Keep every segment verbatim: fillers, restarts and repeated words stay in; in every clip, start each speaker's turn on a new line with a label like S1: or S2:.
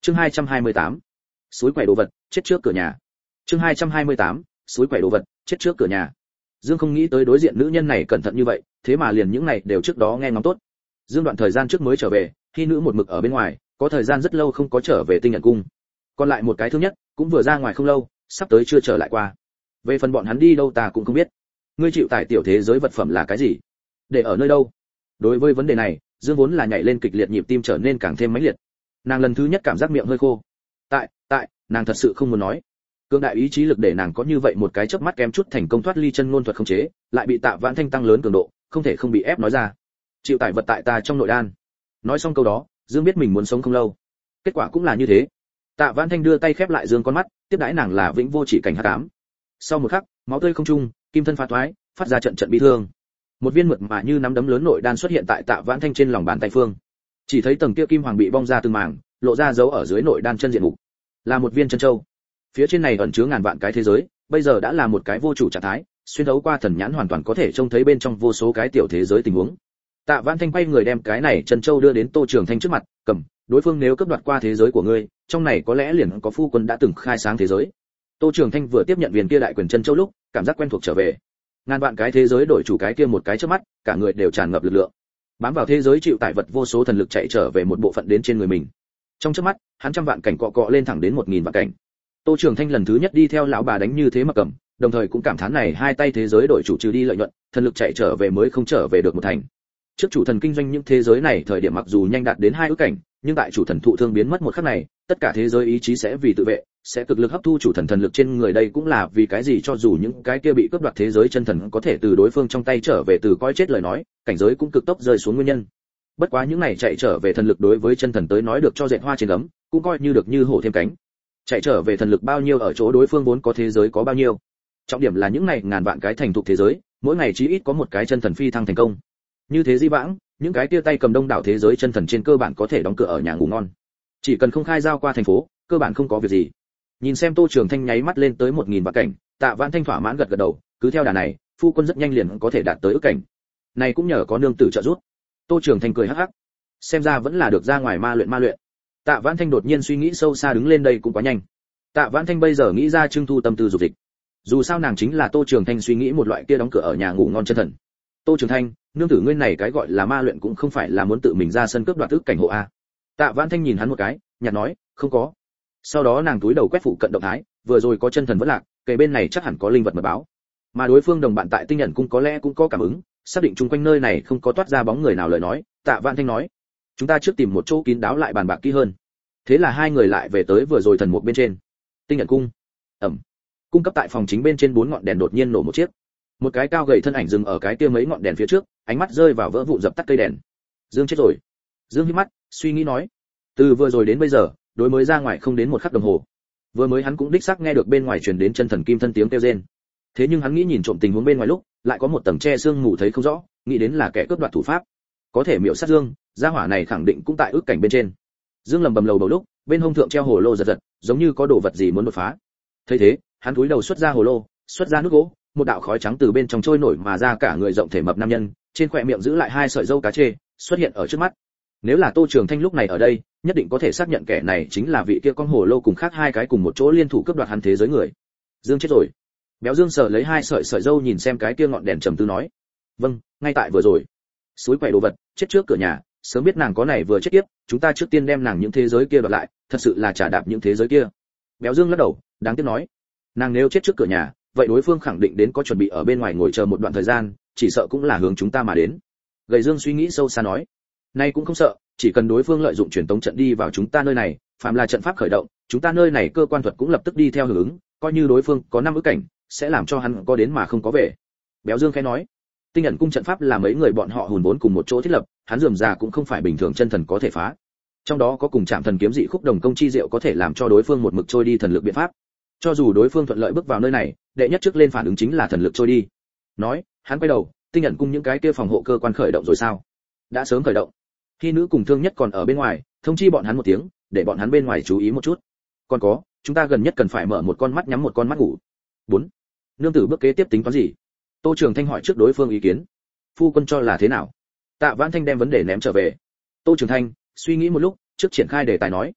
S1: Chương hai trăm hai mươi tám, suối quẩy đồ vật, chết trước cửa nhà. Chương hai trăm hai mươi tám, suối quẩy đồ vật, chết trước cửa nhà. Dương không nghĩ tới đối diện nữ nhân này cẩn thận như vậy, thế mà liền những này đều trước đó nghe ngóng tốt. Dương đoạn thời gian trước mới trở về, khi nữ một mực ở bên ngoài, có thời gian rất lâu không có trở về Tinh Nhận cung. Còn lại một cái thương nhất, cũng vừa ra ngoài không lâu, sắp tới chưa trở lại qua. Về phần bọn hắn đi đâu ta cũng không biết. Ngươi chịu tải tiểu thế giới vật phẩm là cái gì? Để ở nơi đâu? Đối với vấn đề này, Dương vốn là nhảy lên kịch liệt, nhịp tim trở nên càng thêm mãnh liệt. Nàng lần thứ nhất cảm giác miệng hơi khô. Tại, tại, nàng thật sự không muốn nói. Cương đại ý chí lực để nàng có như vậy một cái chớp mắt kém chút thành công thoát ly chân ngôn thuật không chế, lại bị Tạ Vãn Thanh tăng lớn cường độ, không thể không bị ép nói ra. Chịu tải vật tại ta trong nội đan. Nói xong câu đó, Dương biết mình muốn sống không lâu. Kết quả cũng là như thế. Tạ Vãn Thanh đưa tay khép lại Dương con mắt, tiếp đãi nàng là vĩnh vô chỉ cảnh hắc ám. Sau một khắc, máu tươi không trung, kim thân phá thoái, phát ra trận trận bi thương. Một viên mượt mà như nắm đấm lớn nội đan xuất hiện tại Tạ Vãn Thanh trên lòng bàn tay phương. Chỉ thấy tầng kia kim hoàng bị bong ra từng mảng, lộ ra dấu ở dưới nội đan chân diện mục. Là một viên chân châu. Phía trên này ẩn chứa ngàn vạn cái thế giới, bây giờ đã là một cái vô chủ trạng thái, xuyên thấu qua thần nhãn hoàn toàn có thể trông thấy bên trong vô số cái tiểu thế giới tình huống. Tạ Vãn Thanh quay người đem cái này chân châu đưa đến Tô Trường Thanh trước mặt, cầm, đối phương nếu cướp đoạt qua thế giới của ngươi, trong này có lẽ liền có phu quân đã từng khai sáng thế giới. Tô Trường Thanh vừa tiếp nhận viên kia đại quyền chân châu lúc, cảm giác quen thuộc trở về. Ngàn vạn cái thế giới đổi chủ cái kia một cái trước mắt, cả người đều tràn ngập lực lượng. Bám vào thế giới chịu tải vật vô số thần lực chạy trở về một bộ phận đến trên người mình. Trong chớp mắt, hắn trăm vạn cảnh cọ cọ lên thẳng đến một nghìn vạn cảnh. Tô Trường Thanh lần thứ nhất đi theo lão bà đánh như thế mà cầm, đồng thời cũng cảm thán này hai tay thế giới đổi chủ trừ đi lợi nhuận, thần lực chạy trở về mới không trở về được một thành. Trước chủ thần kinh doanh những thế giới này thời điểm mặc dù nhanh đạt đến hai ước cảnh, nhưng tại chủ thần thụ thương biến mất một khắc này, tất cả thế giới ý chí sẽ vì tự vệ, sẽ cực lực hấp thu chủ thần thần lực trên người, đây cũng là vì cái gì cho dù những cái kia bị cướp đoạt thế giới chân thần có thể từ đối phương trong tay trở về từ coi chết lời nói, cảnh giới cũng cực tốc rơi xuống nguyên nhân. Bất quá những này chạy trở về thần lực đối với chân thần tới nói được cho dệt hoa trên gấm, cũng coi như được như hổ thêm cánh. Chạy trở về thần lực bao nhiêu ở chỗ đối phương vốn có thế giới có bao nhiêu. Trọng điểm là những này ngàn vạn cái thành thục thế giới, mỗi ngày chí ít có một cái chân thần phi thăng thành công. Như thế di vãng, những cái kia tay cầm đông đảo thế giới chân thần trên cơ bản có thể đóng cửa ở nhà ngủ ngon. Chỉ cần không khai giao qua thành phố, cơ bản không có việc gì. Nhìn xem Tô Trường Thanh nháy mắt lên tới một nghìn vạn cảnh, Tạ Vãn Thanh thỏa mãn gật gật đầu, cứ theo đà này, phu quân rất nhanh liền có thể đạt tới ước cảnh. Này cũng nhờ có nương tử trợ giúp. Tô Trường Thanh cười hắc hắc. Xem ra vẫn là được ra ngoài ma luyện ma luyện. Tạ Vãn Thanh đột nhiên suy nghĩ sâu xa đứng lên đây cũng quá nhanh. Tạ Vãn Thanh bây giờ nghĩ ra trưng thu tâm tư dục dịch. Dù sao nàng chính là Tô Trường Thanh suy nghĩ một loại kia đóng cửa ở nhà ngủ ngon chân thần. Tô Trường Thanh, nương tử ngươi này cái gọi là ma luyện cũng không phải là muốn tự mình ra sân cướp đoạt ước cảnh hộ a. Tạ Vãn Thanh nhìn hắn một cái, nhạt nói, không có. Sau đó nàng túi đầu quét phụ cận động thái, vừa rồi có chân thần vẫn lạc, kể bên này chắc hẳn có linh vật mật báo. Mà đối phương đồng bạn tại Tinh Nhận cung có lẽ cũng có cảm ứng, xác định chung quanh nơi này không có toát ra bóng người nào lời nói, Tạ Vãn Thanh nói, chúng ta trước tìm một chỗ kín đáo lại bàn bạc kỹ hơn. Thế là hai người lại về tới vừa rồi thần mục bên trên. Tinh Nhận cung. Ẩm. Cung cấp tại phòng chính bên trên bốn ngọn đèn đột nhiên nổ một chiếc. Một cái cao gầy thân ảnh dừng ở cái kia mấy ngọn đèn phía trước, ánh mắt rơi vào vỡ vụn dập tắt cây đèn. Dương chết rồi. Dương híp mắt, suy nghĩ nói, từ vừa rồi đến bây giờ, đối mới ra ngoài không đến một khắc đồng hồ. Vừa mới hắn cũng đích xác nghe được bên ngoài truyền đến chân thần kim thân tiếng kêu rên. Thế nhưng hắn nghĩ nhìn trộm tình huống bên ngoài lúc, lại có một tầng che sương mù thấy không rõ, nghĩ đến là kẻ cướp đoạt thủ pháp. Có thể miểu sát Dương, gia hỏa này khẳng định cũng tại ước cảnh bên trên. Dương lầm bầm lầu bầu lúc, bên hông thượng treo hồ lô giật giật, giống như có đồ vật gì muốn đột phá. Thấy thế, hắn cúi đầu xuất ra hồ lô, xuất ra nước gỗ, một đạo khói trắng từ bên trong trôi nổi mà ra, cả người rộng thể mập nam nhân, trên khóe miệng giữ lại hai sợi râu cá chê, xuất hiện ở trước mắt. Nếu là Tô Trường Thanh lúc này ở đây, nhất định có thể xác nhận kẻ này chính là vị kia con hồ lô cùng khác hai cái cùng một chỗ liên thủ cướp đoạt hắn thế giới người. Dương chết rồi. Béo Dương sờ lấy hai sợi sợi râu nhìn xem cái kia ngọn đèn trầm tư nói, vâng, ngay tại vừa rồi. Suối quậy đồ vật, chết trước cửa nhà, sớm biết nàng có này vừa chết tiếp, chúng ta trước tiên đem nàng những thế giới kia đoạt lại, thật sự là trả đạp những thế giới kia. Béo Dương lắc đầu, đáng tiếc nói, nàng nếu chết trước cửa nhà, vậy đối phương khẳng định đến có chuẩn bị ở bên ngoài ngồi chờ một đoạn thời gian, chỉ sợ cũng là hướng chúng ta mà đến. Gầy Dương suy nghĩ sâu xa nói, nay cũng không sợ, chỉ cần đối phương lợi dụng truyền tống trận đi vào chúng ta nơi này, phàm là trận pháp khởi động, chúng ta nơi này cơ quan thuật cũng lập tức đi theo hưởng ứng, coi như đối phương có năm ước cảnh, sẽ làm cho hắn có đến mà không có về. Béo Dương khẽ nói, Tinh Nhận cung trận pháp là mấy người bọn họ hùn vốn cùng một chỗ thiết lập, hắn rườm rà cũng không phải bình thường chân thần có thể phá. Trong đó có cùng Trảm Thần kiếm dị khúc đồng công chi diệu có thể làm cho đối phương một mực trôi đi thần lực biện pháp. Cho dù đối phương thuận lợi bước vào nơi này, đệ nhất trước lên phản ứng chính là thần lực trôi đi. Nói, hắn quay đầu, Tinh Nhận cung những cái kia phòng hộ cơ quan khởi động rồi sao? Đã sớm khởi động. Khi nữ cùng thương nhất còn ở bên ngoài, thông chi bọn hắn một tiếng, để bọn hắn bên ngoài chú ý một chút. Còn có, chúng ta gần nhất cần phải mở một con mắt nhắm một con mắt ngủ. Bốn. Nương tử bước kế tiếp tính toán gì? Tô Trường Thanh hỏi trước đối phương ý kiến. Phu quân cho là thế nào? Tạ Vãn Thanh đem vấn đề ném trở về. Tô Trường Thanh suy nghĩ một lúc, trước triển khai đề tài nói.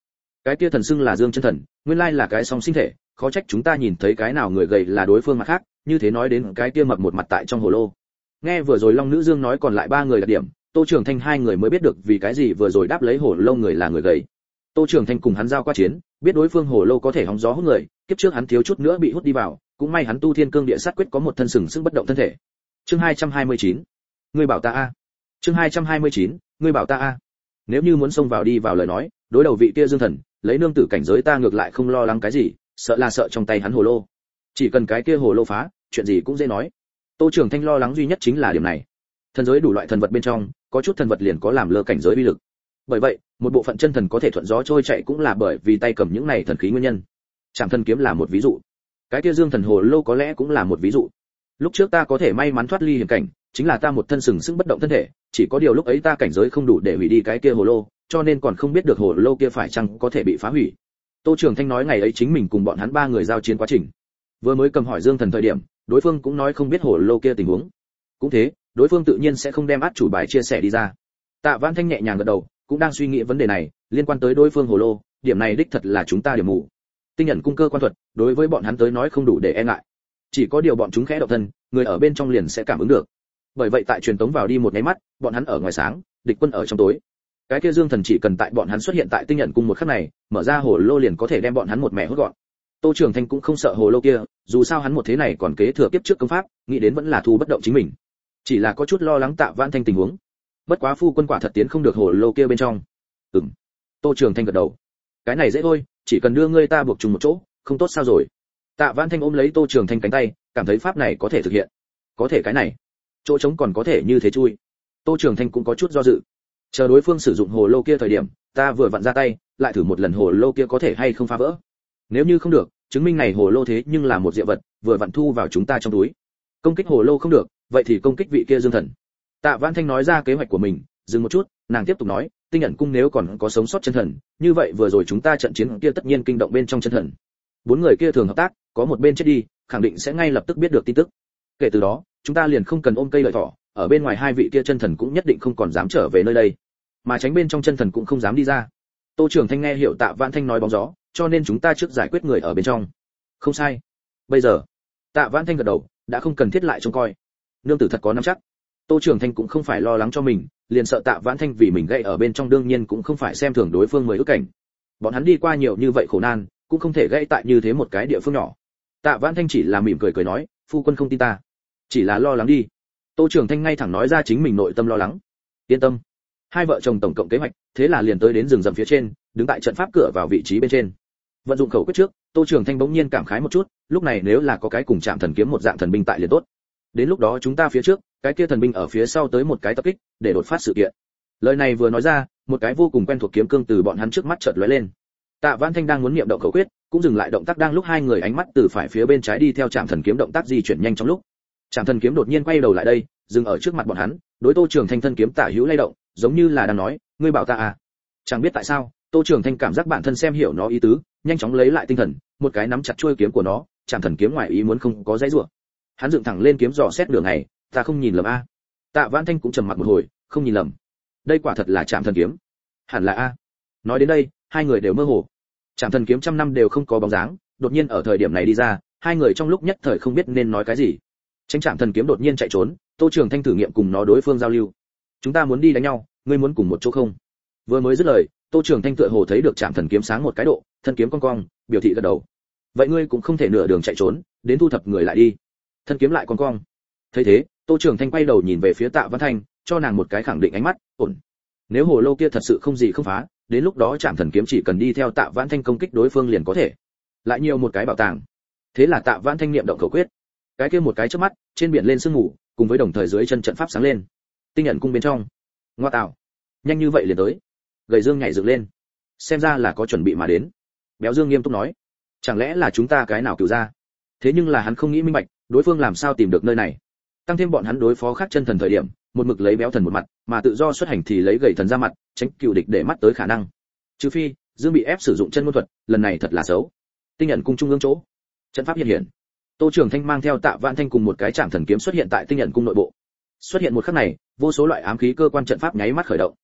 S1: Cái kia thần xưng là Dương Chân Thần, nguyên lai là cái song sinh thể, khó trách chúng ta nhìn thấy cái nào người gầy là đối phương mặt khác, như thế nói đến cái kia mập một mặt tại trong hồ lô. Nghe vừa rồi Long Nữ Dương nói còn lại ba người đặc điểm, Tô Trường Thanh hai người mới biết được vì cái gì vừa rồi đáp lấy hồ lô người là người gầy. Tô Trường Thanh cùng hắn giao qua chiến, biết đối phương hồ lô có thể hóng gió hút người, kiếp trước hắn thiếu chút nữa bị hút đi vào, cũng may hắn tu Thiên Cương Địa Sát Quyết có một thân sừng sững bất động thân thể. Chương hai trăm hai mươi chín, ngươi bảo ta a. Chương hai trăm hai mươi chín, ngươi bảo ta a. Nếu như muốn xông vào đi vào lời nói, đối đầu vị kia Dương Thần, lấy nương tử cảnh giới ta ngược lại không lo lắng cái gì, sợ là sợ trong tay hắn hồ lô. Chỉ cần cái kia hồ lô phá, chuyện gì cũng dễ nói. Tô Trường Thanh lo lắng duy nhất chính là điểm này. Thần giới đủ loại thần vật bên trong, có chút thần vật liền có làm lơ cảnh giới uy lực. Bởi vậy, một bộ phận chân thần có thể thuận gió trôi chạy cũng là bởi vì tay cầm những này thần khí nguyên nhân. Trảm Thần kiếm là một ví dụ. Cái kia Dương Thần hồ lô có lẽ cũng là một ví dụ. Lúc trước ta có thể may mắn thoát ly hiểm cảnh, chính là ta một thân sừng sững bất động thân thể, chỉ có điều lúc ấy ta cảnh giới không đủ để hủy đi cái kia hồ lô, cho nên còn không biết được hồ lô kia phải chăng có thể bị phá hủy. Tô Trường Thanh nói ngày ấy chính mình cùng bọn hắn ba người giao chiến quá trình. Vừa mới cầm hỏi Dương Thần thời điểm, đối phương cũng nói không biết hồ lô kia tình huống. Cũng thế, đối phương tự nhiên sẽ không đem át chủ bài chia sẻ đi ra. Tạ Vãn Thanh nhẹ nhàng gật đầu, cũng đang suy nghĩ vấn đề này, liên quan tới đối phương hồ lô, điểm này đích thật là chúng ta điểm mù. Tinh nhận cung cơ quan thuật, đối với bọn hắn tới nói không đủ để e ngại. Chỉ có điều bọn chúng khẽ động thân, người ở bên trong liền sẽ cảm ứng được. Bởi vậy tại truyền tống vào đi một cái mắt, bọn hắn ở ngoài sáng, địch quân ở trong tối. Cái kia Dương Thần chỉ cần tại bọn hắn xuất hiện tại tinh nhận cung một khắc này, mở ra hồ lô liền có thể đem bọn hắn một mẻ hút gọn. Tô Trường Thanh cũng không sợ hồ lô kia, dù sao hắn một thế này còn kế thừa kiếp trước công pháp, nghĩ đến vẫn là thu bất động chính mình. Chỉ là có chút lo lắng Tạ Vãn Thanh tình huống. Bất quá phu quân quả thật tiến không được hồ lô kia bên trong. Ừm. Tô Trường Thanh gật đầu. Cái này dễ thôi, chỉ cần đưa ngươi ta buộc chung một chỗ, không tốt sao rồi. Tạ Vãn Thanh ôm lấy Tô Trường Thanh cánh tay, cảm thấy pháp này có thể thực hiện. Có thể cái này, chỗ trống còn có thể như thế chui. Tô Trường Thanh cũng có chút do dự. Chờ đối phương sử dụng hồ lô kia thời điểm, ta vừa vặn ra tay, lại thử một lần hồ lô kia có thể hay không phá vỡ. Nếu như không được, chứng minh này hồ lô thế nhưng là một diệu vật, vừa vặn thu vào chúng ta trong túi. Công kích hồ lô không được, vậy thì công kích vị kia Dương Thần. Tạ Vãn Thanh nói ra kế hoạch của mình, dừng một chút, nàng tiếp tục nói, tinh nhận cung nếu còn có sống sót chân thần, như vậy vừa rồi chúng ta trận chiến kia tất nhiên kinh động bên trong chân thần. Bốn người kia thường hợp tác, có một bên chết đi, khẳng định sẽ ngay lập tức biết được tin tức. Kể từ đó, chúng ta liền không cần ôm cây lợi thỏ, ở bên ngoài hai vị kia chân thần cũng nhất định không còn dám trở về nơi đây, mà tránh bên trong chân thần cũng không dám đi ra. Tô Trường Thanh nghe hiểu Tạ Vãn Thanh nói bóng gió, cho nên chúng ta trước giải quyết người ở bên trong. Không sai. Bây giờ, Tạ Vãn Thanh gật đầu, đã không cần thiết lại trông coi. Nương tử thật có nắm chắc. Tô Trường Thanh cũng không phải lo lắng cho mình, liền sợ Tạ Vãn Thanh vì mình gây ở bên trong đương nhiên cũng không phải xem thường đối phương mới ước cảnh. Bọn hắn đi qua nhiều như vậy khổ nan, cũng không thể gây tại như thế một cái địa phương nhỏ. Tạ Vãn Thanh chỉ là mỉm cười cười nói, phu quân không tin ta, chỉ là lo lắng đi. Tô Trường Thanh ngay thẳng nói ra chính mình nội tâm lo lắng. Yên tâm. Hai vợ chồng tổng cộng kế hoạch, thế là liền tới đến rừng rậm phía trên, đứng tại trận pháp cửa vào vị trí bên trên. Vận dụng khẩu quyết trước, Tô Trường Thanh bỗng nhiên cảm khái một chút, lúc này nếu là có cái cùng Trảm Thần kiếm một dạng thần binh tại liền tốt. Đến lúc đó chúng ta phía trước, cái kia thần binh ở phía sau tới một cái tập kích, để đột phát sự kiện. Lời này vừa nói ra, một cái vô cùng quen thuộc kiếm cương từ bọn hắn trước mắt chợt lóe lên. Tạ Vãn Thanh đang muốn niệm động khẩu quyết, cũng dừng lại động tác đang lúc hai người ánh mắt từ phải phía bên trái đi theo Trảm Thần kiếm động tác di chuyển nhanh trong lúc. Trảm Thần kiếm đột nhiên quay đầu lại đây, dừng ở trước mặt bọn hắn, đối Tô Trường Thanh thân kiếm tả hữu lay động, giống như là đang nói, ngươi bảo ta à? Chẳng biết tại sao, Tô Trường Thanh cảm giác bản thân xem hiểu nó ý tứ, nhanh chóng lấy lại tinh thần, một cái nắm chặt chuôi kiếm của nó, Trảm Thần kiếm ngoài ý muốn không có dãy rủa. Hắn dựng thẳng lên kiếm dò xét đường này, ta không nhìn lầm a. Tạ Vãn Thanh cũng trầm mặc một hồi, không nhìn lầm. Đây quả thật là Trảm Thần kiếm. Hẳn là a. Nói đến đây, hai người đều mơ hồ. Trảm Thần kiếm trăm năm đều không có bóng dáng, đột nhiên ở thời điểm này đi ra, hai người trong lúc nhất thời không biết nên nói cái gì. Tránh Trảm Thần kiếm đột nhiên chạy trốn, Tô Trường Thanh thử nghiệm cùng nó đối phương giao lưu. Chúng ta muốn đi đánh nhau, ngươi muốn cùng một chỗ không? Vừa mới dứt lời, Tô Trường Thanh tựa hồ thấy được Trảm Thần kiếm sáng một cái độ, thân kiếm cong cong, biểu thị gật đầu. Vậy ngươi cũng không thể nửa đường chạy trốn, đến thu thập người lại đi. Thân kiếm lại cong cong. Thấy thế, Tô Trường Thanh quay đầu nhìn về phía Tạ Vãn Thanh, cho nàng một cái khẳng định ánh mắt, ổn. Nếu hồ lô kia thật sự không gì không phá, đến lúc đó Trảm Thần kiếm chỉ cần đi theo Tạ Vãn Thanh công kích đối phương liền có thể. Lại nhiều một cái bảo tàng. Thế là Tạ Vãn Thanh niệm động khẩu quyết. Cái kia một cái chớp mắt, trên biển lên sương mù, cùng với đồng thời dưới chân trận pháp sáng lên. Tinh nhận cung bên trong. Ngoa tạo, nhanh như vậy liền tới. Gầy Dương nhảy dựng lên. Xem ra là có chuẩn bị mà đến. Béo Dương nghiêm túc nói, chẳng lẽ là chúng ta cái nào cửu ra? Thế nhưng là hắn không nghĩ minh bạch, đối phương làm sao tìm được nơi này. Tăng thêm bọn hắn đối phó khác chân thần thời điểm, một mực lấy béo thần một mặt, mà tự do xuất hành thì lấy gầy thần ra mặt, tránh cựu địch để mắt tới khả năng. Trừ phi, Dương bị ép sử dụng chân môn thuật, lần này thật là xấu. Tinh nhận cung trung ương chỗ, trận pháp hiện hiện. Tô Trường Thanh mang theo Tạ Vãn Thanh cùng một cái Trảm Thần kiếm xuất hiện tại tinh nhận cung nội bộ. Xuất hiện một khắc này, vô số loại ám khí cơ quan trận pháp nháy mắt khởi động.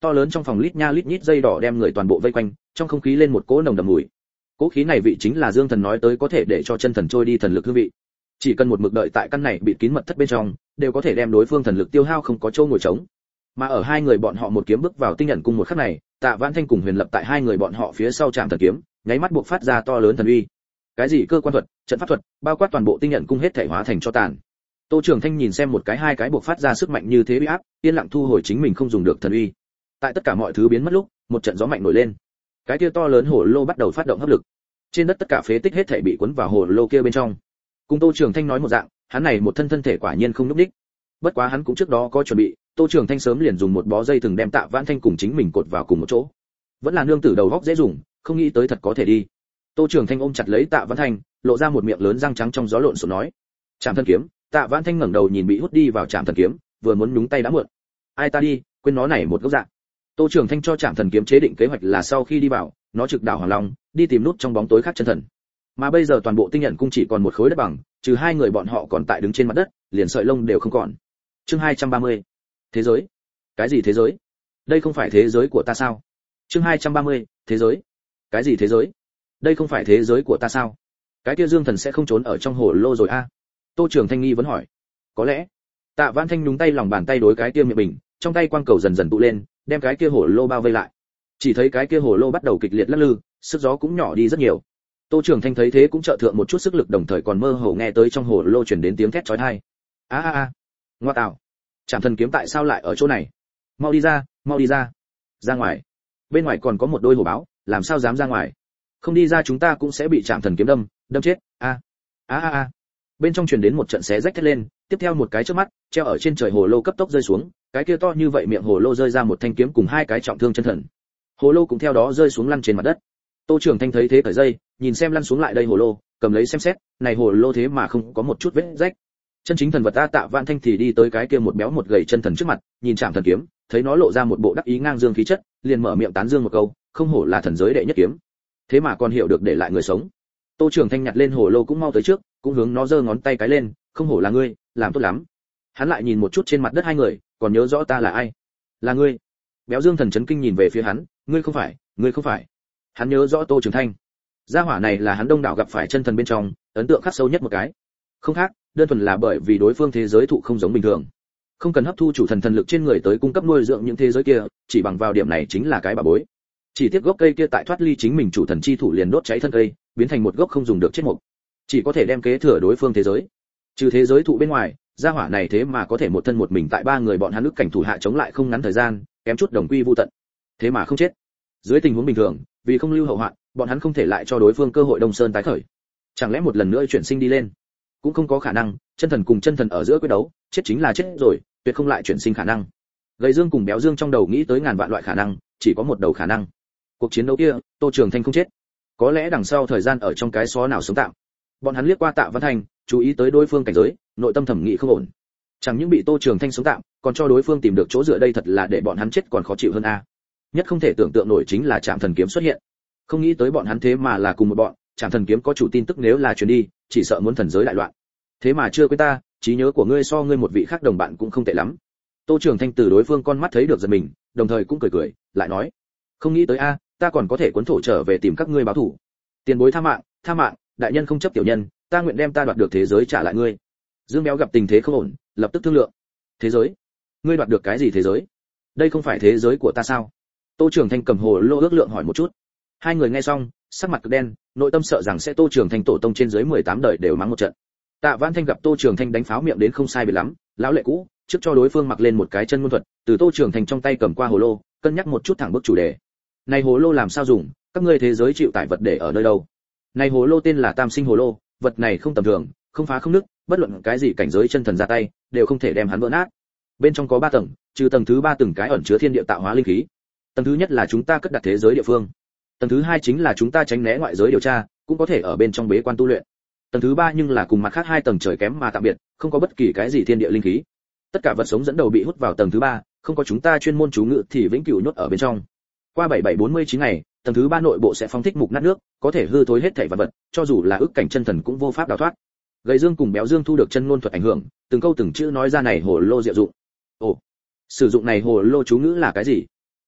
S1: To lớn trong phòng lít nha lít nhít dây đỏ đem người toàn bộ vây quanh, trong không khí lên một cỗ nồng đậm mùi. Cỗ khí này vị chính là Dương Thần nói tới có thể để cho chân thần trôi đi thần lực hương vị. Chỉ cần một mực đợi tại căn này bị kín mật thất bên trong, đều có thể đem đối phương thần lực tiêu hao không có chỗ ngồi trống. Mà ở hai người bọn họ một kiếm bước vào tinh nhận cung một khắc này, Tạ Vãn Thanh cùng Huyền Lập tại hai người bọn họ phía sau chạm thần kiếm, nháy mắt buộc phát ra to lớn thần uy. Cái gì cơ quan thuật, trận pháp thuật, bao quát toàn bộ tinh nhận cung hết thể hóa thành cho tàn. Tô Trường Thanh nhìn xem một cái hai cái buộc phát ra sức mạnh như thế uy áp, yên lặng thu hồi chính mình không dùng được thần uy. Tại tất cả mọi thứ biến mất lúc, một trận gió mạnh nổi lên. Cái kia to lớn hồ lô bắt đầu phát động hấp lực. Trên đất tất cả phế tích hết thảy bị cuốn vào hồ lô kia bên trong. Cùng Tô Trường Thanh nói một dạng, hắn này một thân thân thể quả nhiên không lúc đích. Bất quá hắn cũng trước đó có chuẩn bị, Tô Trường Thanh sớm liền dùng một bó dây thừng đem Tạ Vãn Thanh cùng chính mình cột vào cùng một chỗ. Vẫn là nương tử đầu góc dễ dùng, không nghĩ tới thật có thể đi. Tô Trường Thanh ôm chặt lấy Tạ Vãn Thanh, lộ ra một miệng lớn răng trắng trong gió lộn xộn nói: "Trảm thần kiếm." Tạ Vãn Thanh ngẩng đầu nhìn bị hút đi vào Trảm thần kiếm, vừa muốn nhúng tay đã muộn. "Ai ta đi, quên nó này một gốc dạng." Tô Trường Thanh cho Trảm thần kiếm chế định kế hoạch là sau khi đi vào, nó trực đảo Hoàng Long, đi tìm nút trong bóng tối khác chân thần. Mà bây giờ toàn bộ tinh nhận cung chỉ còn một khối đất bằng, trừ hai người bọn họ còn tại đứng trên mặt đất, liền sợi lông đều không còn. Chương hai trăm ba mươi. Thế giới? Cái gì thế giới? Đây không phải thế giới của ta sao? Chương hai trăm ba mươi. Thế giới? Cái gì thế giới? Đây không phải thế giới của ta sao? Cái kia Dương Thần sẽ không trốn ở trong hồ lô rồi a? À? Tô Trường Thanh nghi vấn hỏi. Có lẽ. Tạ Vãn Thanh nhúng tay lòng bàn tay đối cái kia miệng bình, trong tay quang cầu dần dần tụ lên, đem cái kia hồ lô bao vây lại. Chỉ thấy cái kia hồ lô bắt đầu kịch liệt lắc lư, sức gió cũng nhỏ đi rất nhiều. Tô Trường Thanh thấy thế cũng trợ thượng một chút sức lực, đồng thời còn mơ hồ nghe tới trong hồ lô truyền đến tiếng thét chói tai. A a a, ngoa tạo, Trảm thần kiếm tại sao lại ở chỗ này? Mau đi ra, mau đi ra. Ra ngoài. Bên ngoài còn có một đôi hổ báo, làm sao dám ra ngoài? Không đi ra chúng ta cũng sẽ bị Trảm thần kiếm đâm, đâm chết. A. A a a. Bên trong truyền đến một trận xé rách thét lên, tiếp theo một cái chớp mắt, treo ở trên trời hồ lô cấp tốc rơi xuống, cái kia to như vậy miệng hồ lô rơi ra một thanh kiếm cùng hai cái trọng thương chân thần. Hồ lô cũng theo đó rơi xuống lăn trên mặt đất. Tô Trường Thanh thấy thế cởi dây, nhìn xem lăn xuống lại đây hồ lô, cầm lấy xem xét, này hồ lô thế mà không có một chút vết rách. Chân chính thần vật ta Tạ Vãn Thanh thì đi tới cái kia một béo một gầy chân thần trước mặt, nhìn Trảm thần kiếm, thấy nó lộ ra một bộ đắc ý ngang dương khí chất, liền mở miệng tán dương một câu, không hổ là thần giới đệ nhất kiếm, thế mà còn hiểu được để lại người sống. Tô Trường Thanh nhặt lên hồ lô cũng mau tới trước, cũng hướng nó giơ ngón tay cái lên, không hổ là ngươi, làm tốt lắm. Hắn lại nhìn một chút trên mặt đất hai người, còn nhớ rõ ta là ai? Là ngươi. Béo Dương thần chấn kinh nhìn về phía hắn, ngươi không phải, ngươi không phải. Hắn nhớ rõ Tô Trường Thanh. Gia hỏa này là hắn đông đảo gặp phải chân thần bên trong, ấn tượng khắc sâu nhất một cái. Không khác, đơn thuần là bởi vì đối phương thế giới thụ không giống bình thường. Không cần hấp thu chủ thần thần lực trên người tới cung cấp nuôi dưỡng những thế giới kia, chỉ bằng vào điểm này chính là cái bà bối. Chỉ tiếc gốc cây kia tại thoát ly chính mình chủ thần chi thủ liền đốt cháy thân cây, biến thành một gốc không dùng được chết mục. Chỉ có thể đem kế thừa đối phương thế giới. Trừ thế giới thụ bên ngoài, gia hỏa này thế mà có thể một thân một mình tại ba người bọn hắn ức cảnh thủ hạ chống lại không ngắn thời gian, kém chút đồng quy vu tận. Thế mà không chết. Dưới tình huống bình thường, vì không lưu hậu hoạn, bọn hắn không thể lại cho đối phương cơ hội Đông Sơn tái khởi. Chẳng lẽ một lần nữa chuyển sinh đi lên? Cũng không có khả năng, chân thần cùng chân thần ở giữa quyết đấu, chết chính là chết rồi, tuyệt không lại chuyển sinh khả năng. Gầy Dương cùng Béo Dương trong đầu nghĩ tới ngàn vạn loại khả năng, chỉ có một đầu khả năng. Cuộc chiến đấu kia, Tô Trường Thanh không chết. Có lẽ đằng sau thời gian ở trong cái xó nào sống tạm. Bọn hắn liếc qua Tạ Vãn Thanh, chú ý tới đối phương cảnh giới, nội tâm thẩm nghĩ không ổn. Chẳng những bị Tô Trường Thanh sống tạm, còn cho đối phương tìm được chỗ dựa, đây thật là để bọn hắn chết còn khó chịu hơn a. Nhất không thể tưởng tượng nổi chính là Trảm thần kiếm xuất hiện. Không nghĩ tới bọn hắn thế mà là cùng một bọn, Trảm thần kiếm có chủ tin tức nếu là truyền đi, chỉ sợ muốn thần giới đại loạn. Thế mà chưa quên ta, trí nhớ của ngươi so ngươi một vị khác đồng bạn cũng không tệ lắm. Tô Trường Thanh từ đối phương con mắt thấy được giật mình, đồng thời cũng cười cười, lại nói, không nghĩ tới a, ta còn có thể cuốn thổ trở về tìm các ngươi báo thù. Tiền bối tha mạng, tha mạng, đại nhân không chấp tiểu nhân, ta nguyện đem ta đoạt được thế giới trả lại ngươi. Dương Béo gặp tình thế không ổn, lập tức thương lượng. Thế giới? Ngươi đoạt được cái gì thế giới? Đây không phải thế giới của ta sao? Tô Trường Thanh cầm hồ lô ước lượng hỏi một chút. Hai người nghe xong, sắc mặt cực đen, nội tâm sợ rằng sẽ Tô Trường Thanh tổ tông trên dưới mười tám đời đều mắng một trận. Tạ Vãn Thanh gặp Tô Trường Thanh đánh pháo miệng đến không sai biệt lắm, lão lệ cũ, trước cho đối phương mặc lên một cái chân môn thuật, từ Tô Trường Thanh trong tay cầm qua hồ lô, cân nhắc một chút thẳng bước chủ đề. Này hồ lô làm sao dùng, các ngươi thế giới chịu tải vật để ở nơi đâu? Này hồ lô tên là Tam Sinh hồ lô, vật này không tầm thường, không phá không nứt, bất luận cái gì cảnh giới chân thần ra tay, đều không thể đem hắn vỡ nát. Bên trong có ba tầng, trừ tầng thứ ba từng cái ẩn chứa thiên địa tạo hóa linh khí. Tầng thứ nhất là chúng ta cất đặt thế giới địa phương. Tầng thứ hai chính là chúng ta tránh né ngoại giới điều tra, cũng có thể ở bên trong bế quan tu luyện. Tầng thứ ba nhưng là cùng mặt khác hai tầng trời kém mà tạm biệt, không có bất kỳ cái gì thiên địa linh khí. Tất cả vật sống dẫn đầu bị hút vào tầng thứ ba, không có chúng ta chuyên môn chú ngự thì vĩnh cửu nhốt ở bên trong. Qua bảy bảy bốn mươi chín ngày, tầng thứ ba nội bộ sẽ phóng thích mục nát nước, có thể hư thối hết thảy vật vật, cho dù là ức cảnh chân thần cũng vô pháp đào thoát. Gầy Dương cùng Béo Dương thu được chân ngôn thuật ảnh hưởng, từng câu từng chữ nói ra này hồ lô diệu dụng. Ồ, sử dụng này hồ lô chú ngữ là cái gì?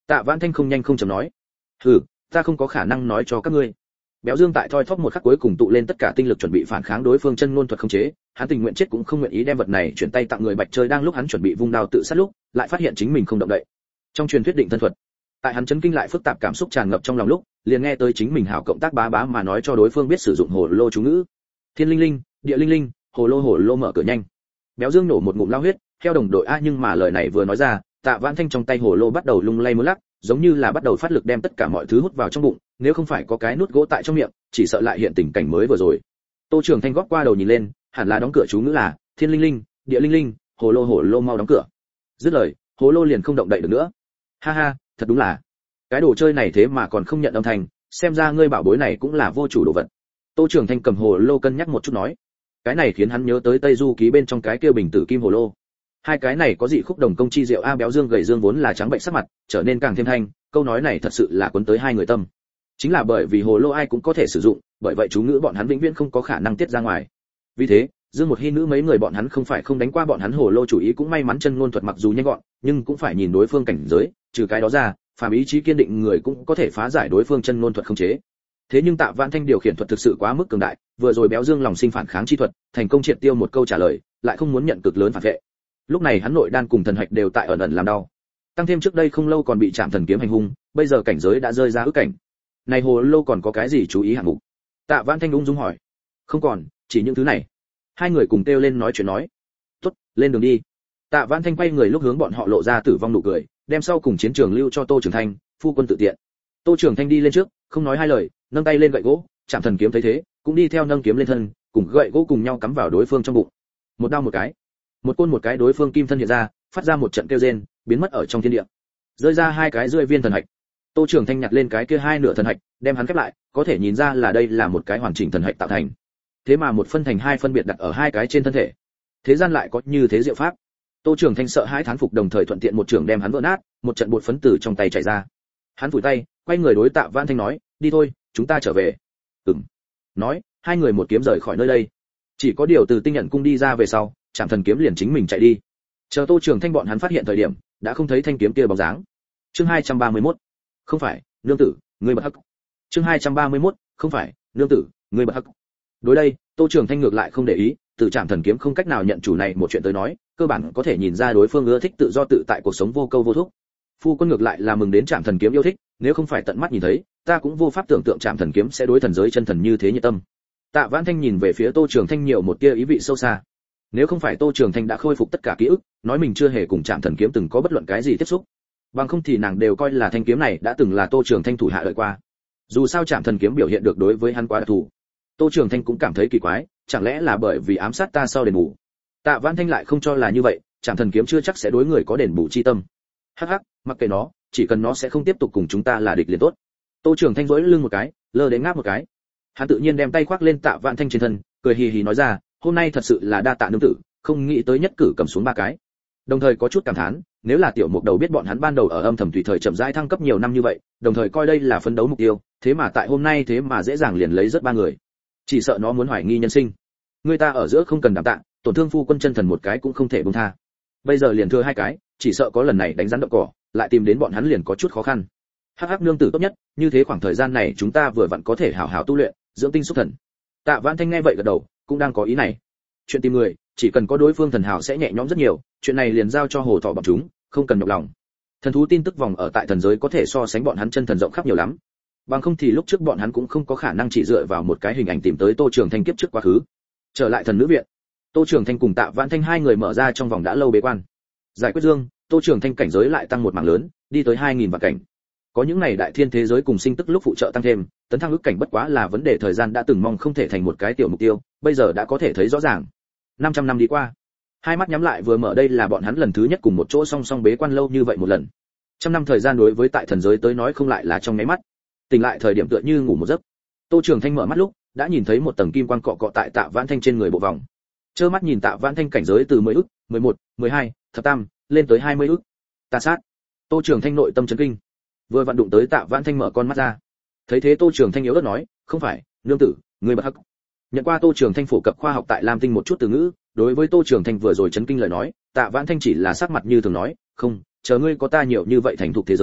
S1: Tạ Vãn Thanh không nhanh không chậm nói. "Hừ, ta không có khả năng nói cho các ngươi." Béo Dương tại thoi thóp một khắc cuối cùng tụ lên tất cả tinh lực chuẩn bị phản kháng đối phương chân ngôn thuật khống chế, hắn tình nguyện chết cũng không nguyện ý đem vật này chuyển tay tặng người Bạch Chơi. Đang lúc hắn chuẩn bị vung đao tự sát lúc, lại phát hiện chính mình không động đậy. Trong truyền thuyết định thân thuật, tại hắn chấn kinh lại phức tạp cảm xúc tràn ngập trong lòng lúc, liền nghe tới chính mình hảo cộng tác bá bá mà nói cho đối phương biết sử dụng hồ lô chú ngữ. Thiên linh linh, địa linh linh, hồ lô hồ lô mở cửa nhanh. Béo Dương nổ một ngụm lao huyết, theo đồng đội a nhưng mà lời này vừa nói ra, Tạ Vãn Thanh trong tay hồ lô bắt đầu lung lay múa lắc, giống như là bắt đầu phát lực đem tất cả mọi thứ hút vào trong bụng, nếu không phải có cái nút gỗ tại trong miệng, chỉ sợ lại hiện tình cảnh mới vừa rồi. Tô Trường Thanh góp qua đầu nhìn lên, hẳn là đóng cửa chú ngữ là thiên linh linh, địa linh linh, hồ lô hồ lô mau đóng cửa. Dứt lời, hồ lô liền không động đậy được nữa. Ha ha, thật đúng là, cái đồ chơi này thế mà còn không nhận âm thanh, xem ra ngươi bảo bối này cũng là vô chủ đồ vật. Tô Trường Thanh cầm hồ lô cân nhắc một chút nói, cái này khiến hắn nhớ tới Tây Du ký bên trong cái kia bình tử kim hồ lô. Hai cái này có dị khúc đồng công chi diệu a. Béo Dương gầy Dương vốn là trắng bệnh sắc mặt, trở nên càng thêm thanh, câu nói này thật sự là cuốn tới hai người tâm. Chính là bởi vì hồ lô ai cũng có thể sử dụng, bởi vậy chú ngữ bọn hắn vĩnh viễn không có khả năng tiết ra ngoài. Vì thế, Dương một Hi nữ mấy người bọn hắn không phải không đánh qua bọn hắn hồ lô chủ ý, cũng may mắn chân ngôn thuật mặc dù nhanh gọn, nhưng cũng phải nhìn đối phương cảnh giới, trừ cái đó ra, phàm ý chí kiên định người cũng có thể phá giải đối phương chân ngôn thuật không chế. Thế nhưng Tạ Vãn Thanh điều khiển thuật thực sự quá mức cường đại, vừa rồi Béo Dương lòng sinh phản kháng chi thuật, thành công triệt tiêu một câu trả lời, lại không muốn nhận cực lớn phản vệ. Lúc này hắn nội đan cùng thần hạch đều tại ẩn ẩn làm đau. Tăng thêm trước đây không lâu còn bị chạm thần kiếm hành hung, bây giờ cảnh giới đã rơi ra ước cảnh. Này hồ lô còn có cái gì chú ý hạng mục? Tạ Vãn Thanh ung dung hỏi. Không còn, chỉ những thứ này. Hai người cùng kêu lên nói chuyện nói. Tốt, lên đường đi. Tạ Vãn Thanh quay người lúc hướng bọn họ lộ ra tử vong nụ cười, đem sau cùng chiến trường lưu cho Tô Trường Thanh, phu quân tự tiện. Tô Trường Thanh đi lên trước, không nói hai lời, nâng tay lên gậy gỗ, chạm thần kiếm thấy thế, cũng đi theo nâng kiếm lên thân, cùng gậy gỗ cùng nhau cắm vào đối phương trong bụng. Một đao một cái, một côn một cái, đối phương kim thân hiện ra, phát ra một trận kêu rên, biến mất ở trong thiên địa. Rơi ra hai cái rưỡi viên thần hạch. Tô Trường Thanh nhặt lên cái kia hai nửa thần hạch, đem hắn khép lại, có thể nhìn ra là đây là một cái hoàn chỉnh thần hạch tạo thành. Thế mà một phân thành hai phân biệt đặt ở hai cái trên thân thể. Thế gian lại có như thế diệu pháp. Tô Trường Thanh sợ hãi thán phục, đồng thời thuận tiện một trường đem hắn vỡ nát, một trận bột phấn từ trong tay chảy ra. Hắn phủi tay, quay người đối Tạ Vãn Thanh nói, đi thôi, chúng ta trở về. Ừm. Nói, hai người một kiếm rời khỏi nơi đây. Chỉ có điều từ tinh nhận cung đi ra về sau, Trảm thần kiếm liền chính mình chạy đi. Chờ Tô Trường Thanh bọn hắn phát hiện thời điểm, đã không thấy thanh kiếm kia bóng dáng. Chương hai trăm ba mươi mốt. Không phải, nương tử, ngươi bật hắc. Chương hai trăm ba mươi mốt. Không phải, nương tử, ngươi bật hắc. Đối đây, Tô Trường Thanh ngược lại không để ý, từ Trảm thần kiếm không cách nào nhận chủ này một chuyện tới nói, cơ bản có thể nhìn ra đối phương ưa thích tự do tự tại cuộc sống vô câu vô thúc. Phu quân ngược lại là mừng đến Trảm thần kiếm yêu thích, nếu không phải tận mắt nhìn thấy, ta cũng vô pháp tưởng tượng Trảm thần kiếm sẽ đối thần giới chân thần như thế nhiệt tâm. Tạ Vãn Thanh nhìn về phía Tô Trường Thanh nhiều một tia ý vị sâu xa. Nếu không phải Tô Trường Thanh đã khôi phục tất cả ký ức, nói mình chưa hề cùng Trảm thần kiếm từng có bất luận cái gì tiếp xúc, bằng không thì nàng đều coi là thanh kiếm này đã từng là Tô Trường Thanh thủ hạ lợi qua. Dù sao Trảm thần kiếm biểu hiện được đối với hắn quá đặc thù, Tô Trường Thanh cũng cảm thấy kỳ quái, chẳng lẽ là bởi vì ám sát ta sau đền bù? Tạ Vãn Thanh lại không cho là như vậy, Trảm thần kiếm chưa chắc sẽ đối người có đền bù chi tâm. Hắc hắc, mặc kệ nó, chỉ cần nó sẽ không tiếp tục cùng chúng ta là địch liền tốt. Tô Trường Thanh vỗ lưng một cái, lơ đến ngáp một cái. Hắn tự nhiên đem tay khoác lên Tạ Vãn Thanh trên thân, cười hì hì nói ra, hôm nay thật sự là đa tạ nương tử, không nghĩ tới nhất cử cầm xuống ba cái. Đồng thời có chút cảm thán, nếu là tiểu mục đầu biết bọn hắn ban đầu ở âm thầm tùy thời chậm rãi thăng cấp nhiều năm như vậy, đồng thời coi đây là phấn đấu mục tiêu, thế mà tại hôm nay thế mà dễ dàng liền lấy rất ba người. Chỉ sợ nó muốn hoài nghi nhân sinh. Người ta ở giữa không cần đảm tạ, tổn thương phu quân chân thần một cái cũng không thể buông tha. Bây giờ liền thừa hai cái, chỉ sợ có lần này đánh rắn động cỏ, lại tìm đến bọn hắn liền có chút khó khăn. Hắc hắc nương tử tốt nhất, như thế khoảng thời gian này chúng ta vừa vặn có thể hảo hảo tu luyện, dưỡng tinh xúc thần. Tạ Vãn Thanh nghe vậy gật đầu, cũng đang có ý này. Chuyện tìm người, chỉ cần có đối phương thần hảo sẽ nhẹ nhõm rất nhiều, chuyện này liền giao cho hồ thọ bọn chúng, không cần nhọc lòng. Thần thú tin tức vòng ở tại thần giới có thể so sánh bọn hắn chân thần rộng khắp nhiều lắm. Bằng không thì lúc trước bọn hắn cũng không có khả năng chỉ dựa vào một cái hình ảnh tìm tới Tô Trường Thanh kiếp trước quá khứ. Trở lại thần nữ viện, Tô Trường Thanh cùng Tạ Vãn Thanh hai người mở ra trong vòng đã lâu bế quan. Giải quyết Dương, Tô Trường Thanh cảnh giới lại tăng một mảng lớn, đi tới hai nghìn vạn cảnh. Có những này đại thiên thế giới cùng sinh tức lúc phụ trợ tăng thêm, tấn thăng ước cảnh bất quá là vấn đề thời gian, đã từng mong không thể thành một cái tiểu mục tiêu, bây giờ đã có thể thấy rõ ràng. năm trăm năm đi qua, hai mắt nhắm lại vừa mở, đây là bọn hắn lần thứ nhất cùng một chỗ song song bế quan lâu như vậy một lần. Trăm năm thời gian đối với tại thần giới tới nói không lại là trong nháy mắt. Tỉnh lại thời điểm tựa như ngủ một giấc. Tô Trường Thanh mở mắt lúc, đã nhìn thấy một tầng kim quang cọ cọ tại Tạ Vãn Thanh trên người bộ vòng. Trơ mắt nhìn Tạ Vãn Thanh cảnh giới từ mười ức, mười một, mười hai, thập tam, lên tới hai mươi ức. Ta sát. Tô Trường Thanh nội tâm chấn kinh. Vừa vặn đụng tới Tạ Vãn Thanh mở con mắt ra. Thấy thế Tô Trường Thanh yếu ớt nói, "Không phải, nương tử, ngươi bất hắc." Nhận qua Tô Trường Thanh phổ cập khoa học tại Lam Tinh một chút từ ngữ, đối với Tô Trường Thanh vừa rồi chấn kinh lời nói, Tạ Vãn Thanh chỉ là sắc mặt như thường nói, "Không, chờ ngươi có ta nhiều như vậy thành thục thế giới,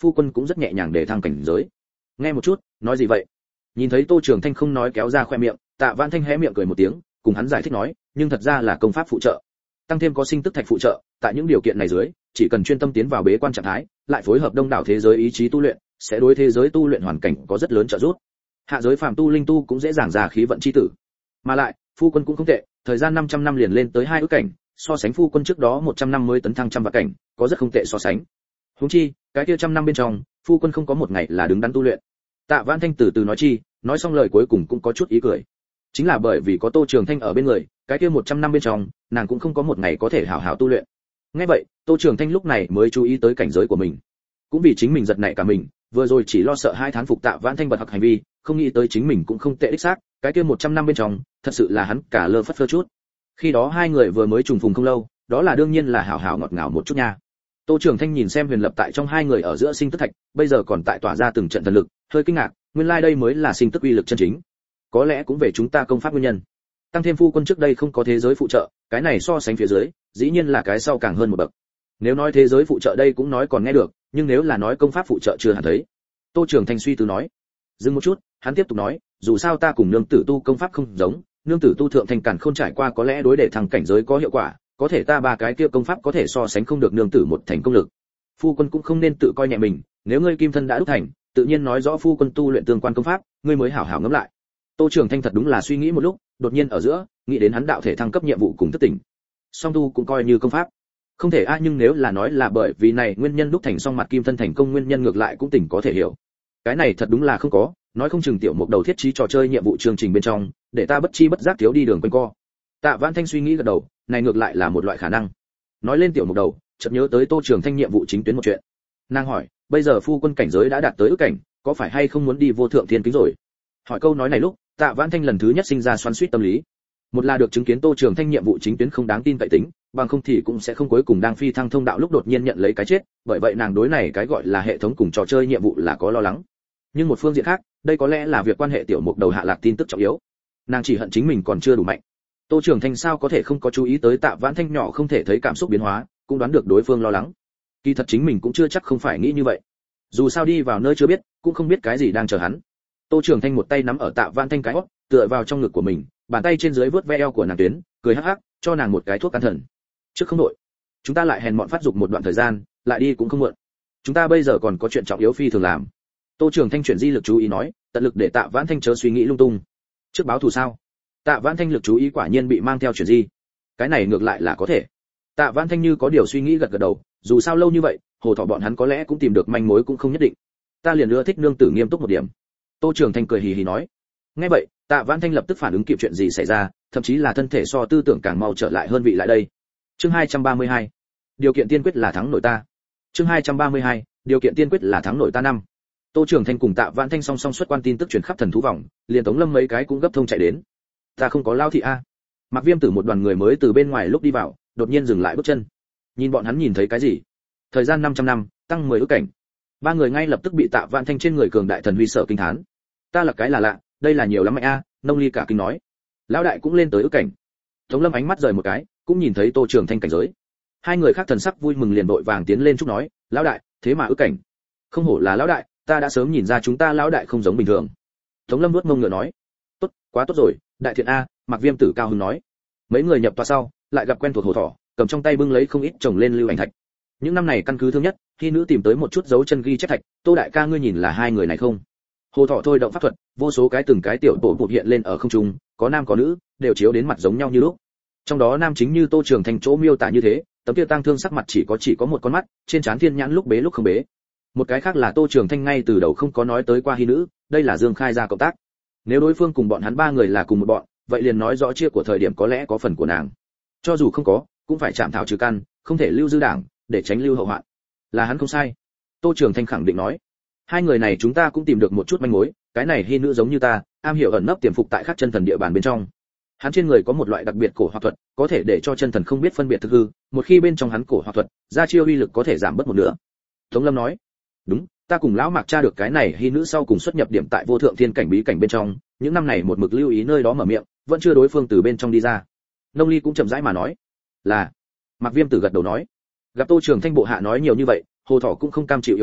S1: phu quân cũng rất nhẹ nhàng để thăng cảnh giới. Nghe một chút, nói gì vậy? Nhìn thấy Tô Trường Thanh không nói kéo ra khoe miệng, Tạ Vãn Thanh hé miệng cười một tiếng, cùng hắn giải thích nói, nhưng thật ra là công pháp phụ trợ, tăng thêm có sinh tức thạch phụ trợ, tại những điều kiện này dưới, chỉ cần chuyên tâm tiến vào bế quan trạng thái, lại phối hợp đông đảo thế giới ý chí tu luyện, sẽ đối thế giới tu luyện hoàn cảnh có rất lớn trợ giúp. Hạ giới phàm tu linh tu cũng dễ dàng ra khí vận chi tử. Mà lại, phu quân cũng không tệ, thời gian năm trăm năm liền lên tới hai ước cảnh, so sánh phu quân trước đó một trăm năm mới tấn thăng trăm vạn cảnh, có rất không tệ so sánh. Huống chi, cái kia trăm năm bên trong, phu quân không có một ngày là đứng đắn tu luyện. Tạ Vãn Thanh từ từ nói chi, nói xong lời cuối cùng cũng có chút ý cười. Chính là bởi vì có Tô Trường Thanh ở bên người, cái kia một trăm năm bên trong, nàng cũng không có một ngày có thể hảo hảo tu luyện. Nghe vậy, Tô Trường Thanh lúc này mới chú ý tới cảnh giới của mình. Cũng vì chính mình giật nảy cả mình, vừa rồi chỉ lo sợ hai tháng phục Tạ Vãn Thanh bật học hành vi, không nghĩ tới chính mình cũng không tệ đích xác, cái kia một trăm năm bên trong, thật sự là hắn cả lơ phất phơ chút. Khi đó hai người vừa mới trùng phùng không lâu, đó là đương nhiên là hảo hảo ngọt ngào một chút nha. Tô Trường Thanh nhìn xem Huyền Lập tại trong hai người ở giữa sinh tức thạch, bây giờ còn tại tỏa ra từng trận thần lực, hơi kinh ngạc, nguyên lai like đây mới là sinh tức uy lực chân chính. Có lẽ cũng về chúng ta công pháp nguyên nhân. Tăng thêm phu quân trước đây không có thế giới phụ trợ, cái này so sánh phía dưới, dĩ nhiên là cái sau càng hơn một bậc. Nếu nói thế giới phụ trợ đây cũng nói còn nghe được, nhưng nếu là nói công pháp phụ trợ chưa hẳn thấy. Tô Trường Thanh suy tư nói. Dừng một chút, hắn tiếp tục nói, dù sao ta cùng nương tử tu công pháp không giống, nương tử tu thượng thành càn khôn trải qua có lẽ đối để thằng cảnh giới có hiệu quả, có thể ta ba cái kia công pháp có thể so sánh không được nương tử một thành công lực. Phu quân cũng không nên tự coi nhẹ mình, nếu ngươi kim thân đã đúc thành, tự nhiên nói rõ phu quân tu luyện tương quan công pháp, ngươi mới hảo hảo ngẫm lại. Tô Trường Thanh thật đúng là suy nghĩ một lúc, đột nhiên ở giữa, nghĩ đến hắn đạo thể thăng cấp nhiệm vụ cùng thức tỉnh. Song tu cũng coi như công pháp. Không thể a, nhưng nếu là nói là bởi vì này nguyên nhân đúc thành song mặt kim thân thành công nguyên nhân ngược lại cũng tỉnh có thể hiểu. Cái này thật đúng là không có, nói không chừng tiểu mục đầu thiết trí trò chơi nhiệm vụ chương trình bên trong, để ta bất chi bất giác thiếu đi đường quanh co. Tạ Vãn Thanh suy nghĩ gật đầu, này ngược lại là một loại khả năng. Nói lên tiểu mục đầu, chợt nhớ tới Tô Trường Thanh nhiệm vụ chính tuyến một chuyện. Nàng hỏi, bây giờ phu quân cảnh giới đã đạt tới ước cảnh, có phải hay không muốn đi vô thượng thiên kính rồi? Hỏi câu nói này lúc, Tạ Vãn Thanh lần thứ nhất sinh ra xoắn xuýt tâm lý. Một là được chứng kiến Tô Trường Thanh nhiệm vụ chính tuyến không đáng tin cậy tính, bằng không thì cũng sẽ không cuối cùng đang phi thăng thông đạo lúc đột nhiên nhận lấy cái chết, bởi vậy nàng đối này cái gọi là hệ thống cùng trò chơi nhiệm vụ là có lo lắng. Nhưng một phương diện khác, đây có lẽ là việc quan hệ tiểu mục đầu hạ lạc tin tức trọng yếu. Nàng chỉ hận chính mình còn chưa đủ mạnh. Tô Trường Thanh sao có thể không có chú ý tới Tạ Vãn Thanh nhỏ không thể thấy cảm xúc biến hóa, cũng đoán được đối phương lo lắng. Kỳ thật chính mình cũng chưa chắc không phải nghĩ như vậy. Dù sao đi vào nơi chưa biết, cũng không biết cái gì đang chờ hắn. Tô Trường Thanh một tay nắm ở Tạ Vãn Thanh cái hót, tựa vào trong ngực của mình, bàn tay trên dưới vuốt ve eo của nàng tuyến, cười hắc hắc, cho nàng một cái thuốc can thần. Trước không đội, chúng ta lại hèn mọn phát dục một đoạn thời gian, lại đi cũng không muộn. Chúng ta bây giờ còn có chuyện trọng yếu phi thường làm. Tô Trường Thanh chuyển di lực chú ý nói, tận lực để Tạ Vãn Thanh chớ suy nghĩ lung tung. Trước báo thù sao? Tạ Vãn Thanh lực chú ý quả nhiên bị mang theo chuyển di. Cái này ngược lại là có thể. Tạ Vãn Thanh như có điều suy nghĩ gật gật đầu, dù sao lâu như vậy, hồ thọ bọn hắn có lẽ cũng tìm được manh mối cũng không nhất định. Ta liền ưa thích nương tử nghiêm túc một điểm. Tô Trường Thanh cười hì hì nói. Nghe vậy, Tạ Vãn Thanh lập tức phản ứng kịp chuyện gì xảy ra, thậm chí là thân thể so tư tưởng càng mau trở lại hơn vị lại đây. Chương hai trăm ba mươi hai. Điều kiện tiên quyết là thắng nội ta. Chương hai trăm ba mươi hai. Điều kiện tiên quyết là thắng nội ta năm. Tô Trường Thanh cùng Tạ Vãn Thanh song song xuất quan tin tức truyền khắp thần thú vòng, liền Tống Lâm mấy cái cũng gấp thông chạy đến. Ta không có lao thị a. Mạc Viêm Tử một đoàn người mới từ bên ngoài lúc đi vào, đột nhiên dừng lại bước chân. Nhìn bọn hắn nhìn thấy cái gì? Thời gian năm trăm năm, tăng mười ước cảnh. Ba người ngay lập tức bị Tạ Vãn Thanh trên người cường đại thần huy sợ kinh thán. Ta là cái là lạ, đây là nhiều lắm mạnh a, Nông Ly cả kinh nói. Lão đại cũng lên tới ước cảnh. Tống Lâm ánh mắt rời một cái, cũng nhìn thấy Tô Trường Thanh cảnh giới. Hai người khác thần sắc vui mừng liền đội vàng tiến lên chúc nói, lão đại, thế mà ước cảnh. Không hổ là lão đại, ta đã sớm nhìn ra chúng ta lão đại không giống bình thường. Tống Lâm nuốt mông ngựa nói, tốt, quá tốt rồi, đại thiện a, Mạc Viêm Tử cao hứng nói. Mấy người nhập tòa sau, lại gặp quen thuộc hồ thỏ, cầm trong tay bưng lấy không ít chồng lên lưu ảnh thạch. Những năm này căn cứ thương nhất, khi nữ tìm tới một chút dấu chân ghi chép thạch, Tô đại ca ngươi nhìn là hai người này không? Hồ thỏ thôi động pháp thuật, vô số cái từng cái tiểu tổ bột hiện lên ở không trung, có nam có nữ, đều chiếu đến mặt giống nhau như lúc. Trong đó nam chính như Tô Trường Thanh chỗ miêu tả như thế, tấm kia tang thương sắc mặt chỉ có chỉ có một con mắt, trên trán thiên nhãn lúc bế lúc không bế. Một cái khác là Tô Trường Thanh ngay từ đầu không có nói tới qua hy nữ, đây là Dương Khai ra cộng tác. Nếu đối phương cùng bọn hắn ba người là cùng một bọn, vậy liền nói rõ chia của thời điểm có lẽ có phần của nàng. Cho dù không có, cũng phải chạm thảo trừ căn, không thể lưu dư đảng, để tránh lưu hậu hoạn. Là hắn không sai. Tô Trường Thanh khẳng định nói. Hai người này chúng ta cũng tìm được một chút manh mối, cái này hy nữ giống như ta, am hiểu ẩn nấp tiềm phục tại các chân thần địa bàn bên trong. Hắn trên người có một loại đặc biệt cổ hoặc thuật, có thể để cho chân thần không biết phân biệt thực hư, một khi bên trong hắn cổ hoặc thuật, ra chiêu uy lực có thể giảm bớt một nửa. Tống Lâm nói. Đúng, ta cùng lão Mạc tra được cái này hy nữ sau cùng xuất nhập điểm tại vô thượng thiên cảnh bí cảnh bên trong, những năm này một mực lưu ý nơi đó mở miệng, vẫn chưa đối phương từ bên trong đi ra. Nông Ly cũng chậm rãi mà nói. Là. Mạc Viêm Tử gật đầu nói. Gặp Tô Trường Thanh bộ hạ nói nhiều như vậy, hồ thỏ cũng không cam chịu yếu thế,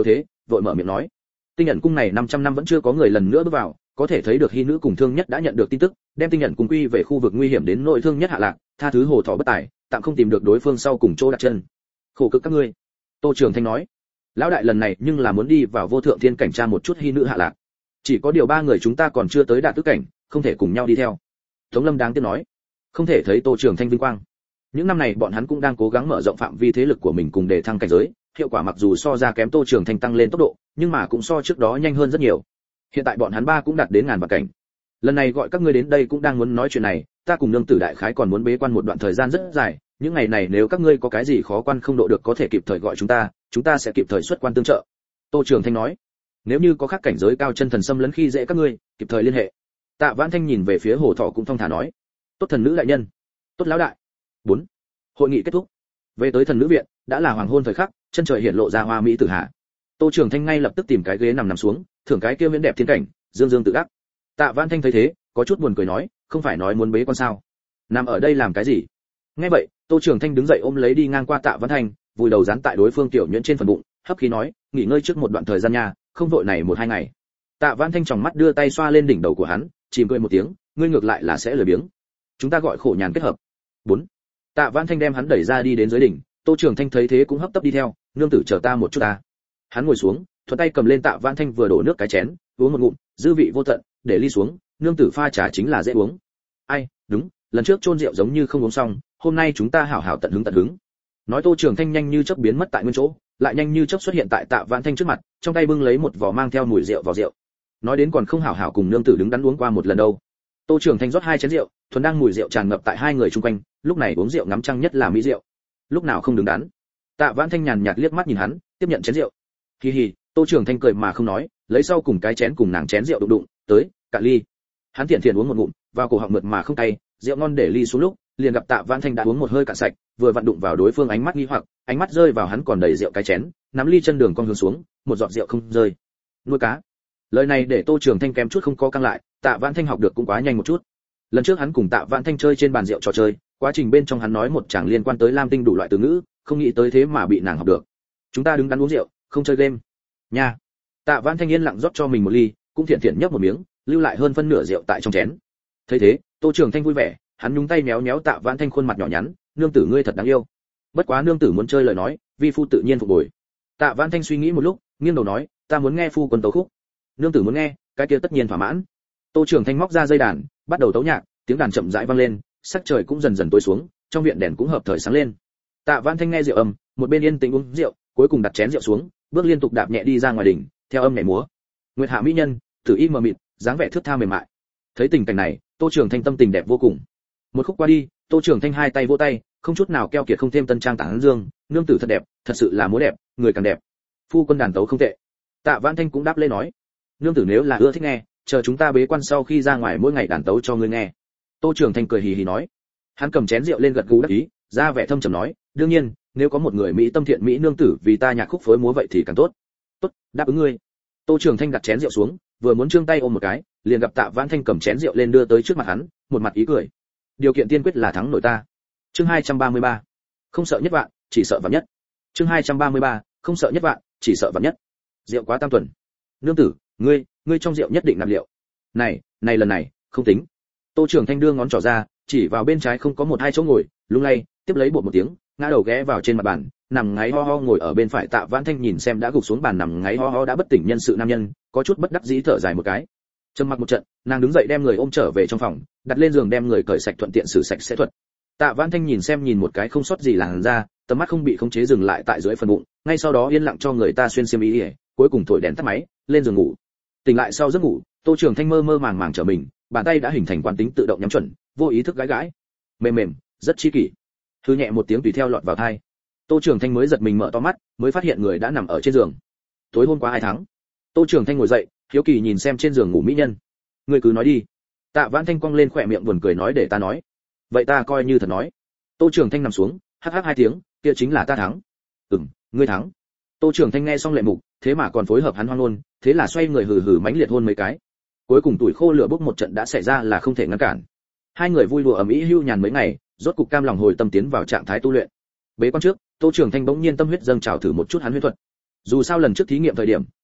S1: vội mở miệng nói. Tinh nhận cung này năm trăm năm vẫn chưa có người lần nữa bước vào, có thể thấy được hy nữ cùng thương nhất đã nhận được tin tức, đem tinh nhận cung quy về khu vực nguy hiểm đến nội thương nhất hạ lạc, tha thứ hồ thọ bất tài, tạm không tìm được đối phương sau cùng chỗ đặt chân. Khổ cực các ngươi. Tô Trường Thanh nói. Lão đại lần này nhưng là muốn đi vào vô thượng thiên cảnh tra một chút hy nữ hạ lạc. Chỉ có điều ba người chúng ta còn chưa tới đạt tứ cảnh, không thể cùng nhau đi theo. Tống Lâm đáng tiếc nói. Không thể thấy Tô Trường Thanh vinh quang. Những năm này bọn hắn cũng đang cố gắng mở rộng phạm vi thế lực của mình cùng để thăng cảnh giới, hiệu quả mặc dù so ra kém Tô Trường Thanh tăng lên tốc độ, nhưng mà cũng so trước đó nhanh hơn rất nhiều. Hiện tại bọn hắn ba cũng đạt đến ngàn vạn cảnh. Lần này gọi các ngươi đến đây cũng đang muốn nói chuyện này, ta cùng nương tử đại khái còn muốn bế quan một đoạn thời gian rất dài, những ngày này nếu các ngươi có cái gì khó quan không độ được có thể kịp thời gọi chúng ta, chúng ta sẽ kịp thời xuất quan tương trợ. Tô Trường Thanh nói. Nếu như có khác cảnh giới cao chân thần xâm lấn khi dễ các ngươi, kịp thời liên hệ. Tạ Vãn Thanh nhìn về phía Hồ Thọ cũng thong thả nói. Tốt thần nữ đại nhân. Tốt lão đại. bốn Hội nghị kết thúc. Về tới thần nữ viện, đã là hoàng hôn thời khắc, chân trời hiện lộ ra hoa mỹ tử hạ. Tô Trường Thanh ngay lập tức tìm cái ghế nằm nằm xuống, thưởng cái kia viễn đẹp thiên cảnh, dương dương tự đắc. Tạ Vãn Thanh thấy thế, có chút buồn cười nói, không phải nói muốn bế quan sao? Nằm ở đây làm cái gì? Nghe vậy, Tô Trường Thanh đứng dậy ôm lấy đi ngang qua Tạ Vãn Thanh, vùi đầu dán tại đối phương tiểu nhuyễn trên phần bụng, hấp khí nói, nghỉ ngơi trước một đoạn thời gian nha, không vội này một hai ngày. Tạ Vãn Thanh tròng mắt đưa tay xoa lên đỉnh đầu của hắn, chìm cười một tiếng, ngươi ngược lại là sẽ lười biếng. Chúng ta gọi khổ nhàn kết hợp. bốn Tạ Vãn Thanh đem hắn đẩy ra đi đến dưới đỉnh, Tô Trường Thanh thấy thế cũng hấp tấp đi theo, nương tử chờ ta một chút ta. Hắn ngồi xuống, thuận tay cầm lên Tạ Vãn Thanh vừa đổ nước cái chén, uống một ngụm, dư vị vô tận, để ly xuống, nương tử pha trà chính là dễ uống. Ai, đúng, lần trước chôn rượu giống như không uống xong, hôm nay chúng ta hảo hảo tận hứng tận hứng. Nói Tô Trường Thanh nhanh như chớp biến mất tại nguyên chỗ, lại nhanh như chớp xuất hiện tại Tạ Vãn Thanh trước mặt, trong tay bưng lấy một vò mang theo mùi rượu vò rượu. Nói đến còn không hảo hảo cùng nương tử đứng đắn uống qua một lần đâu. Tô Trường Thanh rót hai chén rượu, thuần đang mùi rượu tràn ngập tại hai người chung quanh, lúc này uống rượu ngắm trăng nhất là mỹ rượu. Lúc nào không đứng đắn. Tạ Vãn Thanh nhàn nhạt liếc mắt nhìn hắn, tiếp nhận chén rượu. Hi hi, Tô Trường Thanh cười mà không nói, lấy sau cùng cái chén cùng nàng chén rượu đụng đụng, tới, cạn ly. Hắn thiện thiện uống một ngụm, vào cổ họng mượt mà không tay, rượu ngon để ly xuống lúc, liền gặp Tạ Vãn Thanh đã uống một hơi cạn sạch, vừa vặn đụng vào đối phương ánh mắt nghi hoặc, ánh mắt rơi vào hắn còn đầy rượu cái chén, nắm ly chân đường con hướng xuống, một giọt rượu không rơi. Nuôi cá. Lời này để Tô Trường Thanh kém chút không có căng lại, Tạ Vãn Thanh học được cũng quá nhanh một chút. Lần trước hắn cùng Tạ Vãn Thanh chơi trên bàn rượu trò chơi, quá trình bên trong hắn nói một chàng liên quan tới Lam Tinh đủ loại từ ngữ, không nghĩ tới thế mà bị nàng học được. Chúng ta đứng đắn uống rượu, không chơi game. Nha. Tạ Vãn Thanh yên lặng rót cho mình một ly, cũng thiện thiện nhấp một miếng, lưu lại hơn phân nửa rượu tại trong chén. Thấy thế, Tô Trường Thanh vui vẻ, hắn nhúng tay méo méo Tạ Vãn Thanh khuôn mặt nhỏ nhắn, nương tử ngươi thật đáng yêu. Bất quá nương tử muốn chơi lời nói, vi phu tự nhiên phục bồi. Tạ Vãn Thanh suy nghĩ một lúc, nghiêng đầu nói, ta muốn nghe phu quân tấu khúc. Nương tử muốn nghe, cái kia tất nhiên thỏa mãn. Tô Trường Thanh móc ra dây đàn, bắt đầu tấu nhạc, tiếng đàn chậm rãi vang lên, sắc trời cũng dần dần tối xuống, trong viện đèn cũng hợp thời sáng lên. Tạ Vãn Thanh nghe rượu âm, một bên yên tĩnh uống rượu, cuối cùng đặt chén rượu xuống, bước liên tục đạp nhẹ đi ra ngoài đỉnh, theo âm nhảy múa. Nguyệt hạ mỹ nhân, tử y mờ mịt, dáng vẻ thướt tha mềm mại. Thấy tình cảnh này, Tô Trường Thanh tâm tình đẹp vô cùng. Một khúc qua đi, Tô Trường Thanh hai tay vỗ tay, không chút nào keo kiệt không thêm tân trang tán dương, nương tử thật đẹp, thật sự là múa đẹp, người càng đẹp. Phu quân đàn tấu không tệ. Tạ Vãn Thanh cũng đáp lên nói, nương tử nếu là ưa thích nghe, chờ chúng ta bế quan sau khi ra ngoài mỗi ngày đàn tấu cho ngươi nghe. Tô Trường Thanh cười hì hì nói. Hắn cầm chén rượu lên gật gù đắc ý, ra vẻ thâm trầm nói, đương nhiên, nếu có một người mỹ tâm thiện mỹ nương tử vì ta nhạc khúc phối múa vậy thì càng tốt. Tốt, đáp ứng ngươi. Tô Trường Thanh đặt chén rượu xuống, vừa muốn trương tay ôm một cái, liền gặp Tạ Vãn Thanh cầm chén rượu lên đưa tới trước mặt hắn, một mặt ý cười. Điều kiện tiên quyết là thắng nổi ta. Chương hai trăm ba mươi ba. Không sợ nhất vạn, chỉ sợ vạn nhất. Chương hai trăm ba mươi ba. Không sợ nhất vạn, chỉ sợ vạn nhất. Rượu quá tam tuần. Nương tử, ngươi, ngươi trong rượu nhất định nạp liệu. Này, này lần này, không tính. Tô Trường Thanh đưa ngón trỏ ra, chỉ vào bên trái không có một hai chỗ ngồi, lung lay, tiếp lấy bột một tiếng, ngã đầu ghé vào trên mặt bàn, nằm ngáy ho ho ngồi ở bên phải. Tạ Vãn Thanh nhìn xem đã gục xuống bàn nằm ngáy ho ho đã bất tỉnh nhân sự nam nhân, có chút bất đắc dĩ thở dài một cái. Trầm mặc một trận, nàng đứng dậy đem người ôm trở về trong phòng, đặt lên giường đem người cởi sạch thuận tiện xử sạch sẽ thuật. Tạ Vãn Thanh nhìn xem nhìn một cái không sót gì làn ra, tầm mắt không bị khống chế dừng lại tại dưới phần bụng, ngay sau đó yên lặng cho người ta xuyên xiêm y, cuối cùng thổi đèn tắt máy, lên giường ngủ. Tỉnh lại sau giấc ngủ, Tô Trường Thanh mơ mơ màng màng trở mình, bàn tay đã hình thành quán tính tự động nhắm chuẩn, vô ý thức gãi gãi. Mềm mềm, rất chi kỷ. Hư nhẹ một tiếng tùy theo lọt vào tai. Tô Trường Thanh mới giật mình mở to mắt, mới phát hiện người đã nằm ở trên giường. Tối hôm qua hai tháng. Tô Trường Thanh ngồi dậy, hiếu kỳ nhìn xem trên giường ngủ mỹ nhân. Ngươi cứ nói đi. Tạ Vãn Thanh cong lên khỏe miệng buồn cười nói để ta nói. Vậy ta coi như thật nói. Tô Trường Thanh nằm xuống, hắc hắc hai tiếng, kia chính là ta thắng. Ừm, ngươi thắng. Tô Trường Thanh nghe xong lệ mục, thế mà còn phối hợp hắn hoang luôn, thế là xoay người hừ hừ mãnh liệt hôn mấy cái. Cuối cùng tuổi khô lửa bốc một trận đã xảy ra là không thể ngăn cản. Hai người vui đùa ầm ĩ hưu nhàn mấy ngày, rốt cục cam lòng hồi tâm tiến vào trạng thái tu luyện. Bế quan trước, Tô Trường Thanh bỗng nhiên tâm huyết dâng trào thử một chút hắn huyễn thuật. Dù sao lần trước thí nghiệm thời điểm,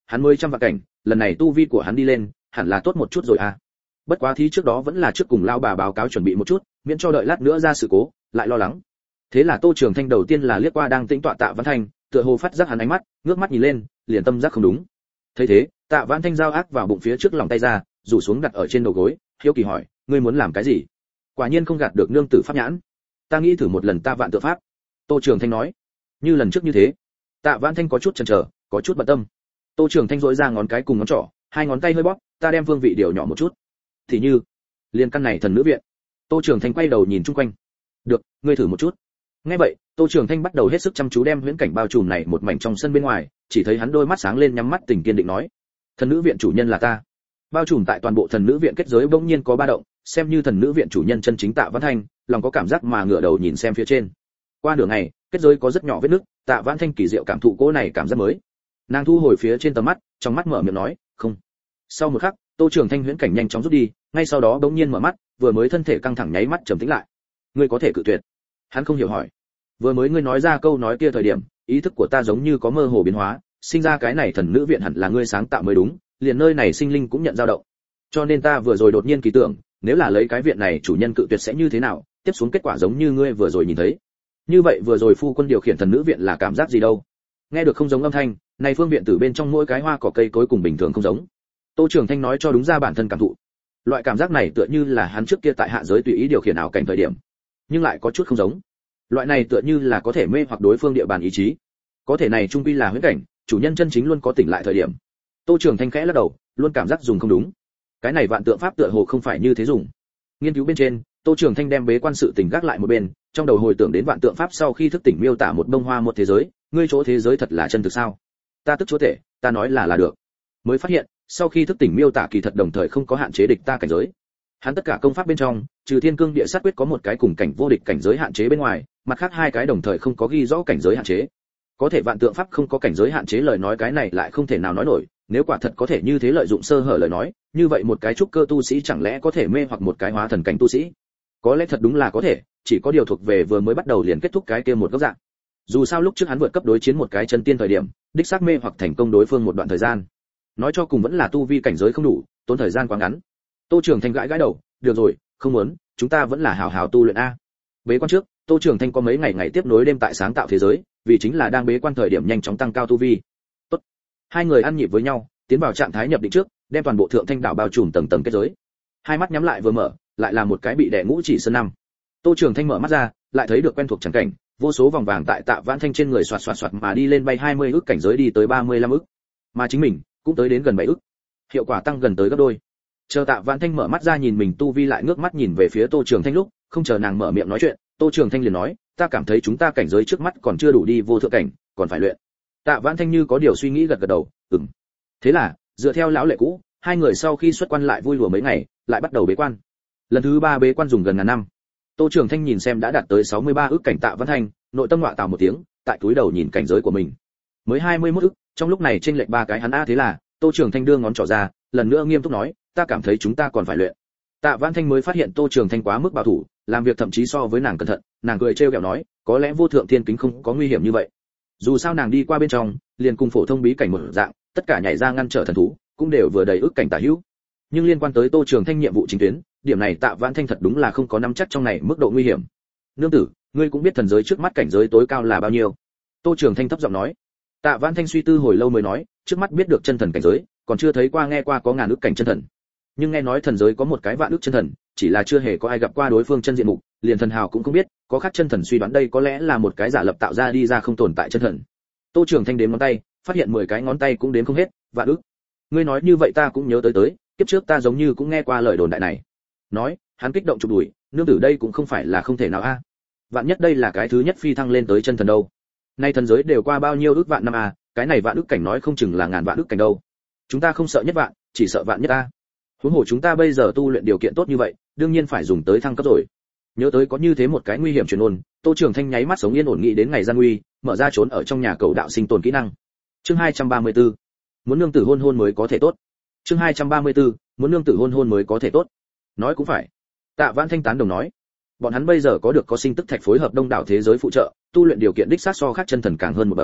S1: hắn mới trăm vạn cảnh, lần này tu vi của hắn đi lên, hẳn là tốt một chút rồi à. Bất quá thí trước đó vẫn là trước cùng lão bà báo cáo chuẩn bị một chút, miễn cho đợi lát nữa ra sự cố, lại lo lắng. Thế là Tô Trường Thanh đầu tiên là liếc qua đang tĩnh tọa Tạ Vãn Thanh, tựa hồ phát giác hắn ánh mắt, ngước mắt nhìn lên, liền tâm giác không đúng. Thấy thế, Tạ Vãn Thanh giao ác vào bụng phía trước lòng tay ra, rủ xuống đặt ở trên đầu gối, hiếu kỳ hỏi, ngươi muốn làm cái gì? Quả nhiên không gạt được nương tử pháp nhãn. Ta nghĩ thử một lần ta vạn tự pháp. Tô Trường Thanh nói. Như lần trước như thế. Tạ Vãn Thanh có chút chần chờ, có chút bận tâm. Tô Trường Thanh rỗi ra ngón cái cùng ngón trỏ, hai ngón tay hơi bóp, ta đem phương vị điều nhỏ một chút. Thì như, liên căn này thần nữ viện. Tô Trường Thanh quay đầu nhìn chung quanh. Được, ngươi thử một chút. Nghe vậy, Tô Trường Thanh bắt đầu hết sức chăm chú đem huyễn cảnh bao trùm này một mảnh trong sân bên ngoài, chỉ thấy hắn đôi mắt sáng lên nhắm mắt tỉnh kiên định nói: thần nữ viện chủ nhân là ta. Bao trùm tại toàn bộ thần nữ viện kết giới bỗng nhiên có ba động, xem như thần nữ viện chủ nhân chân chính Tạ Vãn Thanh, lòng có cảm giác mà ngửa đầu nhìn xem phía trên. Qua đường này, kết giới có rất nhỏ vết nứt, Tạ Vãn Thanh kỳ diệu cảm thụ cỗ này cảm giác mới. Nàng thu hồi phía trên tầm mắt, trong mắt mở miệng nói, không. Sau một khắc, Tô Trường Thanh huyễn cảnh nhanh chóng rút đi, ngay sau đó bỗng nhiên mở mắt, vừa mới thân thể căng thẳng nháy mắt trầm tĩnh lại. Ngươi có thể cự tuyệt? Hắn không hiểu hỏi. Vừa mới ngươi nói ra câu nói kia thời điểm, ý thức của ta giống như có mơ hồ biến hóa, sinh ra cái này thần nữ viện hẳn là ngươi sáng tạo mới đúng, liền nơi này sinh linh cũng nhận dao động. Cho nên ta vừa rồi đột nhiên kỳ tưởng, nếu là lấy cái viện này chủ nhân cự tuyệt sẽ như thế nào, tiếp xuống kết quả giống như ngươi vừa rồi nhìn thấy. Như vậy vừa rồi phu quân điều khiển thần nữ viện là cảm giác gì đâu? Nghe được không giống âm thanh, này phương viện tử bên trong mỗi cái hoa cỏ cây cối cùng bình thường không giống. Tô Trường Thanh nói cho đúng ra bản thân cảm thụ. Loại cảm giác này tựa như là hắn trước kia tại hạ giới tùy ý điều khiển ảo cảnh thời điểm, nhưng lại có chút không giống. Loại này tựa như là có thể mê hoặc đối phương địa bàn ý chí. Có thể này trung quy là huyễn cảnh, chủ nhân chân chính luôn có tỉnh lại thời điểm. Tô Trường Thanh khẽ lắc đầu, luôn cảm giác dùng không đúng. Cái này vạn tượng pháp tựa hồ không phải như thế dùng. Nghiên cứu bên trên, Tô Trường Thanh đem bế quan sự tình gác lại một bên, trong đầu hồi tưởng đến vạn tượng pháp sau khi thức tỉnh miêu tả một bông hoa một thế giới, ngươi chỗ thế giới thật là chân thực sao? Ta tức chúa tể, ta nói là là được. Mới phát hiện, sau khi thức tỉnh miêu tả kỳ thật đồng thời không có hạn chế địch ta cảnh giới. Hắn tất cả công pháp bên trong, trừ Thiên Cương Địa Sát Quyết có một cái cùng cảnh vô địch cảnh giới hạn chế bên ngoài, mặt khác hai cái đồng thời không có ghi rõ cảnh giới hạn chế. Có thể vạn tượng pháp không có cảnh giới hạn chế lời nói cái này lại không thể nào nói nổi, nếu quả thật có thể như thế lợi dụng sơ hở lời nói, như vậy một cái trúc cơ tu sĩ chẳng lẽ có thể mê hoặc một cái hóa thần cảnh tu sĩ? Có lẽ thật đúng là có thể, chỉ có điều thuộc về vừa mới bắt đầu liền kết thúc cái kia một góc dạng. Dù sao lúc trước hắn vượt cấp đối chiến một cái chân tiên thời điểm, đích xác mê hoặc thành công đối phương một đoạn thời gian. Nói cho cùng vẫn là tu vi cảnh giới không đủ, tốn thời gian quá ngắn. Tô Trường Thanh gãi gãi đầu, được rồi, không muốn, chúng ta vẫn là hào hào tu luyện a. Bế quan trước, Tô Trường Thanh có mấy ngày ngày tiếp nối đêm tại sáng tạo thế giới, vì chính là đang bế quan thời điểm nhanh chóng tăng cao tu vi. Tốt. Hai người ăn nhịp với nhau, tiến vào trạng thái nhập định trước, đem toàn bộ thượng thanh đảo bao trùm tầng tầng kết giới. Hai mắt nhắm lại vừa mở, lại là một cái bị đè ngũ chỉ sơn năm. Tô Trường Thanh mở mắt ra, lại thấy được quen thuộc chẳng cảnh, vô số vòng vàng tại Tạ Vãn Thanh trên người xoạt xoạt xoạt mà đi lên bay hai mươi ức cảnh giới đi tới ba mươi lăm ức, mà chính mình cũng tới đến gần bảy ức. Hiệu quả tăng gần tới gấp đôi. Chờ Tạ Vãn Thanh mở mắt ra nhìn mình tu vi lại ngước mắt nhìn về phía Tô Trường Thanh lúc, không chờ nàng mở miệng nói chuyện, Tô Trường Thanh liền nói, ta cảm thấy chúng ta cảnh giới trước mắt còn chưa đủ đi vô thượng cảnh, còn phải luyện. Tạ Vãn Thanh như có điều suy nghĩ gật gật đầu, ừm. Thế là, dựa theo lão lệ cũ, hai người sau khi xuất quan lại vui lùa mấy ngày, lại bắt đầu bế quan. Lần thứ ba bế quan dùng gần ngàn năm. Tô Trường Thanh nhìn xem đã đạt tới sáu mươi ba ức cảnh Tạ Vãn Thanh, nội tâm ngọa tào một tiếng, tại túi đầu nhìn cảnh giới của mình. Mới hai mươi mốt ức, trong lúc này chênh lệch ba cái hắn a thế là, Tô Trường Thanh đưa ngón trỏ ra, lần nữa nghiêm túc nói, ta cảm thấy chúng ta còn phải luyện. Tạ Vãn Thanh mới phát hiện Tô Trường Thanh quá mức bảo thủ, làm việc thậm chí so với nàng cẩn thận, nàng cười trêu ghẹo nói, có lẽ vô thượng thiên kính không có nguy hiểm như vậy. Dù sao nàng đi qua bên trong, liền cùng phổ thông bí cảnh một dạng, tất cả nhảy ra ngăn trở thần thú, cũng đều vừa đầy ức cảnh tả hữu. Nhưng liên quan tới Tô Trường Thanh nhiệm vụ chính tuyến, điểm này Tạ Vãn Thanh thật đúng là không có nắm chắc trong này mức độ nguy hiểm. Nương tử, ngươi cũng biết thần giới trước mắt cảnh giới tối cao là bao nhiêu? Tô Trường Thanh thấp giọng nói. Tạ Vãn Thanh suy tư hồi lâu mới nói, trước mắt biết được chân thần cảnh giới, còn chưa thấy qua nghe qua có ngàn ức cảnh chân thần. Nhưng nghe nói thần giới có một cái vạn ức chân thần, chỉ là chưa hề có ai gặp qua đối phương chân diện mục, liền thần hào cũng không biết, có khác chân thần suy đoán đây có lẽ là một cái giả lập tạo ra đi ra không tồn tại chân thần. Tô Trường Thanh đếm ngón tay, phát hiện mười cái ngón tay cũng đếm không hết, vạn ức. Ngươi nói như vậy ta cũng nhớ tới tới, kiếp trước ta giống như cũng nghe qua lời đồn đại này. Nói, hắn kích động chụp đùi, nương tử đây cũng không phải là không thể nào a. Vạn nhất đây là cái thứ nhất phi thăng lên tới chân thần đâu. Nay thần giới đều qua bao nhiêu ức vạn năm a, cái này vạn ức cảnh nói không chừng là ngàn vạn ức cảnh đâu. Chúng ta không sợ nhất vạn, chỉ sợ vạn nhất a. Huống hồ chúng ta bây giờ tu luyện điều kiện tốt như vậy, đương nhiên phải dùng tới thăng cấp rồi. Nhớ tới có như thế một cái nguy hiểm truyền ôn, Tô Trường Thanh nháy mắt sống yên ổn nghĩ đến ngày gian nguy, mở ra trốn ở trong nhà cầu đạo sinh tồn kỹ năng. Chương hai trăm ba mươi tư, muốn nương tử hôn hôn mới có thể tốt. Chương hai trăm ba mươi tư, muốn nương tử hôn hôn mới có thể tốt. Nói cũng phải. Tạ Vãn Thanh tán đồng nói, bọn hắn bây giờ có được có sinh tức thạch phối hợp đông đảo thế giới phụ trợ, tu luyện điều kiện đích xác so khác chân thần càng hơn một bậc.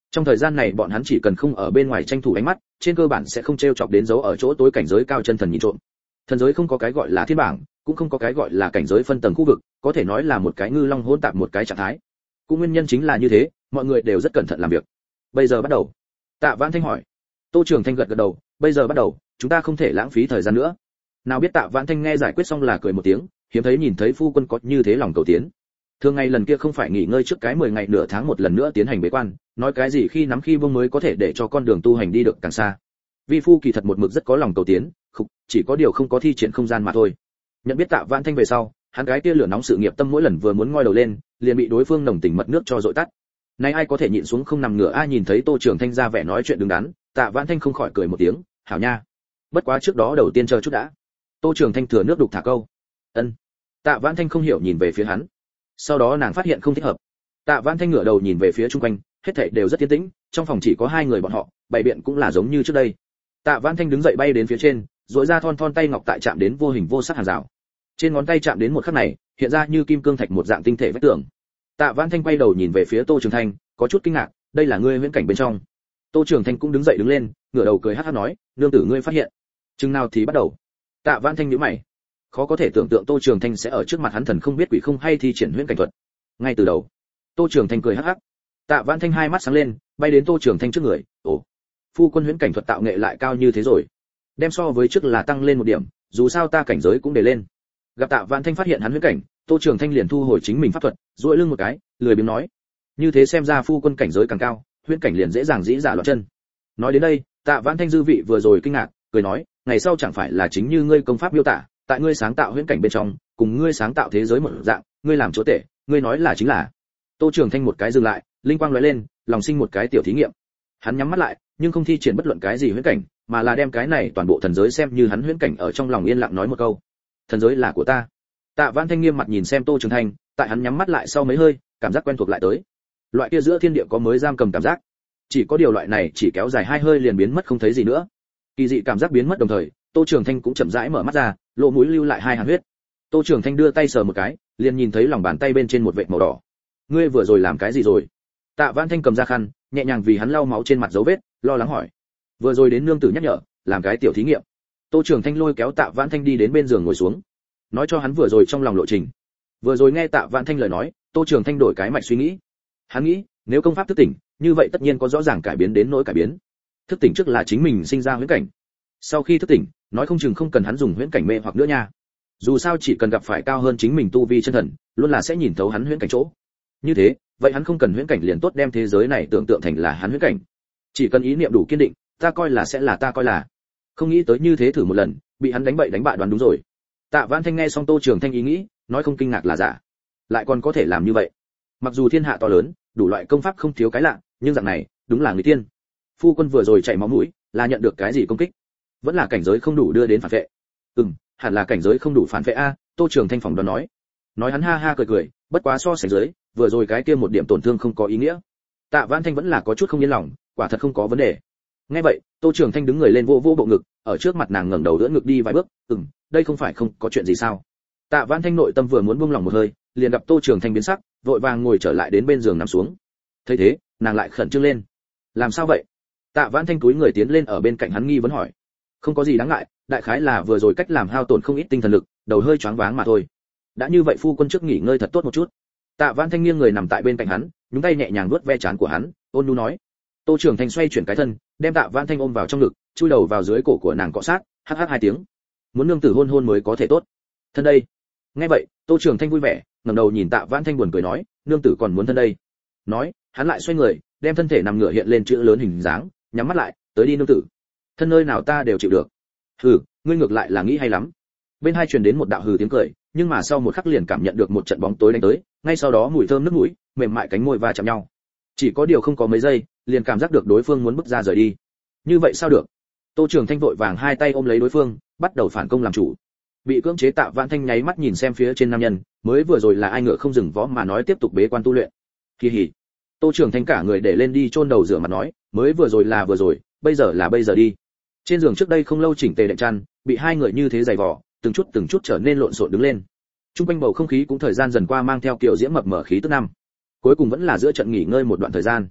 S1: Trong thời gian này bọn hắn chỉ cần không ở bên ngoài tranh thủ ánh mắt, trên cơ bản sẽ không trêu chọc đến dấu ở chỗ tối cảnh giới cao chân thần nhìn trộm. Thần giới không có cái gọi là thiên bảng, cũng không có cái gọi là cảnh giới phân tầng khu vực, có thể nói là một cái ngư long hỗn tạp một cái trạng thái. Cũng nguyên nhân chính là như thế, mọi người đều rất cẩn thận làm việc. Bây giờ bắt đầu. Tạ Vãn Thanh hỏi. Tô Trường Thanh gật gật đầu, bây giờ bắt đầu, chúng ta không thể lãng phí thời gian nữa. Nào biết Tạ Vãn Thanh nghe giải quyết xong là cười một tiếng, hiếm thấy nhìn thấy phu quân có như thế lòng cầu tiến. Thường ngày lần kia không phải nghỉ ngơi trước cái mười ngày nửa tháng một lần nữa tiến hành bế quan, nói cái gì khi nắm khi buông mới có thể để cho con đường tu hành đi được càng xa. Vi phu kỳ thật một mực rất có lòng cầu tiến, khục, chỉ có điều không có thi triển không gian mà thôi. Nhận biết Tạ Vãn Thanh về sau, hắn gái kia lửa nóng sự nghiệp tâm mỗi lần vừa muốn ngoi đầu lên, liền bị đối phương nồng tình mật nước cho dội tắt. Nay ai có thể nhịn xuống không nằm ngửa ai nhìn thấy Tô Trường Thanh ra vẻ nói chuyện đứng đắn, Tạ Vãn Thanh không khỏi cười một tiếng, hảo nha. Bất quá trước đó đầu tiên chờ chút đã. Tô Trường Thanh thừa nước đục thả câu. Ân. Tạ Vãn Thanh không hiểu nhìn về phía hắn. Sau đó nàng phát hiện không thích hợp. Tạ Vãn Thanh ngửa đầu nhìn về phía xung quanh, hết thảy đều rất yên tĩnh, trong phòng chỉ có hai người bọn họ, bày biện cũng là giống như trước đây. Tạ Vãn Thanh đứng dậy bay đến phía trên, duỗi ra thon thon tay ngọc tại chạm đến vô hình vô sắc hàng rào. Trên ngón tay chạm đến một khắc này, hiện ra như kim cương thạch một dạng tinh thể vách tường. Tạ Vãn Thanh quay đầu nhìn về phía Tô Trường Thanh, có chút kinh ngạc, đây là ngươi huyễn cảnh bên trong. Tô Trường Thanh cũng đứng dậy đứng lên, ngửa đầu cười hắc hắc nói, nương tử ngươi phát hiện. Chừng nào thì bắt đầu. Tạ Vãn Thanh nhíu mày. Khó có thể tưởng tượng Tô Trường Thanh sẽ ở trước mặt hắn thần không biết quỷ không hay thi triển huyễn cảnh thuật. Ngay từ đầu, Tô Trường Thanh cười hắc hắc. Tạ Vãn Thanh hai mắt sáng lên, bay đến Tô Trường Thanh trước người, "Ồ, phu quân huyễn cảnh thuật tạo nghệ lại cao như thế rồi. Đem so với trước là tăng lên một điểm, dù sao ta cảnh giới cũng để lên." Gặp Tạ Vãn Thanh phát hiện hắn huyễn cảnh, Tô Trường Thanh liền thu hồi chính mình pháp thuật, duỗi lưng một cái, lười biếng nói, "Như thế xem ra phu quân cảnh giới càng cao, huyễn cảnh liền dễ dàng dĩ dạ loạn chân." Nói đến đây, Tạ Vãn Thanh dư vị vừa rồi kinh ngạc, cười nói, "Ngày sau chẳng phải là chính như ngươi công pháp miêu tả, tại ngươi sáng tạo huyễn cảnh bên trong, cùng ngươi sáng tạo thế giới một dạng, ngươi làm chúa tể, ngươi nói là chính là." Tô Trường Thanh một cái dừng lại, linh quang lóe lên, lòng sinh một cái tiểu thí nghiệm. Hắn nhắm mắt lại, nhưng không thi triển bất luận cái gì huyễn cảnh, mà là đem cái này toàn bộ thần giới xem như hắn huyễn cảnh ở trong lòng yên lặng nói một câu, "Thần giới là của ta." Tạ Vãn Thanh nghiêm mặt nhìn xem Tô Trường Thanh, tại hắn nhắm mắt lại sau mấy hơi, cảm giác quen thuộc lại tới. Loại kia giữa thiên địa có mới giam cầm cảm giác. Chỉ có điều loại này chỉ kéo dài hai hơi liền biến mất không thấy gì nữa. Kỳ dị cảm giác biến mất đồng thời, Tô Trường Thanh cũng chậm rãi mở mắt ra, lỗ mũi lưu lại hai hàn huyết. Tô Trường Thanh đưa tay sờ một cái, liền nhìn thấy lòng bàn tay bên trên một vệt màu đỏ. "Ngươi vừa rồi làm cái gì rồi?" Tạ Vãn Thanh cầm ra khăn, nhẹ nhàng vì hắn lau máu trên mặt dấu vết, lo lắng hỏi. "Vừa rồi đến nương tử nhắc nhở, làm cái tiểu thí nghiệm." Tô Trường Thanh lôi kéo Tạ Vãn Thanh đi đến bên giường ngồi xuống, nói cho hắn vừa rồi trong lòng lộ trình. Vừa rồi nghe Tạ Vãn Thanh lời nói, Tô Trường Thanh đổi cái mạch suy nghĩ. Hắn nghĩ, nếu công pháp thức tỉnh, như vậy tất nhiên có rõ ràng cải biến đến nỗi cải biến. Thức tỉnh trước là chính mình sinh ra huyễn cảnh. Sau khi thức tỉnh, nói không chừng không cần hắn dùng huyễn cảnh mê hoặc nữa nha. Dù sao chỉ cần gặp phải cao hơn chính mình tu vi chân thần, luôn là sẽ nhìn thấu hắn huyễn cảnh chỗ. Như thế, vậy hắn không cần huyễn cảnh liền tốt đem thế giới này tưởng tượng thành là hắn huyễn cảnh. Chỉ cần ý niệm đủ kiên định, ta coi là sẽ là ta coi là. Không nghĩ tới như thế thử một lần, bị hắn đánh bậy đánh bạ đoán đúng rồi. Tạ Vãn Thanh nghe xong Tô Trường Thanh ý nghĩ, nói không kinh ngạc là giả. Lại còn có thể làm như vậy. Mặc dù thiên hạ to lớn, đủ loại công pháp không thiếu cái lạ, nhưng dạng này, đúng là người tiên. Phu quân vừa rồi chảy máu mũi, là nhận được cái gì công kích? Vẫn là cảnh giới không đủ đưa đến phản vệ. Ừm, hẳn là cảnh giới không đủ phản vệ a, Tô Trường Thanh phỏng đoán nói. Nói hắn ha ha cười cười, bất quá so sánh dưới, vừa rồi cái kia một điểm tổn thương không có ý nghĩa. Tạ Vãn Thanh vẫn là có chút không yên lòng, quả thật không có vấn đề. Nghe vậy, Tô Trường Thanh đứng người lên vô vô bộ ngực, ở trước mặt nàng ngẩng đầu đỡ ngực đi vài bước, "Ừm, đây không phải không có chuyện gì sao?" Tạ Vãn Thanh nội tâm vừa muốn buông lòng một hơi, liền gặp Tô Trường Thanh biến sắc, vội vàng ngồi trở lại đến bên giường nằm xuống. Thấy thế, nàng lại khẩn trương lên. "Làm sao vậy?" Tạ Vãn Thanh cúi người tiến lên ở bên cạnh hắn nghi vấn hỏi. "Không có gì đáng ngại, đại khái là vừa rồi cách làm hao tổn không ít tinh thần lực, đầu hơi choáng váng mà thôi. Đã như vậy phu quân trước nghỉ ngơi thật tốt một chút." Tạ Vãn Thanh nghiêng người nằm tại bên cạnh hắn, nhúng tay nhẹ nhàng vuốt ve trán của hắn, ôn nhu nói. Tô Trường Thanh xoay chuyển cái thân, đem Tạ Vãn Thanh ôm vào trong ngực, chui đầu vào dưới cổ của nàng cọ sát, hắt hắt hai tiếng. "Muốn nương tử hôn hôn mới có thể tốt. Thân đây." Nghe vậy, Tô Trường Thanh vui vẻ, ngẩng đầu nhìn Tạ Vãn Thanh buồn cười nói, "Nương tử còn muốn thân đây." Nói, hắn lại xoay người, đem thân thể nằm ngửa hiện lên chữ lớn hình dáng, nhắm mắt lại, "Tới đi nương tử. Thân nơi nào ta đều chịu được." "Hừ, ngươi ngược lại là nghĩ hay lắm." Bên hai truyền đến một đạo hừ tiếng cười, nhưng mà sau một khắc liền cảm nhận được một trận bóng tối đánh tới, ngay sau đó mùi thơm nước mũi, mềm mại cánh môi va chạm nhau. Chỉ có điều không có mấy giây, liền cảm giác được đối phương muốn bước ra rời đi. Như vậy sao được? Tô Trường Thanh vội vàng hai tay ôm lấy đối phương, bắt đầu phản công làm chủ. Bị cưỡng chế Tạ Vãn Thanh nháy mắt nhìn xem phía trên nam nhân, mới vừa rồi là ai ngựa không dừng vó mà nói tiếp tục bế quan tu luyện. Kỳ hỉ. Tô Trường Thanh cả người để lên đi chôn đầu rửa mặt nói, mới vừa rồi là vừa rồi, bây giờ là bây giờ đi. Trên giường trước đây không lâu chỉnh tề đệm chăn, bị hai người như thế giày vò, từng chút từng chút trở nên lộn xộn đứng lên. Trung quanh bầu không khí cũng thời gian dần qua mang theo kiểu diễm mập mờ khí tức năm. Cuối cùng vẫn là giữa trận nghỉ ngơi một đoạn thời gian.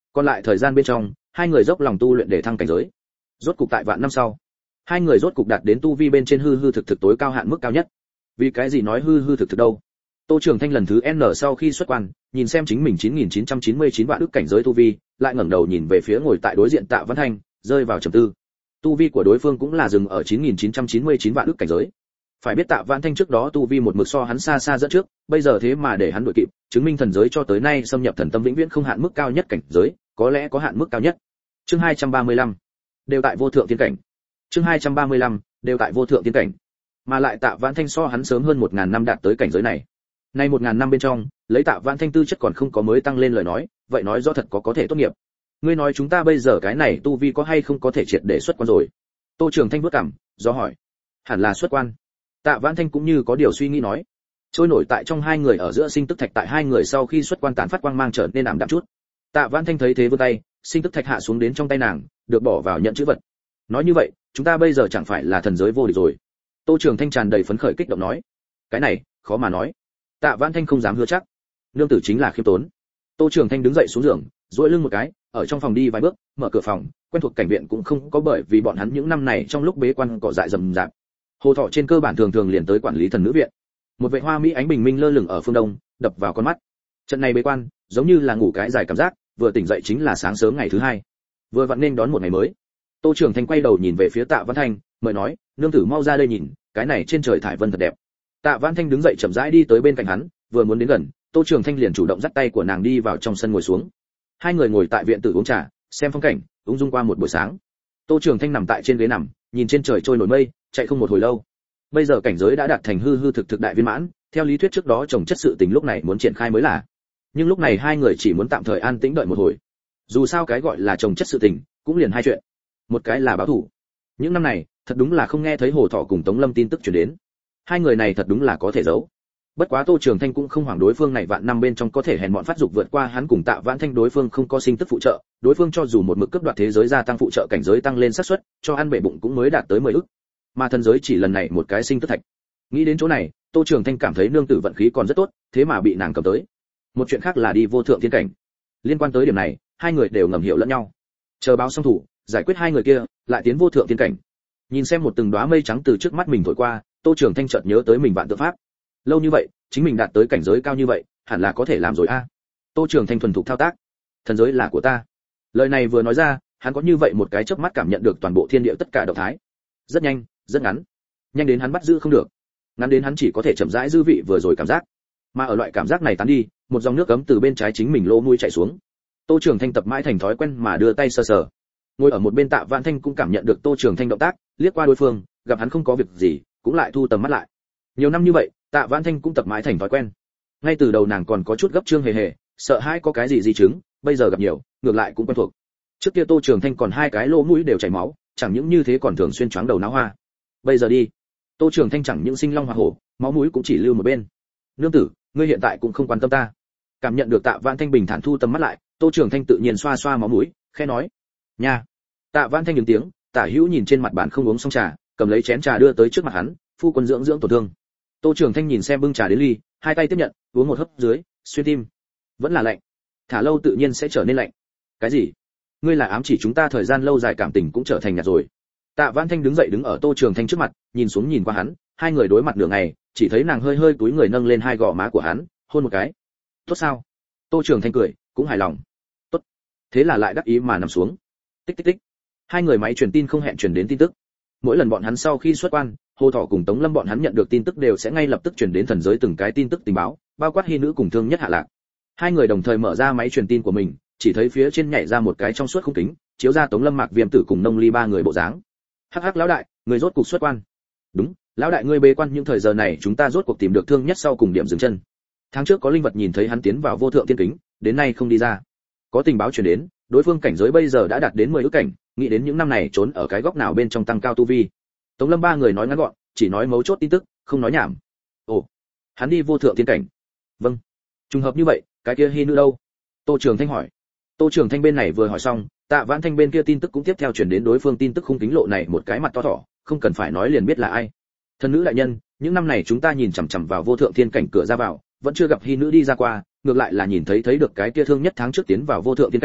S1: Còn lại thời gian bên trong, hai người dốc lòng tu luyện để thăng cảnh giới. Rốt cục tại vạn năm sau, hai người rốt cục đạt đến tu vi bên trên hư hư thực thực tối cao hạn mức cao nhất. Vì cái gì nói hư hư thực thực đâu? Tô Trường Thanh lần thứ N sau khi xuất quan, nhìn xem chính mình chín nghìn chín trăm chín mươi chín vạn ức cảnh giới tu vi, lại ngẩng đầu nhìn về phía ngồi tại đối diện Tạ Văn Thanh, rơi vào trầm tư. Tu vi của đối phương cũng là dừng ở chín nghìn chín trăm chín mươi chín vạn ức cảnh giới. Phải biết Tạ Văn Thanh trước đó tu vi một mực so hắn xa xa dẫn trước, bây giờ thế mà để hắn đuổi kịp, chứng minh thần giới cho tới nay xâm nhập thần tâm vĩnh viễn không hạn mức cao nhất cảnh giới, có lẽ có hạn mức cao nhất. Chương hai trăm ba mươi lăm, đều tại vô thượng tiên cảnh. Chương hai trăm ba mươi lăm, đều tại vô thượng tiên cảnh. Mà lại Tạ Văn Thanh so hắn sớm hơn một nghìn năm đạt tới cảnh giới này. Nay một nghìn năm bên trong, lấy Tạ Văn Thanh tư chất còn không có mới tăng lên lời nói, vậy nói rõ thật có có thể tốt nghiệp. Ngươi nói chúng ta bây giờ cái này tu vi có hay không có thể triệt để xuất quan rồi? Tô Trường Thanh bước cằm, do hỏi. Hẳn là xuất quan. Tạ Văn Thanh cũng như có điều suy nghĩ nói. Trôi nổi tại trong hai người ở giữa sinh tức thạch tại hai người sau khi xuất quan tán phát quang mang trở nên ảm đạm chút. Tạ Văn Thanh thấy thế vươn tay, sinh tức thạch hạ xuống đến trong tay nàng, được bỏ vào nhận chữ vật. Nói như vậy, chúng ta bây giờ chẳng phải là thần giới vô địch rồi? Tô Trường Thanh tràn đầy phấn khởi kích động nói. Cái này, khó mà nói. Tạ Văn Thanh không dám hứa chắc. Nương tử chính là khiêm tốn. Tô Trường Thanh đứng dậy xuống giường, duỗi lưng một cái, ở trong phòng đi vài bước, mở cửa phòng, quen thuộc cảnh viện cũng không có bởi vì bọn hắn những năm này trong lúc bế quan cỏ dại rầm rạp. Hồ Thọ trên cơ bản thường thường liền tới quản lý thần nữ viện. Một vệ hoa mỹ ánh bình minh lơ lửng ở phương đông, đập vào con mắt. Trận này bế quan, giống như là ngủ cái dài cảm giác, vừa tỉnh dậy chính là sáng sớm ngày thứ hai. Vừa vặn nên đón một ngày mới. Tô Trường Thanh quay đầu nhìn về phía Tạ Văn Thanh, mời nói, nương tử mau ra đây nhìn, cái này trên trời thải vân thật đẹp. Tạ Văn Thanh đứng dậy chậm rãi đi tới bên cạnh hắn, vừa muốn đến gần, Tô Trường Thanh liền chủ động dắt tay của nàng đi vào trong sân ngồi xuống. Hai người ngồi tại viện tử uống trà, xem phong cảnh, ung dung qua một buổi sáng. Tô Trường Thanh nằm tại trên ghế nằm, nhìn trên trời trôi nổi mây, chạy không một hồi lâu. Bây giờ cảnh giới đã đạt thành hư hư thực thực đại viên mãn, theo lý thuyết trước đó chồng chất sự tình lúc này muốn triển khai mới là. Nhưng lúc này hai người chỉ muốn tạm thời an tĩnh đợi một hồi. Dù sao cái gọi là chồng chất sự tình, cũng liền hai chuyện. Một cái là báo thủ. Những năm này, thật đúng là không nghe thấy Hồ Thọ cùng Tống Lâm tin tức truyền đến. Hai người này thật đúng là có thể giấu. Bất quá Tô Trường Thanh cũng không hoảng đối phương này vạn năm bên trong có thể hèn mọn phát dục vượt qua hắn cùng Tạ Vãn Thanh, đối phương không có sinh tức phụ trợ, đối phương cho dù một mực cấp đoạt thế giới gia tăng phụ trợ cảnh giới tăng lên xác suất, cho ăn bể bụng cũng mới đạt tới mười ức. Mà thần giới chỉ lần này một cái sinh tức thạch. Nghĩ đến chỗ này, Tô Trường Thanh cảm thấy nương tử vận khí còn rất tốt, thế mà bị nàng cầm tới. Một chuyện khác là đi vô thượng thiên cảnh. Liên quan tới điểm này, hai người đều ngầm hiểu lẫn nhau. Chờ báo xong thủ, giải quyết hai người kia, lại tiến vô thượng thiên cảnh. Nhìn xem một từng đóa mây trắng từ trước mắt mình thổi qua, Tô Trường Thanh chợt nhớ tới mình vạn tự pháp. Lâu như vậy, chính mình đạt tới cảnh giới cao như vậy, hẳn là có thể làm rồi a. À. Tô Trường Thanh thuần thục thao tác. Thần giới là của ta. Lời này vừa nói ra, hắn có như vậy một cái chớp mắt cảm nhận được toàn bộ thiên địa tất cả động thái. Rất nhanh, rất ngắn. Nhanh đến hắn bắt giữ không được. Ngắn đến hắn chỉ có thể chậm rãi dư vị vừa rồi cảm giác. Mà ở loại cảm giác này tán đi, một dòng nước ấm từ bên trái chính mình lỗ mũi chảy xuống. Tô Trường Thanh tập mãi thành thói quen mà đưa tay sờ sờ. Ngồi ở một bên Tạ Vãn Thanh cũng cảm nhận được Tô Trường Thanh động tác, liếc qua đối phương, gặp hắn không có việc gì, cũng lại thu tầm mắt lại. Nhiều năm như vậy, Tạ Vãn Thanh cũng tập mãi thành thói quen. Ngay từ đầu nàng còn có chút gấp trương hề hề, sợ hãi có cái gì di chứng, bây giờ gặp nhiều, ngược lại cũng quen thuộc. Trước kia Tô Trường Thanh còn hai cái lỗ mũi đều chảy máu, chẳng những như thế còn thường xuyên choáng đầu náo hoa. Bây giờ đi, Tô Trường Thanh chẳng những sinh long hỏa hổ, máu mũi cũng chỉ lưu một bên. Nương tử, ngươi hiện tại cũng không quan tâm ta. Cảm nhận được Tạ Vãn Thanh bình thản thu tầm mắt lại, Tô Trường Thanh tự nhiên xoa xoa máu mũi, khẽ nói: "Nha." Tạ Vãn Thanh ngừng tiếng, Tả Hữu nhìn trên mặt bàn không uống xong trà, cầm lấy chén trà đưa tới trước mặt hắn, "Phu quân dưỡng dưỡng tổn thương." Tô Trường Thanh nhìn xem bưng trà đến ly, hai tay tiếp nhận, uống một hớp dưới, xuyên tim. Vẫn là lạnh. Thả lâu tự nhiên sẽ trở nên lạnh. Cái gì? Ngươi là ám chỉ chúng ta thời gian lâu dài cảm tình cũng trở thành nhạt rồi. Tạ Vãn Thanh đứng dậy đứng ở Tô Trường Thanh trước mặt, nhìn xuống nhìn qua hắn, hai người đối mặt nửa ngày, chỉ thấy nàng hơi hơi cúi người nâng lên hai gò má của hắn, hôn một cái. Tốt sao? Tô Trường Thanh cười, cũng hài lòng. Tốt. Thế là lại đắc ý mà nằm xuống. Tích tích tích. Hai người máy truyền tin không hẹn truyền đến tin tức. Mỗi lần bọn hắn sau khi xuất quan, Hồ Thọ cùng Tống Lâm bọn hắn nhận được tin tức đều sẽ ngay lập tức truyền đến thần giới từng cái tin tức tình báo, bao quát hy nữ cùng thương nhất hạ lạc. Hai người đồng thời mở ra máy truyền tin của mình, chỉ thấy phía trên nhảy ra một cái trong suốt khung kính, chiếu ra Tống Lâm, Mạc Viêm Tử cùng Nông Ly ba người bộ dáng. Hắc hắc lão đại, người rốt cuộc xuất quan. Đúng, lão đại ngươi bế quan những thời giờ này chúng ta rốt cuộc tìm được thương nhất sau cùng điểm dừng chân. Tháng trước có linh vật nhìn thấy hắn tiến vào vô thượng tiên kính, đến nay không đi ra. Có tình báo truyền đến, đối phương cảnh giới bây giờ đã đạt đến mười ức cảnh, nghĩ đến những năm này trốn ở cái góc nào bên trong tăng cao tu vi. Tống Lâm ba người nói ngắn gọn, chỉ nói mấu chốt tin tức, không nói nhảm. Ồ, hắn đi vô thượng tiên cảnh. Vâng. Trùng hợp như vậy, cái kia hy nữ đâu? Tô Trường Thanh hỏi. Tô Trường Thanh bên này vừa hỏi xong, Tạ Vãn Thanh bên kia tin tức cũng tiếp theo truyền đến đối phương tin tức khung kính lộ này một cái mặt to thỏ, không cần phải nói liền biết là ai. Thần nữ đại nhân, những năm này chúng ta nhìn chằm chằm vào vô thượng thiên cảnh cửa ra vào, vẫn chưa gặp hy nữ đi ra qua, ngược lại là nhìn thấy thấy được cái kia thương nhất tháng trước tiến vào vô thượng thiên cảnh,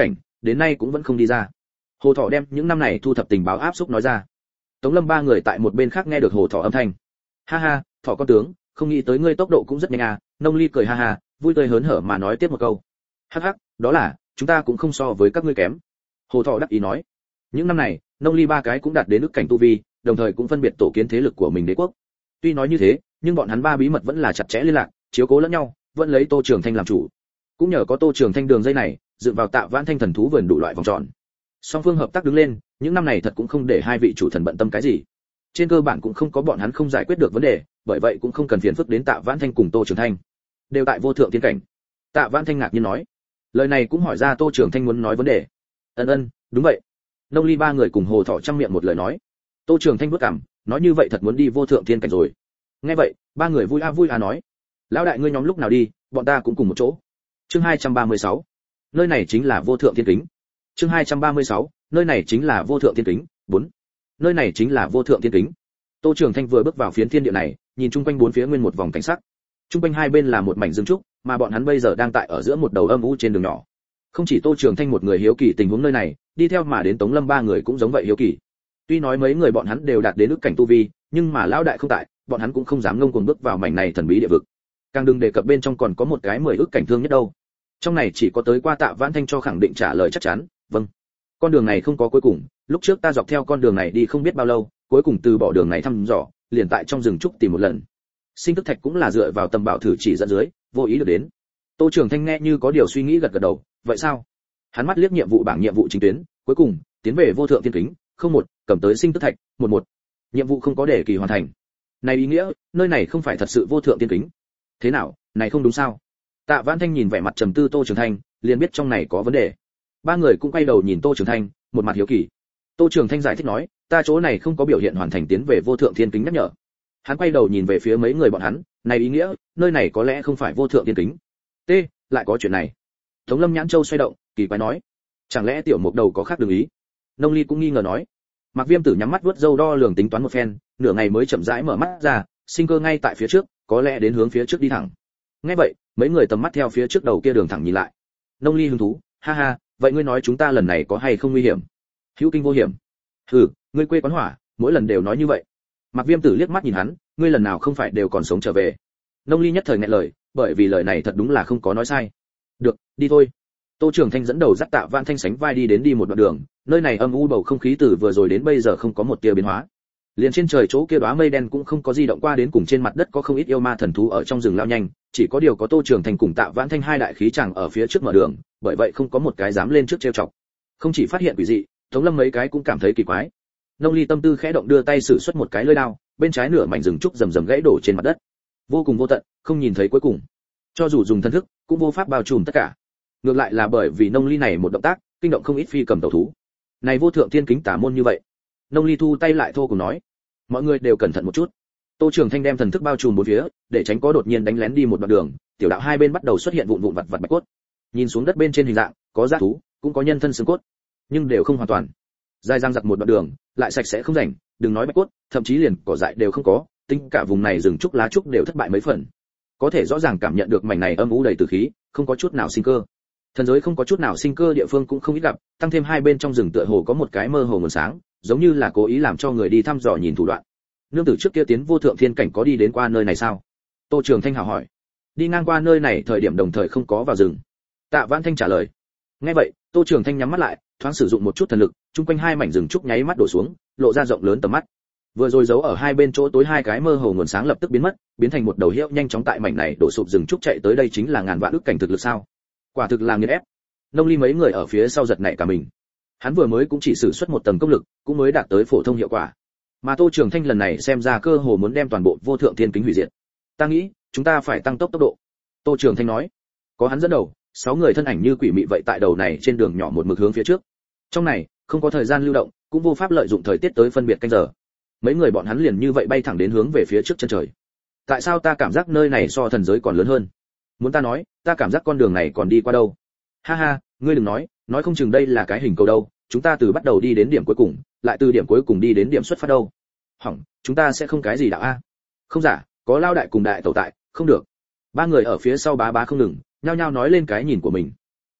S1: đến nay cũng vẫn không đi ra. Hồ Thỏ đem những năm này thu thập tình báo áp xúc nói ra. Tống Lâm ba người tại một bên khác nghe được Hồ Thỏ âm thanh. Ha ha, Thỏ con tướng, không nghĩ tới ngươi tốc độ cũng rất nhanh à. Nông Ly cười ha ha, vui tươi hớn hở mà nói tiếp một câu. Hắc hắc, đó là, chúng ta cũng không so với các ngươi kém. Hồ Thỏ đắc ý nói. Những năm này, Nông Ly ba cái cũng đạt đến ức cảnh tu vi, đồng thời cũng phân biệt tổ kiến thế lực của mình đế quốc. Tuy nói như thế, nhưng bọn hắn ba bí mật vẫn là chặt chẽ liên lạc, chiếu cố lẫn nhau, vẫn lấy Tô Trường Thanh làm chủ. Cũng nhờ có Tô Trường Thanh đường dây này, dựng vào Tạ Vãn Thanh thần thú vườn đủ loại vòng tròn. Song phương hợp tác đứng lên, những năm này thật cũng không để hai vị chủ thần bận tâm cái gì. Trên cơ bản cũng không có bọn hắn không giải quyết được vấn đề, bởi vậy cũng không cần phiền phức đến Tạ Vãn Thanh cùng Tô Trường Thanh. Đều tại vô thượng tiên cảnh. Tạ Vãn Thanh ngạc nhiên nói. Lời này cũng hỏi ra Tô Trường Thanh muốn nói vấn đề. Ân ân, đúng vậy. Nông Ly ba người cùng Hồ Thỏ trăm miệng một lời nói. Tô Trường Thanh bước cằm, nói như vậy thật muốn đi vô thượng tiên cảnh rồi. Nghe vậy, ba người vui a vui a nói. Lão đại ngươi nhóm lúc nào đi, bọn ta cũng cùng một chỗ. Chương hai trăm ba mươi sáu. Nơi này chính là vô thượng tiên kính. Chương hai trăm ba mươi sáu. Nơi này chính là vô thượng tiên kính. bốn. Nơi này chính là vô thượng tiên kính. Tô Trường Thanh vừa bước vào phiến thiên địa này, nhìn chung quanh bốn phía nguyên một vòng cảnh sắc. Chung quanh hai bên là một mảnh rừng trúc, mà bọn hắn bây giờ đang tại ở giữa một đầu âm u trên đường nhỏ. Không chỉ Tô Trường Thanh một người hiếu kỳ tình huống nơi này, đi theo mà đến Tống Lâm ba người cũng giống vậy hiếu kỳ. Tuy nói mấy người bọn hắn đều đạt đến ức cảnh tu vi, nhưng mà lão đại không tại, bọn hắn cũng không dám ngông cuồng bước vào mảnh này thần bí địa vực. Càng đừng đề cập bên trong còn có một cái mười ức cảnh thương nhất đâu. Trong này chỉ có tới qua Tạ Vãn Thanh cho khẳng định trả lời chắc chắn, vâng. Con đường này không có cuối cùng, lúc trước ta dọc theo con đường này đi không biết bao lâu, cuối cùng từ bỏ đường này thăm dò, liền tại trong rừng trúc tìm một lần. Sinh tức thạch cũng là dựa vào tầm bảo thử chỉ dẫn dưới, vô ý được đến. Tô Trường Thanh nghe như có điều suy nghĩ gật gật đầu, vậy sao? Hắn mắt liếc nhiệm vụ bảng nhiệm vụ chính tuyến, cuối cùng tiến về vô thượng tiên kính, không một, cầm tới sinh tức thạch, một một. Nhiệm vụ không có để kỳ hoàn thành. Này ý nghĩa, nơi này không phải thật sự vô thượng tiên kính. Thế nào, này không đúng sao? Tạ Vãn Thanh nhìn vẻ mặt trầm tư Tô Trường Thanh, liền biết trong này có vấn đề. Ba người cũng quay đầu nhìn Tô Trường Thanh, một mặt hiếu kỳ. Tô Trường Thanh giải thích nói, ta chỗ này không có biểu hiện hoàn thành tiến về vô thượng thiên kính nhắc nhở. Hắn quay đầu nhìn về phía mấy người bọn hắn, này ý nghĩa, nơi này có lẽ không phải vô thượng thiên kính. T, lại có chuyện này. Tống Lâm nhãn châu xoay động, kỳ quái nói, chẳng lẽ tiểu mục đầu có khác đường ý? Nông Ly cũng nghi ngờ nói. Mạc Viêm Tử nhắm mắt vuốt râu đo lường tính toán một phen, nửa ngày mới chậm rãi mở mắt ra, sinh cơ ngay tại phía trước, có lẽ đến hướng phía trước đi thẳng. Nghe vậy, mấy người tầm mắt theo phía trước đầu kia đường thẳng nhìn lại. Nông Ly hứng thú, ha ha, vậy ngươi nói chúng ta lần này có hay không nguy hiểm? Hữu kinh vô hiểm. Hừ, ngươi quê quán hỏa, mỗi lần đều nói như vậy. Mạc Viêm Tử liếc mắt nhìn hắn, ngươi lần nào không phải đều còn sống trở về. Nông Ly nhất thời nghẹn lời, bởi vì lời này thật đúng là không có nói sai. Được, đi thôi. Tô Trường Thanh dẫn đầu dắt Tạ Vãn Thanh sánh vai đi đến đi một đoạn đường, nơi này âm u bầu không khí từ vừa rồi đến bây giờ không có một tia biến hóa. Liền trên trời chỗ kia đóa mây đen cũng không có di động qua đến, cùng trên mặt đất có không ít yêu ma thần thú ở trong rừng lao nhanh, chỉ có điều có Tô Trường Thanh cùng Tạ Vãn Thanh hai đại khí chàng ở phía trước mở đường, bởi vậy không có một cái dám lên trước trêu chọc. Không chỉ phát hiện quỷ dị, Tống Lâm mấy cái cũng cảm thấy kỳ quái. Nông Ly tâm tư khẽ động, đưa tay sử xuất một cái lưỡi đao, bên trái nửa mảnh rừng trúc rầm rầm gãy đổ trên mặt đất. Vô cùng vô tận, không nhìn thấy cuối cùng. Cho dù dùng thân thức, cũng vô pháp bao trùm tất cả. Ngược lại là bởi vì Nông Ly này một động tác, kinh động không ít phi cầm tẩu thú. Này vô thượng thiên kính tả môn như vậy. Nông Ly thu tay lại thô cùng nói, mọi người đều cẩn thận một chút. Tô Trường Thanh đem thần thức bao trùm bốn phía, để tránh có đột nhiên đánh lén đi một đoạn đường, tiểu đạo hai bên bắt đầu xuất hiện vụn vụn vặt vặt bạch cốt. Nhìn xuống đất bên trên hình dạng, có dã thú, cũng có nhân thân xương cốt, nhưng đều không hoàn toàn. Dài dang dặc một đoạn đường, lại sạch sẽ không rảnh, đừng nói bạch cốt, thậm chí liền cỏ dại đều không có, tính cả vùng này rừng trúc lá trúc đều thất bại mấy phần. Có thể rõ ràng cảm nhận được mảnh này âm u đầy tử khí, không có chút nào sinh cơ. Thần giới không có chút nào sinh cơ địa phương cũng không ít gặp, tăng thêm hai bên trong rừng tựa hồ có một cái mơ hồ nguồn sáng, giống như là cố ý làm cho người đi thăm dò nhìn thủ đoạn. Nương tử trước kia tiến vô thượng thiên cảnh có đi đến qua nơi này sao? Tô Trường Thanh hào hỏi. Đi ngang qua nơi này thời điểm đồng thời không có vào rừng. Tạ Vãn Thanh trả lời. Nghe vậy, Tô Trường Thanh nhắm mắt lại, thoáng sử dụng một chút thần lực, chung quanh hai mảnh rừng trúc nháy mắt đổ xuống, lộ ra rộng lớn tầm mắt. Vừa rồi giấu ở hai bên chỗ tối hai cái mơ hồ nguồn sáng lập tức biến mất, biến thành một đầu hiệu nhanh chóng tại mảnh này đổ sụp rừng trúc chạy tới, đây chính là ngàn vạn ức cảnh thực lực sao? Quả thực là nghiền ép. Nông Ly mấy người ở phía sau giật nảy cả mình. Hắn vừa mới cũng chỉ sử xuất một tầng công lực, cũng mới đạt tới phổ thông hiệu quả. Mà Tô Trường Thanh lần này xem ra cơ hồ muốn đem toàn bộ vô thượng thiên kính hủy diệt. Ta nghĩ, chúng ta phải tăng tốc tốc độ. Tô Trường Thanh nói. Có hắn dẫn đầu, sáu người thân ảnh như quỷ mị vậy tại đầu này trên đường nhỏ một mực hướng phía trước. Trong này, không có thời gian lưu động, cũng vô pháp lợi dụng thời tiết tới phân biệt canh giờ. Mấy người bọn hắn liền như vậy bay thẳng đến hướng về phía trước chân trời. Tại sao ta cảm giác nơi này so thần giới còn lớn hơn? Muốn ta nói, ta cảm giác con đường này còn đi qua đâu? Ha ha, ngươi đừng nói, nói không chừng đây là cái hình cầu đâu, chúng ta từ bắt đầu đi đến điểm cuối cùng, lại từ điểm cuối cùng đi đến điểm xuất phát đâu. Hỏng, chúng ta sẽ không cái gì đạo a. Không giả, có lao đại cùng đại tẩu tại, không được. Ba người ở phía sau bá bá không ngừng, nhao nhao nói lên cái nhìn của mình.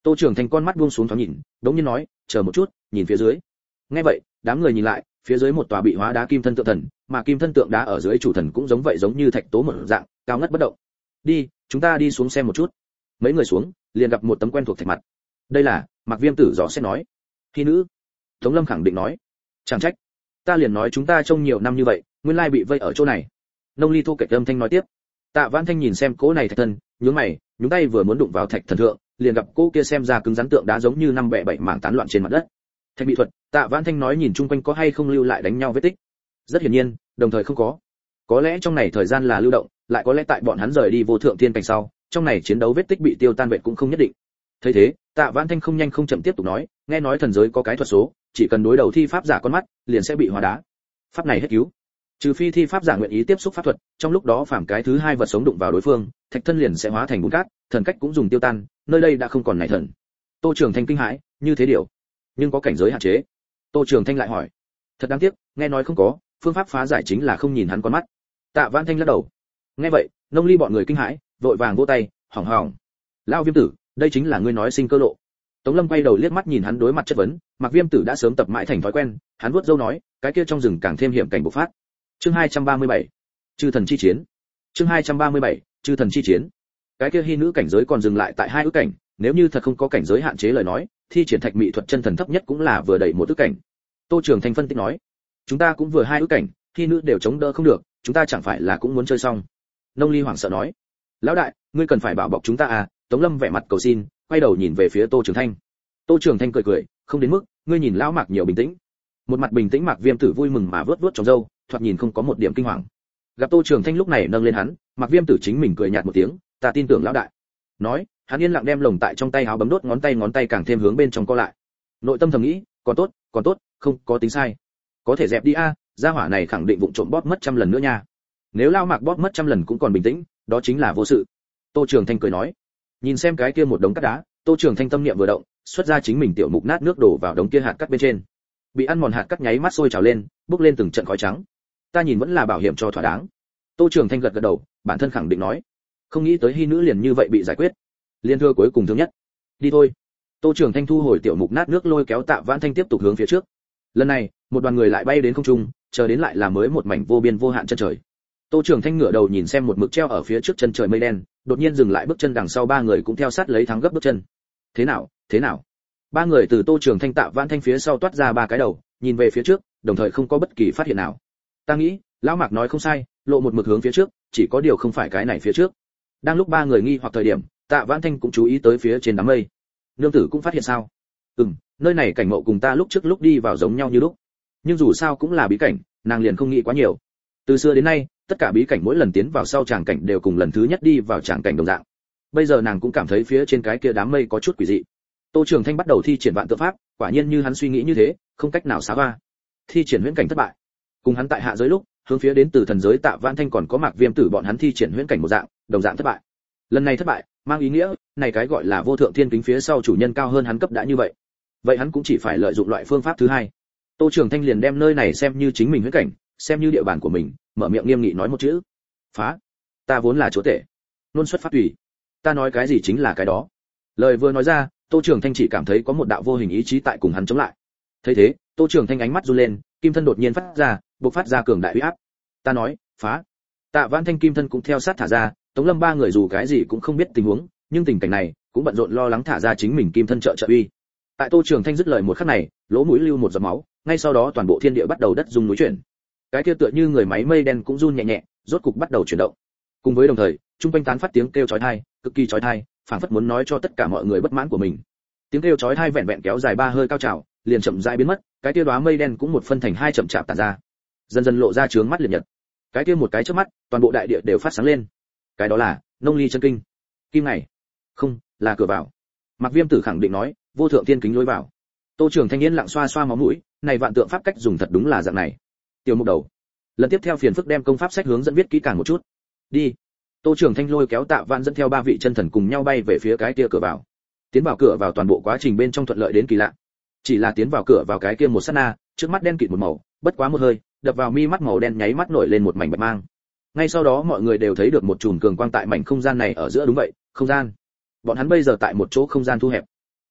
S1: Tô Trường Thanh con mắt buông xuống thoáng nhìn, đống nhiên nói, chờ một chút, nhìn phía dưới. Nghe vậy, đám người nhìn lại, phía dưới một tòa bị hóa đá kim thân tượng thần, mà kim thân tượng đá ở dưới chủ thần cũng giống vậy, giống như thạch tố một dạng, cao ngất bất động. Đi, chúng ta đi xuống xem một chút. Mấy người xuống, liền gặp một tấm quen thuộc thạch mặt. Đây là, Mạc Viêm Tử dò xét nói. Khi nữ. Tống Lâm khẳng định nói. Chẳng trách, ta liền nói chúng ta trông nhiều năm như vậy, nguyên lai bị vây ở chỗ này. Nông Ly Thu kịch âm thanh nói tiếp. Tạ Vãn Thanh nhìn xem cỗ này thạch thân, nhướng mày, nhúng tay vừa muốn đụng vào thạch thần thượng, liền gặp cỗ kia xem ra cứng rắn tượng đá giống như năm bẻ bảy mảng tán loạn trên mặt đất. Thạch bị thuật, Tạ Vãn Thanh nói nhìn chung quanh có hay không lưu lại đánh nhau vết tích. Rất hiển nhiên, đồng thời không có. Có lẽ trong này thời gian là lưu động, lại có lẽ tại bọn hắn rời đi vô thượng thiên cảnh sau, trong này chiến đấu vết tích bị tiêu tan vệt cũng không nhất định. Thấy thế, Tạ Vãn Thanh không nhanh không chậm tiếp tục nói, nghe nói thần giới có cái thuật số, chỉ cần đối đầu thi pháp giả con mắt, liền sẽ bị hóa đá. Pháp này hết cứu. Trừ phi thi pháp giả nguyện ý tiếp xúc pháp thuật, trong lúc đó phàm cái thứ hai vật sống đụng vào đối phương, thạch thân liền sẽ hóa thành bùn cát, thần cách cũng dùng tiêu tan, nơi đây đã không còn nảy thần. Tô Trường Thanh kinh hãi, như thế điều, nhưng có cảnh giới hạn chế. Tô Trường Thanh lại hỏi, thật đáng tiếc, nghe nói không có, phương pháp phá giải chính là không nhìn hắn con mắt. Tạ Vãn Thanh lắc đầu. Nghe vậy, Nông Ly bọn người kinh hãi, vội vàng vỗ tay, hỏng hỏng. Lão Viêm Tử, đây chính là ngươi nói sinh cơ lộ. Tống Lâm quay đầu liếc mắt nhìn hắn đối mặt chất vấn, Mạc Viêm Tử đã sớm tập mãi thành thói quen, hắn vuốt râu nói, cái kia trong rừng càng thêm hiểm cảnh bộc phát. Chương hai trăm ba mươi bảy, Chư thần chi chiến. Chương hai trăm ba mươi bảy, Chư thần chi chiến. Cái kia hy nữ cảnh giới còn dừng lại tại hai ước cảnh, nếu như thật không có cảnh giới hạn chế lời nói, thi triển thạch mỹ thuật chân thần thấp nhất cũng là vừa đẩy một ước cảnh. Tô Trường Thanh phân tích nói, chúng ta cũng vừa hai ước cảnh, hy nữ đều chống đỡ không được, chúng ta chẳng phải là cũng muốn chơi xong. Nông Ly hoảng sợ nói, lão đại, ngươi cần phải bảo bọc chúng ta à? Tống Lâm vẻ mặt cầu xin, quay đầu nhìn về phía Tô Trường Thanh. Tô Trường Thanh cười cười, không đến mức, ngươi nhìn lão Mạc nhiều bình tĩnh. Một mặt bình tĩnh Mạc Viêm Tử vui mừng mà vớt vớt trong râu, thoạt nhìn không có một điểm kinh hoàng. Gặp Tô Trường Thanh lúc này nâng lên hắn, Mạc Viêm Tử chính mình cười nhạt một tiếng, ta tin tưởng lão đại. Nói, hắn yên lặng đem lồng tại trong tay áo bấm đốt ngón tay ngón tay càng thêm hướng bên trong co lại. Nội tâm thầm nghĩ, còn tốt, còn tốt, không có tính sai. Có thể dẹp đi a, gia hỏa này khẳng định vụng trộm bóp mất trăm lần nữa nha. Nếu lão Mạc bóp mất trăm lần cũng còn bình tĩnh, đó chính là vô sự. Tô Trường Thanh cười nói, nhìn xem cái kia một đống cát đá, Tô Trường Thanh tâm niệm vừa động, xuất ra chính mình tiểu mục nát nước đổ vào đống kia hạt cát bên trên. Bị ăn mòn hạt cát nháy mắt sôi trào lên, bốc lên từng trận khói trắng. Ta nhìn vẫn là bảo hiểm cho thỏa đáng. Tô Trường Thanh gật gật đầu, bản thân khẳng định nói, không nghĩ tới hy nữ liền như vậy bị giải quyết. Liên thưa cuối cùng thứ nhất. Đi thôi. Tô Trường Thanh thu hồi tiểu mục nát nước lôi kéo Tạ Vãn Thanh tiếp tục hướng phía trước. Lần này, một đoàn người lại bay đến không trung, chờ đến lại là mới một mảnh vô biên vô hạn chân trời. Tô Trường Thanh ngửa đầu nhìn xem một mực treo ở phía trước chân trời mây đen, đột nhiên dừng lại bước chân, đằng sau ba người cũng theo sát lấy thắng gấp bước chân. Thế nào, thế nào? Ba người từ Tô Trường Thanh Tạ Vãn Thanh phía sau toát ra ba cái đầu, nhìn về phía trước, đồng thời không có bất kỳ phát hiện nào. Ta nghĩ, lão Mạc nói không sai, lộ một mực hướng phía trước, chỉ có điều không phải cái này phía trước. Đang lúc ba người nghi hoặc thời điểm, Tạ Vãn Thanh cũng chú ý tới phía trên đám mây. Nương tử cũng phát hiện sao? Ừm, nơi này cảnh mộ cùng ta lúc trước lúc đi vào giống nhau như lúc. Nhưng dù sao cũng là bí cảnh, nàng liền không nghĩ quá nhiều. Từ xưa đến nay, tất cả bí cảnh mỗi lần tiến vào sau tràng cảnh đều cùng lần thứ nhất đi vào tràng cảnh đồng dạng. Bây giờ nàng cũng cảm thấy phía trên cái kia đám mây có chút quỷ dị. Tô Trường Thanh bắt đầu thi triển vạn tượng pháp, quả nhiên như hắn suy nghĩ như thế, không cách nào xá va. Thi triển huyễn cảnh thất bại. Cùng hắn tại hạ giới lúc, hướng phía đến từ thần giới Tạ Vãn Thanh còn có Mạc Viêm Tử bọn hắn thi triển huyễn cảnh một dạng, đồng dạng thất bại. Lần này thất bại, mang ý nghĩa, này cái gọi là vô thượng thiên kính phía sau chủ nhân cao hơn hắn cấp đã như vậy. Vậy hắn cũng chỉ phải lợi dụng loại phương pháp thứ hai. Tô Trường Thanh liền đem nơi này xem như chính mình huyễn cảnh, xem như địa bàn của mình, mở miệng nghiêm nghị nói một chữ: phá. Ta vốn là chúa tể, luôn xuất phát tùy, ta nói cái gì chính là cái đó. Lời vừa nói ra, Tô Trường Thanh chỉ cảm thấy có một đạo vô hình ý chí tại cùng hắn chống lại. Thấy thế, Tô Trường Thanh ánh mắt run lên, kim thân đột nhiên phát ra, bộc phát ra cường đại uy áp. Ta nói, phá. Tạ Vãn Thanh kim thân cũng theo sát thả ra, Tống Lâm ba người dù cái gì cũng không biết tình huống, nhưng tình cảnh này cũng bận rộn lo lắng thả ra chính mình kim thân trợ trợ uy. Tại Tô Trường Thanh dứt lời một khắc này, lỗ mũi lưu một giọt máu, ngay sau đó toàn bộ thiên địa bắt đầu đất rung núi chuyển. Cái kia tựa như người máy mây đen cũng run nhẹ nhẹ, rốt cục bắt đầu chuyển động. Cùng với đồng thời, trung quanh tán phát tiếng kêu chói tai, cực kỳ chói tai, phảng phất muốn nói cho tất cả mọi người bất mãn của mình. Tiếng kêu chói tai vẹn vẹn kéo dài ba hơi cao trào, liền chậm rãi biến mất, cái kia đóa mây đen cũng một phân thành hai chậm chạp tản ra, dần dần lộ ra trướng mắt liệt nhật. Cái kia một cái chớp mắt, toàn bộ đại địa đều phát sáng lên. Cái đó là Nông Ly chân kinh. Kim này, không, là cửa vào. Mạc Viêm Tử khẳng định nói, vô thượng tiên kính lối vào. Tô Trường Thanh niên lặng xoa xoa máu mũi, này vạn tượng pháp cách dùng thật đúng là dạng này. Tiểu Mục Đầu, lần tiếp theo phiền phức đem công pháp sách hướng dẫn viết kỹ càng một chút. Đi. Tô Trường Thanh lôi kéo Tạ Vãn dẫn theo ba vị chân thần cùng nhau bay về phía cái kia cửa vào. Tiến vào cửa vào toàn bộ quá trình bên trong thuận lợi đến kỳ lạ. Chỉ là tiến vào cửa vào cái kia một sát na, trước mắt đen kịt một màu, bất quá một hơi, đập vào mi mắt màu đen nháy mắt nổi lên một mảnh bạch mang. Ngay sau đó mọi người đều thấy được một chùm cường quang tại mảnh không gian này ở giữa, đúng vậy, không gian. Bọn hắn bây giờ tại một chỗ không gian thu hẹp.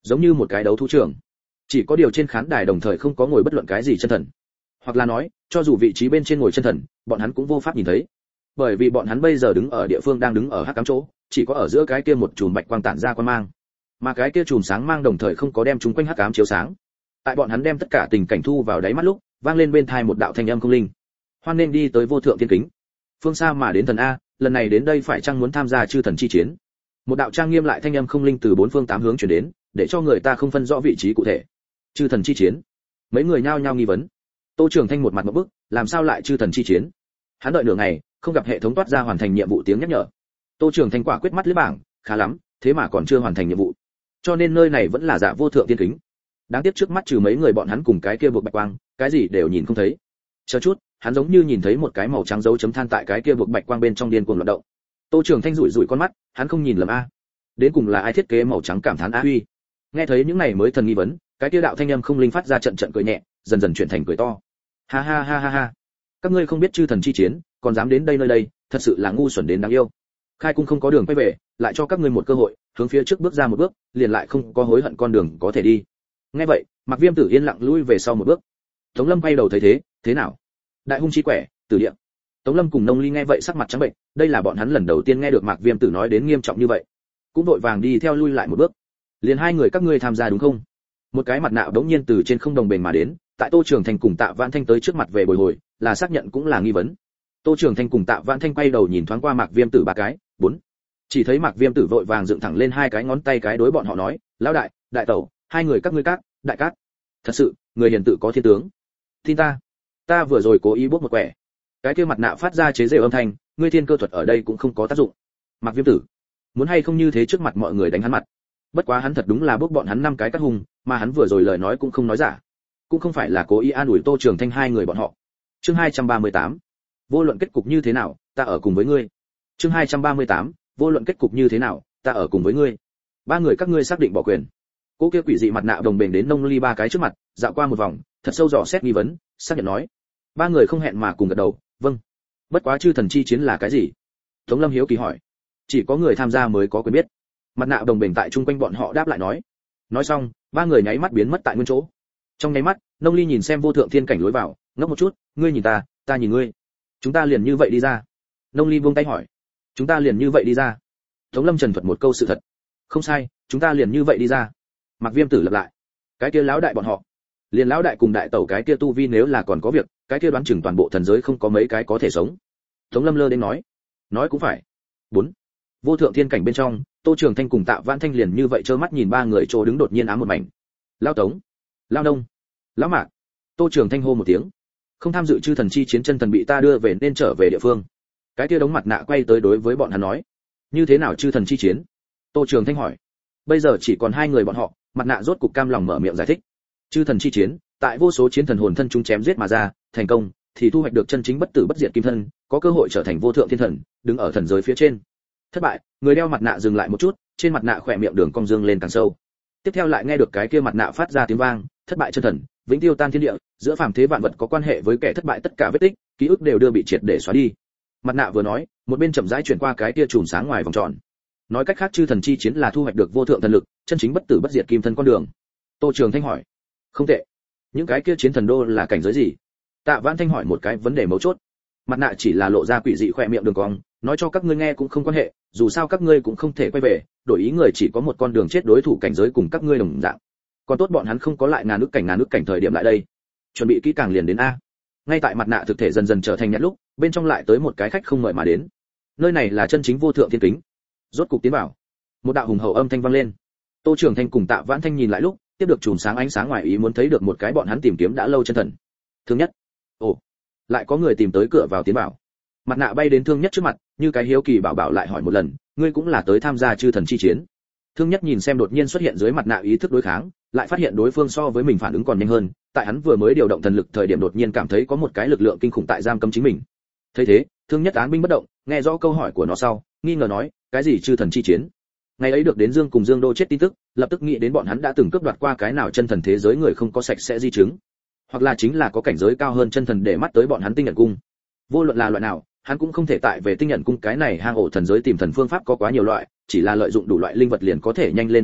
S1: giống như một cái đấu thú trường. Chỉ có điều trên khán đài đồng thời không có ngồi bất luận cái gì chân thần, hoặc là nói, cho dù vị trí bên trên ngồi chân thần, bọn hắn cũng vô pháp nhìn thấy, bởi vì bọn hắn bây giờ đứng ở địa phương đang đứng ở hắc ám chỗ, chỉ có ở giữa cái kia một chùm bạch quang tản ra quang mang, mà cái kia chùm sáng mang đồng thời không có đem chúng quanh hắc ám chiếu sáng. Tại bọn hắn đem tất cả tình cảnh thu vào đáy mắt lúc, vang lên bên tai một đạo thanh âm không linh. Hoan nên đi tới vô thượng thiên kính. Phương xa mà đến thần a, lần này đến đây phải chăng muốn tham gia chư thần chi chiến? Một đạo trang nghiêm lại thanh âm không linh từ bốn phương tám hướng truyền đến, để cho người ta không phân rõ vị trí cụ thể. Chư thần chi chiến? Mấy người nhao nhao nghi vấn. Tô Trường Thanh một mặt ngộp bức, làm sao lại chư thần chi chiến? Hắn đợi nửa ngày, không gặp hệ thống toát ra hoàn thành nhiệm vụ tiếng nhắc nhở. Tô Trường Thanh quả quyết mắt liếc bảng, khá lắm, thế mà còn chưa hoàn thành nhiệm vụ. Cho nên nơi này vẫn là giả vô thượng tiên kính. Đáng tiếc trước mắt trừ mấy người bọn hắn cùng cái kia buộc bạch quang, cái gì đều nhìn không thấy. Chờ chút, hắn giống như nhìn thấy một cái màu trắng dấu chấm than tại cái kia buộc bạch quang bên trong điên cuồng loạn động. Tô Trường Thanh rủi rủi con mắt, hắn không nhìn lầm a. Đến cùng là ai thiết kế màu trắng cảm thán a huy. Nghe thấy những này mới thần nghi vấn, cái kia đạo thanh âm không linh phát ra trận trận cười nhẹ, dần dần chuyển thành cười to. Ha ha ha ha ha. Các ngươi không biết chư thần chi chiến, còn dám đến đây nơi đây, thật sự là ngu xuẩn đến đáng yêu. Khai cung không có đường quay về, lại cho các ngươi một cơ hội, hướng phía trước bước ra một bước, liền lại không có hối hận con đường có thể đi. Nghe vậy, Mạc Viêm Tử yên lặng lui về sau một bước. Tống Lâm quay đầu thấy thế, thế nào? Đại hung chi quẻ, tử địa. Tống Lâm cùng Nông Ly nghe vậy sắc mặt trắng bệnh, đây là bọn hắn lần đầu tiên nghe được Mạc Viêm Tử nói đến nghiêm trọng như vậy, cũng vội vàng đi theo lui lại một bước. Liền hai người các ngươi tham gia đúng không? Một cái mặt nạ đống nhiên từ trên không đồng bền mà đến, tại Tô Trường Thành cùng Tạ Vãn Thanh tới trước mặt về bồi hồi, là xác nhận cũng là nghi vấn. Tô Trường Thanh cùng Tạ Vãn Thanh quay đầu nhìn thoáng qua Mạc Viêm Tử ba cái, bốn. Chỉ thấy Mạc Viêm Tử vội vàng dựng thẳng lên hai cái ngón tay cái đối bọn họ nói, lão đại, đại tẩu, hai người các ngươi cát, đại cát. Thật sự, người hiền tự có thiên tướng. Tin ta, ta vừa rồi cố ý bốc một quẻ. Cái kia mặt nạ phát ra chế giễu âm thanh, ngươi thiên cơ thuật ở đây cũng không có tác dụng. Mạc Viêm Tử, muốn hay không như thế trước mặt mọi người đánh hắn mặt. Bất quá hắn thật đúng là bốc bọn hắn năm cái cắt hùng, mà hắn vừa rồi lời nói cũng không nói giả, cũng không phải là cố ý an ủi Tô Trường Thanh hai người bọn họ. Chương hai trăm ba mươi tám, vô luận kết cục như thế nào, ta ở cùng với ngươi. Chương hai trăm ba mươi tám, vô luận kết cục như thế nào, ta ở cùng với ngươi. Ba người các ngươi xác định bỏ quyền. Cô kia quỷ dị mặt nạ đồng bền đến Nông Ly ba cái trước mặt, dạo qua một vòng, thật sâu dò xét nghi vấn, xác nhận nói. Ba người không hẹn mà cùng gật đầu, vâng. Bất quá chư thần chi chiến là cái gì? Tống Lâm hiếu kỳ hỏi. Chỉ có người tham gia mới có quyền biết. Mặt nạ đồng bền tại chung quanh bọn họ đáp lại nói. Nói xong, ba người nháy mắt biến mất tại nguyên chỗ. Trong nháy mắt, Nông Ly nhìn xem vô thượng thiên cảnh lối vào, ngốc một chút, ngươi nhìn ta, ta nhìn ngươi. Chúng ta liền như vậy đi ra. Nông Ly buông tay hỏi. Chúng ta liền như vậy đi ra. Tống Lâm trần thuật một câu sự thật. Không sai, chúng ta liền như vậy đi ra. Mạc Viêm Tử lặp lại. Cái kia lão đại bọn họ, liền lão đại cùng đại tẩu cái kia tu vi nếu là còn có việc, cái kia đoán chừng toàn bộ thần giới không có mấy cái có thể sống. Tống Lâm lơ đến nói. Nói cũng phải. Bốn. Vô thượng thiên cảnh bên trong, Tô Trường Thanh cùng Tạ Vãn Thanh liền như vậy trơ mắt nhìn ba người chỗ đứng đột nhiên ám một mảnh. Lão Tống, Lão Đông, Lão Mạc. Tô Trường Thanh hô một tiếng. Không tham dự chư thần chi chiến chân thần bị ta đưa về nên trở về địa phương. Cái kia đống mặt nạ quay tới đối với bọn hắn nói. Như thế nào chư thần chi chiến? Tô Trường Thanh hỏi. Bây giờ chỉ còn hai người bọn họ, mặt nạ rốt cục cam lòng mở miệng giải thích. Chư thần chi chiến, tại vô số chiến thần hồn thân chúng chém giết mà ra, thành công thì thu hoạch được chân chính bất tử bất diệt kim thân, có cơ hội trở thành vô thượng thiên thần, đứng ở thần giới phía trên. Thất bại, người đeo mặt nạ dừng lại một chút, trên mặt nạ khỏe miệng đường cong dương lên càng sâu. Tiếp theo lại nghe được cái kia mặt nạ phát ra tiếng vang, thất bại chân thần, vĩnh tiêu tan thiên địa, giữa phàm thế vạn vật có quan hệ với kẻ thất bại tất cả vết tích, ký ức đều đưa bị triệt để xóa đi. Mặt nạ vừa nói, một bên chậm rãi chuyển qua cái kia chùm sáng ngoài vòng tròn. Nói cách khác chư thần chi chiến là thu hoạch được vô thượng thần lực, chân chính bất tử bất diệt kim thân con đường. Tô Trường Thanh hỏi. Không tệ. Những cái kia chiến thần đô là cảnh giới gì? Tạ Vãn Thanh hỏi một cái vấn đề mấu chốt. Mặt nạ chỉ là lộ ra quỷ dị khỏe miệng đường cong, nói cho các ngươi nghe cũng không quan hệ, dù sao các ngươi cũng không thể quay về, đổi ý người chỉ có một con đường chết, đối thủ cảnh giới cùng các ngươi đồng dạng. Còn tốt bọn hắn không có lại ngàn nước cảnh ngàn nước cảnh thời điểm lại đây. Chuẩn bị kỹ càng liền đến a. Ngay tại mặt nạ thực thể dần dần trở thành nhạt lúc, bên trong lại tới một cái khách không mời mà đến. Nơi này là chân chính vô thượng thiên kính. Rốt cục tiến vào. Một đạo hùng hậu âm thanh vang lên. Tô Trường Thanh cùng Tạ Vãn Thanh nhìn lại lúc, tiếp được chùm sáng ánh sáng ngoài ý muốn thấy được một cái bọn hắn tìm kiếm đã lâu chân thần. Thương Nhất. Ồ, lại có người tìm tới cửa vào tiến vào. Mặt nạ bay đến Thương Nhất trước mặt, như cái hiếu kỳ bảo bảo lại hỏi một lần, ngươi cũng là tới tham gia chư thần chi chiến? Thương Nhất nhìn xem đột nhiên xuất hiện dưới mặt nạ ý thức đối kháng, lại phát hiện đối phương so với mình phản ứng còn nhanh hơn, tại hắn vừa mới điều động thần lực thời điểm đột nhiên cảm thấy có một cái lực lượng kinh khủng tại giam cầm chính mình. Thấy thế, Thương Nhất án binh bất động, nghe rõ câu hỏi của nó sau, nghi ngờ nói, cái gì chư thần chi chiến? Ngày ấy được đến Dương cùng Dương Đô chết tin tức, lập tức nghĩ đến bọn hắn đã từng cướp đoạt qua cái nào chân thần thế giới người không có sạch sẽ di chứng, hoặc là chính là có cảnh giới cao hơn chân thần để mắt tới bọn hắn tinh nhận cung. Vô luận là loại nào, hắn cũng không thể tại về tinh nhận cung cái này hang ổ thần giới tìm thần phương pháp có quá nhiều loại, chỉ là lợi dụng đủ loại linh vật liền có thể nhanh lên một nửa,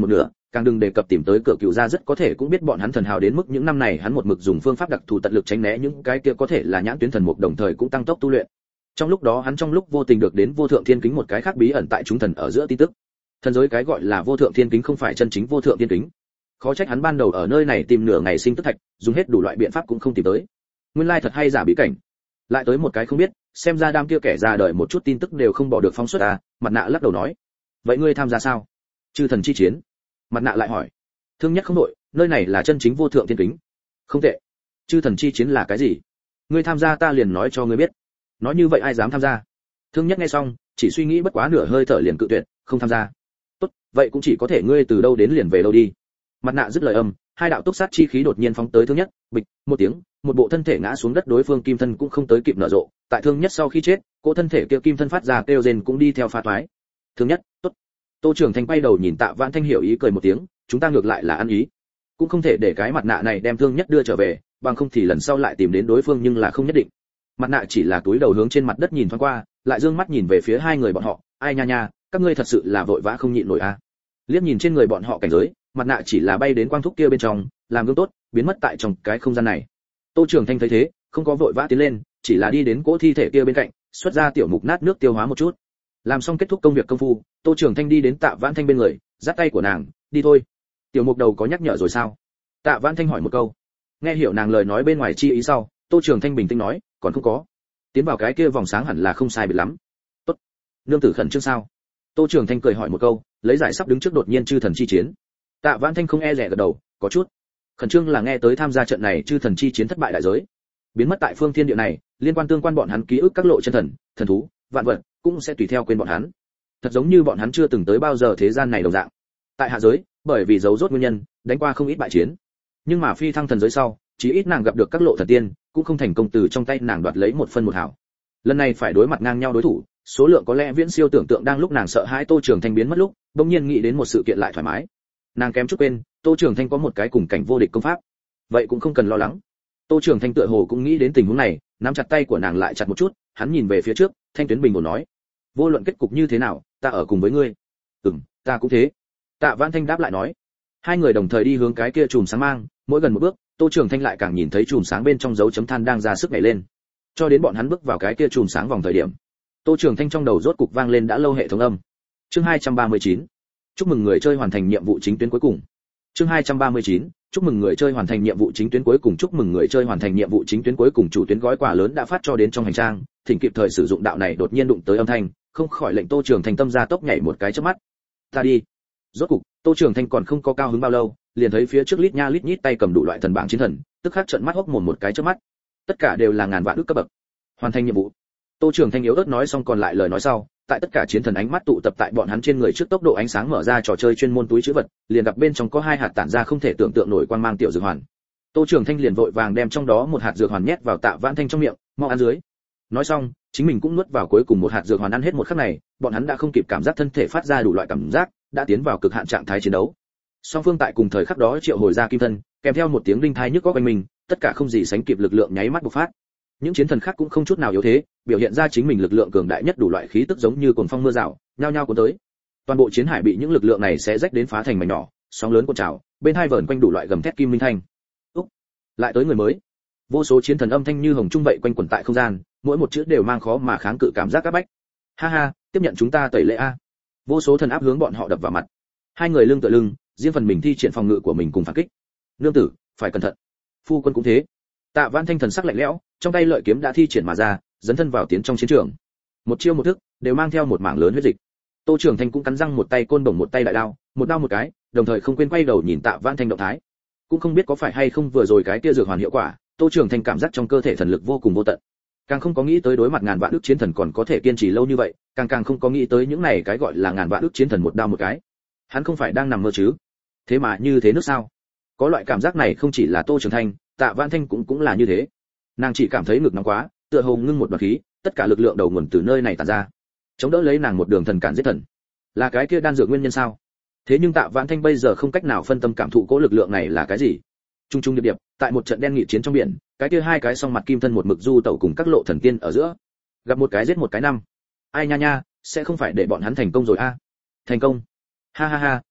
S1: càng đừng đề cập tìm tới cửa cựu gia, rất có thể cũng biết bọn hắn thần hào đến mức những năm này hắn một mực dùng phương pháp đặc thù tận lực tránh né những cái kia có thể là nhãn tuyến thần mục, đồng thời cũng tăng tốc tu luyện. Trong lúc đó hắn trong lúc vô tình được đến vô thượng thiên kính, một cái khác bí ẩn tại chúng thần ở giữa tin tức. Thần giới cái gọi là vô thượng thiên kính không phải chân chính vô thượng thiên kính. Khó trách hắn ban đầu ở nơi này tìm nửa ngày sinh tức thạch, dùng hết đủ loại biện pháp cũng không tìm tới. Nguyên lai thật hay giả bí cảnh. Lại tới một cái không biết, xem ra đam kia kẻ ra đời một chút tin tức đều không bỏ được phóng xuất à, Mặt nạ lắc đầu nói. Vậy ngươi tham gia sao? Chư thần chi chiến. Mặt nạ lại hỏi. Thương Nhất không đội, nơi này là chân chính vô thượng thiên kính. Không tệ. Chư thần chi chiến là cái gì? Ngươi tham gia ta liền nói cho ngươi biết. Nói như vậy ai dám tham gia? Thương Nhất nghe xong, chỉ suy nghĩ bất quá nửa hơi thở liền cự tuyệt, không tham gia. Tốt, vậy cũng chỉ có thể ngươi từ đâu đến liền về đâu đi. Mặt nạ dứt lời âm, hai đạo túc sát chi khí đột nhiên phóng tới Thương Nhất, bịch, một tiếng, một bộ thân thể ngã xuống đất, đối phương kim thân cũng không tới kịp nở rộ, tại Thương Nhất sau khi chết, cỗ thân thể kia kim thân phát ra kêu rên cũng đi theo phá toái. Thương Nhất, tốt. Tô Trường Thanh quay đầu nhìn Tạ Vãn Thanh hiểu ý cười một tiếng, chúng ta ngược lại là ăn ý, cũng không thể để cái mặt nạ này đem Thương Nhất đưa trở về, bằng không thì lần sau lại tìm đến đối phương nhưng là không nhất định. Mặt nạ chỉ là túi đầu hướng trên mặt đất nhìn thoáng qua, lại dương mắt nhìn về phía hai người bọn họ, ai nha nha, các ngươi thật sự là vội vã không nhịn nổi a. À. Liếc nhìn trên người bọn họ cảnh giới, mặt nạ chỉ là bay đến quang thúc kia bên trong, làm gương tốt, biến mất tại trong cái không gian này. Tô Trường Thanh thấy thế, không có vội vã tiến lên, chỉ là đi đến cỗ thi thể kia bên cạnh, xuất ra tiểu mục nát nước tiêu hóa một chút. Làm xong kết thúc công việc công phu, Tô Trường Thanh đi đến Tạ Vãn Thanh bên người, dắt tay của nàng, đi thôi. Tiểu mục đầu có nhắc nhở rồi sao? Tạ Vãn Thanh hỏi một câu. Nghe hiểu nàng lời nói bên ngoài chi ý sau, Tô Trường Thanh bình tĩnh nói, còn không có. Tiến vào cái kia vòng sáng hẳn là không sai biệt lắm. Tốt. Nương tử khẩn trương sao? Tô Trường Thanh cười hỏi một câu, lấy giải sắp đứng trước đột nhiên chư thần chi chiến. Tạ Vãn Thanh không e dè gật đầu, có chút. Khẩn trương là nghe tới tham gia trận này chư thần chi chiến thất bại đại giới, biến mất tại phương thiên địa này, liên quan tương quan bọn hắn ký ức các lộ chân thần, thần thú, vạn vật cũng sẽ tùy theo quên bọn hắn. Thật giống như bọn hắn chưa từng tới bao giờ thế gian này đồng dạng. Tại hạ giới, bởi vì dấu rốt nguyên nhân, đánh qua không ít bại chiến. Nhưng mà phi thăng thần giới sau, chỉ ít nàng gặp được các lộ thần tiên, cũng không thành công từ trong tay nàng đoạt lấy một phân một hảo. Lần này phải đối mặt ngang nhau đối thủ, số lượng có lẽ viễn siêu tưởng tượng. Đang lúc nàng sợ hãi Tô Trường Thanh biến mất lúc, bỗng nhiên nghĩ đến một sự kiện lại thoải mái. Nàng kém chút quên, Tô Trường Thanh có một cái cùng cảnh vô địch công pháp. Vậy cũng không cần lo lắng. Tô Trường Thanh tựa hồ cũng nghĩ đến tình huống này, nắm chặt tay của nàng lại chặt một chút, hắn nhìn về phía trước, thanh tuyến bình ổn nói: "Vô luận kết cục như thế nào, ta ở cùng với ngươi." "Ừm, ta cũng thế." Tạ Vãn Thanh đáp lại nói. Hai người đồng thời đi hướng cái kia chùm sáng mang, mỗi gần một bước, Tô Trường Thanh lại càng nhìn thấy chùm sáng bên trong dấu chấm than đang ra sức nhảy lên. Cho đến bọn hắn bước vào cái kia chùm sáng vòng thời điểm, Tô Trường Thanh trong đầu rốt cục vang lên đã lâu hệ thống âm. Chương hai trăm ba mươi chín. Chúc mừng người chơi hoàn thành nhiệm vụ chính tuyến cuối cùng. Chương hai trăm ba mươi chín. Chúc mừng người chơi hoàn thành nhiệm vụ chính tuyến cuối cùng. Chúc mừng người chơi hoàn thành nhiệm vụ chính tuyến cuối cùng. Chủ tuyến gói quà lớn đã phát cho đến trong hành trang, thỉnh kịp thời sử dụng đạo này. Đột nhiên đụng tới âm thanh, không khỏi lệnh Tô Trường Thanh tâm ra tốc nhảy một cái chớp mắt. Ta đi. Rốt cục, Tô Trường Thanh còn không có cao hứng bao lâu, liền thấy phía trước lít nha lít nhít tay cầm đủ loại thần bảng chiến thần, tức khắc trợn mắt hốc mồm một cái chớp mắt. Tất cả đều là ngàn vạn ức cấp bậc. Hoàn thành nhiệm vụ. Tô Trường Thanh yếu ớt nói xong còn lại lời nói sau, tại tất cả chiến thần ánh mắt tụ tập tại bọn hắn trên người trước tốc độ ánh sáng mở ra trò chơi chuyên môn túi trữ vật, liền gặp bên trong có hai hạt tản ra không thể tưởng tượng nổi quang mang tiểu dược hoàn. Tô Trường Thanh liền vội vàng đem trong đó một hạt dược hoàn nhét vào Tạ Vãn Thanh trong miệng, mau ăn dưới. Nói xong, chính mình cũng nuốt vào cuối cùng một hạt dược hoàn. Ăn hết một khắc này, bọn hắn đã không kịp cảm giác thân thể phát ra đủ loại cảm giác, đã tiến vào cực hạn trạng thái chiến đấu. Song phương tại cùng thời khắc đó triệu hồi ra kim thân, kèm theo một tiếng đinh thai nhức óc quanh mình, tất cả không gì sánh kịp lực lượng nháy mắt bộc phát. Những chiến thần khác cũng không chút nào yếu thế, biểu hiện ra chính mình lực lượng cường đại nhất, đủ loại khí tức giống như cuồng phong mưa rào, nhao nhao cuốn tới. Toàn bộ chiến hải bị những lực lượng này xé rách đến phá thành mảnh nhỏ, sóng lớn cuộn trào, bên hai vờn quanh đủ loại gầm thét kim minh thanh. Úc, lại tới người mới. Vô số chiến thần âm thanh như hồng trung vậy quanh quẩn tại không gian, mỗi một chữ đều mang khó mà kháng cự cảm giác áp bách. Ha ha, tiếp nhận chúng ta tẩy lễ a. Vô số thần áp hướng bọn họ đập vào mặt. Hai người lưng tựa lưng, riêng phần mình thi triển phòng ngự của mình cùng phản kích. Nương tử, phải cẩn thận. Phu quân cũng thế. Tạ Vãn Thanh thần sắc lạnh lẽo, trong tay lợi kiếm đã thi triển mà ra, dấn thân vào tiến trong chiến trường. Một chiêu một thức đều mang theo một mảng lớn huyết dịch. Tô Trường Thanh cũng cắn răng, một tay côn bổng một tay đại đao, một đao một cái, đồng thời không quên quay đầu nhìn Tạ Vãn Thanh động thái. Cũng không biết có phải hay không vừa rồi cái kia dược hoàn hiệu quả, Tô Trường Thanh cảm giác trong cơ thể thần lực vô cùng vô tận. Càng không có nghĩ tới đối mặt ngàn vạn ức chiến thần còn có thể kiên trì lâu như vậy, càng càng không có nghĩ tới những này cái gọi là ngàn vạn ức chiến thần một đao một cái. Hắn không phải đang nằm mơ chứ? Thế mà như thế nước sao? Có loại cảm giác này không chỉ là Tô Trường Thanh, Tạ Vãn Thanh cũng cũng là như thế. Nàng chỉ cảm thấy ngực nóng quá, tựa hồ ngưng một đoạn khí, tất cả lực lượng đầu nguồn từ nơi này tản ra, chống đỡ lấy nàng một đường thần cản giết thần. Là cái kia đan dược nguyên nhân sao? Thế nhưng Tạ Vãn Thanh bây giờ không cách nào phân tâm cảm thụ cỗ lực lượng này là cái gì. Trung trung điệp điệp, tại một trận đen nghị chiến trong biển, cái kia hai cái song mặt kim thân một mực du tẩu cùng các lộ thần tiên ở giữa, gặp một cái giết một cái năm. Ai nha nha, sẽ không phải để bọn hắn thành công rồi a? À? Thành công? Ha ha ha,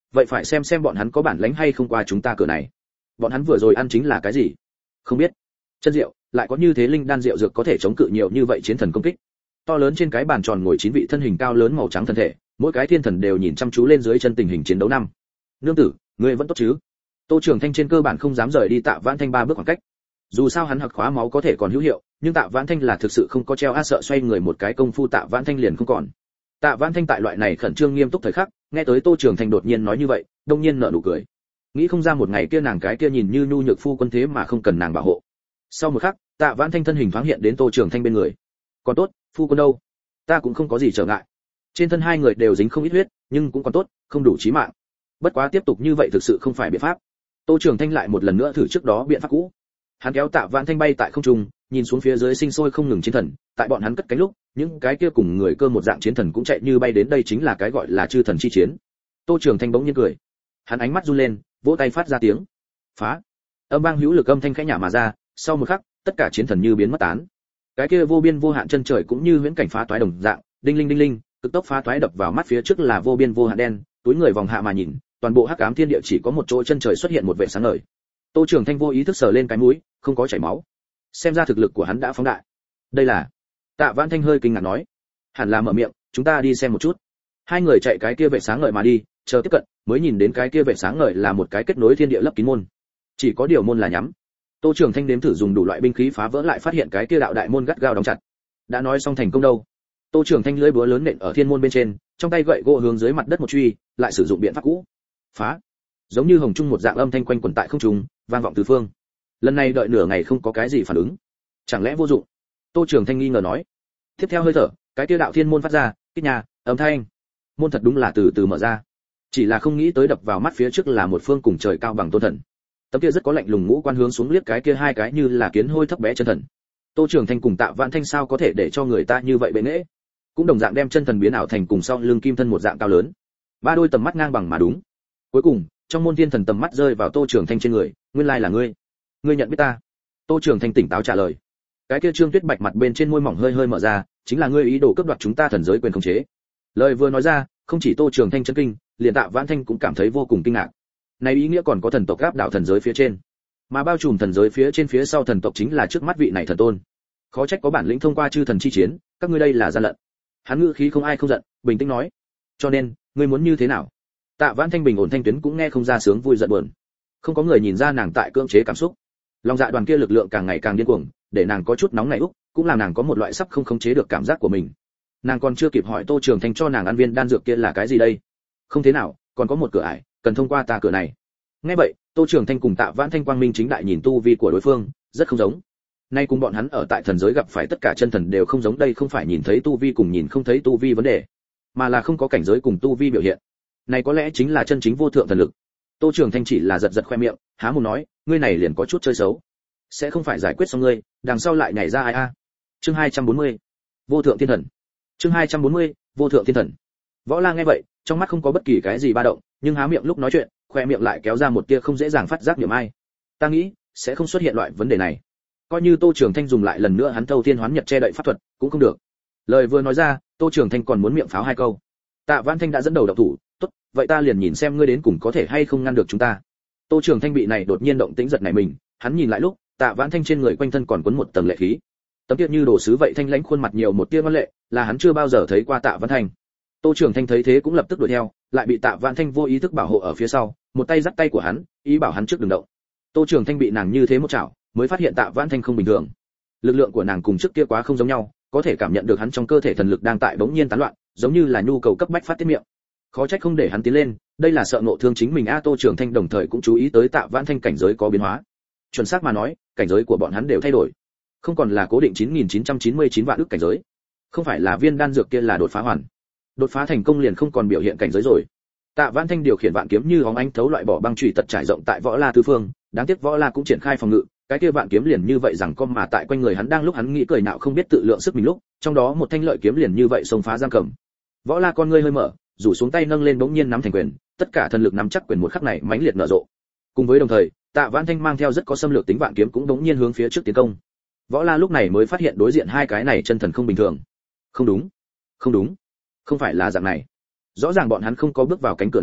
S1: vậy phải xem xem bọn hắn có bản lĩnh hay không qua chúng ta cửa này. Bọn hắn vừa rồi ăn chính là cái gì? Không biết. Chân rượu, lại có như thế linh đan rượu dược có thể chống cự nhiều như vậy chiến thần công kích. To lớn trên cái bàn tròn ngồi chín vị thân hình cao lớn màu trắng thân thể, mỗi cái thiên thần đều nhìn chăm chú lên dưới chân tình hình chiến đấu năm. Nương tử, ngươi vẫn tốt chứ? Tô Trường Thanh trên cơ bản không dám rời đi Tạ Vãn Thanh ba bước khoảng cách. Dù sao hắn hặc khóa máu có thể còn hữu hiệu, nhưng Tạ Vãn Thanh là thực sự không có treo a sợ xoay người một cái công phu Tạ Vãn Thanh liền không còn. Tạ Vãn Thanh tại loại này khẩn trương nghiêm túc thời khắc, nghe tới Tô Trường Thanh đột nhiên nói như vậy, đông nhiên nở nụ cười. Nghĩ không ra một ngày kia nàng cái kia nhìn như nhu nhược phu quân thế mà không cần nàng bảo hộ. Sau một khắc, Tạ Vãn Thanh thân hình thoáng hiện đến Tô Trường Thanh bên người. Còn tốt, phu quân đâu? Ta cũng không có gì trở ngại. Trên thân hai người đều dính không ít huyết, nhưng cũng còn tốt, không đủ chí mạng. Bất quá tiếp tục như vậy thực sự không phải biện pháp. Tô Trường Thanh lại một lần nữa thử trước đó biện pháp cũ. Hắn kéo Tạ Vãn Thanh bay tại không trung, nhìn xuống phía dưới sinh sôi không ngừng chiến thần, tại bọn hắn cất cánh lúc, những cái kia cùng người cơ một dạng chiến thần cũng chạy như bay đến đây chính là cái gọi là chư thần chi chiến. Tô Trường Thanh bỗng nhiên cười. Hắn ánh mắt run lên, vỗ tay phát ra tiếng. Phá! Âm vang hữu lực âm thanh khẽ nhả mà ra, sau một khắc, tất cả chiến thần như biến mất tán. Cái kia vô biên vô hạn chân trời cũng như huyễn cảnh phá toái đồng dạng, đinh linh đinh linh, cực tốc phá toái đập vào mắt phía trước là vô biên vô hạn đen, túi người vòng hạ mà nhìn, toàn bộ hắc ám thiên địa chỉ có một chỗ chân trời xuất hiện một vệt sáng ngời. Tô Trường Thanh vô ý thức sờ lên cái mũi, không có chảy máu. Xem ra thực lực của hắn đã phóng đại. Đây là... Tạ Vãn Thanh hơi kinh ngạc nói. Hẳn là mở miệng, chúng ta đi xem một chút. Hai người chạy cái kia vệt sáng ngời mà đi, chờ tiếp cận, mới nhìn đến cái kia vệt sáng ngời là một cái kết nối thiên địa lấp kín môn. Chỉ có điều môn là nhắm. Tô Trường Thanh đếm thử dùng đủ loại binh khí phá vỡ lại phát hiện cái kia đạo đại môn gắt gao đóng chặt. Đã nói xong thành công đâu. Tô Trường Thanh lưỡi búa lớn nện ở thiên môn bên trên, trong tay gậy gỗ hướng dưới mặt đất một truy, lại sử dụng biện pháp cũ. Phá! Giống như hồng trung một dạng âm thanh quanh quẩn tại không trung, vang vọng tứ phương. Lần này đợi nửa ngày không có cái gì phản ứng, chẳng lẽ vô dụng? Tô Trường Thanh nghi ngờ nói. Tiếp theo hơi thở, cái kia đạo thiên môn phát ra, kích nhà, âm thanh. Môn thật đúng là từ từ mở ra. Chỉ là không nghĩ tới đập vào mắt phía trước là một phương cùng trời cao bằng tôn thần. Tấm kia rất có lạnh lùng ngũ quan hướng xuống liếc cái kia hai cái như là kiến hôi thấp bé chân thần. Tô Trường Thanh cùng Tạ Vãn Thanh sao có thể để cho người ta như vậy bệ nghệ? Cũng đồng dạng đem chân thần biến ảo thành cùng sau lưng kim thân một dạng cao lớn. Ba đôi tầm mắt ngang bằng mà đúng. Cuối cùng, trong môn thiên thần tầm mắt rơi vào Tô Trường Thanh trên người, nguyên lai là ngươi. Ngươi nhận biết ta? Tô Trường Thanh tỉnh táo trả lời. Cái kia Trương Tuyết Bạch mặt bên trên môi mỏng hơi hơi mở ra, chính là ngươi ý đồ cướp đoạt chúng ta thần giới quyền khống chế. Lời vừa nói ra, không chỉ Tô Trường Thanh chấn kinh, liền Tạ Vãn Thanh cũng cảm thấy vô cùng kinh ngạc. Này ý nghĩa còn có thần tộc gáp đảo thần giới phía trên, mà bao trùm thần giới phía trên phía sau thần tộc chính là trước mắt vị này thần tôn. Khó trách có bản lĩnh thông qua chư thần chi chiến, các ngươi đây là gian lận. Hắn ngữ khí không ai không giận, bình tĩnh nói. Cho nên, ngươi muốn như thế nào? Tạ Vãn Thanh bình ổn thanh tuyến cũng nghe không ra sướng vui giận buồn. Không có người nhìn ra nàng tại cưỡng chế cảm xúc. Lòng dạ đoàn kia lực lượng càng ngày càng điên cuồng, để nàng có chút nóng nảy úc, cũng làm nàng có một loại sắp không khống chế được cảm giác của mình. Nàng còn chưa kịp hỏi Tô Trường Thanh cho nàng ăn viên đan dược kia là cái gì đây? Không thế nào, còn có một cửa ải, cần thông qua ta cửa này. Nghe vậy, Tô Trường Thanh cùng Tạ Vãn Thanh quang minh chính đại nhìn tu vi của đối phương, rất không giống. Nay cùng bọn hắn ở tại thần giới gặp phải tất cả chân thần đều không giống, đây không phải nhìn thấy tu vi cùng nhìn không thấy tu vi vấn đề, mà là không có cảnh giới cùng tu vi biểu hiện. Này có lẽ chính là chân chính vô thượng thần lực. Tô Trường Thanh chỉ là giật giật khoe miệng, há mồm nói, ngươi này liền có chút chơi xấu. Sẽ không phải giải quyết xong ngươi, đằng sau lại nhảy ra ai a. Chương hai trăm bốn mươi. Vô thượng thiên thần. Chương hai trăm bốn mươi. Vô thượng thiên thần. Võ La nghe vậy, trong mắt không có bất kỳ cái gì ba động, nhưng há miệng lúc nói chuyện, khoe miệng lại kéo ra một tia không dễ dàng phát giác niệm ai. Ta nghĩ, sẽ không xuất hiện loại vấn đề này. Coi như Tô Trường Thanh dùng lại lần nữa hắn thâu thiên hoán nhật che đậy pháp thuật, cũng không được. Lời vừa nói ra, Tô Trường Thanh còn muốn miệng pháo hai câu. Tạ Vãn Thanh đã dẫn đầu động thủ, tốt, vậy ta liền nhìn xem ngươi đến cùng có thể hay không ngăn được chúng ta. Tô Trường Thanh bị này đột nhiên động tĩnh giật nảy mình, hắn nhìn lại lúc, Tạ Vãn Thanh trên người quanh thân còn quấn một tầng lệ khí. Tấm kia như đồ sứ vậy thanh lãnh khuôn mặt nhiều một tia ngoan lệ, là hắn chưa bao giờ thấy qua Tạ Vãn Thanh. Tô Trường Thanh thấy thế cũng lập tức đuổi theo, lại bị Tạ Vãn Thanh vô ý thức bảo hộ ở phía sau, một tay giắt tay của hắn, ý bảo hắn trước đừng động. Tô Trường Thanh bị nàng như thế một chảo, mới phát hiện Tạ Vãn Thanh không bình thường. Lực lượng của nàng cùng trước kia quá không giống nhau, có thể cảm nhận được hắn trong cơ thể thần lực đang tại bỗng nhiên tán loạn, giống như là nhu cầu cấp bách phát tiết miệng. Khó trách không để hắn tiến lên, đây là sợ ngộ thương chính mình a. Tô Trường Thanh đồng thời cũng chú ý tới Tạ Vãn Thanh cảnh giới có biến hóa. Chuẩn xác mà nói, cảnh giới của bọn hắn đều thay đổi, không còn là cố định chín nghìn chín trăm chín mươi chín vạn ức cảnh giới, không phải là viên đan dược kia là đột phá hoàn, đột phá thành công liền không còn biểu hiện cảnh giới rồi. Tạ Vãn Thanh điều khiển vạn kiếm như óng ánh thấu loại bỏ băng chùy tật trải rộng tại Võ La tứ phương, đáng tiếc Võ La cũng triển khai phòng ngự, cái kia vạn kiếm liền như vậy rằng com mà tại quanh người hắn đang lúc hắn nghĩ cười nạo không biết tự lượng sức mình lúc, trong đó một thanh lợi kiếm liền như vậy xông phá giam cầm. Võ La con ngươi hơi mở, rủ xuống tay nâng lên bỗng nhiên nắm thành quyền, tất cả thần lực nắm chắc quyền một khắc này mãnh liệt nở rộ. Cùng với đồng thời, Tạ Vãn Thanh mang theo rất có xâm lược tính vạn kiếm cũng bỗng nhiên hướng phía trước tiến công. Võ La lúc này mới phát hiện đối diện hai cái này chân thần không bình thường. Không đúng, không đúng, không phải là dạng này. Rõ ràng bọn hắn không có bước vào cánh cửa này,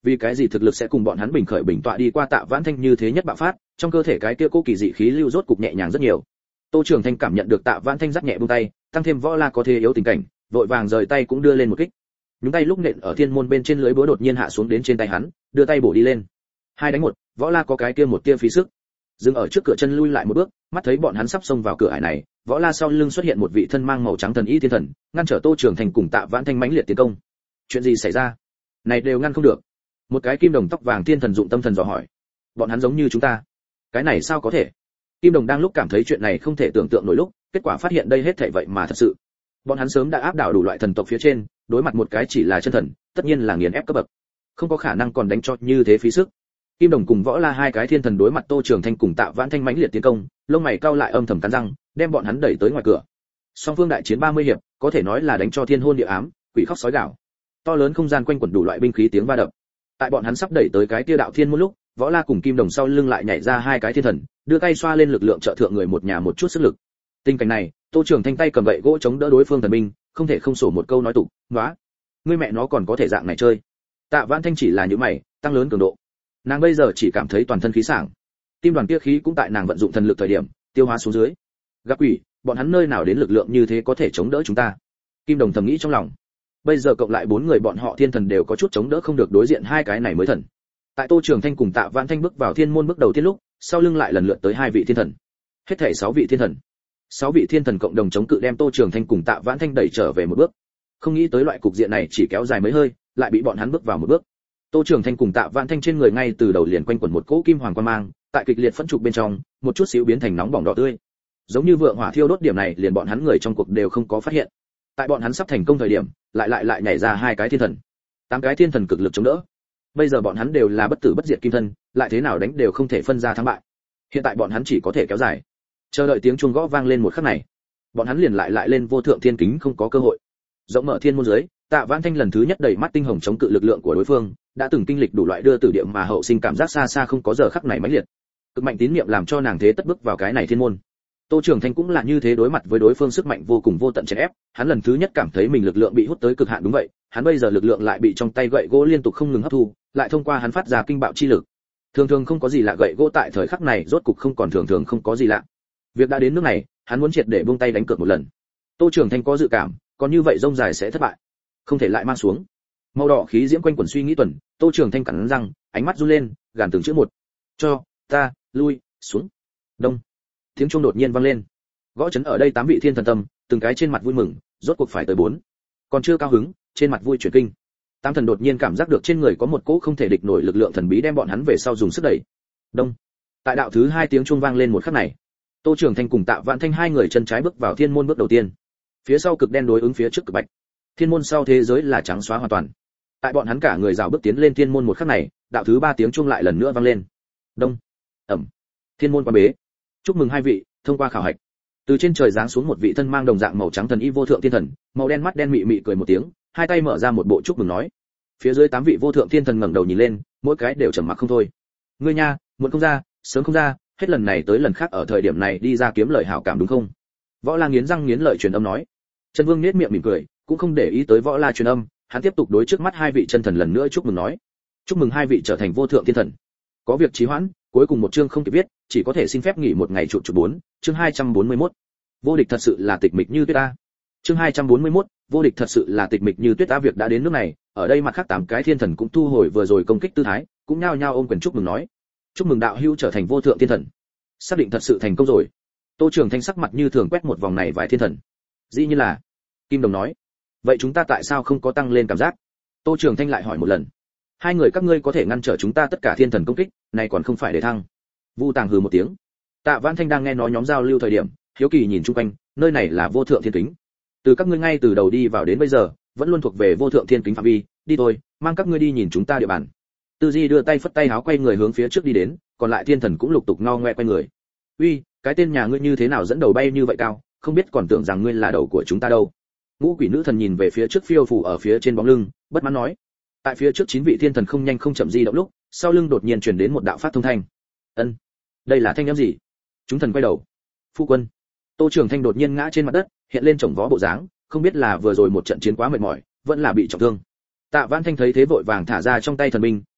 S1: Vì cái gì thực lực sẽ cùng bọn hắn bình khởi bình tọa đi qua Tạ Vãn Thanh như thế nhất bạo phát, trong cơ thể cái kia cố kỳ dị khí lưu rốt cục nhẹ nhàng rất nhiều. Tô Trường Thanh cảm nhận được Tạ Vãn Thanh dắt nhẹ buông tay, tăng thêm võ la có thế yếu tình cảnh, vội vàng rời tay cũng đưa lên một kích. Nhúng tay lúc nện ở thiên môn bên trên lưới búa đột nhiên hạ xuống đến trên tay hắn, đưa tay bổ đi lên. Hai đánh một, võ la có cái kia một tia phí sức. Dừng ở trước cửa chân lui lại một bước, mắt thấy bọn hắn sắp xông vào cửa ải này, võ la sau lưng xuất hiện một vị thân mang màu trắng thần y thiên thần, ngăn trở Tô Trường Thanh cùng Tạ Vãn Thanh mãnh liệt tiến công. Chuyện gì xảy ra? Này đều ngăn không được. Một cái kim đồng tóc vàng thiên thần dụng tâm thần dò hỏi. Bọn hắn giống như chúng ta. Cái này sao có thể? Kim đồng đang lúc cảm thấy chuyện này không thể tưởng tượng nổi lúc, kết quả phát hiện đây hết thảy vậy mà thật sự. Bọn hắn sớm đã áp đảo đủ loại thần tộc phía trên, đối mặt một cái chỉ là chân thần, tất nhiên là nghiền ép cấp bậc. Không có khả năng còn đánh cho như thế phí sức. Kim đồng cùng võ la hai cái thiên thần đối mặt Tô Trường Thanh cùng Tạ Vãn Thanh mãnh liệt tiến công, lông mày cau lại âm thầm cắn răng, đem bọn hắn đẩy tới ngoài cửa. Song phương đại chiến ba mươi hiệp, có thể nói là đánh cho thiên hôn địa ám, quỷ khóc sói gào. To lớn không gian quanh quẩn đủ loại binh khí tiếng va đập. Tại bọn hắn sắp đẩy tới cái kia đạo thiên môn lúc, võ la cùng kim đồng sau lưng lại nhảy ra hai cái thiên thần, đưa tay xoa lên lực lượng trợ thượng người một nhà một chút sức lực. Tình cảnh này, Tô Trường Thanh tay cầm gậy gỗ chống đỡ đối phương thần binh, không thể không sổ một câu nói tục, "Nóa, ngươi mẹ nó còn có thể dạng này chơi." Tạ Vãn Thanh chỉ là những mày, tăng lớn cường độ. Nàng bây giờ chỉ cảm thấy toàn thân khí sảng. Tim đoàn kia khí cũng tại nàng vận dụng thần lực thời điểm, tiêu hóa xuống dưới. Gặp quỷ, bọn hắn nơi nào đến lực lượng như thế có thể chống đỡ chúng ta? Kim đồng thầm nghĩ trong lòng. Bây giờ cộng lại bốn người bọn họ thiên thần đều có chút chống đỡ không được đối diện hai cái này mới thần. Tại Tô Trường Thanh cùng Tạ Vãn Thanh bước vào thiên môn bước đầu tiên lúc, sau lưng lại lần lượt tới hai vị thiên thần. Hết thảy sáu vị thiên thần. Sáu vị thiên thần cộng đồng chống cự đem Tô Trường Thanh cùng Tạ Vãn Thanh đẩy trở về một bước. Không nghĩ tới loại cục diện này chỉ kéo dài mấy hơi, lại bị bọn hắn bước vào một bước. Tô Trường Thanh cùng Tạ Vãn Thanh trên người ngay từ đầu liền quanh quẩn một cỗ kim hoàng quang mang, tại kịch liệt phẫn trục bên trong, một chút xíu biến thành nóng bỏng đỏ tươi. Giống như vượng hỏa thiêu đốt điểm này, liền bọn hắn người trong cuộc đều không có phát hiện. Tại bọn hắn sắp thành công thời điểm, lại lại lại nhảy ra hai cái thiên thần. Tám cái thiên thần cực lực chống đỡ. Bây giờ bọn hắn đều là bất tử bất diệt kim thân, lại thế nào đánh đều không thể phân ra thắng bại. Hiện tại bọn hắn chỉ có thể kéo dài, chờ đợi tiếng chuông gõ vang lên một khắc này, bọn hắn liền lại lại lên vô thượng thiên kính không có cơ hội. Rộng mở thiên môn dưới, Tạ Vãn Thanh lần thứ nhất đẩy mắt tinh hồng chống cự lực lượng của đối phương, đã từng kinh lịch đủ loại đưa tử địa mà hậu sinh cảm giác xa xa không có giờ khắc này mãnh liệt. Cực mạnh tín niệm làm cho nàng thế tất bước vào cái này thiên môn. Tô Trường Thanh cũng là như thế, đối mặt với đối phương sức mạnh vô cùng vô tận chèn ép, hắn lần thứ nhất cảm thấy mình lực lượng bị hút tới cực hạn. Đúng vậy, hắn bây giờ lực lượng lại bị trong tay gậy gỗ liên tục không ngừng hấp thu, lại thông qua hắn phát ra kinh bạo chi lực. Thường thường không có gì lạ, gậy gỗ tại thời khắc này rốt cục không còn thường thường không có gì lạ. Việc đã đến nước này, hắn muốn triệt để buông tay đánh cược một lần. Tô Trường Thanh có dự cảm, còn như vậy rông dài sẽ thất bại, không thể lại mang xuống. Màu đỏ khí diễm quanh quẩn suy nghĩ tuần, Tô Trường Thanh cắn răng, ánh mắt run lên, gàn từng chữ một. Cho ta lui xuống. Đông. Tiếng chuông đột nhiên vang lên. Gõ chấn ở đây tám vị thiên thần tâm, từng cái trên mặt vui mừng, rốt cuộc phải tới bốn. Còn chưa cao hứng, trên mặt vui chuyển kinh. Tám thần đột nhiên cảm giác được trên người có một cỗ không thể địch nổi lực lượng thần bí đem bọn hắn về sau dùng sức đẩy. Đông. Tại đạo thứ hai tiếng chuông vang lên một khắc này, Tô Trường Thanh cùng Tạ Vãn Thanh hai người chân trái bước vào thiên môn bước đầu tiên. Phía sau cực đen đối ứng phía trước cực bạch. Thiên môn sau thế giới là trắng xóa hoàn toàn. Tại bọn hắn cả người rào bước tiến lên thiên môn một khắc này, đạo thứ ba tiếng chuông lại lần nữa vang lên. Đông. Ầm. Thiên môn qua bế. Chúc mừng hai vị thông qua khảo hạch. Từ trên trời giáng xuống một vị thân mang đồng dạng màu trắng thần y vô thượng thiên thần, màu đen mắt đen mị mị cười một tiếng, hai tay mở ra một bộ chúc mừng nói. Phía dưới tám vị vô thượng thiên thần ngẩng đầu nhìn lên, mỗi cái đều trầm mặc không thôi. Ngươi nha, muộn không ra, sớm không ra, hết lần này tới lần khác ở thời điểm này đi ra kiếm lời hảo cảm đúng không? Võ La nghiến răng nghiến lợi truyền âm nói. Chân Vương nhếch miệng mỉm cười, cũng không để ý tới Võ La truyền âm, hắn tiếp tục đối trước mắt hai vị chân thần lần nữa chúc mừng nói. Chúc mừng hai vị trở thành vô thượng thiên thần. Có việc trì hoãn, cuối cùng một chương không kịp viết, chỉ có thể xin phép nghỉ một ngày chụp chụp bốn. Chương hai trăm bốn mươi mốt. Vô địch thật sự là tịch mịch như tuyết ta. Chương hai trăm bốn mươi mốt. Vô địch thật sự là tịch mịch như tuyết ta. Việc đã đến nước này, ở đây mặt khác tám cái thiên thần cũng thu hồi vừa rồi công kích tư thái, cũng nhao nhao ôm quyền chúc mừng nói. Chúc mừng đạo hữu trở thành vô thượng thiên thần. Xác định thật sự thành công rồi. Tô Trường Thanh sắc mặt như thường quét một vòng này vài thiên thần. Dĩ nhiên là. Kim Đồng nói. Vậy chúng ta tại sao không có tăng lên cảm giác? Tô Trường Thanh lại hỏi một lần. Hai người các ngươi có thể ngăn trở chúng ta tất cả thiên thần công kích, này còn không phải để thăng. Vu Tàng hừ một tiếng. Tạ Vãn Thanh đang nghe nói nhóm giao lưu thời điểm, hiếu kỳ nhìn chung quanh, nơi này là vô thượng thiên kính. Từ các ngươi ngay từ đầu đi vào đến bây giờ, vẫn luôn thuộc về vô thượng thiên kính phạm vi, đi thôi, mang các ngươi đi nhìn chúng ta địa bàn. Tư Di đưa tay phất tay háo quay người hướng phía trước đi đến, còn lại thiên thần cũng lục tục ngo ngoe quay người. Uy, cái tên nhà ngươi như thế nào dẫn đầu bay như vậy cao, không biết còn tưởng rằng ngươi là đầu của chúng ta đâu. Ngũ quỷ nữ thần nhìn về phía trước phiêu phù ở phía trên bóng lưng, bất mãn nói. Tại phía trước chín vị thiên thần không nhanh không chậm di động lúc, sau lưng đột nhiên truyền đến một đạo phát thông thanh. Ân, đây là thanh âm gì? Chúng thần quay đầu. Phu quân. Tô Trường Thanh đột nhiên ngã trên mặt đất, hiện lên chồng vó bộ dáng, không biết là vừa rồi một trận chiến quá mệt mỏi, vẫn là bị trọng thương. Tạ Vãn Thanh thấy thế vội vàng thả ra trong tay thần binh,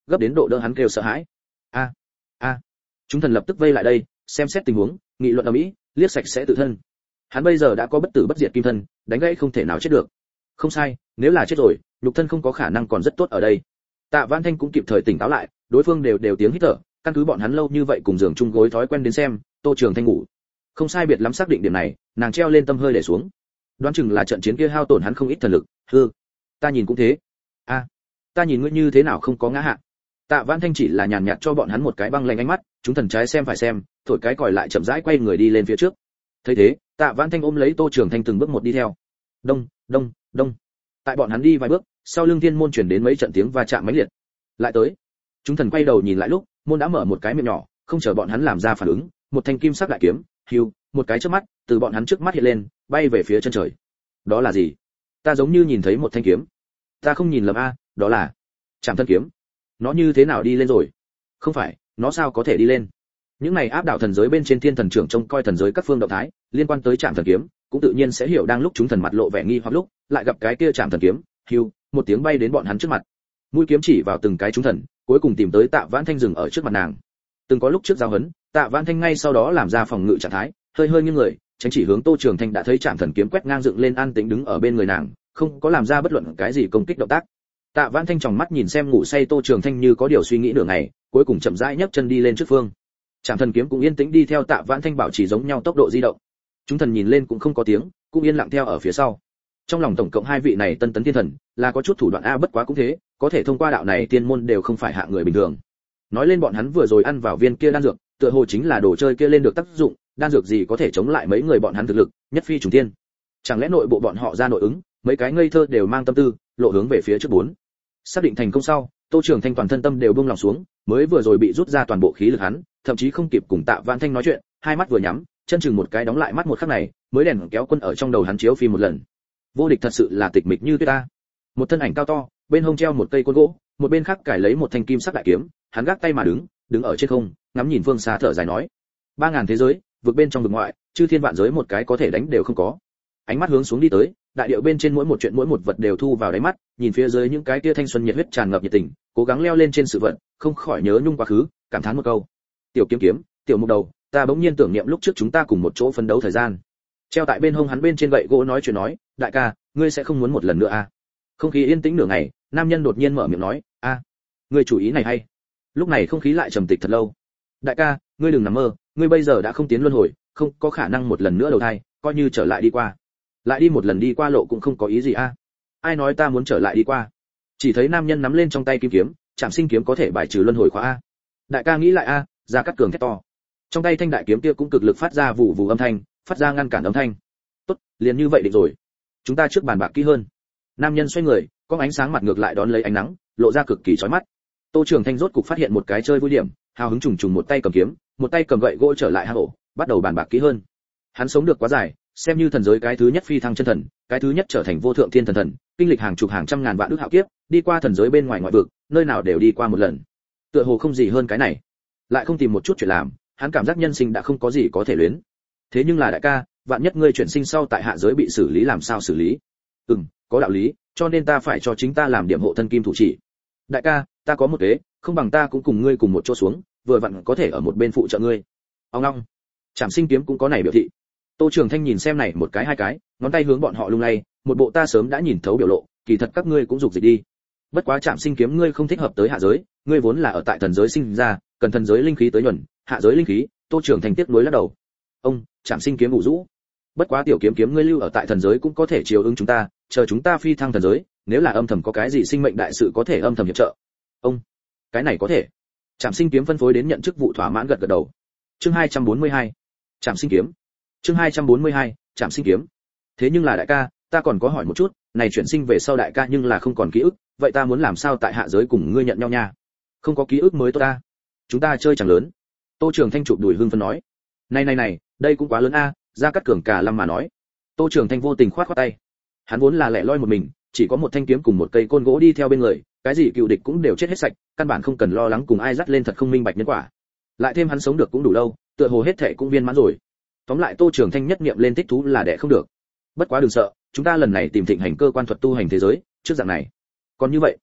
S1: gấp đến độ đỡ hắn kêu sợ hãi. A a chúng thần lập tức vây lại đây, xem xét tình huống, nghị luận ầm ĩ, liếc sạch sẽ tự thân. Hắn bây giờ đã có bất tử bất diệt kim thân, đánh gãy không thể nào chết được. Không sai, nếu là chết rồi, nhục thân không có khả năng còn rất tốt ở đây. Tạ Vãn Thanh cũng kịp thời tỉnh táo lại, đối phương đều đều tiếng hít thở, căn cứ bọn hắn lâu như vậy cùng giường chung gối thói quen đến xem, Tô Trường Thanh ngủ. Không sai biệt lắm xác định điểm này, nàng treo lên tâm hơi để xuống. Đoán chừng là trận chiến kia hao tổn hắn không ít thần lực, hư. Ta nhìn cũng thế. A, ta nhìn ngươi như thế nào không có ngã hạ. Tạ Vãn Thanh chỉ là nhàn nhạt cho bọn hắn một cái băng lạnh ánh mắt, chúng thần trái xem phải xem, thổi cái còi lại chậm rãi quay người đi lên phía trước. Thấy thế, Tạ Vãn Thanh ôm lấy Tô Trường Thanh từng bước một đi theo. Đông, đông, đông. Tại bọn hắn đi vài bước, sau lưng thiên môn truyền đến mấy trận tiếng va chạm mãnh liệt. Lại tới. Chúng thần quay đầu nhìn lại lúc, môn đã mở một cái miệng nhỏ, không chờ bọn hắn làm ra phản ứng, một thanh kim sắc đại kiếm, hưu, một cái chớp mắt, từ bọn hắn trước mắt hiện lên, bay về phía chân trời. Đó là gì? Ta giống như nhìn thấy một thanh kiếm. Ta không nhìn lầm a, đó là Trảm Thân kiếm. Nó như thế nào đi lên rồi? Không phải, nó sao có thể đi lên? Những này áp đảo thần giới bên trên thiên thần trưởng trông coi thần giới các phương động thái, liên quan tới Trảm Thần kiếm, cũng tự nhiên sẽ hiểu đang lúc chúng thần mặt lộ vẻ nghi hoặc lúc, lại gặp cái kia Trảm Thần kiếm, hưu, một tiếng bay đến bọn hắn trước mặt. Mũi kiếm chỉ vào từng cái chúng thần, cuối cùng tìm tới Tạ Vãn Thanh dừng ở trước mặt nàng. Từng có lúc trước giao hấn, Tạ Vãn Thanh ngay sau đó làm ra phòng ngự trạng thái, hơi hơi nghiêng người, tránh chỉ hướng Tô Trường Thanh đã thấy Trảm Thần kiếm quét ngang dựng lên an tĩnh đứng ở bên người nàng, không có làm ra bất luận cái gì công kích động tác. Tạ Vãn Thanh tròng mắt nhìn xem ngủ say Tô Trường Thanh như có điều suy nghĩ nửa ngày, cuối cùng chậm rãi nhấc chân đi lên trước phương. Trảm Thần kiếm cũng yên tĩnh đi theo Tạ Vãn Thanh bảo trì giống nhau tốc độ di động. Chúng thần nhìn lên cũng không có tiếng, cũng yên lặng theo ở phía sau. Trong lòng tổng cộng hai vị này tân tấn thiên thần, là có chút thủ đoạn a, bất quá cũng thế, có thể thông qua đạo này tiên môn đều không phải hạ người bình thường. Nói lên bọn hắn vừa rồi ăn vào viên kia đan dược, tựa hồ chính là đồ chơi kia lên được tác dụng, đan dược gì có thể chống lại mấy người bọn hắn thực lực, nhất phi trùng thiên. Chẳng lẽ nội bộ bọn họ ra nội ứng, mấy cái ngây thơ đều mang tâm tư, lộ hướng về phía trước bốn. Xác định thành công sau, Tô Trường Thanh toàn thân tâm đều buông lòng xuống, mới vừa rồi bị rút ra toàn bộ khí lực hắn, thậm chí không kịp cùng Tạ Vãn Thanh nói chuyện, hai mắt vừa nhắm, chân chừng một cái đóng lại mắt một khắc này, mới đèn kéo quân ở trong đầu hắn chiếu phim một lần. Vô địch thật sự là tịch mịch như tuyết ta. Một thân ảnh cao to, bên hông treo một cây côn gỗ, một bên khác cài lấy một thanh kim sắc đại kiếm, hắn gác tay mà đứng, đứng ở trên không, ngắm nhìn phương xa thở dài nói: ba ngàn thế giới, vực bên trong vực ngoại, chư thiên vạn giới một cái có thể đánh đều không có. Ánh mắt hướng xuống đi tới, đại điệu bên trên mỗi một chuyện mỗi một vật đều thu vào đáy mắt, nhìn phía dưới những cái tia thanh xuân nhiệt huyết tràn ngập nhiệt tình, cố gắng leo lên trên sự vận, không khỏi nhớ nhung quá khứ, cảm thán một câu: tiểu kiếm kiếm, tiểu mục đầu, ta bỗng nhiên tưởng niệm lúc trước chúng ta cùng một chỗ phấn đấu thời gian. Treo tại bên hông hắn bên trên gậy gỗ nói chuyện nói: đại ca, ngươi sẽ không muốn một lần nữa à? Không khí yên tĩnh nửa ngày, nam nhân đột nhiên mở miệng nói: a, à, ngươi chủ ý này hay. Lúc này không khí lại trầm tịch thật lâu. Đại ca, ngươi đừng nằm mơ, ngươi bây giờ đã không tiến luân hồi, không có khả năng một lần nữa đầu thai, coi như trở lại đi qua. Lại đi một lần đi qua lộ cũng không có ý gì a. À? Ai nói ta muốn trở lại đi qua? Chỉ thấy nam nhân nắm lên trong tay kim kiếm, Trảm Sinh kiếm có thể bài trừ luân hồi khóa a. Đại ca nghĩ lại a, ra cắt cường thét to. Trong tay thanh đại kiếm kia cũng cực lực phát ra vụ vụ âm thanh, phát ra ngăn cản âm thanh. Tốt, liền như vậy định rồi. Chúng ta trước bàn bạc kỹ hơn. Nam nhân xoay người, có ánh sáng mặt ngược lại đón lấy ánh nắng, lộ ra cực kỳ chói mắt. Tô Trường Thanh rốt cục phát hiện một cái chơi vui điểm, hào hứng trùng trùng một tay cầm kiếm, một tay cầm gậy gỗ trở lại hang ổ, bắt đầu bàn bạc kỹ hơn. Hắn sống được quá dài, xem như thần giới cái thứ nhất phi thăng chân thần, cái thứ nhất trở thành vô thượng thiên thần thần, kinh lịch hàng chục hàng trăm ngàn vạn đức hạo kiếp, đi qua thần giới bên ngoài ngoại vực, nơi nào đều đi qua một lần. Tựa hồ không gì hơn cái này. Lại không tìm một chút chuyện làm, hắn cảm giác nhân sinh đã không có gì có thể luyến. Thế nhưng là đại ca, vạn nhất ngươi chuyển sinh sau tại hạ giới bị xử lý làm sao xử lý? Ừm, có đạo lý, cho nên ta phải cho chính ta làm điểm hộ thân kim thủ chỉ. Đại ca, ta có một kế, không bằng ta cũng cùng ngươi cùng một chỗ xuống, vừa vặn có thể ở một bên phụ trợ ngươi. Ông long, Trảm Sinh kiếm cũng có này biểu thị. Tô Trường Thanh nhìn xem này một cái hai cái, ngón tay hướng bọn họ lung lay, một bộ ta sớm đã nhìn thấu biểu lộ, kỳ thật các ngươi cũng dục dịch đi. Bất quá Trảm Sinh kiếm ngươi không thích hợp tới hạ giới, ngươi vốn là ở tại thần giới sinh ra, cần thần giới linh khí tới nhuần, hạ giới linh khí, Tô Trường Thanh tiếc nuối lắc đầu. Ông, Trảm Sinh kiếm ủ rũ. Bất quá tiểu kiếm kiếm ngươi lưu ở tại thần giới cũng có thể chiều ứng chúng ta, chờ chúng ta phi thăng thần giới, nếu là âm thầm có cái gì sinh mệnh đại sự có thể âm thầm hiệp trợ. Ông, cái này có thể. Trảm Sinh kiếm phân phối đến nhận chức vụ thỏa mãn gật gật đầu. Chương hai trăm bốn mươi hai, Trảm Sinh kiếm. Chương hai trăm bốn mươi hai, Trảm Sinh kiếm. Thế nhưng là đại ca, ta còn có hỏi một chút, này chuyển sinh về sau đại ca nhưng là không còn ký ức, vậy ta muốn làm sao tại hạ giới cùng ngươi nhận nhau nha? Không có ký ức mới tốt ta. Chúng ta chơi chẳng lớn. Tô Trường Thanh chụp đùi hưng phấn nói. Này này này, đây cũng quá lớn a, ra cắt cường cả lâm mà nói. Tô Trường Thanh vô tình khoát khoát tay. Hắn vốn là lẻ loi một mình, chỉ có một thanh kiếm cùng một cây côn gỗ đi theo bên người, cái gì cựu địch cũng đều chết hết sạch, căn bản không cần lo lắng cùng ai dắt lên thật không minh bạch nhân quả. Lại thêm hắn sống được cũng đủ lâu, tựa hồ hết thệ cũng viên mãn rồi. Tóm lại Tô Trường Thanh nhất niệm lên thích thú là đẻ không được. Bất quá đừng sợ, chúng ta lần này tìm thịnh hành cơ quan thuật tu hành thế giới, trước dạng này. Còn như vậy,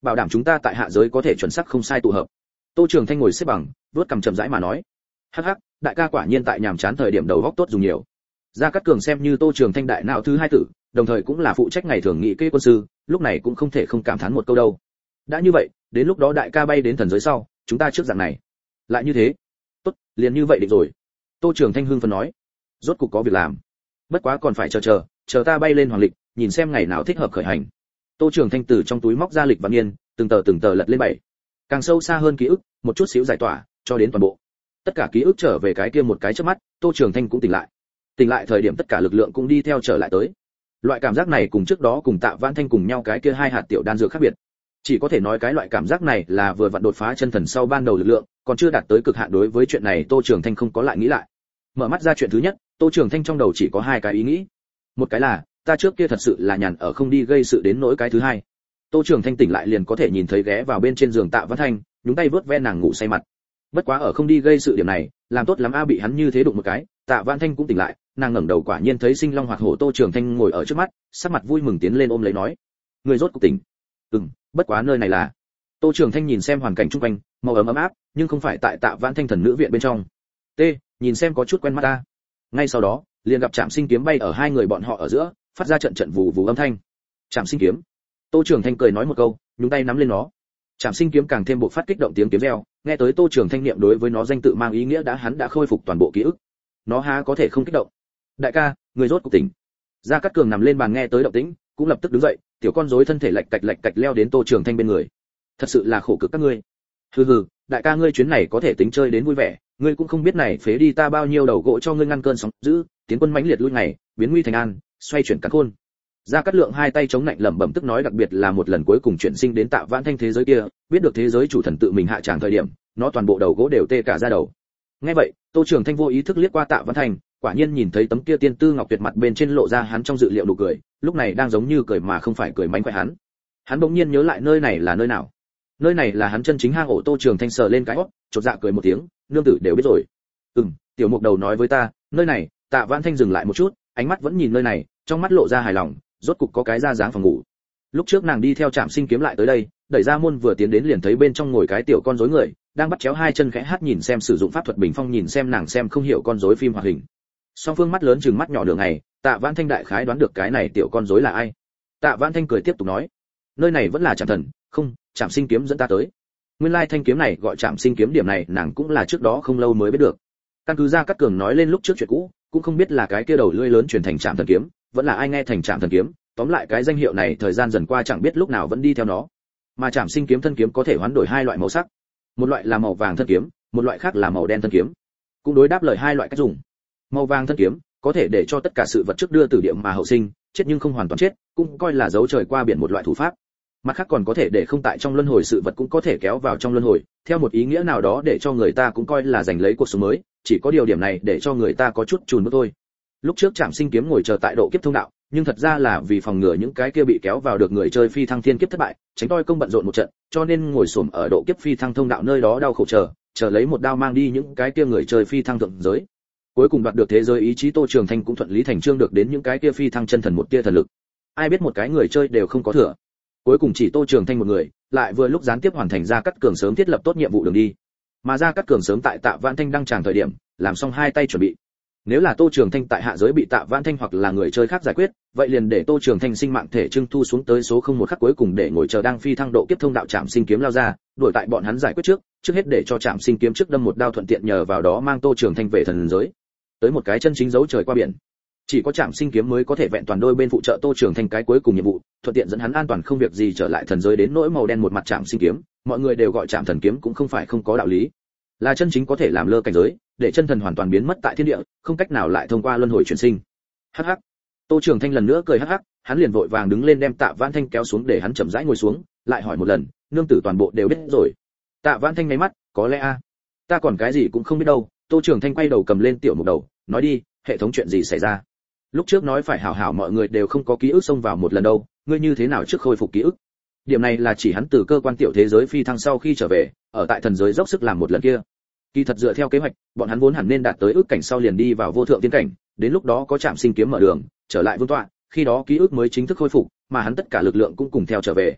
S1: bảo đảm chúng ta tại hạ giới có thể chuẩn xác không sai tụ hợp. Tô Trường Thanh ngồi xếp bằng, vuốt cằm chậm rãi mà nói. Hắc hắc, đại ca quả nhiên tại nhàm chán thời điểm đầu óc tốt dùng nhiều. Gia Cát Cường xem như Tô Trường Thanh đại não thứ hai tử, đồng thời cũng là phụ trách ngày thường nghị kê quân sư, lúc này cũng không thể không cảm thán một câu đâu. Đã như vậy, đến lúc đó đại ca bay đến thần giới sau, chúng ta trước dạng này. Lại như thế. Tốt, liền như vậy định rồi. Tô Trường Thanh hưng phấn nói. Rốt cục có việc làm. Bất quá còn phải chờ chờ, chờ ta bay lên hoàng lịch, nhìn xem ngày nào thích hợp khởi hành. Tô Trường Thanh từ trong túi móc ra lịch và niên, từng tờ từng tờ lật lên bảy. Càng sâu xa hơn ký ức, một chút xíu giải tỏa, cho đến toàn bộ. Tất cả ký ức trở về cái kia một cái chớp mắt, Tô Trường Thanh cũng tỉnh lại. Tỉnh lại thời điểm tất cả lực lượng cũng đi theo trở lại tới. Loại cảm giác này cùng trước đó cùng Tạ Vãn Thanh cùng nhau cái kia hai hạt tiểu đan dược khác biệt. Chỉ có thể nói cái loại cảm giác này là vừa vặn đột phá chân thần sau ban đầu lực lượng, còn chưa đạt tới cực hạn. Đối với chuyện này Tô Trường Thanh không có lại nghĩ lại. Mở mắt ra chuyện thứ nhất, Tô Trường Thanh trong đầu chỉ có hai cái ý nghĩ. Một cái là, ta trước kia thật sự là nhàn ở không đi gây sự đến nỗi cái thứ hai. Tô Trường Thanh tỉnh lại liền có thể nhìn thấy ghé vào bên trên giường Tạ Vãn Thanh, nhúng tay vớt ve nàng ngủ say mặt. Bất quá ở không đi gây sự điểm này, làm tốt lắm a, bị hắn như thế đụng một cái, Tạ Vãn Thanh cũng tỉnh lại, nàng ngẩng đầu quả nhiên thấy sinh long hoạt hổ Tô Trường Thanh ngồi ở trước mắt, sắc mặt vui mừng tiến lên ôm lấy nói: "Người rốt cuộc tỉnh." "Ừm, bất quá nơi này là." Tô Trường Thanh nhìn xem hoàn cảnh xung quanh, màu ấm ấm áp, nhưng không phải tại Tạ Vãn Thanh thần nữ viện bên trong. "T, nhìn xem có chút quen mắt ta." Ngay sau đó, liền gặp Trảm Sinh kiếm bay ở hai người bọn họ ở giữa, phát ra trận trận vù vù âm thanh. "Trảm Sinh kiếm." Tô Trường Thanh cười nói một câu, nhúng tay nắm lên nó. Trảm Sinh kiếm càng thêm bộ phát kích động tiếng kiếm reo, nghe tới Tô Trường Thanh niệm đối với nó danh tự mang ý nghĩa đã hắn đã khôi phục toàn bộ ký ức. Nó há có thể không kích động. "Đại ca, người rốt cuộc tỉnh." Gia Cát Cường nằm lên bàn nghe tới động tĩnh, cũng lập tức đứng dậy, tiểu con rối thân thể lạch cạch lạch cạch leo đến Tô Trường Thanh bên người. "Thật sự là khổ cực các ngươi." "Hừ hừ, đại ca ngươi chuyến này có thể tính chơi đến vui vẻ, ngươi cũng không biết này phế đi ta bao nhiêu đầu gỗ cho ngươi ngăn cơn sóng dữ, tiến quân mãnh liệt lui ngày, biến nguy thành an, xoay chuyển càn khôn." Gia Cát Lượng hai tay chống nạnh lẩm bẩm tức nói, đặc biệt là một lần cuối cùng chuyển sinh đến Tạ Vãn Thanh thế giới kia, biết được thế giới chủ thần tự mình hạ tràng thời điểm, nó toàn bộ đầu gỗ đều tê cả da đầu. Nghe vậy, Tô Trường Thanh vô ý thức liếc qua Tạ Vãn Thanh, quả nhiên nhìn thấy tấm kia tiên tư ngọc tuyệt mặt bên trên lộ ra hắn trong dự liệu nụ cười, lúc này đang giống như cười mà không phải cười mánh khỏe hắn. Hắn bỗng nhiên nhớ lại nơi này là nơi nào. Nơi này là hắn chân chính hang ổ. Tô Trường Thanh sờ lên cái hốc, chột dạ cười một tiếng, nương tử đều biết rồi. "Ừm, tiểu mục đầu nói với ta, nơi này." Tạ Vãn Thanh dừng lại một chút, ánh mắt vẫn nhìn nơi này, trong mắt lộ ra hài lòng, rốt cục có cái ra dáng phòng ngủ. Lúc trước nàng đi theo Trảm Sinh kiếm lại tới đây, đẩy ra môn vừa tiến đến liền thấy bên trong ngồi cái tiểu con rối người, đang bắt chéo hai chân khẽ hát nhìn xem sử dụng pháp thuật bình phong, nhìn xem nàng xem không hiểu con rối phim hoạt hình. Song phương mắt lớn chừng mắt nhỏ đường này, Tạ Vãn Thanh đại khái đoán được cái này tiểu con rối là ai. Tạ Vãn Thanh cười tiếp tục nói: "Nơi này vẫn là Trảm Thần, không, Trảm Sinh kiếm dẫn ta tới." Nguyên lai thanh kiếm này gọi Trảm Sinh kiếm, điểm này nàng cũng là trước đó không lâu mới biết được. Căn cứ Gia Cát Cường nói lên lúc trước chuyện cũ, cũng không biết là cái kia đầu lưỡi lớn truyền thành Trảm Thần kiếm, vẫn là ai nghe thành Trảm Thần kiếm, tóm lại cái danh hiệu này thời gian dần qua chẳng biết lúc nào vẫn đi theo nó. Mà Trảm Sinh kiếm thân kiếm có thể hoán đổi hai loại màu sắc, một loại là màu vàng thân kiếm, một loại khác là màu đen thân kiếm. Cũng đối đáp lời hai loại cách dùng. Màu vàng thân kiếm có thể để cho tất cả sự vật trước đưa từ địa mà hậu sinh, chết nhưng không hoàn toàn chết, cũng coi là dấu trời qua biển một loại thủ pháp. Mặt khác còn có thể để không tại trong luân hồi sự vật cũng có thể kéo vào trong luân hồi, theo một ý nghĩa nào đó để cho người ta cũng coi là giành lấy cuộc sống mới, chỉ có điều điểm này để cho người ta có chút chùn bước thôi. Lúc trước Trảm Sinh kiếm ngồi chờ tại độ kiếp thông đạo, nhưng thật ra là vì phòng ngừa những cái kia bị kéo vào được người chơi phi thăng thiên kiếp thất bại, tránh toi công bận rộn một trận, cho nên ngồi xổm ở độ kiếp phi thăng thông đạo nơi đó đau khổ chờ, chờ lấy một đao mang đi những cái kia người chơi phi thăng thượng giới. Cuối cùng đoạt được thế giới ý chí, Tô Trường Thanh cũng thuận lý thành chương được đến những cái kia phi thăng chân thần một tia thần lực. Ai biết một cái người chơi đều không có thừa. Cuối cùng chỉ Tô Trường Thanh một người, lại vừa lúc gián tiếp hoàn thành Gia Cát Cường sớm thiết lập tốt nhiệm vụ đường đi. Mà Gia Cát Cường sớm tại Tạ Vãn Thanh đăng tràng thời điểm, làm xong hai tay chuẩn bị. Nếu là Tô Trường Thanh tại hạ giới bị Tạ Vãn Thanh hoặc là người chơi khác giải quyết, vậy liền để Tô Trường Thanh sinh mạng thể trưng thu xuống tới số không một khắc cuối cùng để ngồi chờ đang phi thăng độ kiếp thông đạo Trảm Sinh kiếm lao ra, đuổi tại bọn hắn giải quyết trước, trước hết để cho Trảm Sinh kiếm trước đâm một đao thuận tiện nhờ vào đó mang Tô Trường Thanh về thần giới. Tới một cái chân chính dấu trời qua biển. Chỉ có Trảm Sinh kiếm mới có thể vẹn toàn đôi bên phụ trợ Tô Trường Thanh cái cuối cùng nhiệm vụ, thuận tiện dẫn hắn an toàn không việc gì trở lại thần giới. Đến nỗi màu đen một mặt Trảm Sinh kiếm, mọi người đều gọi Trảm Thần kiếm cũng không phải không có đạo lý. Là chân chính có thể làm lơ cảnh giới, để chân thần hoàn toàn biến mất tại thiên địa, không cách nào lại thông qua luân hồi chuyển sinh. Hắc hắc. Tô Trường Thanh lần nữa cười hắc hắc, hắn liền vội vàng đứng lên đem Tạ Vãn Thanh kéo xuống để hắn chậm rãi ngồi xuống, lại hỏi một lần, nương tử toàn bộ đều biết rồi. Tạ Vãn Thanh nháy mắt, có lẽ a, ta còn cái gì cũng không biết đâu. Tô Trường Thanh quay đầu cầm lên tiểu mục đầu, nói đi, hệ thống chuyện gì xảy ra? Lúc trước nói phải hảo hảo mọi người đều không có ký ức xông vào một lần đâu, ngươi như thế nào trước khôi phục ký ức? Điểm này là chỉ hắn từ cơ quan tiểu thế giới phi thăng sau khi trở về, ở tại thần giới dốc sức làm một lần kia. Kỳ thật dựa theo kế hoạch, bọn hắn vốn hẳn nên đạt tới ước cảnh sau liền đi vào vô thượng tiên cảnh, đến lúc đó có Trảm Sinh kiếm mở đường, trở lại vương tọa, khi đó ký ức mới chính thức khôi phục, mà hắn tất cả lực lượng cũng cùng theo trở về.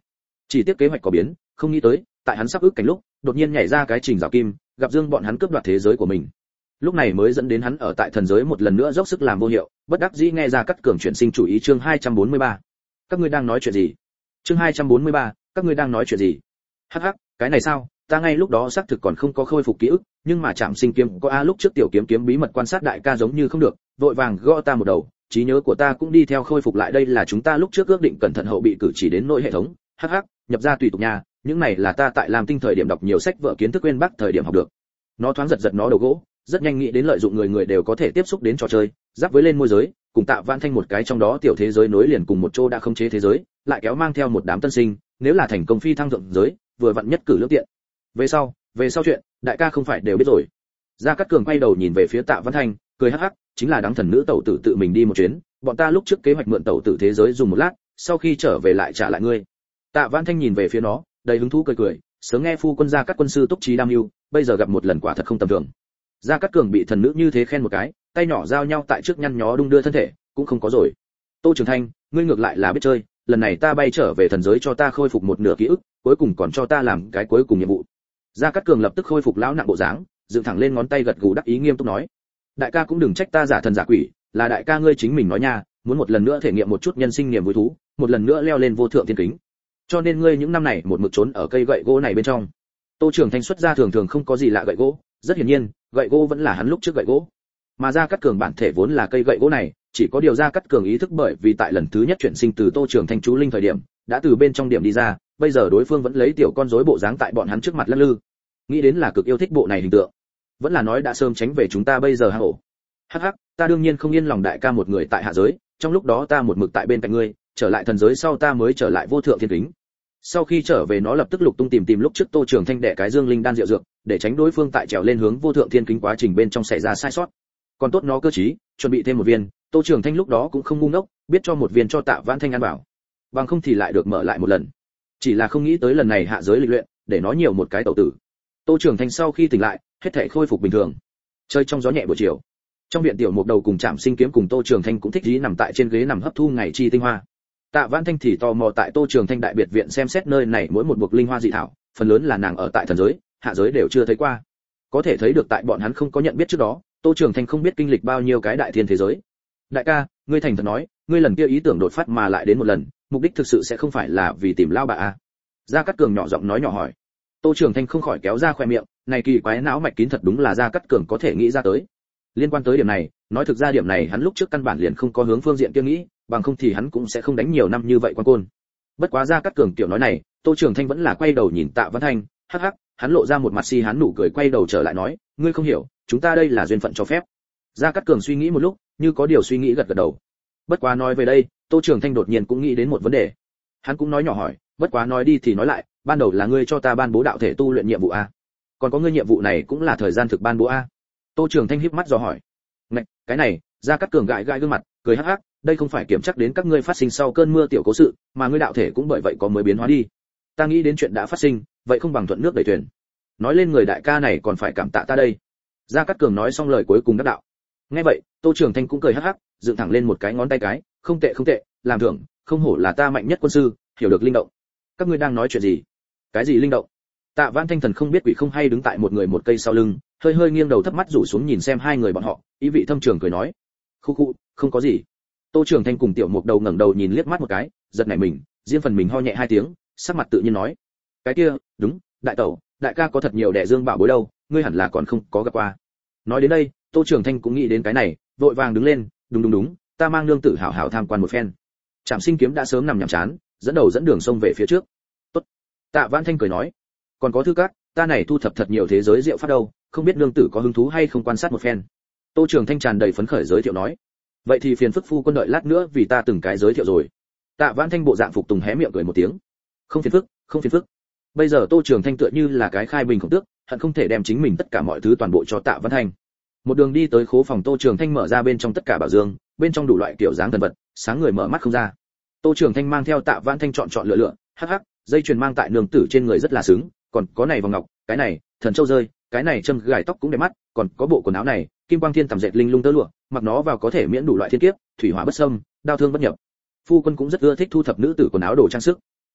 S1: Chỉ tiếc kế hoạch có biến, không nghĩ tới, tại hắn sắp ước cảnh lúc, đột nhiên nhảy ra cái Trình Giảo Kim, gặp Dương bọn hắn cướp đoạt thế giới của mình. Lúc này mới dẫn đến hắn ở tại thần giới một lần nữa dốc sức làm vô hiệu, bất đắc dĩ nghe ra cắt cường chuyển sinh chủ ý. Chương hai trăm bốn mươi ba. Các ngươi đang nói chuyện gì? Chương hai trăm bốn mươi ba. Các ngươi đang nói chuyện gì? Hắc hắc, cái này sao? Ta ngay lúc đó xác thực còn không có khôi phục ký ức, nhưng mà Trảm Sinh Kiếm có a lúc trước tiểu kiếm kiếm bí mật quan sát đại ca giống như không được, vội vàng gõ ta một đầu, trí nhớ của ta cũng đi theo khôi phục lại. Đây là chúng ta lúc trước ước định cẩn thận hậu bị cử chỉ đến nội hệ thống. Hắc hắc, nhập ra tùy tục nhà, những này là ta tại làm tinh thời điểm đọc nhiều sách vở kiến thức quên bắc thời điểm học được. Nó thoáng giật giật nó đầu gỗ, rất nhanh nghĩ đến lợi dụng người người đều có thể tiếp xúc đến trò chơi, giáp với lên môi giới, cùng Tạ Vãn Thanh một cái trong đó tiểu thế giới nối liền cùng một chỗ đã khống chế thế giới, lại kéo mang theo một đám tân sinh, nếu là thành công phi thăng thượng giới, vừa vặn nhất cử lưỡng tiện. Về sau, về sau chuyện, đại ca không phải đều biết rồi. Gia Cát Cường quay đầu nhìn về phía Tạ Vãn Thanh, cười hắc hắc, chính là đáng thần nữ tẩu tử tự mình đi một chuyến, bọn ta lúc trước kế hoạch mượn tẩu tử thế giới dùng một lát, sau khi trở về lại trả lại ngươi. Tạ Vãn Thanh nhìn về phía nó, đầy hứng thú cười cười, sớm nghe phu quân Gia Cát quân sư túc trí đam mưu, bây giờ gặp một lần quả thật không tầm thường. Gia Cát Cường bị thần nữ như thế khen một cái, tay nhỏ giao nhau tại trước nhăn nhó đung đưa thân thể, cũng không có rồi. Tô Trường Thanh, ngươi ngược lại là biết chơi, lần này ta bay trở về thần giới cho ta khôi phục một nửa ký ức, cuối cùng còn cho ta làm cái cuối cùng nhiệm vụ. Gia Cát Cường lập tức khôi phục lão nặng bộ dáng, dựng thẳng lên ngón tay gật gù đắc ý nghiêm túc nói: đại ca cũng đừng trách ta giả thần giả quỷ, là đại ca ngươi chính mình nói nha, muốn một lần nữa thể nghiệm một chút nhân sinh niềm vui thú, một lần nữa leo lên vô thượng thiên kính. Cho nên ngươi những năm này một mực trốn ở cây gậy gỗ này bên trong. Tô Trường Thanh xuất ra thường thường không có gì lạ gậy gỗ, rất hiển nhiên, gậy gỗ vẫn là hắn lúc trước gậy gỗ. Mà Gia Cát Cường bản thể vốn là cây gậy gỗ này, chỉ có điều Gia Cát Cường ý thức bởi vì tại lần thứ nhất chuyển sinh từ Tô Trường Thanh chú linh thời điểm, đã từ bên trong điểm đi ra, bây giờ đối phương vẫn lấy tiểu con rối bộ dáng tại bọn hắn trước mặt lắc lư. Nghĩ đến là cực yêu thích bộ này hình tượng. Vẫn là nói đã sớm tránh về chúng ta bây giờ hang ổ. Hắc hắc, ta đương nhiên không yên lòng đại ca một người tại hạ giới, trong lúc đó ta một mực tại bên cạnh ngươi, trở lại thần giới sau ta mới trở lại vô thượng thiên kính. Sau khi trở về nó lập tức lục tung tìm tìm lúc trước Tô Trường Thanh đẻ cái dương linh đan rượu dược, để tránh đối phương tại trèo lên hướng vô thượng thiên kính quá trình bên trong xảy ra sai sót. Còn tốt nó cơ trí, chuẩn bị thêm một viên, Tô Trường Thanh lúc đó cũng không ngu ngốc, biết cho một viên cho Tạ Vãn Thanh ăn bảo. Bằng không thì lại được mở lại một lần. Chỉ là không nghĩ tới lần này hạ giới lịch luyện, để nó nhiều một cái tẩu tử. Tô Trường Thanh sau khi tỉnh lại, hết thảy khôi phục bình thường. Chơi trong gió nhẹ buổi chiều. Trong viện tiểu mục đầu cùng Trảm Sinh Kiếm cùng Tô Trường Thanh cũng thích ý nằm tại trên ghế nằm hấp thu ngày chi tinh hoa. Tạ Vãn Thanh thì tò mò tại Tô Trường Thanh đại biệt viện xem xét nơi này mỗi một buộc linh hoa dị thảo, phần lớn là nàng ở tại thần giới, hạ giới đều chưa thấy qua. Có thể thấy được tại bọn hắn không có nhận biết trước đó, Tô Trường Thanh không biết kinh lịch bao nhiêu cái đại thiên thế giới. Đại ca, ngươi thành thật nói, ngươi lần kia ý tưởng đột phát mà lại đến một lần, mục đích thực sự sẽ không phải là vì tìm lao bà a? Gia Cát Cường nhỏ giọng nói nhỏ hỏi. Tô Trường Thanh không khỏi kéo ra khóe miệng, này kỳ quái não mạch kín thật đúng là Gia Cát Cường có thể nghĩ ra tới. Liên quan tới điểm này, nói thực ra điểm này hắn lúc trước căn bản liền không có hướng phương diện kia nghĩ, bằng không thì hắn cũng sẽ không đánh nhiều năm như vậy quan côn. Bất quá Gia Cát Cường tiểu nói này, Tô Trường Thanh vẫn là quay đầu nhìn Tạ Vãn Thanh, hắc hắc, hắn lộ ra một mặt si hắn nụ cười quay đầu trở lại nói, ngươi không hiểu, chúng ta đây là duyên phận cho phép. Gia Cát Cường suy nghĩ một lúc, như có điều suy nghĩ gật gật đầu. Bất quá nói về đây, Tô Trường Thanh đột nhiên cũng nghĩ đến một vấn đề. Hắn cũng nói nhỏ hỏi, bất quá nói đi thì nói lại, ban đầu là ngươi cho ta ban bố đạo thể tu luyện nhiệm vụ a? Còn có ngươi nhiệm vụ này cũng là thời gian thực ban bố a? Tô Trường Thanh híp mắt dò hỏi. Ngạch, cái này, Gia Cát Cường gãi gãi gương mặt, cười hắc hắc, đây không phải kiểm chắc đến các ngươi phát sinh sau cơn mưa tiểu cố sự, mà ngươi đạo thể cũng bởi vậy có mới biến hóa đi. Ta nghĩ đến chuyện đã phát sinh, vậy không bằng thuận nước đẩy thuyền. Nói lên người đại ca này còn phải cảm tạ ta đây. Gia Cát Cường nói xong lời cuối cùng đắc đạo. Nghe vậy, Tô Trường Thanh cũng cười hắc hắc, dựng thẳng lên một cái ngón tay cái, không tệ không tệ, làm thưởng, không hổ là ta mạnh nhất quân sư, hiểu được linh động. Các ngươi đang nói chuyện gì? Cái gì linh động? Tạ Vãn Thanh thần không biết quỷ không hay đứng tại một người một cây sau lưng, hơi hơi nghiêng đầu thấp mắt rủ xuống nhìn xem hai người bọn họ, ý vị thâm trường cười nói, khu khu, không có gì. Tô Trường Thanh cùng tiểu mục đầu ngẩng đầu nhìn liếc mắt một cái, giật nảy mình, riêng phần mình ho nhẹ hai tiếng, sắc mặt tự nhiên nói, cái kia, đúng, đại tẩu, đại ca có thật nhiều đẻ dương bảo bối đâu, ngươi hẳn là còn không có gặp qua. Nói đến đây, Tô Trường Thanh cũng nghĩ đến cái này, vội vàng đứng lên, đúng đúng đúng, ta mang nương tử hảo hảo tham quan một phen. Trảm Sinh Kiếm đã sớm nằm nhằm chán, dẫn đầu dẫn đường xông về phía trước. Tốt. Tạ Vãn Thanh cười nói, còn có thư các, ta này thu thập thật nhiều thế giới diệu pháp đâu, không biết nương tử có hứng thú hay không quan sát một phen. Tô Trường Thanh tràn đầy phấn khởi giới thiệu nói, vậy thì phiền phức phu quân đợi lát nữa vì ta từng cái giới thiệu rồi. Tạ Vãn Thanh bộ dạng phục tùng hé miệng cười một tiếng, không phiền phức, không phiền phức. Bây giờ Tô Trường Thanh tựa như là cái khai bình khổng tước, hận không thể đem chính mình tất cả mọi thứ toàn bộ cho Tạ Vãn Thanh. Một đường đi tới khố phòng, Tô Trường Thanh mở ra bên trong tất cả bảo dương, bên trong đủ loại kiểu dáng thần vật, sáng người mở mắt không ra. Tô Trường Thanh mang theo Tạ Vãn Thanh chọn chọn lựa lựa, hắc hắc, dây chuyền mang tại nương tử trên người rất là sướng, còn có này vòng ngọc, cái này, thần châu rơi, cái này châm gài tóc cũng đẹp mắt, còn có bộ quần áo này, kim quang thiên tầm dệt linh lung tơ lụa, mặc nó vào có thể miễn đủ loại thiên kiếp, thủy hỏa bất xâm, đao thương bất nhập. Phu quân cũng rất ưa thích thu thập nữ tử quần áo đồ trang sức.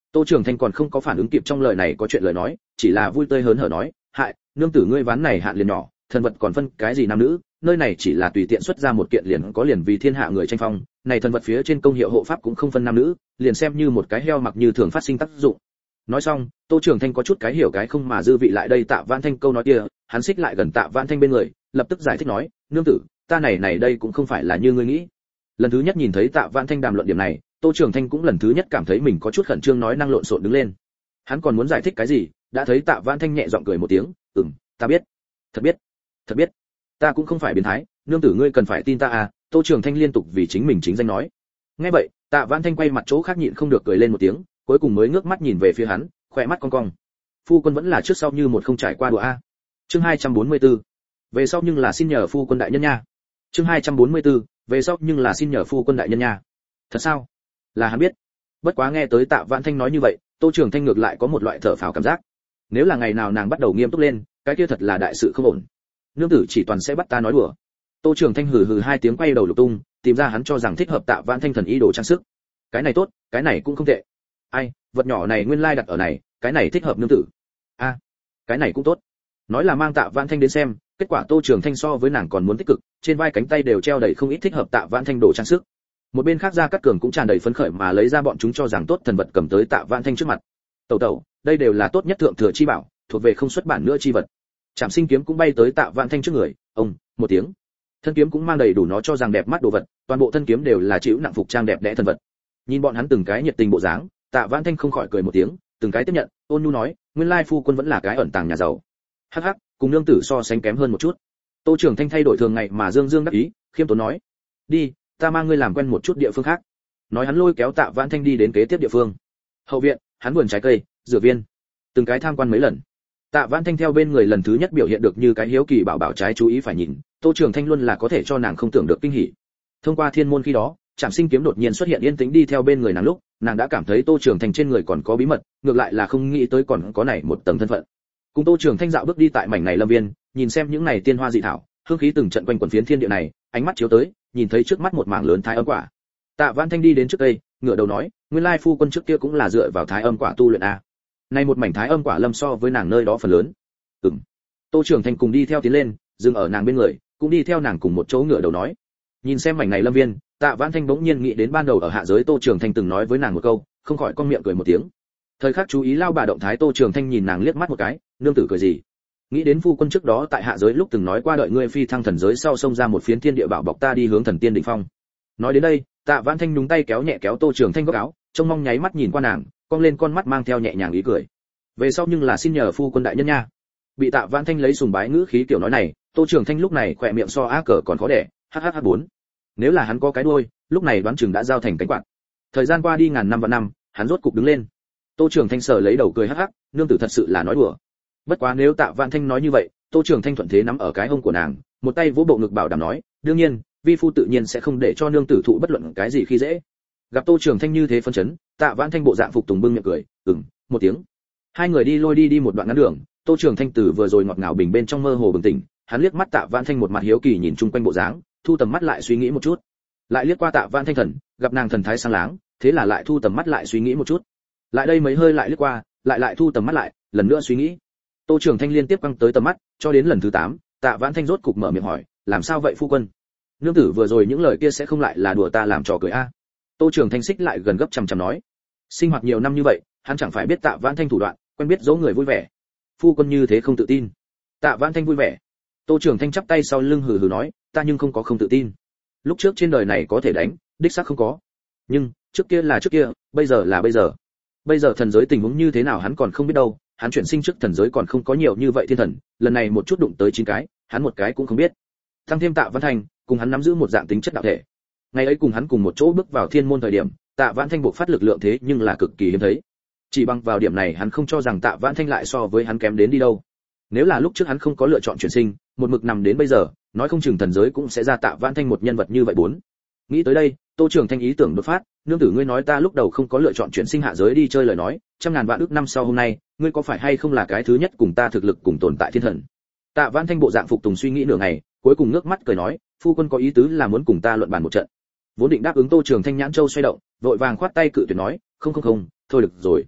S1: Tô Trường Thanh còn không có phản ứng kịp trong lời này có chuyện lời nói, chỉ là vui tươi hớn hở nói, hại, nương tử ngươi ván này hạn liền nhỏ, thần vật còn phân cái gì nam nữ, nơi này chỉ là tùy tiện xuất ra một kiện liền có liền vì thiên hạ người tranh phong, này thần vật phía trên công hiệu hộ pháp cũng không phân nam nữ, liền xem như một cái heo mặc như thường phát sinh tác dụng. Nói xong, Tô Trường Thanh có chút cái hiểu cái không mà dư vị lại đây Tạ Vãn Thanh câu nói kia, hắn xích lại gần Tạ Vãn Thanh bên người, lập tức giải thích nói, nương tử, ta này này đây cũng không phải là như ngươi nghĩ. Lần thứ nhất nhìn thấy Tạ Vãn Thanh đàm luận điểm này, Tô Trường Thanh cũng lần thứ nhất cảm thấy mình có chút khẩn trương nói năng lộn xộn đứng lên. Hắn còn muốn giải thích cái gì, đã thấy Tạ Vãn Thanh nhẹ giọng cười một tiếng, "Ừm, ta biết, thật biết, thật biết, ta cũng không phải biến thái, nương tử ngươi cần phải tin ta à." Tô Trường Thanh liên tục vì chính mình chính danh nói. Nghe vậy, Tạ Vãn Thanh quay mặt chỗ khác nhịn không được cười lên một tiếng, cuối cùng mới ngước mắt nhìn về phía hắn, khỏe mắt cong cong. Phu quân vẫn là trước sau như một không trải qua đùa a. Chương hai trăm bốn mươi tư. Về sau nhưng là xin nhờ phu quân đại nhân nha. Chương hai trăm bốn mươi tư. Về sau nhưng là xin nhờ phu quân đại nhân nha. Thật sao? Là hắn biết. Bất quá nghe tới Tạ Vãn Thanh nói như vậy, Tô Trường Thanh ngược lại có một loại thở phào cảm giác. Nếu là ngày nào nàng bắt đầu nghiêm túc lên, cái kia thật là đại sự không ổn. Nương tử chỉ toàn sẽ bắt ta nói đùa. Tô Trường Thanh hừ hừ hai tiếng quay đầu lục tung, tìm ra hắn cho rằng thích hợp Tạ Vãn Thanh thần y đồ trang sức. Cái này tốt, cái này cũng không tệ. Ai, vật nhỏ này nguyên lai đặt ở này, cái này thích hợp nương tử. A, à, cái này cũng tốt. Nói là mang Tạ Vãn Thanh đến xem, kết quả Tô Trường Thanh so với nàng còn muốn tích cực, trên vai cánh tay đều treo đầy không ít thích hợp Tạ Vãn Thanh đồ trang sức. Một bên khác Gia Cát Cường cũng tràn đầy phấn khởi mà lấy ra bọn chúng cho rằng tốt thần vật cầm tới Tạ Vãn Thanh trước mặt. Tẩu tẩu, đây đều là tốt nhất thượng thừa chi bảo, thuộc về không xuất bản nữa chi vật. Trảm Sinh kiếm cũng bay tới Tạ Vãn Thanh trước người, ông, một tiếng. Thân kiếm cũng mang đầy đủ nó cho rằng đẹp mắt đồ vật, toàn bộ thân kiếm đều là chịu nặng phục trang đẹp đẽ thần vật. Nhìn bọn hắn từng cái nhiệt tình bộ dáng, Tạ Vãn Thanh không khỏi cười một tiếng, từng cái tiếp nhận, ôn nhu nói, nguyên lai phu quân vẫn là cái ẩn tàng nhà giàu. Hắc hắc, cùng nương tử so sánh kém hơn một chút. Tô Trường Thanh thay đổi thường ngày mà dương dương đắc ý, khiêm tốn nói, đi, ta mang ngươi làm quen một chút địa phương khác. Nói hắn lôi kéo Tạ Vãn Thanh đi đến kế tiếp địa phương. Hậu viện, hắn vườn trái cây, dược viên, từng cái tham quan mấy lần. Tạ Vãn Thanh theo bên người lần thứ nhất biểu hiện được như cái hiếu kỳ bảo bảo trái chú ý phải nhìn, Tô Trường Thanh luôn là có thể cho nàng không tưởng được kinh hỉ. Thông qua thiên môn khi đó, Trảm Sinh kiếm đột nhiên xuất hiện yên tĩnh đi theo bên người nàng lúc, nàng đã cảm thấy Tô Trường Thanh trên người còn có bí mật, ngược lại là không nghĩ tới còn có này một tầng thân phận. Cùng Tô Trường Thanh dạo bước đi tại mảnh này lâm viên, nhìn xem những này tiên hoa dị thảo, hương khí từng trận quanh quẩn phiến thiên địa này, ánh mắt chiếu tới, nhìn thấy trước mắt một mảng lớn thái âm quả. Tạ Vãn Thanh đi đến trước đây, ngửa đầu nói, nguyên lai phu quân trước kia cũng là dựa vào thái âm quả tu luyện a. Này một mảnh thái âm quả lâm so với nàng nơi đó phần lớn. Ừm. Tô Trường Thanh cùng đi theo tiến lên, dừng ở nàng bên người, cũng đi theo nàng cùng một chỗ ngửa đầu nói. Nhìn xem mảnh này lâm viên, Tạ Vãn Thanh bỗng nhiên nghĩ đến ban đầu ở hạ giới Tô Trường Thanh từng nói với nàng một câu, không khỏi cong miệng cười một tiếng. Thời khắc chú ý lao bà động thái Tô Trường Thanh nhìn nàng liếc mắt một cái, nương tử cười gì? Nghĩ đến phu quân trước đó tại hạ giới lúc từng nói qua đợi ngươi phi thăng thần giới sau xông ra một phiến thiên địa bảo bọc ta đi hướng thần tiên đỉnh phong. Nói đến đây, Tạ Vãn Thanh nhúng tay kéo nhẹ kéo Tô Trường Thanh góc áo, trông mong nháy mắt nhìn qua nàng, cong lên con mắt mang theo nhẹ nhàng ý cười. Về sau nhưng là xin nhờ phu quân đại nhân nha. Bị Tạ Vãn Thanh lấy sùng bái ngữ khí kiểu nói này, Tô Trường Thanh lúc này khỏe miệng so á cờ còn khó đẻ, hhh bốn. Nếu là hắn có cái đuôi, lúc này đoán chừng đã giao thành cánh quạt. Thời gian qua đi ngàn năm vạn năm, hắn rốt cục đứng lên. Tô Trường Thanh sờ lấy đầu cười hắc hắc, nương tử thật sự là nói đùa. Bất quá nếu Tạ Vãn Thanh nói như vậy, Tô Trường Thanh thuận thế nắm ở cái hông của nàng, một tay vỗ bộ ngực bảo đảm nói, đương nhiên, vi phu tự nhiên sẽ không để cho nương tử thụ bất luận cái gì khi dễ. Gặp Tô Trường Thanh như thế phân chấn, Tạ Vãn Thanh bộ dạng phục tùng bưng miệng cười, ừm, một tiếng. Hai người đi lôi đi đi một đoạn ngắn đường, Tô Trường Thanh từ vừa rồi ngọt ngào bình bên trong mơ hồ bừng tỉnh, hắn liếc mắt Tạ Vãn Thanh một mặt hiếu kỳ nhìn chung quanh bộ dáng, thu tầm mắt lại suy nghĩ một chút. Lại liếc qua Tạ Vãn Thanh thần, gặp nàng thần thái sáng láng, thế là lại thu tầm mắt lại suy nghĩ một chút. Lại đây mấy hơi lại liếc qua, lại lại thu tầm mắt lại, lần nữa suy nghĩ. Tô Trường Thanh liên tiếp quăng tới tầm mắt, cho đến lần thứ tám, Tạ Vãn Thanh rốt cục mở miệng hỏi, làm sao vậy phu quân? Nương tử vừa rồi những lời kia sẽ không lại là đùa ta làm trò cười a? Tô Trường Thanh xích lại gần gấp chằm chằm nói. Sinh hoạt nhiều năm như vậy, hắn chẳng phải biết Tạ Vãn Thanh thủ đoạn, quen biết dỗ người vui vẻ. Phu quân như thế không tự tin. Tạ Vãn Thanh vui vẻ. Tô Trường Thanh chắp tay sau lưng hừ hừ nói, ta nhưng không có không tự tin. Lúc trước trên đời này có thể đánh, đích xác không có. Nhưng, trước kia là trước kia, bây giờ là bây giờ. Bây giờ thần giới tình huống như thế nào hắn còn không biết đâu, hắn chuyển sinh trước thần giới còn không có nhiều như vậy thiên thần, lần này một chút đụng tới chín cái, hắn một cái cũng không biết. Tăng thêm Tạ Vãn Thanh, cùng hắn nắm giữ một dạng tính chất đạo thể. Ngày ấy cùng hắn cùng một chỗ bước vào thiên môn thời điểm, Tạ Vãn Thanh buộc phát lực lượng thế nhưng là cực kỳ hiếm thấy. Chỉ bằng vào điểm này hắn không cho rằng Tạ Vãn Thanh lại so với hắn kém đến đi đâu. Nếu là lúc trước hắn không có lựa chọn chuyển sinh, một mực nằm đến bây giờ, nói không chừng thần giới cũng sẽ ra Tạ Vãn Thanh một nhân vật như vậy bốn. Nghĩ tới đây, Tô Trường Thanh ý tưởng đột phát, nương tử ngươi nói ta lúc đầu không có lựa chọn chuyển sinh hạ giới đi chơi lời nói, trăm ngàn vạn ước năm sau hôm nay, ngươi có phải hay không là cái thứ nhất cùng ta thực lực cùng tồn tại thiên thần? Tạ Vãn Thanh bộ dạng phục tùng suy nghĩ nửa ngày, cuối cùng ngước mắt cười nói, phu quân có ý tứ là muốn cùng ta luận bàn một trận. Vốn định đáp ứng Tô Trường Thanh nhãn châu xoay động, vội vàng khoát tay cự tuyệt nói, không không không, thôi được rồi,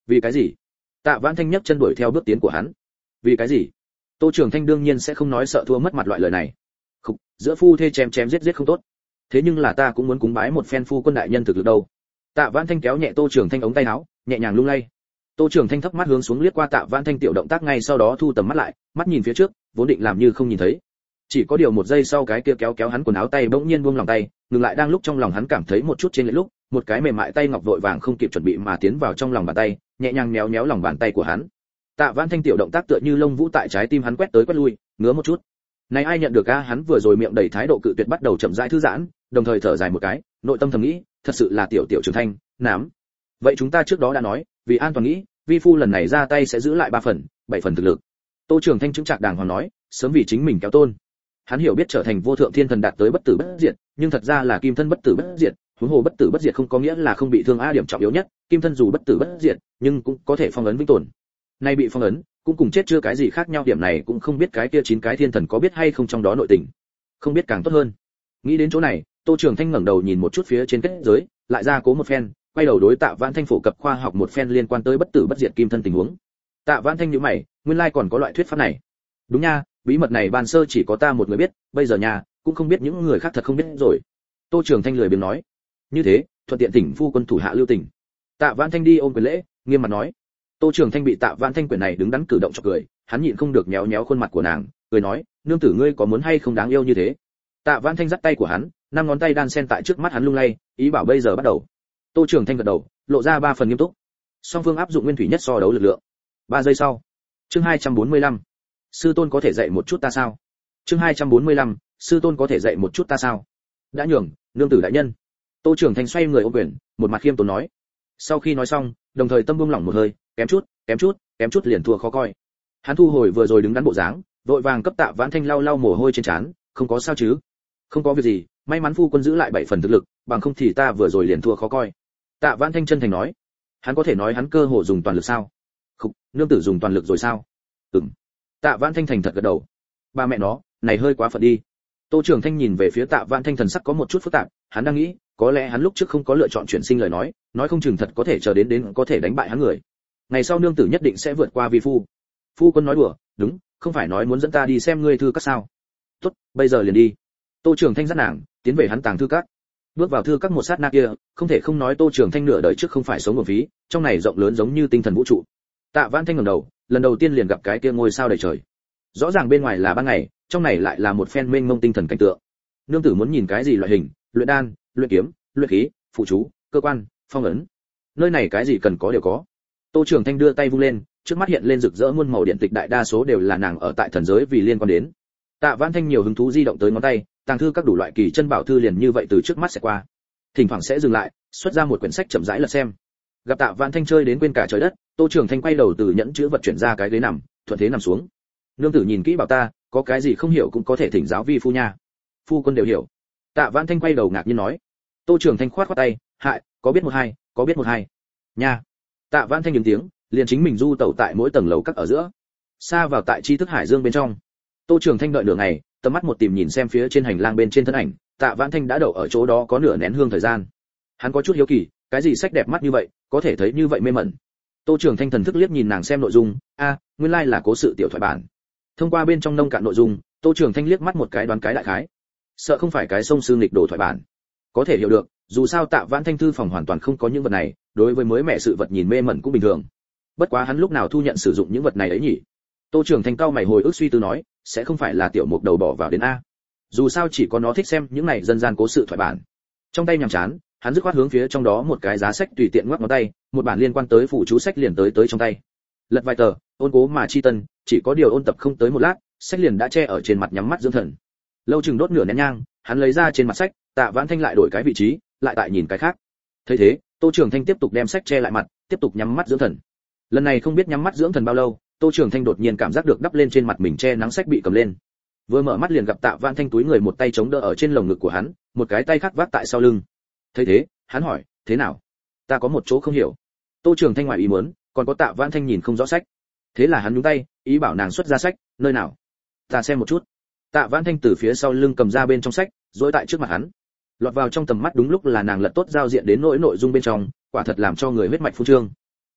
S1: vì cái gì? Tạ Vãn Thanh nhấc chân đuổi theo bước tiến của hắn. Vì cái gì? Tô Trường Thanh đương nhiên sẽ không nói sợ thua mất mặt loại lời này. Khục, giữa phu thê chém chém giết giết không tốt. Thế nhưng là ta cũng muốn cúng bái một phen phu quân đại nhân thực lực đâu. Tạ Vãn Thanh kéo nhẹ Tô Trường Thanh ống tay áo, nhẹ nhàng lung lay. Tô Trường Thanh thấp mắt hướng xuống liếc qua Tạ Vãn Thanh tiểu động tác, ngay sau đó thu tầm mắt lại, mắt nhìn phía trước, vốn định làm như không nhìn thấy. Chỉ có điều một giây sau, cái kia kéo kéo hắn quần áo tay bỗng nhiên buông lòng tay, ngừng lại đang lúc trong lòng hắn cảm thấy một chút trên lệch lúc, một cái mềm mại tay ngọc vội vàng không kịp chuẩn bị mà tiến vào trong lòng bàn tay, nhẹ nhàng méo méo lòng bàn tay của hắn. Tạ Vãn Thanh tiểu động tác tựa như lông vũ tại trái tim hắn quét tới quét lui, ngứa một chút. Này ai nhận được a? Hắn vừa rồi miệng đầy thái độ cự tuyệt bắt đầu chậm rãi thư giãn, đồng thời thở dài một cái, nội tâm thầm nghĩ, thật sự là tiểu tiểu Trường Thanh, nám. Vậy chúng ta trước đó đã nói, vì an toàn nghĩ, vi phu lần này ra tay sẽ giữ lại ba phần, bảy phần thực lực. Tô Trường Thanh chứng trạc đàng hoàng nói, sớm vì chính mình kéo tôn. Hắn hiểu biết trở thành vô thượng thiên thần đạt tới bất tử bất diệt, nhưng thật ra là kim thân bất tử bất diệt, huống hồ bất tử bất diệt không có nghĩa là không bị thương, a điểm trọng yếu nhất, kim thân dù bất tử bất diệt, nhưng cũng có thể phong ấn vĩnh tồn. Nay bị phong ấn, cũng cùng chết chưa cái gì khác nhau, điểm này cũng không biết cái kia chín cái thiên thần có biết hay không trong đó nội tình. Không biết càng tốt hơn. Nghĩ đến chỗ này, Tô Trường Thanh ngẩng đầu nhìn một chút phía trên kết giới, lại ra cố một phen, quay đầu đối Tạ Vãn Thanh phổ cập khoa học một phen liên quan tới bất tử bất diệt kim thân tình huống. Tạ Vãn Thanh nhíu mày, nguyên lai còn có loại thuyết pháp này. Đúng nha, bí mật này ban sơ chỉ có ta một người biết, bây giờ nhà cũng không biết những người khác thật không biết rồi. Tô Trường Thanh lười biếng nói. Như thế, thuận tiện tỉnh phu quân thủ hạ lưu tình. Tạ Vãn Thanh đi ôm quyền lễ, nghiêm mặt nói. Tô Trường Thanh bị Tạ Vãn Thanh quyền này đứng đắn cử động chọc cười, hắn nhịn không được méo méo khuôn mặt của nàng, cười nói, nương tử ngươi có muốn hay không đáng yêu như thế. Tạ Vãn Thanh dắt tay của hắn, năm ngón tay đan xen tại trước mắt hắn lung lay, ý bảo bây giờ bắt đầu. Tô Trường Thanh gật đầu, lộ ra ba phần nghiêm túc. Song phương áp dụng nguyên thủy nhất so đấu lực lượng. Ba giây sau. Chương hai trăm bốn mươi lăm. Sư tôn có thể dạy một chút ta sao? Chương hai trăm bốn mươi lăm. Sư tôn có thể dạy một chút ta sao? Đã nhường, nương tử đại nhân. Tô Trường Thanh xoay người ôm quyền, một mặt khiêm tốn nói. Sau khi nói xong, đồng thời tâm buông lỏng một hơi, kém chút, kém chút, kém chút liền thua khó coi. Hắn thu hồi vừa rồi đứng đắn bộ dáng, vội vàng cấp Tạ Vãn Thanh lau lau mồ hôi trên trán, không có sao chứ? Không có việc gì, may mắn phu quân giữ lại bảy phần thực lực, bằng không thì ta vừa rồi liền thua khó coi. Tạ Vãn Thanh chân thành nói. Hắn có thể nói hắn cơ hồ dùng toàn lực sao? Khục, nương tử dùng toàn lực rồi sao? Ừm. Tạ Vãn Thanh thành thật gật đầu. Ba mẹ nó, này hơi quá phận đi. Tô Trường Thanh nhìn về phía Tạ Vãn Thanh, thần sắc có một chút phức tạp, hắn đang nghĩ, có lẽ hắn lúc trước không có lựa chọn chuyển sinh lời nói, nói không chừng thật có thể chờ đến đến có thể đánh bại hắn người. Ngày sau nương tử nhất định sẽ vượt qua vi phu. Phu quân nói đùa, đúng, không phải nói muốn dẫn ta đi xem ngươi thư các sao? Tốt, bây giờ liền đi. Tô Trường Thanh dắt nàng tiến về hắn tàng thư các. Bước vào thư các một sát na kia, không thể không nói Tô Trường Thanh nửa đời trước không phải sống nguồn phí, trong này rộng lớn giống như tinh thần vũ trụ. Tạ Vãn Thanh ngẩng đầu, lần đầu tiên liền gặp cái kia ngôi sao đầy trời. Rõ ràng bên ngoài là ban ngày, trong này lại là một phen mênh mông tinh thần cảnh tượng. Nương tử muốn nhìn cái gì loại hình, luyện đan, luyện kiếm, luyện khí, phụ chú, cơ quan, phong ấn. Nơi này cái gì cần có đều có. Tô Trường Thanh đưa tay vung lên, trước mắt hiện lên rực rỡ muôn màu điện tịch, đại đa số đều là nàng ở tại thần giới vì liên quan đến. Tạ Vãn Thanh nhiều hứng thú di động tới ngón tay, tàng thư các đủ loại kỳ chân bảo thư liền như vậy từ trước mắt sẽ qua. Thỉnh thoảng sẽ dừng lại, xuất ra một quyển sách chậm rãi lật xem. Gặp Tạ Vãn Thanh chơi đến quên cả trời đất, Tô Trường Thanh quay đầu từ nhẫn chứa vật chuyển ra cái ghế nằm, thuận thế nằm xuống. Nương tử nhìn kỹ bảo ta, có cái gì không hiểu cũng có thể thỉnh giáo vi phu nha. Phu quân đều hiểu. Tạ Vãn Thanh quay đầu ngạc nhiên nói. Tô Trường Thanh khoát khoát tay, hại, có biết một hai, có biết một hai. Nha. Tạ Vãn Thanh những tiếng, liền chính mình du tẩu tại mỗi tầng lầu các ở giữa, xa vào tại tri thức hải dương bên trong. Tô Trường Thanh đợi nửa ngày, tầm mắt một tìm nhìn xem phía trên hành lang bên trên thân ảnh, Tạ Vãn Thanh đã đậu ở chỗ đó có nửa nén hương thời gian. Hắn có chút hiếu kỳ, cái gì sách đẹp mắt như vậy, có thể thấy như vậy mê mẩn. Tô Trường Thanh thần thức liếc nhìn nàng xem nội dung, a, nguyên lai là cố sự tiểu thoại bản. Thông qua bên trong nông cạn nội dung, Tô Trường Thanh liếc mắt một cái đoán cái đại khái. Sợ không phải cái sông sư nghịch đồ thoại bản. Có thể hiểu được, dù sao Tạ Vãn Thanh thư phòng hoàn toàn không có những vật này, đối với mới mẹ sự vật nhìn mê mẩn cũng bình thường. Bất quá hắn lúc nào thu nhận sử dụng những vật này ấy nhỉ? Tô Trường Thanh cao mày hồi ức suy tư nói, sẽ không phải là tiểu mục đầu bỏ vào đến a. Dù sao chỉ có nó thích xem những này dân gian cố sự thoại bản. Trong tay nhàm chán, hắn dứt khoát hướng phía trong đó một cái giá sách tùy tiện ngoắc ngón tay, một bản liên quan tới phụ chú sách liền tới tới trong tay. Lật vài tờ, ôn cố mà chi tân, chỉ có điều ôn tập không tới một lát, sách liền đã che ở trên mặt nhắm mắt dưỡng thần. Lâu chừng đốt nửa nén nhang, hắn lấy ra trên mặt sách, Tạ Vãn Thanh lại đổi cái vị trí, lại tại nhìn cái khác. Thấy thế, Tô Trường Thanh tiếp tục đem sách che lại mặt, tiếp tục nhắm mắt dưỡng thần. Lần này không biết nhắm mắt dưỡng thần bao lâu, Tô Trường Thanh đột nhiên cảm giác được đắp lên trên mặt mình che nắng sách bị cầm lên. Vừa mở mắt liền gặp Tạ Vãn Thanh túi người một tay chống đỡ ở trên lồng ngực của hắn, một cái tay khác vác tại sau lưng. Thấy thế, hắn hỏi, thế nào? Ta có một chỗ không hiểu. Tô Trường Thanh ngoài ý muốn, còn có Tạ Vãn Thanh nhìn không rõ sách. Thế là hắn nhúng tay, ý bảo nàng xuất ra sách, nơi nào? Ta xem một chút. Tạ Vãn Thanh từ phía sau lưng cầm ra bên trong sách, dối tại trước mặt hắn. Lọt vào trong tầm mắt đúng lúc là nàng lật tốt giao diện đến nỗi nội dung bên trong, quả thật làm cho người huyết mạch phun trương.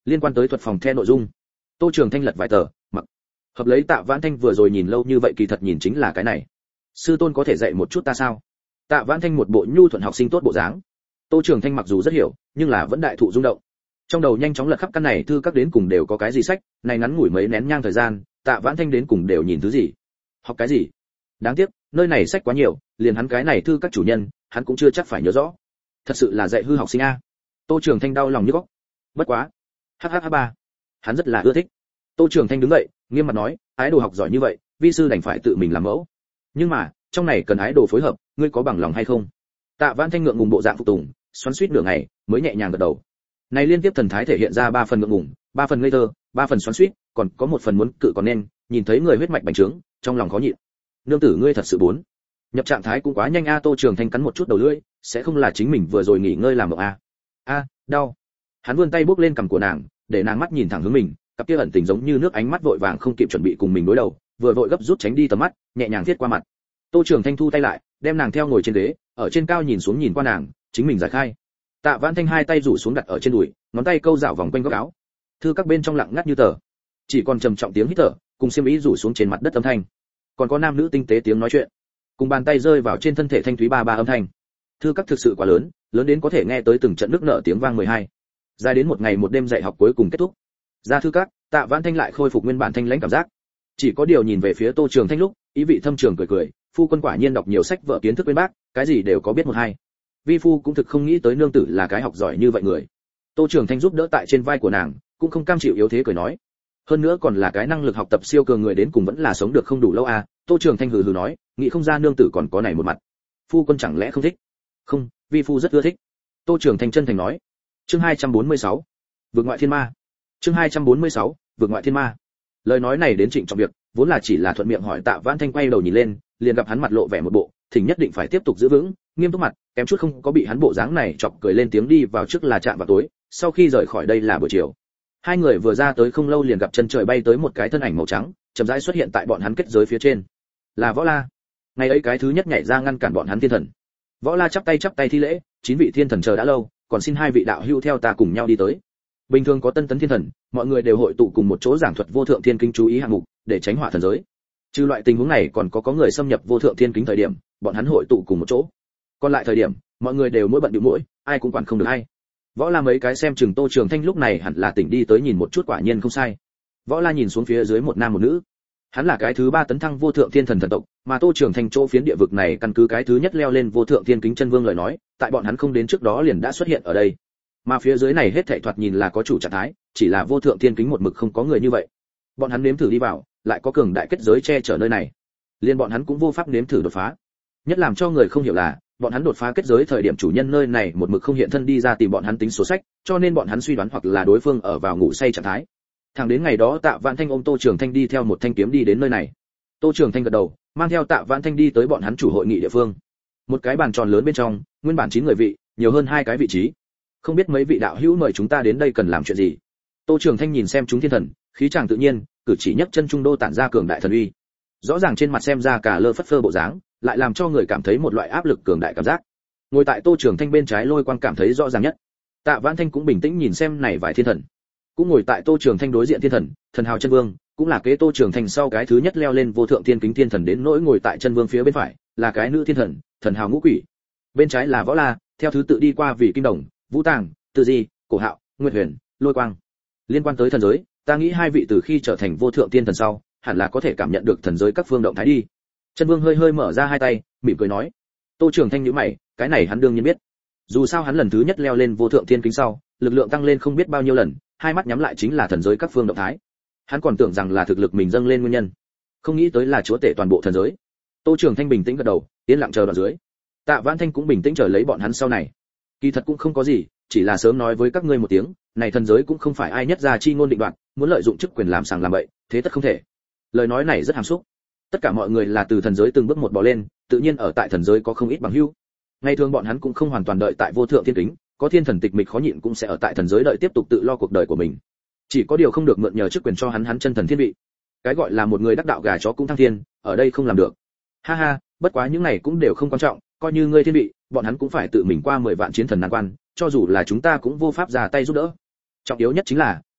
S1: Liên quan tới thuật phòng the nội dung, Tô Trường Thanh lật vài tờ, mặc hợp lấy Tạ Vãn Thanh vừa rồi nhìn lâu như vậy kỳ thật nhìn chính là cái này. Sư tôn có thể dạy một chút ta sao? Tạ Vãn Thanh một bộ nhu thuận học sinh tốt bộ dáng. Tô Trường Thanh mặc dù rất hiểu, nhưng là vẫn đại thụ rung động. Trong đầu nhanh chóng lật khắp căn này thư các đến cùng đều có cái gì sách, này ngắn ngủi mấy nén nhang thời gian, Tạ Vãn Thanh đến cùng đều nhìn thứ gì? Học cái gì? Đáng tiếc, nơi này sách quá nhiều, liền hắn cái này thư các chủ nhân, hắn cũng chưa chắc phải nhớ rõ. Thật sự là dạy hư học sinh a. Tô Trường Thanh đau lòng như góc. Bất quá, hh ba, hắn rất là ưa thích. Tô Trường Thanh đứng dậy, nghiêm mặt nói, ái đồ học giỏi như vậy, vi sư đành phải tự mình làm mẫu. Nhưng mà, trong này cần ái đồ phối hợp, ngươi có bằng lòng hay không? Tạ Vãn Thanh ngượng ngùng bộ dạng phục tùng, xoắn xuýt nửa ngày, mới nhẹ nhàng gật đầu. Này liên tiếp thần thái thể hiện ra ba phần ngượng ngùng, ba phần ngây thơ, ba phần xoắn xuýt, còn có một phần muốn cự còn nên, nhìn thấy người huyết mạch bành trướng, trong lòng khó nhịn. Nương tử ngươi thật sự bốn. Nhập trạng thái cũng quá nhanh a. Tô Trường Thanh cắn một chút đầu lưỡi, sẽ không là chính mình vừa rồi nghỉ ngơi làm mộng a. A, đau. Hắn vươn tay bốc lên cằm của nàng, để nàng mắt nhìn thẳng hướng mình, cặp kia ẩn tình giống như nước ánh mắt vội vàng không kịp chuẩn bị cùng mình đối đầu, vừa vội gấp rút tránh đi tầm mắt, nhẹ nhàng thiết qua mặt. Tô Trường Thanh thu tay lại, đem nàng theo ngồi trên ghế, ở trên cao nhìn xuống nhìn qua nàng, chính mình giải khai. Tạ Vãn Thanh hai tay rủ xuống đặt ở trên đùi, ngón tay câu dạo vòng quanh góc áo. Thư các bên trong lặng ngắt như tờ, chỉ còn trầm trọng tiếng hít thở, cùng xiêm y rủ xuống trên mặt đất âm thanh. Còn có nam nữ tinh tế tiếng nói chuyện, cùng bàn tay rơi vào trên thân thể thanh thúy ba ba âm thanh. Thư các thực sự quá lớn, lớn đến có thể nghe tới từng trận nước nở tiếng vang mười hai. Dài đến một ngày một đêm dạy học cuối cùng kết thúc. Ra thư các, Tạ Vãn Thanh lại khôi phục nguyên bản thanh lãnh cảm giác. Chỉ có điều nhìn về phía Tô Trường Thanh lúc, ý vị thâm trường cười cười, phu quân quả nhiên đọc nhiều sách vở kiến thức bên bác, cái gì đều có biết một hai. Vi phu cũng thực không nghĩ tới nương tử là cái học giỏi như vậy người. Tô Trường Thanh giúp đỡ tại trên vai của nàng, cũng không cam chịu yếu thế cười nói. Hơn nữa còn là cái năng lực học tập siêu cường người đến cùng vẫn là sống được không đủ lâu à. Tô Trường Thanh hừ hừ nói, nghĩ không ra nương tử còn có này một mặt. Phu quân chẳng lẽ không thích? Không, vi phu rất ưa thích. Tô Trường Thanh chân thành nói. Chương hai trăm bốn mươi sáu, vượt ngoại thiên ma. Chương hai trăm bốn mươi sáu, vượt ngoại thiên ma. Lời nói này đến trịnh trọng việc, vốn là chỉ là thuận miệng hỏi Tạ Vãn Thanh, quay đầu nhìn lên, liền gặp hắn mặt lộ vẻ một bộ, thỉnh nhất định phải tiếp tục giữ vững, nghiêm túc mặt, kém chút không có bị hắn bộ dáng này chọc cười lên tiếng. Đi vào trước là chạm vào tối, sau khi rời khỏi đây là buổi chiều. Hai người vừa ra tới không lâu liền gặp chân trời bay tới một cái thân ảnh màu trắng, chậm rãi xuất hiện tại bọn hắn kết giới phía trên. Là Võ La. Ngày ấy cái thứ nhất nhảy ra ngăn cản bọn hắn thiên thần. Võ La chắp tay chắp tay thi lễ, chín vị thiên thần chờ đã lâu, còn xin hai vị đạo hữu theo ta cùng nhau đi tới. Bình thường có tân tấn thiên thần, mọi người đều hội tụ cùng một chỗ giảng thuật vô thượng thiên kinh chú ý hạng mục, để tránh họa thần giới. Trừ loại tình huống này còn có có người xâm nhập vô thượng thiên kính thời điểm, bọn hắn hội tụ cùng một chỗ. Còn lại thời điểm, mọi người đều mỗi bận bịu mỗi, ai cũng quản không được hay. Võ La mấy cái xem chừng Tô Trường Thanh lúc này hẳn là tỉnh đi tới nhìn một chút, quả nhiên không sai. Võ La nhìn xuống phía dưới một nam một nữ. Hắn là cái thứ ba tấn thăng vô thượng thiên thần thần tộc, mà Tô Trường Thanh chỗ phiến địa vực này căn cứ cái thứ nhất leo lên vô thượng thiên kính chân vương lời nói, tại bọn hắn không đến trước đó liền đã xuất hiện ở đây. Mà phía dưới này hết thảy thoạt nhìn là có chủ trạng thái, chỉ là vô thượng thiên kính một mực không có người như vậy. Bọn hắn nếm thử đi vào, lại có cường đại kết giới che chở nơi này. Liên bọn hắn cũng vô pháp nếm thử đột phá. Nhất làm cho người không hiểu là, bọn hắn đột phá kết giới thời điểm chủ nhân nơi này một mực không hiện thân đi ra tìm bọn hắn tính sổ sách, cho nên bọn hắn suy đoán hoặc là đối phương ở vào ngủ say trạng thái. Thẳng đến ngày đó Tạ Vãn Thanh ôm Tô Trường Thanh đi theo một thanh kiếm đi đến nơi này. Tô Trường Thanh gật đầu, mang theo Tạ Vãn Thanh đi tới bọn hắn chủ hội nghị địa phương. Một cái bàn tròn lớn bên trong, nguyên bản chín người vị, nhiều hơn hai cái vị trí. Không biết mấy vị đạo hữu mời chúng ta đến đây cần làm chuyện gì? Tô Trường Thanh nhìn xem chúng thiên thần, khí chàng tự nhiên, cử chỉ nhấc chân trung đô tản ra cường đại thần uy. Rõ ràng trên mặt xem ra cả lơ phất phơ bộ dáng, lại làm cho người cảm thấy một loại áp lực cường đại cảm giác. Ngồi tại Tô Trường Thanh bên trái Lôi Quang cảm thấy rõ ràng nhất. Tạ Vãn Thanh cũng bình tĩnh nhìn xem này vài thiên thần. Cũng ngồi tại Tô Trường Thanh đối diện thiên thần, thần hào chân vương, cũng là kế Tô Trường Thanh sau cái thứ nhất leo lên vô thượng thiên kính thiên thần, đến nỗi ngồi tại chân vương phía bên phải, là cái nữ thiên thần, thần hào ngũ quỷ. Bên trái là Võ La, theo thứ tự đi qua vị Kim Đồng, Vũ Tàng, Từ Di, Cổ Hạo, Nguyệt Huyền, Lôi Quang. Liên quan tới thần giới, ta nghĩ hai vị từ khi trở thành vô thượng thiên thần sau, hẳn là có thể cảm nhận được thần giới các phương động thái đi. Chân Vương hơi hơi mở ra hai tay, mỉm cười nói. Tô Trường Thanh nhíu mày, cái này hắn đương nhiên biết. Dù sao hắn lần thứ nhất leo lên vô thượng thiên kính sau, lực lượng tăng lên không biết bao nhiêu lần, hai mắt nhắm lại chính là thần giới các phương động thái. Hắn còn tưởng rằng là thực lực mình dâng lên nguyên nhân, không nghĩ tới là chúa tể toàn bộ thần giới. Tô Trường Thanh bình tĩnh gật đầu, yên lặng chờ đoạn dưới. Tạ Vãn Thanh cũng bình tĩnh chờ lấy bọn hắn sau này. Kỳ thật cũng không có gì, chỉ là sớm nói với các ngươi một tiếng, này thần giới cũng không phải ai nhất ra chi ngôn định đoạt, muốn lợi dụng chức quyền làm sàng làm bậy, thế tất không thể. Lời nói này rất hàm xúc. Tất cả mọi người là từ thần giới từng bước một bò lên, tự nhiên ở tại thần giới có không ít bằng hữu. Ngày thường bọn hắn cũng không hoàn toàn đợi tại vô thượng thiên kính, có thiên thần tịch mịch khó nhịn cũng sẽ ở tại thần giới đợi tiếp tục tự lo cuộc đời của mình. Chỉ có điều không được mượn nhờ chức quyền cho hắn hắn chân thần thiên vị. Cái gọi là một người đắc đạo gà chó cũng thăng thiên, ở đây không làm được. Ha ha, bất quá những này cũng đều không quan trọng, coi như ngươi thiên vị, bọn hắn cũng phải tự mình qua mười vạn chiến thần nan quan, cho dù là chúng ta cũng vô pháp ra tay giúp đỡ. Trọng yếu nhất chính là,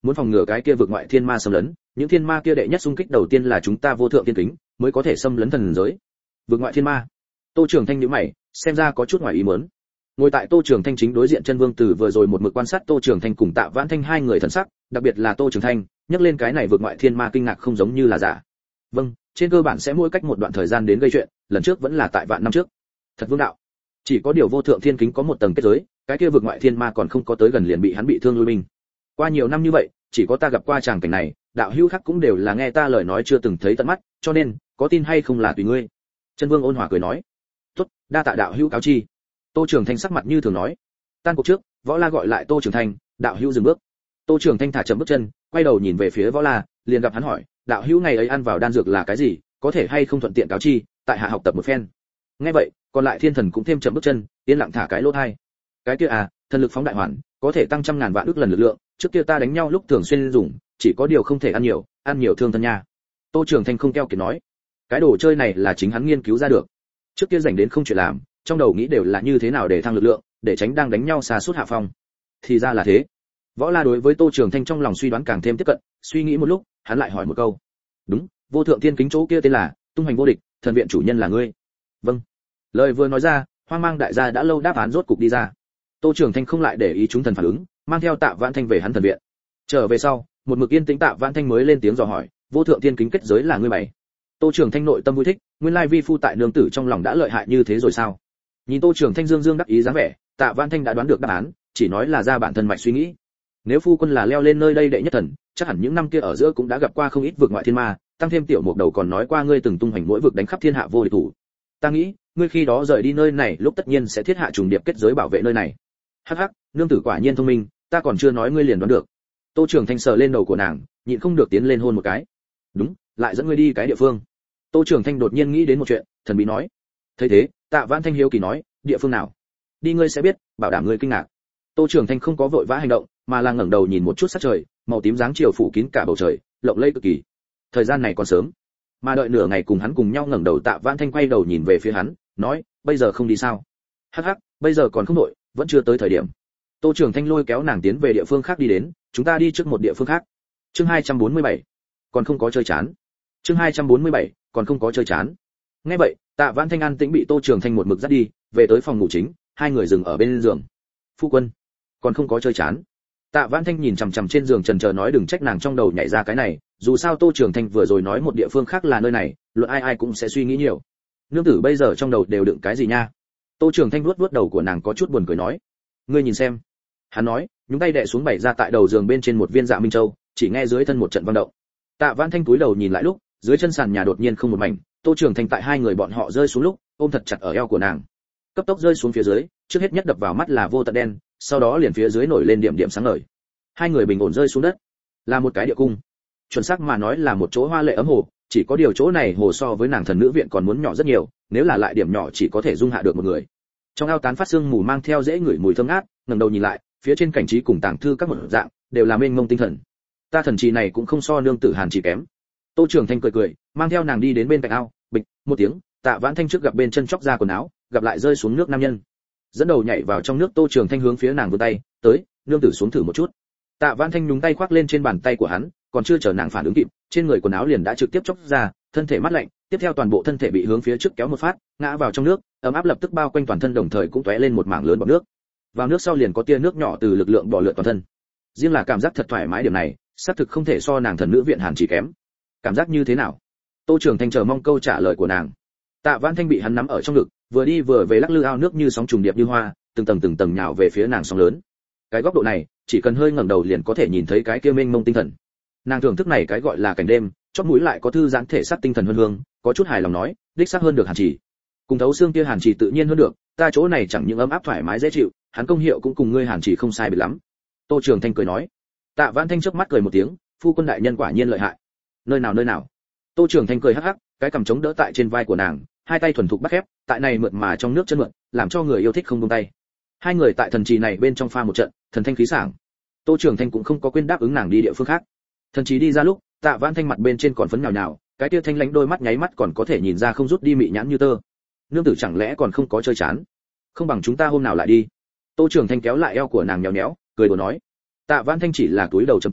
S1: muốn phòng ngừa cái kia vượt ngoại thiên ma xâm lấn, những thiên ma kia đệ nhất xung kích đầu tiên là chúng ta vô thượng thiên kính mới có thể xâm lấn thần giới. Vượt ngoại thiên ma. Tô Trường Thanh nhíu mày, xem ra có chút ngoài ý muốn. Ngồi tại Tô Trường Thanh chính đối diện Chân Vương Tử vừa rồi một mực quan sát Tô Trường Thanh cùng Tạ Vãn Thanh hai người thần sắc, đặc biệt là Tô Trường Thanh, nhắc lên cái này vượt ngoại thiên ma kinh ngạc không giống như là giả. Vâng, trên cơ bản sẽ mỗi cách một đoạn thời gian đến gây chuyện, lần trước vẫn là tại vạn năm trước. Thật vương đạo. Chỉ có điều vô thượng thiên kính có một tầng kết giới, cái kia vượt ngoại thiên ma còn không có tới gần liền bị hắn bị thương lui binh. Qua nhiều năm như vậy, chỉ có ta gặp qua tràng cảnh này, đạo hữu khác cũng đều là nghe ta lời nói chưa từng thấy tận mắt, cho nên, có tin hay không là tùy ngươi. Chân Vương ôn hòa cười nói. Tốt, đa tạ đạo hữu cáo chi. Tô Trường Thanh sắc mặt như thường nói. Tan cuộc trước, Võ La gọi lại Tô Trường Thanh, đạo hữu dừng bước. Tô Trường Thanh thả chậm bước chân, quay đầu nhìn về phía Võ La, liền gặp hắn hỏi, đạo hữu ngày ấy ăn vào đan dược là cái gì, có thể hay không thuận tiện cáo chi, tại hạ học tập một phen. Nghe vậy, còn lại thiên thần cũng thêm chậm bước chân, yên lặng thả cái lỗ tai. Cái kia à, thần lực phóng đại hoàn, có thể tăng trăm ngàn vạn ức lần lực lượng, trước kia ta đánh nhau lúc thường xuyên dùng, chỉ có điều không thể ăn nhiều, ăn nhiều thương thân nha. Tô Trường Thanh không keo kiệt nói, cái đồ chơi này là chính hắn nghiên cứu ra được. Trước kia rảnh đến không chuyện làm, trong đầu nghĩ đều là như thế nào để thăng lực lượng, để tránh đang đánh nhau xa suốt hạ phong. Thì ra là thế. Võ La đối với Tô Trường Thanh trong lòng suy đoán càng thêm tiếp cận, suy nghĩ một lúc, hắn lại hỏi một câu. Đúng, vô thượng thiên kính chỗ kia tên là tung hành vô địch, thần viện chủ nhân là ngươi. Vâng. Lời vừa nói ra, Hoang Mang đại gia đã lâu đáp án rốt cục đi ra. Tô Trường Thanh không lại để ý chúng thần phản ứng, mang theo Tạ Vãn Thanh về hắn thần viện. Trở về sau, một mực yên tĩnh Tạ Vãn Thanh mới lên tiếng dò hỏi, vô thượng thiên kính kết giới là ngươi bày. Tô Trường Thanh nội tâm vui thích, nguyên lai vi phu tại nương tử trong lòng đã lợi hại như thế rồi sao? Nhìn Tô Trường Thanh dương dương đắc ý dáng vẻ, Tạ Vãn Thanh đã đoán được đáp án, chỉ nói là ra bản thân mạch suy nghĩ. Nếu phu quân là leo lên nơi đây đệ nhất thần, chắc hẳn những năm kia ở giữa cũng đã gặp qua không ít vực ngoại thiên ma, tăng thêm tiểu mục đầu còn nói qua ngươi từng tung hoành mỗi vực đánh khắp thiên hạ vô địch thủ. Ta nghĩ, ngươi khi đó rời đi nơi này lúc tất nhiên sẽ thiết hạ trùng điệp kết giới bảo vệ nơi này. Hắc hắc, nương tử quả nhiên thông minh, ta còn chưa nói ngươi liền đoán được. Tô Trường Thanh sờ lên đầu của nàng, nhịn không được tiến lên hôn một cái. Đúng, lại dẫn ngươi đi cái địa phương. Tô Trường Thanh đột nhiên nghĩ đến một chuyện, thần bí nói. Thấy thế, Tạ Vãn Thanh hiếu kỳ nói, địa phương nào? Đi ngươi sẽ biết, bảo đảm ngươi kinh ngạc. Tô Trường Thanh không có vội vã hành động, mà là ngẩng đầu nhìn một chút sắc trời, màu tím dáng chiều phủ kín cả bầu trời, lộng lẫy cực kỳ. Thời gian này còn sớm, mà đợi nửa ngày cùng hắn cùng nhau ngẩng đầu Tạ Vãn Thanh quay đầu nhìn về phía hắn, nói, bây giờ không đi sao? Hắc hắc, bây giờ còn không đội, vẫn chưa tới thời điểm. Tô Trường Thanh lôi kéo nàng tiến về địa phương khác đi đến, chúng ta đi trước một địa phương khác. Chương hai trăm bốn mươi bảy, còn không có chơi chán. Chương hai trăm bốn mươi bảy, còn không có chơi chán. Nghe vậy, Tạ Vãn Thanh an tĩnh bị Tô Trường Thanh một mực dắt đi, về tới phòng ngủ chính, hai người dừng ở bên giường. Phu quân, còn không có chơi chán. Tạ Vãn Thanh nhìn chằm chằm trên giường chần chờ nói đừng trách nàng trong đầu nhảy ra cái này, dù sao Tô Trường Thanh vừa rồi nói một địa phương khác là nơi này, luận ai ai cũng sẽ suy nghĩ nhiều. Nương tử bây giờ trong đầu đều đựng cái gì nha? Tô Trường Thanh vuốt vuốt đầu của nàng có chút buồn cười nói, ngươi nhìn xem. Hắn nói, nhúng tay đè xuống bày ra tại đầu giường bên trên một viên dạ minh châu, chỉ nghe dưới thân một trận vang động. Tạ Vãn Thanh cúi đầu nhìn lại lúc, dưới chân sàn nhà đột nhiên không một mảnh, Tô Trường Thanh tại hai người bọn họ rơi xuống lúc, ôm thật chặt ở eo của nàng. Cấp tốc rơi xuống phía dưới, trước hết nhất đập vào mắt là vô tận đen, sau đó liền phía dưới nổi lên điểm điểm sáng ngời. Hai người bình ổn rơi xuống đất, là một cái địa cung. Chuẩn xác mà nói là một chỗ hoa lệ ấm hồ, chỉ có điều chỗ này hồ so với nàng thần nữ viện còn muốn nhỏ rất nhiều, nếu là lại điểm nhỏ chỉ có thể dung hạ được một người. Trong ao tán phát sương mù mang theo dễ ngửi mùi thơm ngát, ngẩng đầu nhìn lại, phía trên cảnh trí cùng tàng thư các một dạng, đều là mênh mông tinh thần. Ta thần trì này cũng không so nương tử Hàn chỉ kém. Tô Trường Thanh cười cười, mang theo nàng đi đến bên cạnh ao, bịch, một tiếng, Tạ Vãn Thanh trước gặp bên chân chóc ra quần áo, gặp lại rơi xuống nước nam nhân. Dẫn đầu nhảy vào trong nước, Tô Trường Thanh hướng phía nàng vươn tay, tới, nương tử xuống thử một chút. Tạ Vãn Thanh nhúng tay khoác lên trên bàn tay của hắn, còn chưa chờ nàng phản ứng kịp, trên người quần áo liền đã trực tiếp chóc ra, thân thể mát lạnh, tiếp theo toàn bộ thân thể bị hướng phía trước kéo một phát, ngã vào trong nước, ấm áp lập tức bao quanh toàn thân đồng thời cũng tóe lên một mảng lớn bọt nước. Vào nước sau liền có tia nước nhỏ từ lực lượng bò lượn toàn thân. Riêng là cảm giác thật thoải mái điểm này, xác thực không thể so nàng thần nữ viện Hàn chỉ kém. Cảm giác như thế nào? Tô Trường Thanh chờ mong câu trả lời của nàng. Tạ Vãn Thanh bị hắn nắm ở trong ngực, vừa đi vừa về lắc lư ao nước như sóng trùng điệp như hoa, từng tầng từng tầng nhào về phía nàng sóng lớn. Cái góc độ này, chỉ cần hơi ngẩng đầu liền có thể nhìn thấy cái kia mênh mông tinh thần. Nàng thưởng thức này cái gọi là cảnh đêm, chót mũi lại có thư giãn thể xác tinh thần hơn hương, có chút hài lòng nói, đích xác hơn được Hàn chỉ. Cùng thấu xương kia Hàn chỉ tự nhiên hơn được, ta chỗ này chẳng những ấm áp thoải mái dễ chịu, hắn công hiệu cũng cùng ngươi Hàn chỉ không sai biệt lắm. Tô Trường Thanh cười nói. Tạ Vãn Thanh chớp mắt cười một tiếng, phu quân đại nhân quả nhiên lợi hại. Nơi nào nơi nào? Tô Trường Thanh cười hắc hắc, cái cằm chống đỡ tại trên vai của nàng, hai tay thuần thục bắt khép, tại này mượt mà trong nước chân mượn, làm cho người yêu thích không buông tay. Hai người tại thần trì này bên trong pha một trận, thần thanh khí sảng. Tô Trường Thanh cũng không có quên đáp ứng nàng đi địa phương khác. Thần trì đi ra lúc, Tạ Vãn Thanh mặt bên trên còn phấn nhào nhào, cái kia thanh lãnh đôi mắt nháy mắt còn có thể nhìn ra không rút đi mị nhãn như tơ. Nương tử chẳng lẽ còn không có chơi chán? Không bằng chúng ta hôm nào lại đi. Tô Trường Thanh kéo lại eo của nàng nhéo nhéo, cười đùa nói. Tạ Vãn Thanh chỉ là túi đầu trầm tư,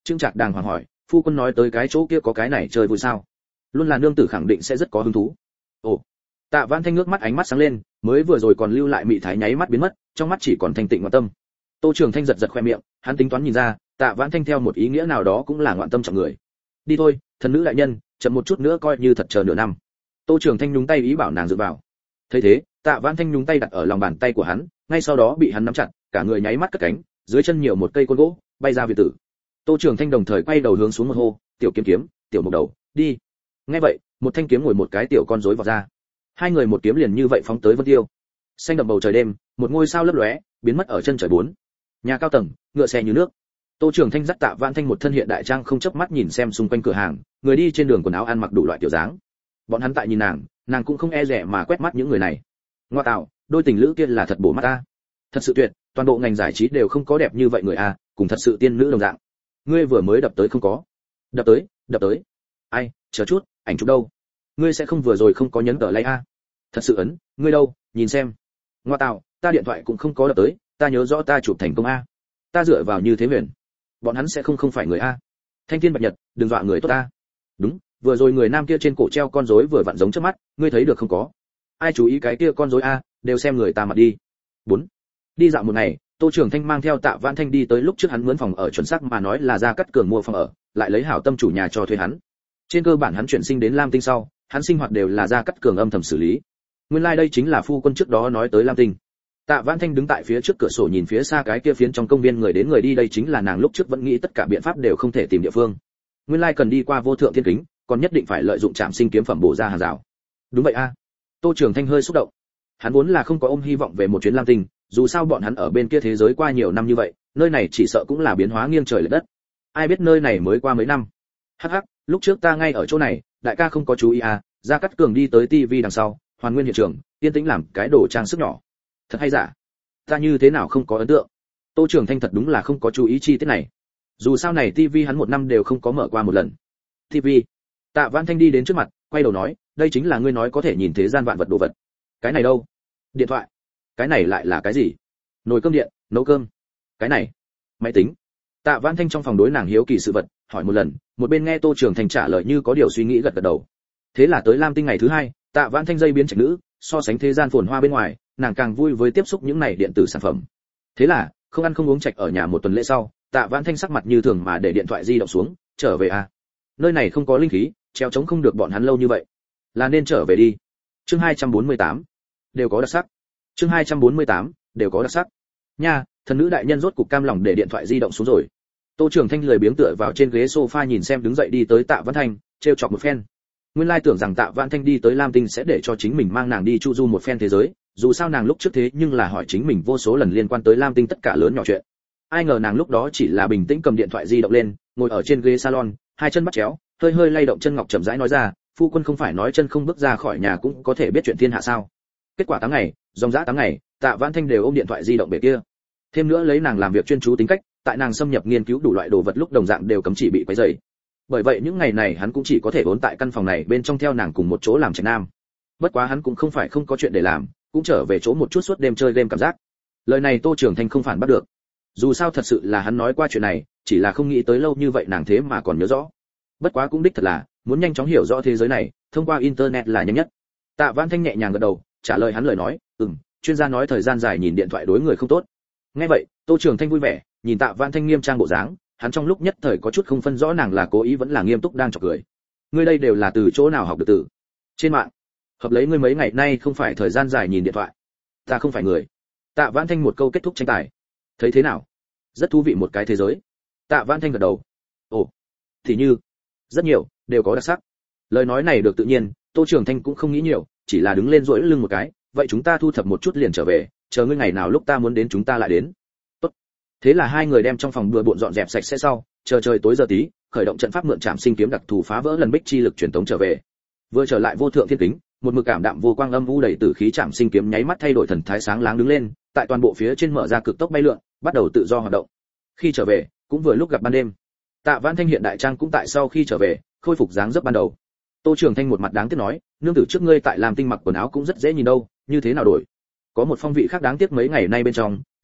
S1: Trương Trạc đàng hoàng hỏi, phu quân nói tới cái chỗ kia có cái này chơi vui sao? Luôn là nương tử khẳng định sẽ rất có hứng thú. Ồ. Tạ Vãn Thanh ngước mắt ánh mắt sáng lên, mới vừa rồi còn lưu lại mị thái nháy mắt biến mất, trong mắt chỉ còn thanh tịnh ngoạn tâm. Tô Trường Thanh giật giật khoe miệng, hắn tính toán nhìn ra, Tạ Vãn Thanh theo một ý nghĩa nào đó cũng là ngoạn tâm trọng người. Đi thôi, thần nữ đại nhân, chậm một chút nữa coi như thật chờ nửa năm. Tô Trường Thanh nhúng tay ý bảo nàng dựa vào. Thấy thế, Tạ Vãn Thanh nhúng tay đặt ở lòng bàn tay của hắn, ngay sau đó bị hắn nắm chặt, cả người nháy mắt cất cánh, dưới chân nhiều một cây côn gỗ, bay ra viện tử. Tô Trường Thanh đồng thời quay đầu hướng xuống một hô, "Tiểu kiếm kiếm, tiểu mục đầu, đi." Nghe vậy, một thanh kiếm ngồi một cái tiểu con rối vào ra. Hai người một kiếm liền như vậy phóng tới Vân Tiêu. Xanh đậm bầu trời đêm, một ngôi sao lấp lóe, biến mất ở chân trời bốn. Nhà cao tầng, ngựa xe như nước. Tô Trường Thanh dắt Tạ Vãn Thanh một thân hiện đại trang không chớp mắt nhìn xem xung quanh cửa hàng, người đi trên đường quần áo ăn mặc đủ loại kiểu dáng. Bọn hắn tại nhìn nàng, nàng cũng không e dè mà quét mắt những người này. Ngoa tạo, đôi tình lữ kia là thật bổ mắt ta. Thật sự tuyệt, toàn bộ ngành giải trí đều không có đẹp như vậy người a, cùng thật sự tiên nữ đồng dạng. Ngươi vừa mới đập tới không có? Đập tới, đập tới. Ai, chờ chút, ảnh chụp đâu? Ngươi sẽ không vừa rồi không có nhấn tờ like a? Thật sự ấn, ngươi đâu, nhìn xem. Ngoa tạo, ta điện thoại cũng không có đập tới, ta nhớ rõ ta chụp thành công a. Ta dựa vào như thế huyền. Bọn hắn sẽ không không phải người a. Thanh thiên bạch nhật, đừng dọa người tốt ta. Đúng, vừa rồi người nam kia trên cổ treo con rối vừa vặn giống trước mắt, ngươi thấy được không có? Ai chú ý cái kia con rối a, đều xem người ta mặt đi. Bốn. Đi dạo một ngày, Tô Trường Thanh mang theo Tạ Vãn Thanh đi tới lúc trước hắn mướn phòng ở, chuẩn xác mà nói là ra cắt cường mua phòng ở, lại lấy hảo tâm chủ nhà cho thuê hắn. Trên cơ bản hắn chuyển sinh đến Lam Tinh sau, hắn sinh hoạt đều là ra cắt cường âm thầm xử lý. Nguyên lai like đây chính là phu quân trước đó nói tới Lam Tinh. Tạ Vãn Thanh đứng tại phía trước cửa sổ nhìn phía xa cái kia phiến trong công viên người đến người đi, đây chính là nàng lúc trước vẫn nghĩ tất cả biện pháp đều không thể tìm địa phương. Nguyên lai like cần đi qua vô thượng thiên kính, còn nhất định phải lợi dụng trạm sinh kiếm phẩm bổ ra hàng rào. Đúng vậy a. Tô Trường Thanh hơi xúc động. Hắn vốn là không có ôm hy vọng về một chuyến Lam Tinh, dù sao bọn hắn ở bên kia thế giới qua nhiều năm như vậy, nơi này chỉ sợ cũng là biến hóa nghiêng trời lệch đất. Ai biết nơi này mới qua mấy năm. Hắc hắc, lúc trước ta ngay ở chỗ này, đại ca không có chú ý à, Gia Cát Cường đi tới tivi đằng sau, hoàn nguyên hiện trường, yên tĩnh làm cái đồ trang sức nhỏ. Thật hay giả? Ta như thế nào không có ấn tượng. Tô Trường Thanh thật đúng là không có chú ý chi tiết này. Dù sao này tivi hắn một năm đều không có mở qua một lần. Tivi. Tạ Vãn Thanh đi đến trước mặt, quay đầu nói, đây chính là ngươi nói có thể nhìn thế gian vạn vật đồ vật. Cái này đâu? Điện thoại. Cái này lại là cái gì? Nồi cơm điện, nấu cơm. Cái này, máy tính. Tạ Vãn Thanh trong phòng đối nàng hiếu kỳ sự vật, hỏi một lần, một bên nghe Tô Trường Thanh trả lời như có điều suy nghĩ gật gật đầu. Thế là tới Lam Tinh ngày thứ hai, Tạ Vãn Thanh dây biến trạch nữ, so sánh thế gian phồn hoa bên ngoài, nàng càng vui với tiếp xúc những này điện tử sản phẩm. Thế là, không ăn không uống trạch ở nhà một tuần lễ sau, Tạ Vãn Thanh sắc mặt như thường mà để điện thoại di động xuống, trở về à. Nơi này không có linh khí, treo chống không được bọn hắn lâu như vậy. Là nên trở về đi. Chương hai trăm bốn mươi tám, đều có đặc sắc. Chương hai trăm bốn mươi tám, đều có đặc sắc. Nha, thần nữ đại nhân rốt cục cam lòng để điện thoại di động xuống rồi. Tô Trường Thanh lười biếng tựa vào trên ghế sofa nhìn xem đứng dậy đi tới Tạ Vãn Thanh, trêu chọc một phen. Nguyên lai tưởng rằng Tạ Vãn Thanh đi tới Lam Tinh sẽ để cho chính mình mang nàng đi chu du một phen thế giới, dù sao nàng lúc trước thế nhưng là hỏi chính mình vô số lần liên quan tới Lam Tinh tất cả lớn nhỏ chuyện. Ai ngờ nàng lúc đó chỉ là bình tĩnh cầm điện thoại di động lên, ngồi ở trên ghế salon, hai chân bắt chéo, hơi hơi lay động chân ngọc chậm rãi nói ra, phu quân không phải nói chân không bước ra khỏi nhà cũng có thể biết chuyện thiên hạ sao? Kết quả tám ngày, dòng dã tám ngày, Tạ Vãn Thanh đều ôm điện thoại di động bề kia. Thêm nữa lấy nàng làm việc chuyên chú tính cách, tại nàng xâm nhập nghiên cứu đủ loại đồ vật lúc đồng dạng đều cấm chỉ bị quấy rầy. Bởi vậy những ngày này hắn cũng chỉ có thể vốn tại căn phòng này bên trong theo nàng cùng một chỗ làm trạch nam. Bất quá hắn cũng không phải không có chuyện để làm, cũng trở về chỗ một chút suốt đêm chơi game cảm giác. Lời này Tô Trường Thanh không phản bắt được. Dù sao thật sự là hắn nói qua chuyện này, chỉ là không nghĩ tới lâu như vậy nàng thế mà còn nhớ rõ. Bất quá cũng đích thật là, muốn nhanh chóng hiểu rõ thế giới này, thông qua internet là nhanh nhất. Tạ Vãn Thanh nhẹ nhàng gật đầu, trả lời hắn lời nói, "Ừm, chuyên gia nói thời gian dài nhìn điện thoại đối người không tốt." Nghe vậy, Tô Trường Thanh vui vẻ, nhìn Tạ Vãn Thanh nghiêm trang bộ dáng, hắn trong lúc nhất thời có chút không phân rõ nàng là cố ý vẫn là nghiêm túc đang chọc cười. "Ngươi đây đều là từ chỗ nào học được từ?" "Trên mạng." "Hợp lấy ngươi mấy ngày nay không phải thời gian dài nhìn điện thoại." "Ta không phải người." Tạ Vãn Thanh một câu kết thúc tranh tài. "Thấy thế nào? Rất thú vị một cái thế giới." Tạ Vãn Thanh gật đầu. "Ồ, thì như, rất nhiều, đều có đặc sắc." Lời nói này được tự nhiên, Tô Trường Thanh cũng không nghĩ nhiều, chỉ là đứng lên duỗi lưng một cái, "Vậy chúng ta thu thập một chút liền trở về, chờ ngươi ngày nào lúc ta muốn đến chúng ta lại đến." "Tốt." Thế là hai người đem trong phòng bừa bộn dọn dẹp sạch sẽ sau, chờ trời tối giờ tí, khởi động trận pháp mượn trảm sinh kiếm đặc thù phá vỡ lần bích chi lực truyền tống trở về. Vừa trở lại vô thượng thiên kính, một mực cảm đạm vô quang âm u đầy tử khí trảm sinh kiếm nháy mắt thay đổi thần thái sáng láng đứng lên, tại toàn bộ phía trên mở ra cực tốc bay lượn, bắt đầu tự do hoạt động. Khi trở về, cũng vừa lúc gặp ban đêm. Tạ Vãn Thanh hiện đại trang cũng tại sau khi trở về, khôi phục dáng dấp ban đầu. Tô Trường Thanh một mặt đáng tiếc nói, "Nương tử trước ngươi tại làm tinh mặc quần áo cũng rất dễ nhìn đâu, như thế nào đổi?" Có một phong vị khác đáng tiếc mấy ngày nay bên trong,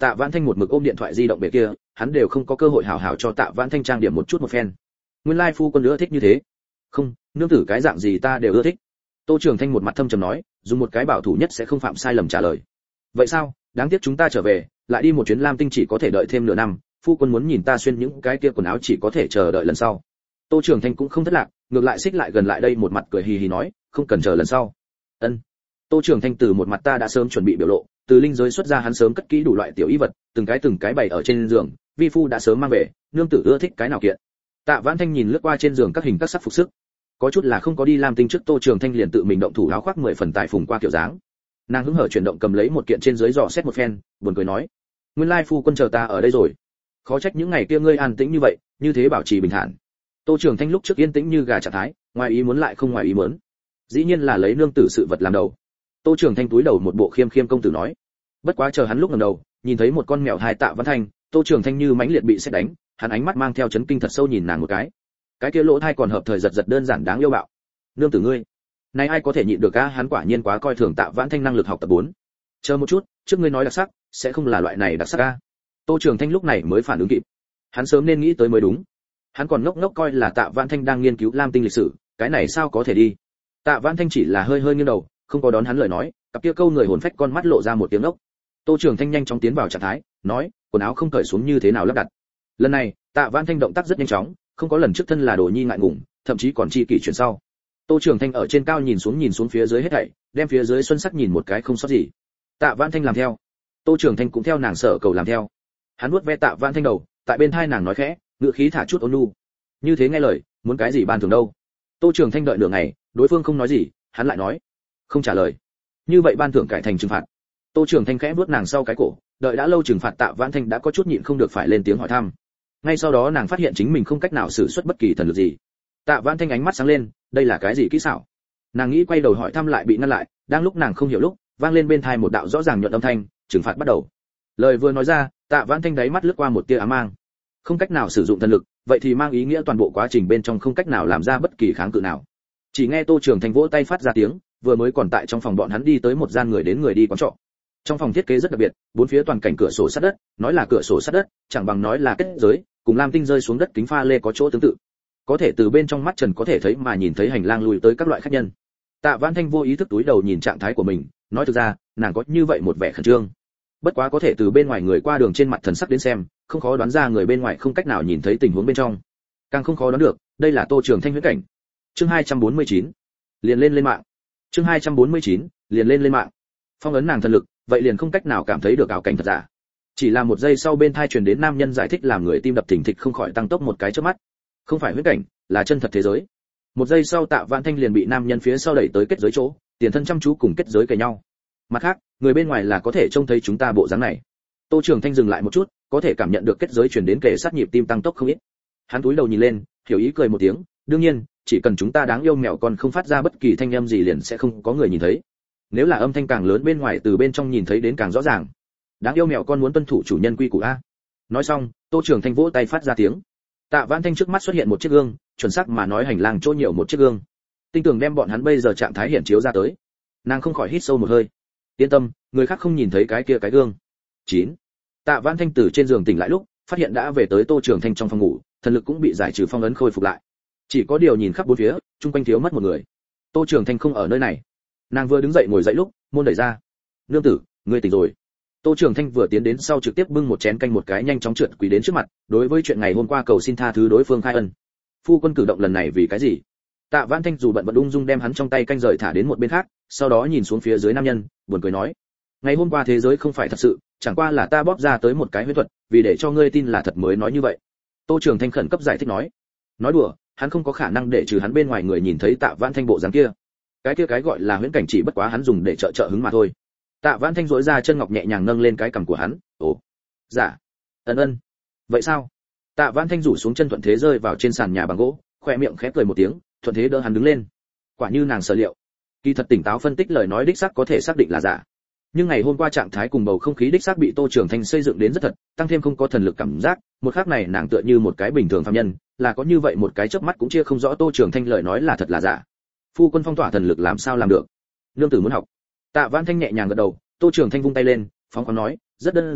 S1: Tạ Vãn Thanh một mực ôm điện thoại di động về kia, hắn đều không có cơ hội hảo hảo cho Tạ Vãn Thanh trang điểm một chút một phen. Nguyên lai phu quân nữa thích như thế. Không, nương tử cái dạng gì ta đều ưa thích. Tô Trường Thanh một mặt thâm trầm nói, dùng một cái bảo thủ nhất sẽ không phạm sai lầm trả lời. Vậy sao, đáng tiếc chúng ta trở về, lại đi một chuyến Lam Tinh chỉ có thể đợi thêm nửa năm, phu quân muốn nhìn ta xuyên những cái kia quần áo chỉ có thể chờ đợi lần sau. Tô Trường Thanh cũng không thất lạc, ngược lại xích lại gần lại đây một mặt cười hì hì nói, không cần chờ lần sau. Ân. Tô Trường Thanh từ một mặt ta đã sớm chuẩn bị biểu lộ, từ linh giới xuất ra hắn sớm cất kỹ đủ loại tiểu y vật, từng cái từng cái bày ở trên giường, vi phu đã sớm mang về, nương tử ưa thích cái nào kiện. Tạ Vãn Thanh nhìn lướt qua trên giường các hình các sắc phục sức, có chút là không có đi Lam Tinh trước Tô Trường Thanh liền tự mình động thủ áo khoác mười phần tại phùng qua kiểu dáng. Nàng hứng hở chuyển động cầm lấy một kiện trên dưới dò xét một phen, buồn cười nói, nguyên lai phu quân chờ ta ở đây rồi. Khó trách những ngày kia ngươi an tĩnh như vậy, như thế bảo trì bình thản. Tô Trường Thanh lúc trước yên tĩnh như gà trạng thái, ngoài ý muốn lại không ngoài ý muốn. Dĩ nhiên là lấy nương tử sự vật làm đầu. Tô Trường Thanh túi đầu một bộ khiêm khiêm công tử nói. Bất quá chờ hắn lúc ngẩng đầu, nhìn thấy một con mèo hai Tạ Vãn Thanh, Tô Trường Thanh như mãnh liệt bị sét đánh, hắn ánh mắt mang theo chấn kinh thật sâu nhìn nàng một cái. Cái kia lỗ thai còn hợp thời giật giật đơn giản đáng yêu bạo. Nương tử ngươi, này ai có thể nhịn được a, hắn quả nhiên quá coi thường Tạ Vãn Thanh năng lực học tập bốn. Chờ một chút, trước ngươi nói đặc sắc, sẽ không là loại này đặc sắc a. Tô Trường Thanh lúc này mới phản ứng kịp. Hắn sớm nên nghĩ tới mới đúng. Hắn còn ngốc ngốc coi là Tạ Vãn Thanh đang nghiên cứu Lam Tinh lịch sử, cái này sao có thể đi. Tạ Vãn Thanh chỉ là hơi hơi nghiêng đầu, không có đón hắn lời nói, cặp kia câu người hồn phách con mắt lộ ra một tiếng ốc. Tô Trường Thanh nhanh chóng tiến vào trạng thái, nói, quần áo không cởi xuống như thế nào lắp đặt. Lần này, Tạ Vãn Thanh động tác rất nhanh chóng, không có lần trước thân là đồ nhi ngại ngùng, thậm chí còn chi kỷ chuyển sau. Tô Trường Thanh ở trên cao nhìn xuống nhìn xuống phía dưới hết thảy, đem phía dưới xuân sắc nhìn một cái không sót gì. Tạ Vãn Thanh làm theo, Tô Trường Thanh cũng theo nàng sở cầu làm theo. Hắn vuốt ve Tạ Vãn Thanh đầu, tại bên tai nàng nói khẽ, ngữ khí thả chút ôn nhu. Như thế nghe lời, muốn cái gì ban thưởng đâu? Tô Trường Thanh đợi nửa ngày, đối phương không nói gì, hắn lại nói, không trả lời. Như vậy ban thưởng cải thành trừng phạt. Tô Trường Thanh khẽ vuốt nàng sau cái cổ, đợi đã lâu trừng phạt Tạ Vãn Thanh đã có chút nhịn không được phải lên tiếng hỏi thăm. Ngay sau đó nàng phát hiện chính mình không cách nào sử xuất bất kỳ thần lực gì. Tạ Vãn Thanh ánh mắt sáng lên, đây là cái gì kỹ xảo? Nàng nghĩ quay đầu hỏi thăm lại bị ngăn lại, đang lúc nàng không hiểu lúc, vang lên bên tai một đạo rõ ràng nhuận âm thanh, trừng phạt bắt đầu. Lời vừa nói ra, Tạ Vãn Thanh đáy mắt lướt qua một tia ám mang. Không cách nào sử dụng thần lực, vậy thì mang ý nghĩa toàn bộ quá trình bên trong không cách nào làm ra bất kỳ kháng cự nào. Chỉ nghe Tô Trường Thanh vỗ tay phát ra tiếng, vừa mới còn tại trong phòng bọn hắn đi tới một gian người đến người đi quán trọ. Trong phòng thiết kế rất đặc biệt, bốn phía toàn cảnh cửa sổ sắt đất, nói là cửa sổ sắt đất, chẳng bằng nói là kết giới, cùng Lam Tinh rơi xuống đất kính pha lê có chỗ tương tự. Có thể từ bên trong mắt trần có thể thấy mà nhìn thấy hành lang lùi tới các loại khách nhân. Tạ Vãn Thanh vô ý thức túi đầu nhìn trạng thái của mình, nói thực ra, nàng có như vậy một vẻ khẩn trương. Bất quá có thể từ bên ngoài người qua đường trên mặt thần sắc đến xem, không khó đoán ra người bên ngoài không cách nào nhìn thấy tình huống bên trong. Càng không khó đoán được, đây là Tô Trường Thanh huyễn cảnh. Chương hai trăm bốn mươi chín, liền lên lên mạng. Chương hai trăm bốn mươi chín, liền lên lên mạng. Phong ấn nàng thần lực, vậy liền không cách nào cảm thấy được ảo cảnh thật giả. Chỉ là một giây sau bên tai truyền đến nam nhân giải thích làm người tim đập thình thịch không khỏi tăng tốc một cái chớp mắt. Không phải huyễn cảnh, là chân thật thế giới. Một giây sau Tạ Vãn Thanh liền bị nam nhân phía sau đẩy tới kết giới chỗ, tiền thân chăm chú cùng kết giới kề nhau. Mặt khác, người bên ngoài là có thể trông thấy chúng ta bộ dáng này. Tô Trường Thanh dừng lại một chút, có thể cảm nhận được kết giới truyền đến kề sát nhịp tim tăng tốc không ít. Hắn cúi đầu nhìn lên, hiểu ý cười một tiếng, đương nhiên, chỉ cần chúng ta đáng yêu mèo con không phát ra bất kỳ thanh âm gì liền sẽ không có người nhìn thấy. Nếu là âm thanh càng lớn bên ngoài từ bên trong nhìn thấy đến càng rõ ràng. Đáng yêu mèo con muốn tuân thủ chủ nhân quy củ a. Nói xong, Tô Trường Thanh vỗ tay phát ra tiếng. Tạ Vãn Thanh trước mắt xuất hiện một chiếc gương, chuẩn xác mà nói hành lang chỗ nhiều một chiếc gương. Tinh tường đem bọn hắn bây giờ trạng thái hiển chiếu ra tới. Nàng không khỏi hít sâu một hơi. Yên tâm, người khác không nhìn thấy cái kia cái gương. chín. Tạ Vãn Thanh từ trên giường tỉnh lại lúc, phát hiện đã về tới Tô Trường Thanh trong phòng ngủ, thần lực cũng bị giải trừ phong ấn khôi phục lại. Chỉ có điều nhìn khắp bốn phía, chung quanh thiếu mất một người. Tô Trường Thanh không ở nơi này. Nàng vừa đứng dậy ngồi dậy lúc, môn đẩy ra. "Nương tử, ngươi tỉnh rồi." Tô Trường Thanh vừa tiến đến sau trực tiếp bưng một chén canh một cái nhanh chóng trượt quỳ đến trước mặt, đối với chuyện ngày hôm qua cầu xin tha thứ đối phương khai ân. "Phu quân cử động lần này vì cái gì?" Tạ Vãn Thanh dù bận bận ung dung đem hắn trong tay canh rời thả đến một bên khác, sau đó nhìn xuống phía dưới nam nhân, buồn cười nói: "Ngày hôm qua thế giới không phải thật sự, chẳng qua là ta bóp ra tới một cái huyễn thuật, vì để cho ngươi tin là thật mới nói như vậy." Tô Trường Thanh khẩn cấp giải thích nói. Nói đùa, hắn không có khả năng để trừ hắn bên ngoài người nhìn thấy Tạ Vãn Thanh bộ dáng kia. Cái kia cái gọi là huyễn cảnh chỉ bất quá hắn dùng để trợ trợ hứng mà thôi. Tạ Vãn Thanh duỗi ra chân ngọc nhẹ nhàng nâng lên cái cằm của hắn. "Ồ, dạ, ân ân, vậy sao?" Tạ Vãn Thanh rủ xuống chân thuận thế rơi vào trên sàn nhà bằng gỗ, khóe miệng khẽ cười một tiếng, thuận thế đỡ hắn đứng lên. Quả như nàng sở liệu, kỳ thật tỉnh táo phân tích lời nói đích xác có thể xác định là giả. Nhưng ngày hôm qua trạng thái cùng bầu không khí đích xác bị Tô Trường Thanh xây dựng đến rất thật, tăng thêm không có thần lực cảm giác, một khắc này nàng tựa như một cái bình thường phàm nhân, là có như vậy một cái chớp mắt cũng chia không rõ Tô Trường Thanh lời nói là thật là giả. Phu quân phong tỏa thần lực làm sao làm được? Nương tử muốn học. Tạ Vãn Thanh nhẹ nhàng gật đầu, Tô Trường Thanh vung tay lên, phóng khoáng nói, rất đơn giản,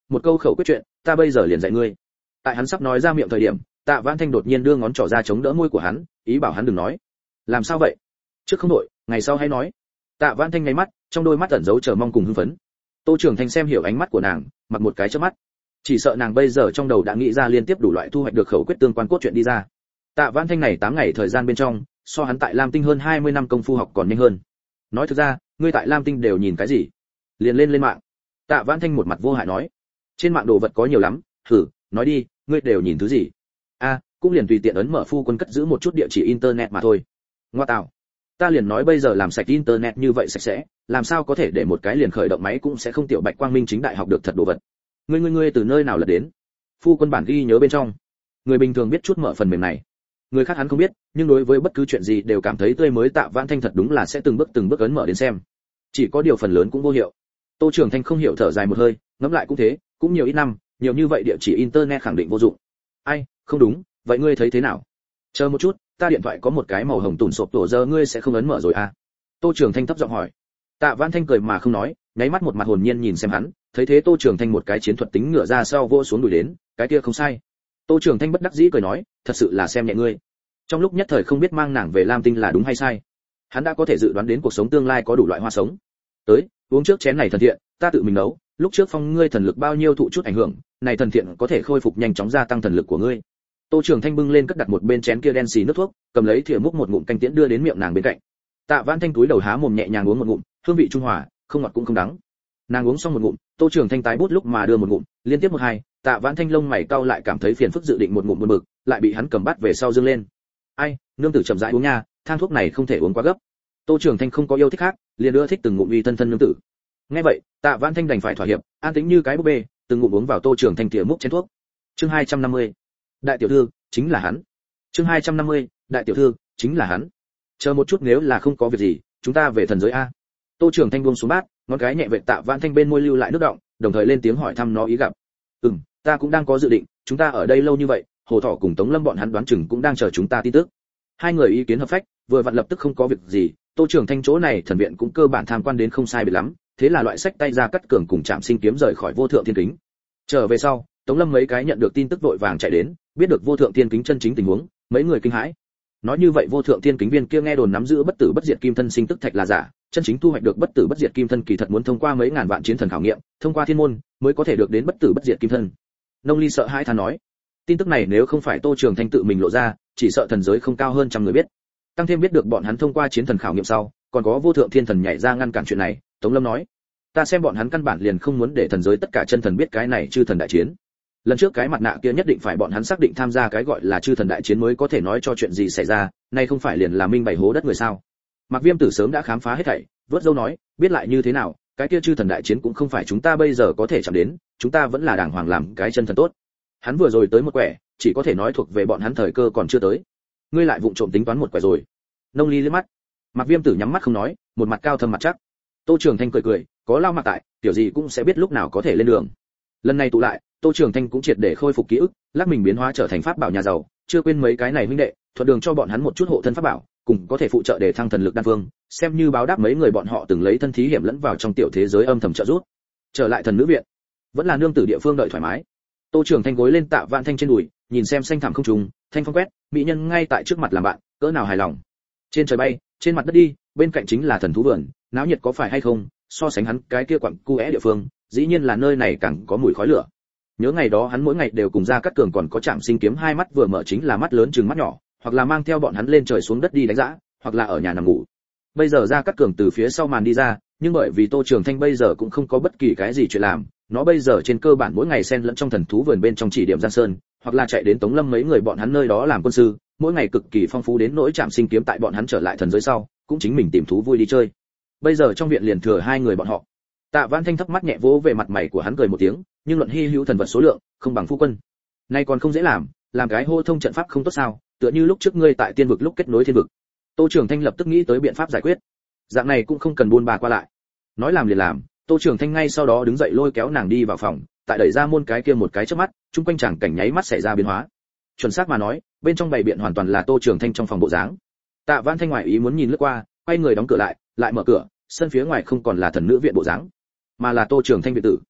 S1: một câu khẩu quyết chuyện, ta bây giờ liền dạy ngươi. Tại hắn sắp nói ra miệng thời điểm, Tạ Vãn Thanh đột nhiên đưa ngón trỏ ra chống đỡ môi của hắn, ý bảo hắn đừng nói. Làm sao vậy? Trước không đổi, ngày sau hãy nói. Tạ Vãn Thanh nháy mắt, trong đôi mắt ẩn giấu chờ mong cùng hưng phấn. Tô Trường Thanh xem hiểu ánh mắt của nàng, mặc một cái chớp mắt. Chỉ sợ nàng bây giờ trong đầu đã nghĩ ra liên tiếp đủ loại thu hoạch được khẩu quyết tương quan cốt truyện đi ra. Tạ Vãn Thanh này tám ngày thời gian bên trong, so hắn tại Lam Tinh hơn hai mươi năm công phu học còn nhanh hơn. Nói thực ra, ngươi tại Lam Tinh đều nhìn cái gì? Liền lên lên mạng. Tạ Vãn Thanh một mặt vô hại nói, trên mạng đồ vật có nhiều lắm, thử, nói đi, ngươi đều nhìn thứ gì? A, cũng liền tùy tiện ấn mở phu quân cất giữ một chút địa chỉ internet mà thôi. Ngoa tạo. Ta liền nói bây giờ làm sạch internet như vậy sạch sẽ, làm sao có thể để một cái liền khởi động máy cũng sẽ không tiểu bạch quang minh chính đại học được thật đồ vật. Ngươi ngươi ngươi từ nơi nào lật đến? Phu quân bản ghi nhớ bên trong. Người bình thường biết chút mở phần mềm này. Người khác hắn không biết, nhưng đối với bất cứ chuyện gì đều cảm thấy tươi mới. Tạ Vãn Thanh thật đúng là sẽ từng bước từng bước ấn mở đến xem. Chỉ có điều phần lớn cũng vô hiệu. Tô Trường Thanh không hiểu thở dài một hơi, ngẫm lại cũng thế, cũng nhiều ít năm, nhiều như vậy địa chỉ internet khẳng định vô dụng. Ai, không đúng, vậy ngươi thấy thế nào? Chờ một chút, ta điện thoại có một cái màu hồng tủn sộp tổ giờ ngươi sẽ không ấn mở rồi à? Tô Trường Thanh thấp giọng hỏi. Tạ Vãn Thanh cười mà không nói, nháy mắt một mặt hồn nhiên nhìn xem hắn, thấy thế Tô Trường Thanh một cái chiến thuật tính ngựa ra sau vô xuống đuổi đến, cái kia không sai. Tô Trường Thanh bất đắc dĩ cười nói, thật sự là xem nhẹ ngươi. Trong lúc nhất thời không biết mang nàng về Lam Tinh là đúng hay sai. Hắn đã có thể dự đoán đến cuộc sống tương lai có đủ loại hoa sống. Tới, uống trước chén này thần thiện, ta tự mình nấu, lúc trước phong ngươi thần lực bao nhiêu thụ chút ảnh hưởng, này thần thiện có thể khôi phục nhanh chóng gia tăng thần lực của ngươi. Tô Trường Thanh bưng lên cất đặt một bên chén kia đen xì nước thuốc, cầm lấy thìa múc một ngụm canh tiễn đưa đến miệng nàng bên cạnh. Tạ Vãn Thanh túi đầu há mồm nhẹ nhàng uống một ngụm, hương vị trung hòa, không ngọt cũng không đắng. Nàng uống xong một ngụm, Tô Trường Thanh tái bút lúc mà đưa một ngụm, liên tiếp một hai, Tạ Vãn Thanh lông mày cau lại cảm thấy phiền phức dự định một ngụm buồn bực, lại bị hắn cầm bắt về sau dương lên. Ai, nương tử chậm rãi uống nha, thang thuốc này không thể uống quá gấp. Tô Trường Thanh không có yêu thích khác, liền đưa thích từng ngụm uy thân thân nương tử. Nghe vậy, Tạ Vãn Thanh đành phải thỏa hiệp, an tĩnh như cái búp bê, từng ngụm uống vào Tô Trường Thanh thìa múc chén thuốc. Chương hai trăm năm mươi. Đại tiểu thư, chính là hắn. Chương hai trăm năm mươi, đại tiểu thư, chính là hắn. Chờ một chút, nếu là không có việc gì, chúng ta về thần giới a. Tô Trường Thanh buông xuống bát, ngón cái nhẹ vệt Tạ Vãn Thanh bên môi lưu lại nước động, đồng thời lên tiếng hỏi thăm nó ý gặp. Ừm, ta cũng đang có dự định, chúng ta ở đây lâu như vậy, Hồ Thỏ cùng Tống Lâm bọn hắn đoán chừng cũng đang chờ chúng ta tin tức. Hai người ý kiến hợp phách, vừa vặn lập tức không có việc gì, Tô Trường Thanh chỗ này thần viện cũng cơ bản tham quan đến không sai biệt lắm, thế là loại sách tay ra cắt cường cùng Trạm Sinh kiếm rời khỏi Vô Thượng Thiên Kính. Trở về sau, Tống Lâm mấy cái nhận được tin tức vội vàng chạy đến, biết được Vô Thượng Thiên Kính chân chính tình huống, mấy người kinh hãi. Nói như vậy Vô Thượng Thiên Kính viên kia nghe đồn nắm giữ bất tử bất diệt kim thân sinh tức thạch là giả, chân chính thu hoạch được bất tử bất diệt kim thân kỳ thật muốn thông qua mấy ngàn vạn chiến thần khảo nghiệm, thông qua thiên môn mới có thể được đến bất tử bất diệt kim thân. Nông Ly sợ hãi than nói, tin tức này nếu không phải Tô Trường Thanh tự mình lộ ra, chỉ sợ thần giới không cao hơn trăm người biết. Tăng thêm biết được bọn hắn thông qua chiến thần khảo nghiệm sau, còn có Vô Thượng Thiên Thần nhảy ra ngăn cản chuyện này, Tống Lâm nói, ta xem bọn hắn căn bản liền không muốn để thần giới tất cả chân thần biết cái này chư thần đại chiến. Lần trước cái mặt nạ kia nhất định phải bọn hắn xác định tham gia cái gọi là chư thần đại chiến mới có thể nói cho chuyện gì xảy ra, nay không phải liền là minh bày hố đất người sao? Mạc Viêm Tử sớm đã khám phá hết thảy, vớt dâu nói, biết lại như thế nào, cái kia chư thần đại chiến cũng không phải chúng ta bây giờ có thể chạm đến, chúng ta vẫn là đàng hoàng làm cái chân thần tốt. Hắn vừa rồi tới một quẻ, chỉ có thể nói thuộc về bọn hắn thời cơ còn chưa tới. Ngươi lại vụng trộm tính toán một quẻ rồi. Nông Ly liếc mắt. Mạc Viêm Tử nhắm mắt không nói, một mặt cao thâm mặt chắc. Tô Trường Thanh cười cười, có lao mặc tại, tiểu gì cũng sẽ biết lúc nào có thể lên đường. Lần này tụ lại, Tô Trường Thanh cũng triệt để khôi phục ký ức, lắc mình biến hóa trở thành pháp bảo nhà giàu, chưa quên mấy cái này huynh đệ, thuận đường cho bọn hắn một chút hộ thân pháp bảo, cùng có thể phụ trợ để thăng thần lực đan phương, xem như báo đáp mấy người bọn họ từng lấy thân thí hiểm lẫn vào trong tiểu thế giới âm thầm trợ giúp. Trở lại thần nữ viện, vẫn là nương tử địa phương đợi thoải mái. Tô Trường Thanh gối lên Tạ Vãn Thanh trên đùi, nhìn xem xanh thẳm không trùng, thanh phong quét, mỹ nhân ngay tại trước mặt làm bạn, cỡ nào hài lòng. Trên trời bay, trên mặt đất đi, bên cạnh chính là thần thú vườn, náo nhiệt có phải hay không, so sánh hắn cái kia quặng cu é địa phương, dĩ nhiên là nơi này càng có mùi khói lửa. Nhớ ngày đó hắn mỗi ngày đều cùng ra cắt cường còn có Trạm Sinh kiếm hai mắt vừa mở chính là mắt lớn trừng mắt nhỏ, hoặc là mang theo bọn hắn lên trời xuống đất đi đánh dã, hoặc là ở nhà nằm ngủ. Bây giờ ra cắt cường từ phía sau màn đi ra, nhưng bởi vì Tô Trường Thanh bây giờ cũng không có bất kỳ cái gì chuyện làm, nó bây giờ trên cơ bản mỗi ngày xen lẫn trong thần thú vườn bên trong chỉ điểm Giang Sơn, hoặc là chạy đến Tống Lâm mấy người bọn hắn nơi đó làm quân sư, mỗi ngày cực kỳ phong phú đến nỗi Trạm Sinh kiếm tại bọn hắn trở lại thần giới sau, cũng chính mình tìm thú vui đi chơi. Bây giờ trong viện liền thừa hai người bọn họ. Tạ Vãn Thanh thấp mắt nhẹ vỗ về mặt mày của hắn cười một tiếng, nhưng luận hi hữu thần vật số lượng, không bằng phu quân. Nay còn không dễ làm, làm cái hô thông trận pháp không tốt sao? Tựa như lúc trước ngươi tại tiên vực lúc kết nối thiên vực. Tô Trường Thanh lập tức nghĩ tới biện pháp giải quyết. Dạng này cũng không cần buôn bà qua lại. Nói làm liền làm, Tô Trường Thanh ngay sau đó đứng dậy lôi kéo nàng đi vào phòng, tại đẩy ra môn cái kia một cái chớp mắt, chung quanh chàng cảnh nháy mắt xảy ra biến hóa. Chuẩn xác mà nói, bên trong bày biện hoàn toàn là Tô Trường Thanh trong phòng bộ dáng. Tạ Vãn Thanh ngoại ý muốn nhìn lướt qua, quay người đóng cửa lại, lại mở cửa, sân phía ngoài không còn là thần nữ viện bộ dáng, mà là Tô Trường Thanh viện tử.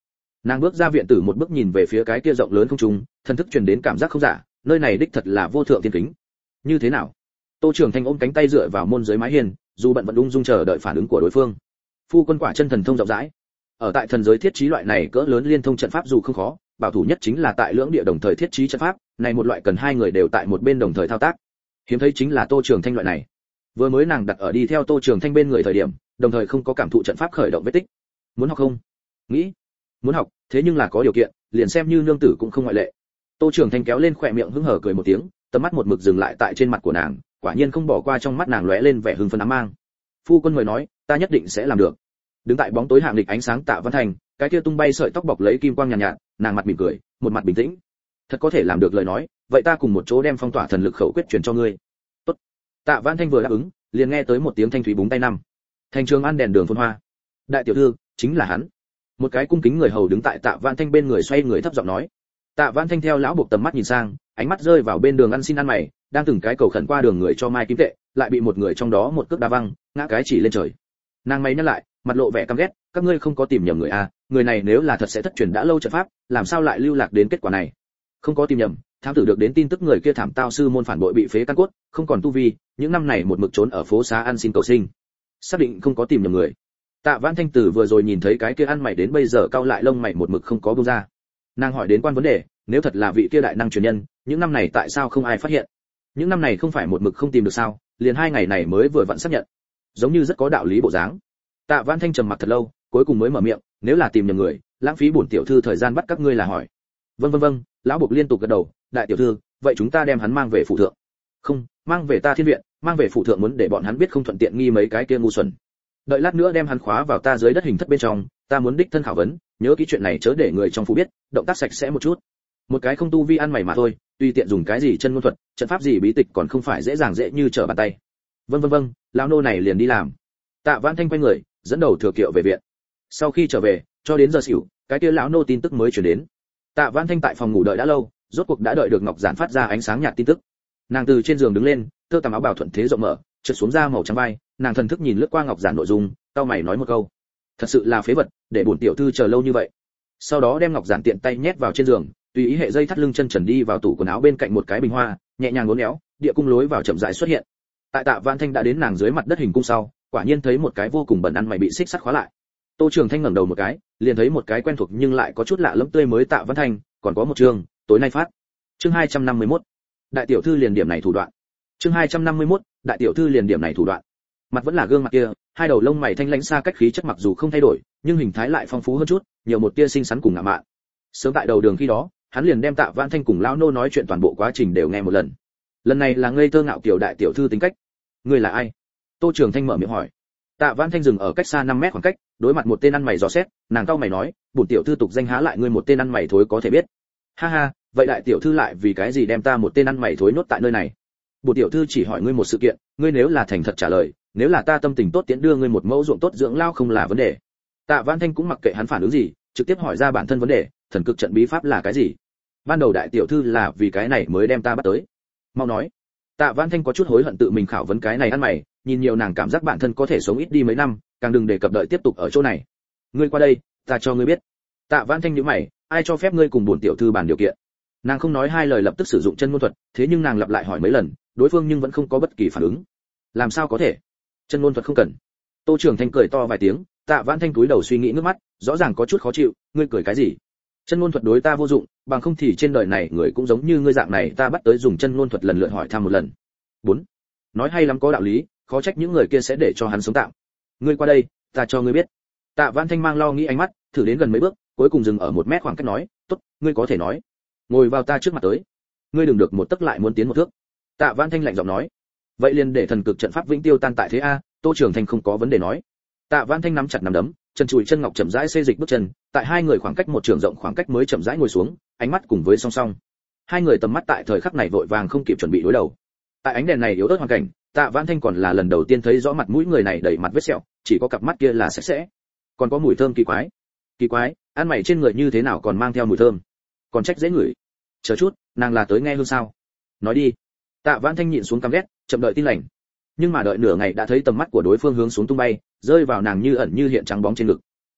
S1: Nàng bước ra viện tử một bước nhìn về phía cái kia rộng lớn không trung, thần thức truyền đến cảm giác không giả, nơi này đích thật là vô thượng tiên kính. Như thế nào? Tô Trường Thanh ôm cánh tay dựa vào môn dưới mái hiên, dù bận vận ung dung chờ đợi phản ứng của đối phương. Phu quân quả chân thần thông rộng rãi. Ở tại thần giới thiết trí loại này cỡ lớn liên thông trận pháp dù không khó, bảo thủ nhất chính là tại lưỡng địa đồng thời thiết trí trận pháp, này một loại cần hai người đều tại một bên đồng thời thao tác. Hiếm thấy chính là Tô Trường Thanh loại này. Vừa mới nàng đặt ở đi theo Tô Trường Thanh bên người thời điểm, đồng thời không có cảm thụ trận pháp khởi động vết tích. Muốn học không? Nghĩ. Muốn học, thế nhưng là có điều kiện, liền xem như nương tử cũng không ngoại lệ. Tô Trường Thanh kéo lên khóe miệng hứng hở cười một tiếng, tầm mắt một mực dừng lại tại trên mặt của nàng, quả nhiên không bỏ qua trong mắt nàng lóe lên vẻ hưng phấn ám mang. Phu quân mời nói, ta nhất định sẽ làm được. Đứng tại bóng tối hạng lịch ánh sáng Tạ Văn Thành, cái kia tung bay sợi tóc bọc lấy kim quang nhàn nhạt, nhạt, nàng mặt mỉm cười, một mặt bình tĩnh. Thật có thể làm được lời nói, vậy ta cùng một chỗ đem phong tỏa thần lực khẩu quyết truyền cho ngươi. Tốt. Tạ Văn Thanh vừa đáp ứng, liền nghe tới một tiếng thanh thúy búng tay năm. Thành Trường An đèn đường phồn hoa. Đại tiểu thư, chính là hắn. Một cái cung kính người hầu đứng tại Tạ Văn Thanh bên người xoay người thấp giọng nói. Tạ Văn Thanh theo lão buộc tầm mắt nhìn sang, ánh mắt rơi vào bên đường ăn xin ăn mày, đang từng cái cầu khẩn qua đường người cho mai kim tệ, lại bị một người trong đó một cước đá văng, ngã cái chỉ lên trời. Nàng mày nhắc lại, mặt lộ vẻ căm ghét, các ngươi không có tìm nhầm người à, người này nếu là thật sẽ thất truyền đã lâu trận pháp, làm sao lại lưu lạc đến kết quả này? Không có tìm nhầm, thám tử được đến tin tức người kia thảm tao sư môn phản bội bị phế căn cốt, không còn tu vi, những năm này một mực trốn ở phố xá ăn xin cầu sinh. Xác định không có tìm nhầm người. Tạ Vãn Thanh Tử vừa rồi nhìn thấy cái kia ăn mày đến bây giờ cau lại lông mày một mực không có buông ra. Nàng hỏi đến quan vấn đề, nếu thật là vị kia đại năng truyền nhân, những năm này tại sao không ai phát hiện? Những năm này không phải một mực không tìm được sao? Liền hai ngày này mới vừa vặn xác nhận. Giống như rất có đạo lý bộ dáng. Tạ Vãn Thanh trầm mặc thật lâu, cuối cùng mới mở miệng, nếu là tìm nhầm người, lãng phí bổn tiểu thư thời gian bắt các ngươi là hỏi. Vâng vâng vâng, lão buộc liên tục gật đầu, đại tiểu thư, vậy chúng ta đem hắn mang về phủ thượng. Không, mang về ta thiên viện, mang về phủ thượng muốn để bọn hắn biết không thuận tiện nghi mấy cái kia ngu xuẩn. Đợi lát nữa đem hắn khóa vào ta dưới đất hình thất bên trong, ta muốn đích thân khảo vấn, nhớ kỹ chuyện này chớ để người trong phủ biết, động tác sạch sẽ một chút. Một cái không tu vi ăn mày mà thôi, tùy tiện dùng cái gì chân ngôn thuật, trận pháp gì bí tịch còn không phải dễ dàng dễ như trở bàn tay. Vâng vâng vâng, lão nô này liền đi làm. Tạ Vãn Thanh quay người, dẫn đầu thừa kiệu về viện. Sau khi trở về, cho đến giờ xỉu, cái kia lão nô tin tức mới truyền đến. Tạ Vãn Thanh tại phòng ngủ đợi đã lâu, rốt cuộc đã đợi được ngọc giản phát ra ánh sáng nhạt tin tức. Nàng từ trên giường đứng lên, tơ tằm áo bào thuận thế rộng mở, trượt xuống da màu trắng vai, nàng thần thức nhìn lướt qua ngọc giản nội dung, cau mày nói một câu: thật sự là phế vật, để bổn tiểu thư chờ lâu như vậy. Sau đó đem ngọc giản tiện tay nhét vào trên giường, tùy ý hệ dây thắt lưng chân trần đi vào tủ quần áo bên cạnh một cái bình hoa, nhẹ nhàng uốn éo, địa cung lối vào chậm rãi xuất hiện. Tại Tạ Vãn Thanh đã đến nàng dưới mặt đất hình cung sau, quả nhiên thấy một cái vô cùng bẩn ăn mày bị xích sắt khóa lại. Tô Trường Thanh ngẩng đầu một cái, liền thấy một cái quen thuộc nhưng lại có chút lạ lẫm tươi mới Tạ Vãn Thanh, còn có một chương, tối nay phát. Chương hai trăm năm mươi mốt. Đại tiểu thư liền điểm này thủ đoạn. Chương hai trăm năm mươi mốt. Đại tiểu thư liền điểm này thủ đoạn. Mặt vẫn là gương mặt kia, hai đầu lông mày thanh lãnh xa cách khí chất mặc dù không thay đổi, nhưng hình thái lại phong phú hơn chút, nhiều một tia xinh xắn cùng ngạo mạn. Sớm tại đầu đường khi đó, hắn liền đem Tạ Vãn Thanh cùng lão nô nói chuyện toàn bộ quá trình đều nghe một lần. Lần này là ngây thơ ngạo kiều đại tiểu thư tính cách. Ngươi là ai? Tô Trường Thanh mở miệng hỏi. Tạ Vãn Thanh dừng ở cách xa năm mét khoảng cách, đối mặt một tên ăn mày dò xét, nàng cau mày nói, bổn tiểu thư tục danh há lại ngươi một tên ăn mày thối có thể biết. Ha ha, vậy đại tiểu thư lại vì cái gì đem ta một tên ăn mày thối nhốt tại nơi này? Bổn tiểu thư chỉ hỏi ngươi một sự kiện, ngươi nếu là thành thật trả lời, nếu là ta tâm tình tốt tiễn đưa ngươi một mẫu ruộng tốt dưỡng lao không là vấn đề. Tạ Vãn Thanh cũng mặc kệ hắn phản ứng gì, trực tiếp hỏi ra bản thân vấn đề, thần cực trận bí pháp là cái gì? Ban đầu đại tiểu thư là vì cái này mới đem ta bắt tới. Mau nói. Tạ Vãn Thanh có chút hối hận tự mình khảo vấn cái này ăn mày, nhìn nhiều nàng cảm giác bản thân có thể sống ít đi mấy năm, càng đừng đề cập đợi tiếp tục ở chỗ này. Ngươi qua đây, ta cho ngươi biết. Tạ Vãn Thanh nhíu mày, ai cho phép ngươi cùng bổn tiểu thư bàn điều kiện? Nàng không nói hai lời lập tức sử dụng chân ngôn thuật, thế nhưng nàng lặp lại hỏi mấy lần, đối phương nhưng vẫn không có bất kỳ phản ứng. Làm sao có thể? Chân ngôn thuật không cần. Tô Trường Thanh cười to vài tiếng, Tạ Vãn Thanh cúi đầu suy nghĩ nước mắt, rõ ràng có chút khó chịu, ngươi cười cái gì? Chân ngôn thuật đối ta vô dụng, bằng không thì trên đời này người cũng giống như ngươi dạng này, ta bắt tới dùng chân ngôn thuật lần lượt hỏi thăm một lần. Bốn. Nói hay lắm có đạo lý, khó trách những người kia sẽ để cho hắn sống tạm. Ngươi qua đây, ta cho ngươi biết. Tạ Vãn Thanh mang lo nghĩ ánh mắt, thử đến gần mấy bước, cuối cùng dừng ở một mét khoảng cách nói, tốt, ngươi có thể nói. Ngồi vào ta trước mặt tới. Ngươi đừng được một tấc lại muốn tiến một thước. Tạ Vãn Thanh lạnh giọng nói. Vậy liền để thần cực trận pháp vĩnh tiêu tan tại thế a. Tô Trường Thanh không có vấn đề nói. Tạ Vãn Thanh nắm chặt nắm đấm, chân chùi chân ngọc chậm rãi xê dịch bước chân, tại hai người khoảng cách một trường rộng khoảng cách mới chậm rãi ngồi xuống, ánh mắt cùng với song song. Hai người tầm mắt tại thời khắc này vội vàng không kịp chuẩn bị đối đầu. Tại ánh đèn này yếu ớt hoàn cảnh, Tạ Vãn Thanh còn là lần đầu tiên thấy rõ mặt mũi người này đầy mặt vết sẹo, chỉ có cặp mắt kia là sạch sẽ, còn có mùi thơm kỳ quái. Kỳ quái, ăn mày trên người như thế nào còn mang theo mùi thơm? Còn trách dễ ngửi. Chờ chút, nàng là tới nghe hương sao? Nói đi. Tạ Vãn Thanh nhịn xuống căm ghét, chậm đợi tin lành. Nhưng mà đợi nửa ngày đã thấy tầm mắt của đối phương hướng xuống tung bay, rơi vào nàng như ẩn như hiện trắng bóng trên ngực.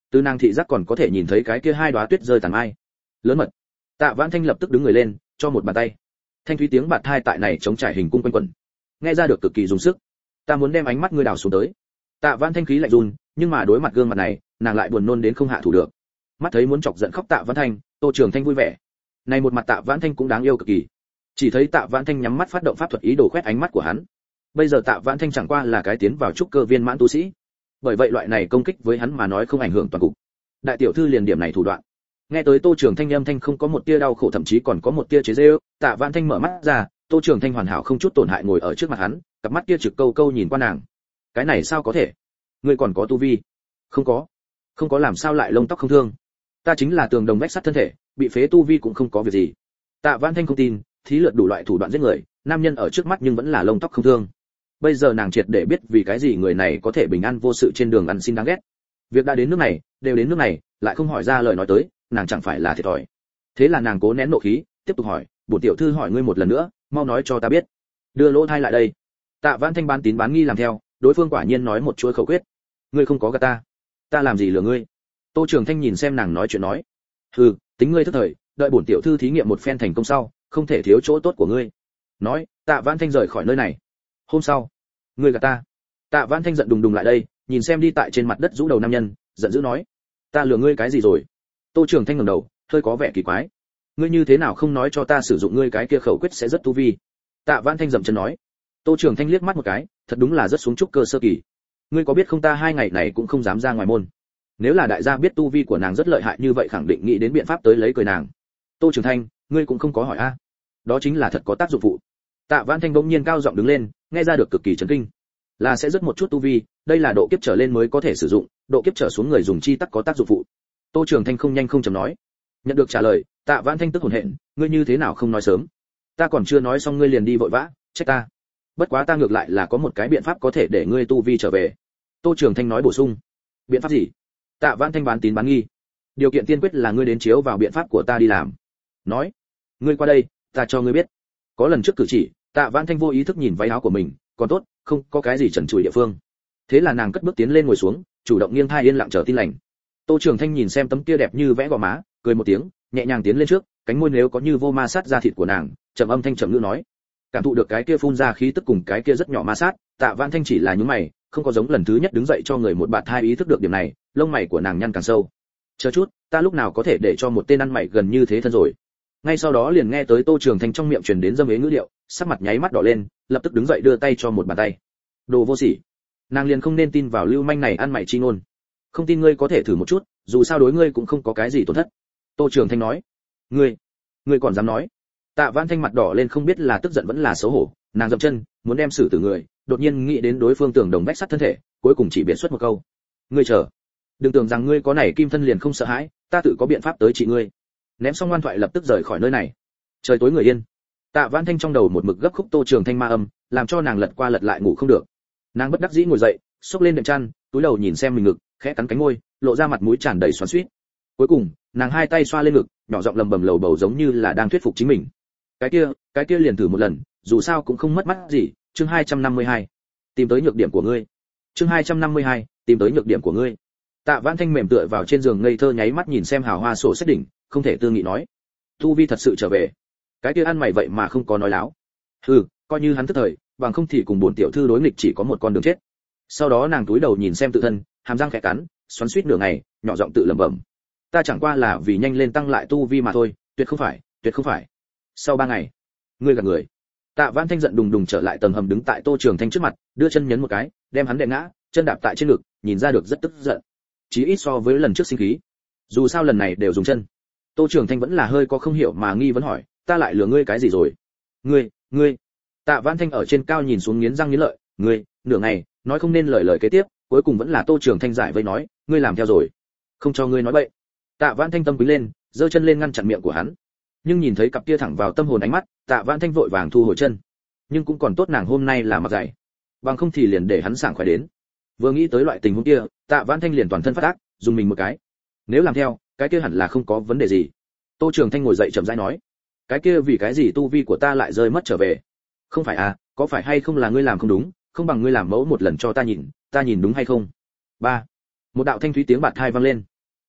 S1: Từ nàng thị giác còn có thể nhìn thấy cái kia hai đóa tuyết rơi tàn mai. Lớn mật. Tạ Vãn Thanh lập tức đứng người lên, cho một bàn tay. Thanh thúy tiếng bạt thai tại này chống trải hình cung quanh quẩn. Nghe ra được cực kỳ dùng sức. Ta muốn đem ánh mắt ngươi đào xuống tới. Tạ Vãn Thanh khí lạnh run, nhưng mà đối mặt gương mặt này, nàng lại buồn nôn đến không hạ thủ được. Mắt thấy muốn chọc giận khóc Tạ Vãn Thanh, Tô Trường Thanh vui vẻ. Này một mặt Tạ Vãn Thanh cũng đáng yêu cực kỳ. Chỉ thấy Tạ Vãn Thanh nhắm mắt phát động pháp thuật ý đồ quét ánh mắt của hắn. Bây giờ Tạ Vãn Thanh chẳng qua là cái tiến vào trúc cơ viên mãn tu sĩ. Bởi vậy loại này công kích với hắn mà nói không ảnh hưởng toàn cục. Đại tiểu thư liền điểm này thủ đoạn. Nghe tới Tô Trường Thanh âm thanh không có một tia đau khổ, thậm chí còn có một tia chế giễu, Tạ Vãn Thanh mở mắt ra, Tô Trường Thanh hoàn hảo không chút tổn hại ngồi ở trước mặt hắn, cặp mắt kia trực câu câu nhìn qua nàng. Cái này sao có thể? Ngươi còn có tu vi? Không có. Không có làm sao lại lông tóc không thương? Ta chính là tường đồng vách sắt thân thể, bị phế tu vi cũng không có việc gì. Tạ Vãn Thanh không tin, thí lượt đủ loại thủ đoạn giết người, nam nhân ở trước mắt nhưng vẫn là lông tóc không thương. Bây giờ nàng triệt để biết vì cái gì người này có thể bình an vô sự trên đường ăn xin đáng ghét. Việc đã đến nước này, đều đến nước này, lại không hỏi ra lời nói tới, nàng chẳng phải là thiệt thòi. Thế là nàng cố nén nộ khí, tiếp tục hỏi, bổn tiểu thư hỏi ngươi một lần nữa, mau nói cho ta biết. Đưa lỗ thai lại đây. Tạ Vãn Thanh bán tín bán nghi làm theo, đối phương quả nhiên nói một chuỗi khẩu quyết. Ngươi không có gạt ta. Ta làm gì lừa ngươi? Tô Trường Thanh nhìn xem nàng nói chuyện nói. Hừ, tính ngươi thất thời, đợi bổn tiểu thư thí nghiệm một phen thành công sau, không thể thiếu chỗ tốt của ngươi. Nói, Tạ Vãn Thanh rời khỏi nơi này. Hôm sau, ngươi gạt ta. Tạ Vãn Thanh giận đùng đùng lại đây, nhìn xem đi tại trên mặt đất rũ đầu nam nhân, giận dữ nói, ta lừa ngươi cái gì rồi? Tô Trường Thanh ngẩng đầu, hơi có vẻ kỳ quái. Ngươi như thế nào không nói cho ta sử dụng ngươi cái kia khẩu quyết sẽ rất tu vi? Tạ Vãn Thanh dậm chân nói. Tô Trường Thanh liếc mắt một cái, thật đúng là rất xuống trúc cơ sơ kỳ. Ngươi có biết không, ta hai ngày này cũng không dám ra ngoài môn. Nếu là đại gia biết tu vi của nàng rất lợi hại như vậy, khẳng định nghĩ đến biện pháp tới lấy cười nàng. Tô Trường Thanh, ngươi cũng không có hỏi a? Đó chính là thật có tác dụng phụ. Tạ Vãn Thanh bỗng nhiên cao giọng đứng lên, nghe ra được cực kỳ chấn kinh. Là sẽ rất một chút tu vi, đây là độ kiếp trở lên mới có thể sử dụng, độ kiếp trở xuống người dùng chi tắc có tác dụng phụ. Tô Trường Thanh không nhanh không chậm nói. Nhận được trả lời, Tạ Vãn Thanh tức hổn hển, ngươi như thế nào không nói sớm? Ta còn chưa nói xong ngươi liền đi vội vã, trách ta. Bất quá ta ngược lại là có một cái biện pháp có thể để ngươi tu vi trở về. Tô Trường Thanh nói bổ sung. Biện pháp gì? Tạ Vãn Thanh bán tín bán nghi. Điều kiện tiên quyết là ngươi đến chiếu vào biện pháp của ta đi làm. Nói, ngươi qua đây, ta cho ngươi biết. Có lần trước cử chỉ, Tạ Vãn Thanh vô ý thức nhìn váy áo của mình, còn tốt, không có cái gì trần trụi địa phương. Thế là nàng cất bước tiến lên ngồi xuống, chủ động nghiêng thai yên lặng chờ tin lành. Tô Trường Thanh nhìn xem tấm kia đẹp như vẽ gò má, cười một tiếng, nhẹ nhàng tiến lên trước, cánh môi nếu có như vô ma sát ra thịt của nàng, trầm âm thanh trầm ngữ nói. Cảm thụ được cái kia phun ra khí tức cùng cái kia rất nhỏ ma sát, Tạ Vãn Thanh chỉ là nhướng mày, không có giống lần thứ nhất đứng dậy cho người một bạt hai ý thức được điểm này, lông mày của nàng nhăn càng sâu. Chờ chút, ta lúc nào có thể để cho một tên ăn mày gần như thế thân rồi? Ngay sau đó liền nghe tới Tô Trường Thanh trong miệng truyền đến dâm ế ngữ điệu, sắc mặt nháy mắt đỏ lên, lập tức đứng dậy đưa tay cho một bàn tay. Đồ vô sỉ. Nàng liền không nên tin vào lưu manh này ăn mày chi ngôn. Không tin ngươi có thể thử một chút, dù sao đối ngươi cũng không có cái gì tổn thất. Tô Trường Thanh nói. Ngươi, ngươi còn dám nói? Tạ Vãn Thanh mặt đỏ lên, không biết là tức giận vẫn là xấu hổ, nàng dậm chân, muốn đem xử tử người, đột nhiên nghĩ đến đối phương tưởng đồng vách sắt thân thể, cuối cùng chỉ biệt xuất một câu. Ngươi chờ, đừng tưởng rằng ngươi có này kim thân liền không sợ hãi, ta tự có biện pháp tới trị ngươi. Ném xong ngoan thoại lập tức rời khỏi nơi này. Trời tối người yên. Tạ Vãn Thanh trong đầu một mực gấp khúc Tô Trường Thanh ma âm, làm cho nàng lật qua lật lại ngủ không được. Nàng bất đắc dĩ ngồi dậy, xốc lên đệm chăn, túi đầu nhìn xem mình ngực, khẽ cắn cánh môi, lộ ra mặt mũi tràn đầy xoắn xuýt. Cuối cùng, nàng hai tay xoa lên ngực, nhỏ giọng lầm bầm lầu bầu giống như là đang thuyết phục chính mình. Cái kia, cái kia liền thử một lần, dù sao cũng không mất mắt gì. Chương hai trăm năm mươi hai, tìm tới nhược điểm của ngươi. Chương hai trăm năm mươi hai, tìm tới nhược điểm của ngươi. Tạ Vãn Thanh mềm tựa vào trên giường ngây thơ nháy mắt nhìn xem hào hoa sổ sách đỉnh, không thể tư nghị nói. Tu vi thật sự trở về. Cái kia ăn mày vậy mà không có nói láo. Hừ, coi như hắn tức thời, bằng không thì cùng bổn tiểu thư đối nghịch chỉ có một con đường chết. Sau đó nàng túi đầu nhìn xem tự thân, hàm răng khẽ cắn, xoắn xuýt nửa ngày, nhỏ giọng tự lẩm bẩm. Ta chẳng qua là vì nhanh lên tăng lại tu vi mà thôi, tuyệt không phải, tuyệt không phải. Sau ba ngày, ngươi gạt người. Tạ Vãn Thanh giận đùng đùng trở lại tầng hầm đứng tại Tô Trường Thanh trước mặt, đưa chân nhấn một cái, đem hắn đè ngã, chân đạp tại trên ngực, nhìn ra được rất tức giận. Chí ít so với lần trước sinh khí. Dù sao lần này đều dùng chân. Tô Trường Thanh vẫn là hơi có không hiểu mà nghi vấn hỏi, ta lại lừa ngươi cái gì rồi? Ngươi, ngươi. Tạ Vãn Thanh ở trên cao nhìn xuống nghiến răng nghiến lợi, ngươi, nửa ngày, nói không nên lời lời kế tiếp, cuối cùng vẫn là Tô Trường Thanh giải vây nói, ngươi làm theo rồi. Không cho ngươi nói bậy. Tạ Vãn Thanh tâm quý lên, giơ chân lên ngăn chặn miệng của hắn. Nhưng nhìn thấy cặp kia thẳng vào tâm hồn ánh mắt, Tạ Vãn Thanh vội vàng thu hồi chân. Nhưng cũng còn tốt nàng hôm nay là mặc dày, bằng không thì liền để hắn sảng khoái đến. Vừa nghĩ tới loại tình huống kia, Tạ Vãn Thanh liền toàn thân phát ác, dùng mình một cái. Nếu làm theo, cái kia hẳn là không có vấn đề gì. Tô Trường Thanh ngồi dậy chậm rãi nói, cái kia vì cái gì tu vi của ta lại rơi mất trở về? Không phải à, có phải hay không là ngươi làm không đúng, không bằng ngươi làm mẫu một lần cho ta nhìn, ta nhìn đúng hay không? Ba. Một đạo thanh thúy tiếng bạt tai vang lên.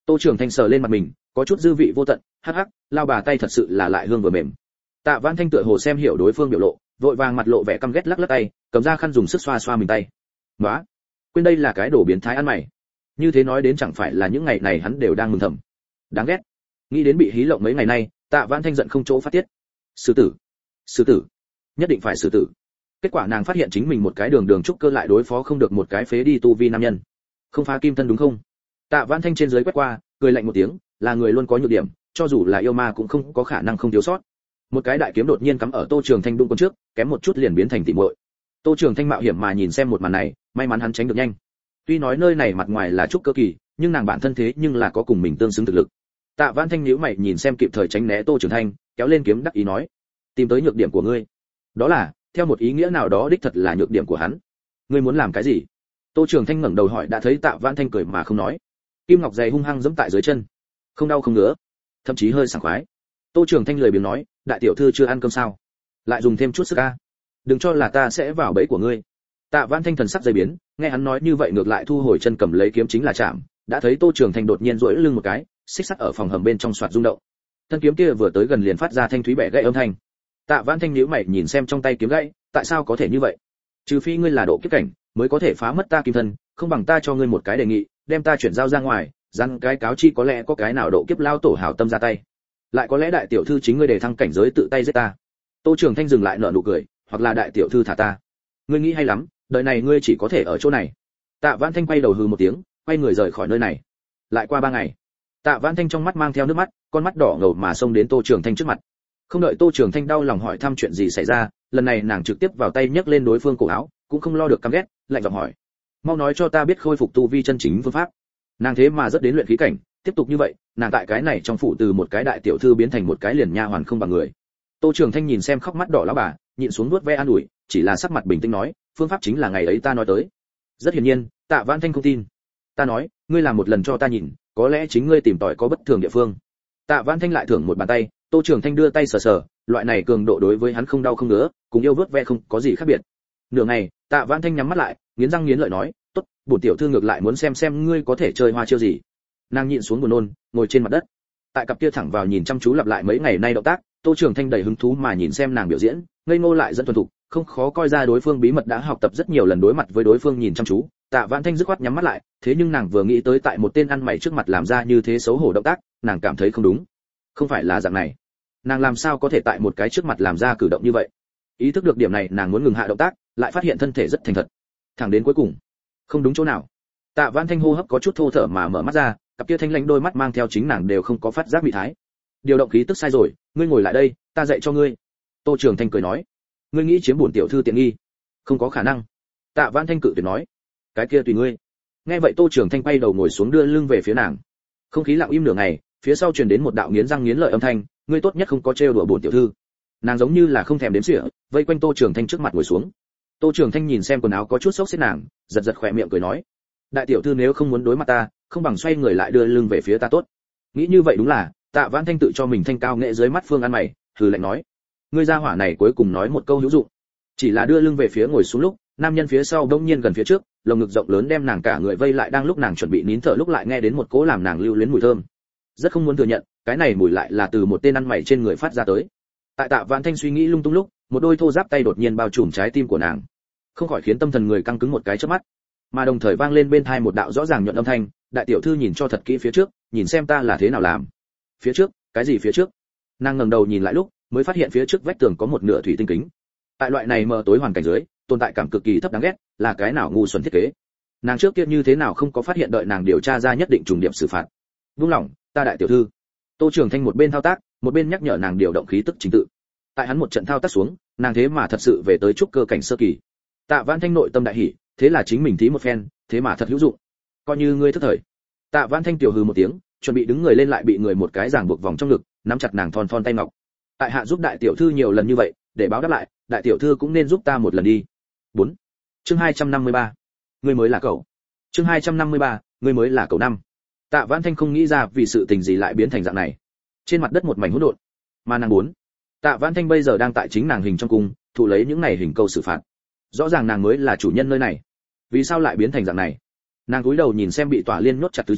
S1: Tô Trường Thanh sờ lên mặt mình, có chút dư vị vô tận, hắc hắc, lao bà tay thật sự là lại hương vừa mềm. Tạ Vãn Thanh tựa hồ xem hiểu đối phương biểu lộ, vội vàng mặt lộ vẻ căm ghét lắc lắc tay, cầm ra khăn dùng sức xoa xoa mình tay. "Nóa, quên đây là cái đồ biến thái ăn mày." Như thế nói đến chẳng phải là những ngày này hắn đều đang mừng thầm. Đáng ghét. Nghĩ đến bị hí lộng mấy ngày nay, Tạ Vãn Thanh giận không chỗ phát tiết. Xử tử, xử tử, nhất định phải xử tử. Kết quả nàng phát hiện chính mình một cái đường đường trúc cơ lại đối phó không được một cái phế đi tu vi nam nhân. Không phá kim thân đúng không? Tạ Vãn Thanh trên dưới quét qua, cười lạnh một tiếng, là người luôn có nhược điểm, cho dù là yêu ma cũng không có khả năng không thiếu sót. Một cái đại kiếm đột nhiên cắm ở Tô Trường Thanh đụng con trước, kém một chút liền biến thành tỉ muội. Tô Trường Thanh mạo hiểm mà nhìn xem một màn này, may mắn hắn tránh được nhanh. Tuy nói nơi này mặt ngoài là trúc cơ kỳ, nhưng nàng bản thân thế nhưng là có cùng mình tương xứng thực lực. Tạ Vãn Thanh nhíu mày nhìn xem kịp thời tránh né Tô Trường Thanh, kéo lên kiếm đắc ý nói: "Tìm tới nhược điểm của ngươi." Đó là, theo một ý nghĩa nào đó đích thật là nhược điểm của hắn. "Ngươi muốn làm cái gì?" Tô Trường Thanh ngẩng đầu hỏi, đã thấy Tạ Vãn Thanh cười mà không nói. Kim ngọc dày hung hăng giẫm tại dưới chân, không đau không ngứa, thậm chí hơi sảng khoái. Tô Trường Thanh lười biếng nói: "Đại tiểu thư chưa ăn cơm sao? Lại dùng thêm chút sức a. Đừng cho là ta sẽ vào bẫy của ngươi." Tạ Vãn Thanh thần sắc dày biến, nghe hắn nói như vậy ngược lại thu hồi chân cầm lấy kiếm chính là chạm, đã thấy Tô Trường Thanh đột nhiên duỗi lưng một cái, xích sắt ở phòng hầm bên trong xoạt rung động. Thân kiếm kia vừa tới gần liền phát ra thanh thúy bẻ gãy âm thanh. Tạ Vãn Thanh nhíu mày nhìn xem trong tay kiếm gãy, tại sao có thể như vậy? Trừ phi ngươi là độ kiếp cảnh, mới có thể phá mất ta kim thân, không bằng ta cho ngươi một cái đề nghị, đem ta chuyển giao ra ngoài, răng cái cáo chi có lẽ có cái nào độ kiếp lao tổ hảo tâm ra tay. Lại có lẽ đại tiểu thư chính ngươi để thăng cảnh giới tự tay giết ta. Tô Trường Thanh dừng lại nở nụ cười, hoặc là đại tiểu thư thả ta. Ngươi nghĩ hay lắm, đời này ngươi chỉ có thể ở chỗ này. Tạ Vãn Thanh quay đầu hừ một tiếng, quay người rời khỏi nơi này. Lại qua ba ngày, Tạ Vãn Thanh trong mắt mang theo nước mắt, con mắt đỏ ngầu mà xông đến Tô Trường Thanh trước mặt. Không đợi Tô Trường Thanh đau lòng hỏi thăm chuyện gì xảy ra, lần này nàng trực tiếp vào tay nhấc lên đối phương cổ áo, cũng không lo được căm ghét, lạnh giọng hỏi: "Mau nói cho ta biết khôi phục tu vi chân chính phương pháp." Nàng thế mà rất đến luyện khí cảnh, tiếp tục như vậy, nàng tại cái này trong phủ từ một cái đại tiểu thư biến thành một cái liền nha hoàn không bằng người. Tô Trường Thanh nhìn xem khóc mắt đỏ lão bà, nhịn xuống nuốt ve an ủi, chỉ là sắc mặt bình tĩnh nói: "Phương pháp chính là ngày ấy ta nói tới." Rất hiển nhiên, Tạ Vãn Thanh không tin. "Ta nói, ngươi làm một lần cho ta nhìn, có lẽ chính ngươi tìm tòi có bất thường địa phương." Tạ Vãn Thanh lại thưởng một bàn tay, Tô Trường Thanh đưa tay sờ sờ, loại này cường độ đối với hắn không đau không ngứa, cùng yêu vớt ve không có gì khác biệt. Nửa ngày, Tạ Vãn Thanh nhắm mắt lại, nghiến răng nghiến lợi nói: "Tốt, bổn tiểu thư ngược lại muốn xem xem ngươi có thể chơi hoa chiêu gì." Nàng nhịn xuống buồn nôn, ngồi trên mặt đất. Tại cặp kia thẳng vào nhìn chăm chú lặp lại mấy ngày nay động tác, Tô Trường Thanh đầy hứng thú mà nhìn xem nàng biểu diễn, ngây ngô lại dẫn thuần thục, không khó coi ra đối phương bí mật đã học tập rất nhiều lần đối mặt với đối phương nhìn chăm chú. Tạ Vãn Thanh dứt khoát nhắm mắt lại, thế nhưng nàng vừa nghĩ tới tại một tên ăn mày trước mặt làm ra như thế xấu hổ động tác, nàng cảm thấy không đúng. Không phải là dạng này. Nàng làm sao có thể tại một cái trước mặt làm ra cử động như vậy? Ý thức được điểm này, nàng muốn ngừng hạ động tác, lại phát hiện thân thể rất thành thật. Thẳng đến cuối cùng, không đúng chỗ nào. Tạ Vãn Thanh hô hấp có chút thô thở mà mở mắt ra, cặp kia thanh lãnh đôi mắt mang theo chính nàng đều không có phát giác bị thái. Điều động khí tức sai rồi, ngươi ngồi lại đây, ta dạy cho ngươi. Tô Trường Thanh cười nói: "Ngươi nghĩ chiếm bổn tiểu thư tiện nghi? Không có khả năng." Tạ Vãn Thanh cự tuyệt nói: "Cái kia tùy ngươi." Nghe vậy Tô Trường Thanh quay đầu ngồi xuống đưa lưng về phía nàng. Không khí lặng im nửa ngày, phía sau truyền đến một đạo nghiến răng nghiến lợi âm thanh: "Ngươi tốt nhất không có trêu đùa bổn tiểu thư." Nàng giống như là không thèm đếm xỉa, vây quanh Tô Trường Thanh trước mặt ngồi xuống. Tô Trường Thanh nhìn xem quần áo có chút xốc xếp nàng, giật giật khóe miệng cười nói: "Đại tiểu thư nếu không muốn đối mặt ta, không bằng xoay người lại đưa lưng về phía ta tốt." Nghĩ như vậy đúng là, Tạ Vãn Thanh tự cho mình thanh cao nghệ dưới mắt Phương ăn mày, hừ lạnh nói: "Ngươi gia hỏa này cuối cùng nói một câu hữu dụng." Chỉ là đưa lưng về phía ngồi xuống lúc, nam nhân phía sau đông nhiên gần phía trước, lồng ngực rộng lớn đem nàng cả người vây lại, đang lúc nàng chuẩn bị nín thở lúc lại nghe đến một cỗ làm nàng lưu luyến mùi thơm. Rất không muốn thừa nhận, cái này mùi lại là từ một tên ăn mày trên người phát ra tới. Tại Tạ Vãn Thanh suy nghĩ lung tung lúc, một đôi thô ráp tay đột nhiên bao trùm trái tim của nàng, không khỏi khiến tâm thần người căng cứng một cái chớp mắt, mà đồng thời vang lên bên tai một đạo rõ ràng nhuận âm thanh: "Đại tiểu thư nhìn cho thật kỹ phía trước, nhìn xem ta là thế nào làm." Phía trước? Cái gì phía trước? Nàng ngẩng đầu nhìn lại lúc, mới phát hiện phía trước vách tường có một nửa thủy tinh kính. Tại loại này mờ tối hoàn cảnh dưới, tồn tại cảm cực kỳ thấp đáng ghét, là cái nào ngu xuẩn thiết kế. Nàng trước kia như thế nào không có phát hiện, đợi nàng điều tra ra nhất định trùng điểm xử phạt. Vung lòng, ta đại tiểu thư. Tô Trường Thanh một bên thao tác, một bên nhắc nhở nàng điều động khí tức chính tự. Tại hắn một trận thao tác xuống, nàng thế mà thật sự về tới trúc cơ cảnh sơ kỳ. Tạ Vãn Thanh nội tâm đại hỉ, thế là chính mình thí một phen, thế mà thật hữu dụng. Coi như ngươi thất thời. Tạ Vãn Thanh tiểu hừ một tiếng, chuẩn bị đứng người lên lại bị người một cái giằng buộc vòng trong ngực, nắm chặt nàng thon thon tay ngọc. Tại hạ giúp đại tiểu thư nhiều lần như vậy, để báo đáp lại, đại tiểu thư cũng nên giúp ta một lần đi. bốn. Chương hai trăm năm mươi ba. Ngươi mới là cậu. Chương hai trăm năm mươi ba. Ngươi mới là cậu năm. Tạ Vãn Thanh không nghĩ ra vì sự tình gì lại biến thành dạng này. Trên mặt đất một mảnh hỗn độn. Mà nàng muốn, Tạ Vãn Thanh bây giờ đang tại chính nàng hình trong cung, thụ lấy những này hình câu xử phạt. Rõ ràng nàng mới là chủ nhân nơi này, vì sao lại biến thành dạng này? Nàng cúi đầu nhìn xem bị Tỏa Liên nhốt chặt tứ chi,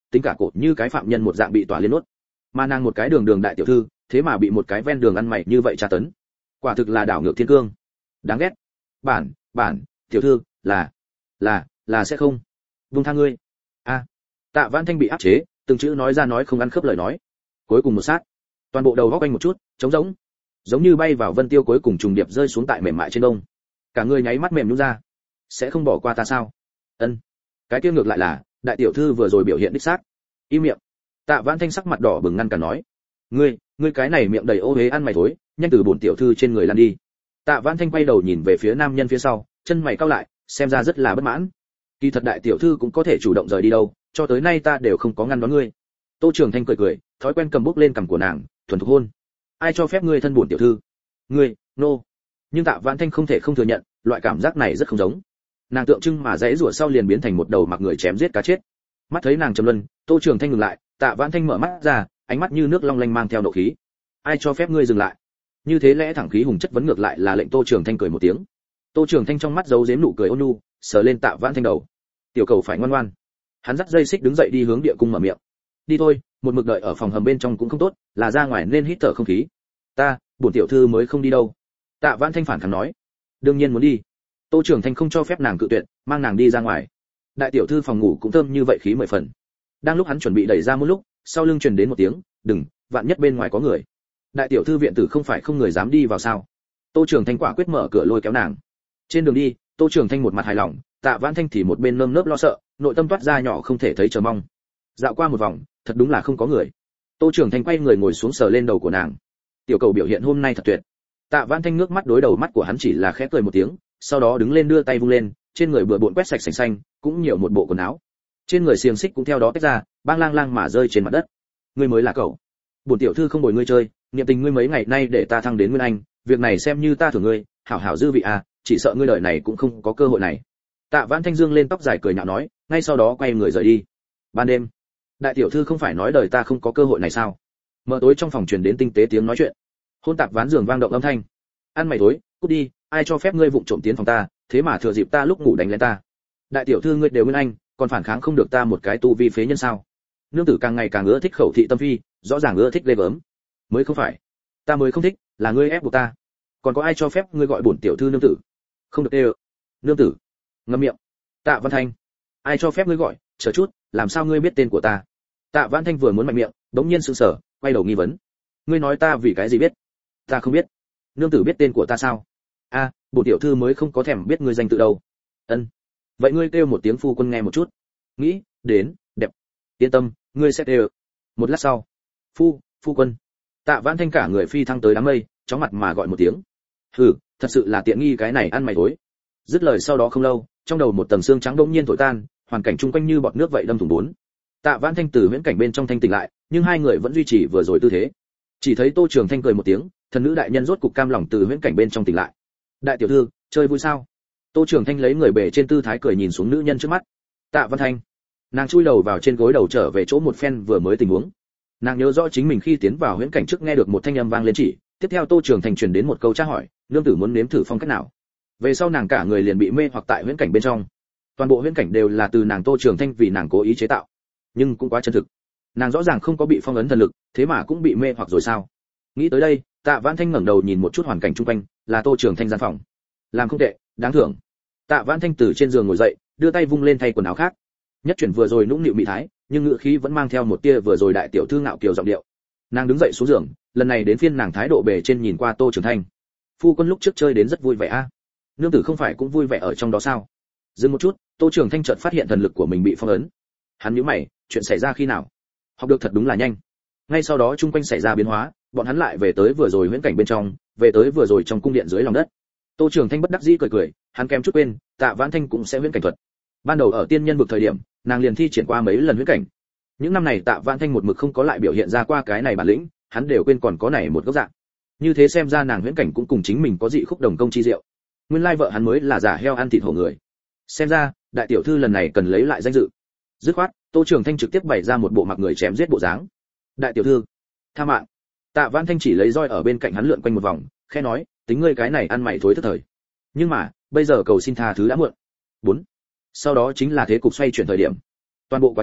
S1: tính cả cổ như cái phạm nhân một dạng bị tỏa liên nuốt. Mà nàng một cái đường đường đại tiểu thư, thế mà bị một cái ven đường ăn mày như vậy tra tấn. Quả thực là đảo ngược thiên cương. Đáng ghét. Bản, bản, tiểu thư, là, là, là sẽ không. Vung tha ngươi. A. Tạ Vãn Thanh bị áp chế, từng chữ nói ra nói không ăn khớp lời nói. Cuối cùng một sát, toàn bộ đầu góc anh một chút, trống rỗng, giống như bay vào vân tiêu cuối cùng trùng điệp rơi xuống tại mềm mại trên đông. Cả người nháy mắt mềm nhũn ra. Sẽ không bỏ qua ta sao? Ân. Cái kia ngược lại là, đại tiểu thư vừa rồi biểu hiện đích xác. Im miệng. Tạ Vãn Thanh sắc mặt đỏ bừng ngăn cả nói. Ngươi, ngươi cái này miệng đầy ô uế ăn mày thối, nhanh từ bổn tiểu thư trên người lăn đi. Tạ Vãn Thanh quay đầu nhìn về phía nam nhân phía sau, chân mày cau lại, xem ra rất là bất mãn. Kỳ thật đại tiểu thư cũng có thể chủ động rời đi đâu, cho tới nay ta đều không có ngăn đón ngươi. Tô Trường Thanh cười cười, thói quen cầm bút lên cằm của nàng, thuần thục hôn. Ai cho phép ngươi thân bổn tiểu thư? Ngươi, nô. No. Nhưng Tạ Vãn Thanh không thể không thừa nhận, loại cảm giác này rất không giống. Nàng tượng trưng mà dãy rủa sau liền biến thành một đầu mặc người chém giết cá chết. Mắt thấy nàng trầm luân, Tô Trường Thanh ngừng lại, Tạ Vãn Thanh mở mắt ra, ánh mắt như nước long lanh mang theo nộ khí. Ai cho phép ngươi dừng lại? Như thế lẽ thẳng khí hùng chất vấn ngược lại là lệnh Tô Trường Thanh cười một tiếng. Tô Trường Thanh trong mắt giấu giếm nụ cười ôn nhu, sờ lên Tạ Vãn Thanh đầu. Tiểu cầu phải ngoan ngoan. Hắn dắt dây xích đứng dậy đi hướng địa cung mở miệng. Đi thôi, một mực đợi ở phòng hầm bên trong cũng không tốt, là ra ngoài nên hít thở không khí. Ta, bổn tiểu thư mới không đi đâu. Tạ Vãn Thanh phản kháng nói. Đương nhiên muốn đi. Tô Trường Thanh không cho phép nàng cự tuyệt, mang nàng đi ra ngoài. Đại tiểu thư phòng ngủ cũng thơm như vậy khí mười phần. Đang lúc hắn chuẩn bị đẩy ra một lúc, sau lưng truyền đến một tiếng, "Đừng, vạn nhất bên ngoài có người." Đại tiểu thư viện tử không phải không người dám đi vào sao? Tô Trường Thanh quả quyết mở cửa lôi kéo nàng. Trên đường đi, Tô Trường Thanh một mặt hài lòng, Tạ Vãn Thanh thì một bên nơm nớp lo sợ, nội tâm toát ra nhỏ không thể thấy chờ mong. Dạo qua một vòng, thật đúng là không có người. Tô Trường Thanh quay người ngồi xuống sờ lên đầu của nàng. Tiểu cầu biểu hiện hôm nay thật tuyệt. Tạ Vãn Thanh nước mắt đối đầu mắt của hắn chỉ là khẽ cười một tiếng, sau đó đứng lên đưa tay vung lên, trên người bừa bộn quét sạch sành xanh, cũng nhiều một bộ quần áo. Trên người xiềng xích cũng theo đó tách ra, bang lang lang mà rơi trên mặt đất. Ngươi mới là cậu. Bổn tiểu thư không bồi ngươi chơi, niệm tình ngươi mấy ngày nay để ta thăng đến Nguyên Anh, việc này xem như ta thưởng ngươi, hảo hảo dư vị à, chỉ sợ ngươi đời này cũng không có cơ hội này. Tạ Vãn Thanh dương lên tóc dài cười nhạo nói, ngay sau đó quay người rời đi. Ban đêm, đại tiểu thư không phải nói đời ta không có cơ hội này sao? Mở tối trong phòng truyền đến tinh tế tiếng nói chuyện. Hôn tạp ván giường vang động âm thanh. Ăn mày tối, cút đi, ai cho phép ngươi vụng trộm tiến phòng ta, thế mà thừa dịp ta lúc ngủ đánh lên ta. Đại tiểu thư ngươi đều Nguyên Anh, còn phản kháng không được ta một cái tu vi phế nhân sao? Nương tử càng ngày càng ưa thích khẩu thị tâm phi, rõ ràng ưa thích ghê gớm. Mới không phải, ta mới không thích, là ngươi ép buộc ta. Còn có ai cho phép ngươi gọi bổn tiểu thư nương tử? Không được đều. Nương tử. Ngậm miệng. Tạ Văn Thanh. Ai cho phép ngươi gọi, chờ chút, làm sao ngươi biết tên của ta? Tạ Văn Thanh vừa muốn mạnh miệng, đống nhiên sững sờ, quay đầu nghi vấn. Ngươi nói ta vì cái gì biết? Ta không biết. Nương tử biết tên của ta sao? A, à, bổn tiểu thư mới không có thèm biết ngươi danh tự đâu. Ân. Vậy ngươi kêu một tiếng phu quân nghe một chút. Nghĩ, đến, đẹp. Yên tâm, ngươi sẽ kêu. Một lát sau. Phu, phu quân. Tạ Vãn Thanh cả người phi thăng tới đám mây, chóng mặt mà gọi một tiếng. Hừ, thật sự là tiện nghi cái này ăn mày thối. Dứt lời sau đó không lâu, trong đầu một tầng xương trắng đột nhiên thổi tan, hoàn cảnh chung quanh như bọt nước vậy đâm thủng bốn. Tạ Vãn Thanh từ huyễn cảnh bên trong thanh tỉnh lại, nhưng hai người vẫn duy trì vừa rồi tư thế. Chỉ thấy Tô Trường Thanh cười một tiếng, thần nữ đại nhân rốt cục cam lòng từ huyễn cảnh bên trong tỉnh lại. Đại tiểu thư, chơi vui sao? Tô Trường Thanh lấy người bề trên tư thái cười nhìn xuống nữ nhân trước mắt. Tạ Văn Thanh, nàng chui đầu vào trên gối đầu trở về chỗ một phen vừa mới tình huống. Nàng nhớ rõ chính mình khi tiến vào huyễn cảnh trước nghe được một thanh âm vang lên chỉ, tiếp theo Tô Trường Thanh truyền đến một câu tra hỏi, nương tử muốn nếm thử phong cách nào? Về sau nàng cả người liền bị mê hoặc tại huyễn cảnh bên trong. Toàn bộ huyễn cảnh đều là từ nàng Tô Trường Thanh vì nàng cố ý chế tạo, nhưng cũng quá chân thực. Nàng rõ ràng không có bị phong ấn thần lực, thế mà cũng bị mê hoặc rồi sao? Nghĩ tới đây, Tạ Vãn Thanh ngẩng đầu nhìn một chút hoàn cảnh xung quanh, là Tô Trường Thanh gian phòng. Làm không tệ, đáng thưởng. Tạ Vãn Thanh từ trên giường ngồi dậy, đưa tay vung lên thay quần áo khác. Nhất chuyển vừa rồi nũng nịu mị thái, nhưng ngữ khí vẫn mang theo một tia vừa rồi đại tiểu thư ngạo kiều giọng điệu. Nàng đứng dậy xuống giường, lần này đến phiên nàng thái độ bề trên nhìn qua Tô Trường Thanh. Phu quân lúc trước chơi đến rất vui vẻ a. À? Nương tử không phải cũng vui vẻ ở trong đó sao? Dừng một chút, Tô Trường Thanh chợt phát hiện thần lực của mình bị phong ấn. Hắn nhíu mày, chuyện xảy ra khi nào? Học được thật đúng là nhanh. Ngay sau đó chung quanh xảy ra biến hóa, bọn hắn lại về tới vừa rồi huyễn cảnh bên trong, về tới vừa rồi trong cung điện dưới lòng đất. Tô Trường Thanh bất đắc dĩ cười cười, hắn kém chút quên, Tạ Vãn Thanh cũng sẽ huyễn cảnh thuật. Ban đầu ở tiên nhân vực thời điểm, nàng liền thi triển qua mấy lần huyễn cảnh. Những năm này Tạ Vãn Thanh một mực không có lại biểu hiện ra qua cái này bản lĩnh, hắn đều quên còn có này một góc dạng. Như thế xem ra nàng huyễn cảnh cũng cùng chính mình có dị khúc đồng công chi diệu. Nguyên lai vợ hắn mới là giả heo ăn thịt hổ người. Xem ra, đại tiểu thư lần này cần lấy lại danh dự. Dứt khoát, Tô Trường Thanh trực tiếp bày ra một bộ mặc người chém giết bộ dáng. Đại tiểu thư, tha mạng. Tạ Vãn Thanh chỉ lấy roi ở bên cạnh hắn lượn quanh một vòng, khẽ nói, tính ngươi cái này ăn mày thối thất thời. Nhưng mà, bây giờ cầu xin tha thứ đã muộn. Bốn. Sau đó chính là thế cục xoay chuyển thời điểm. Toàn bộ quá trình,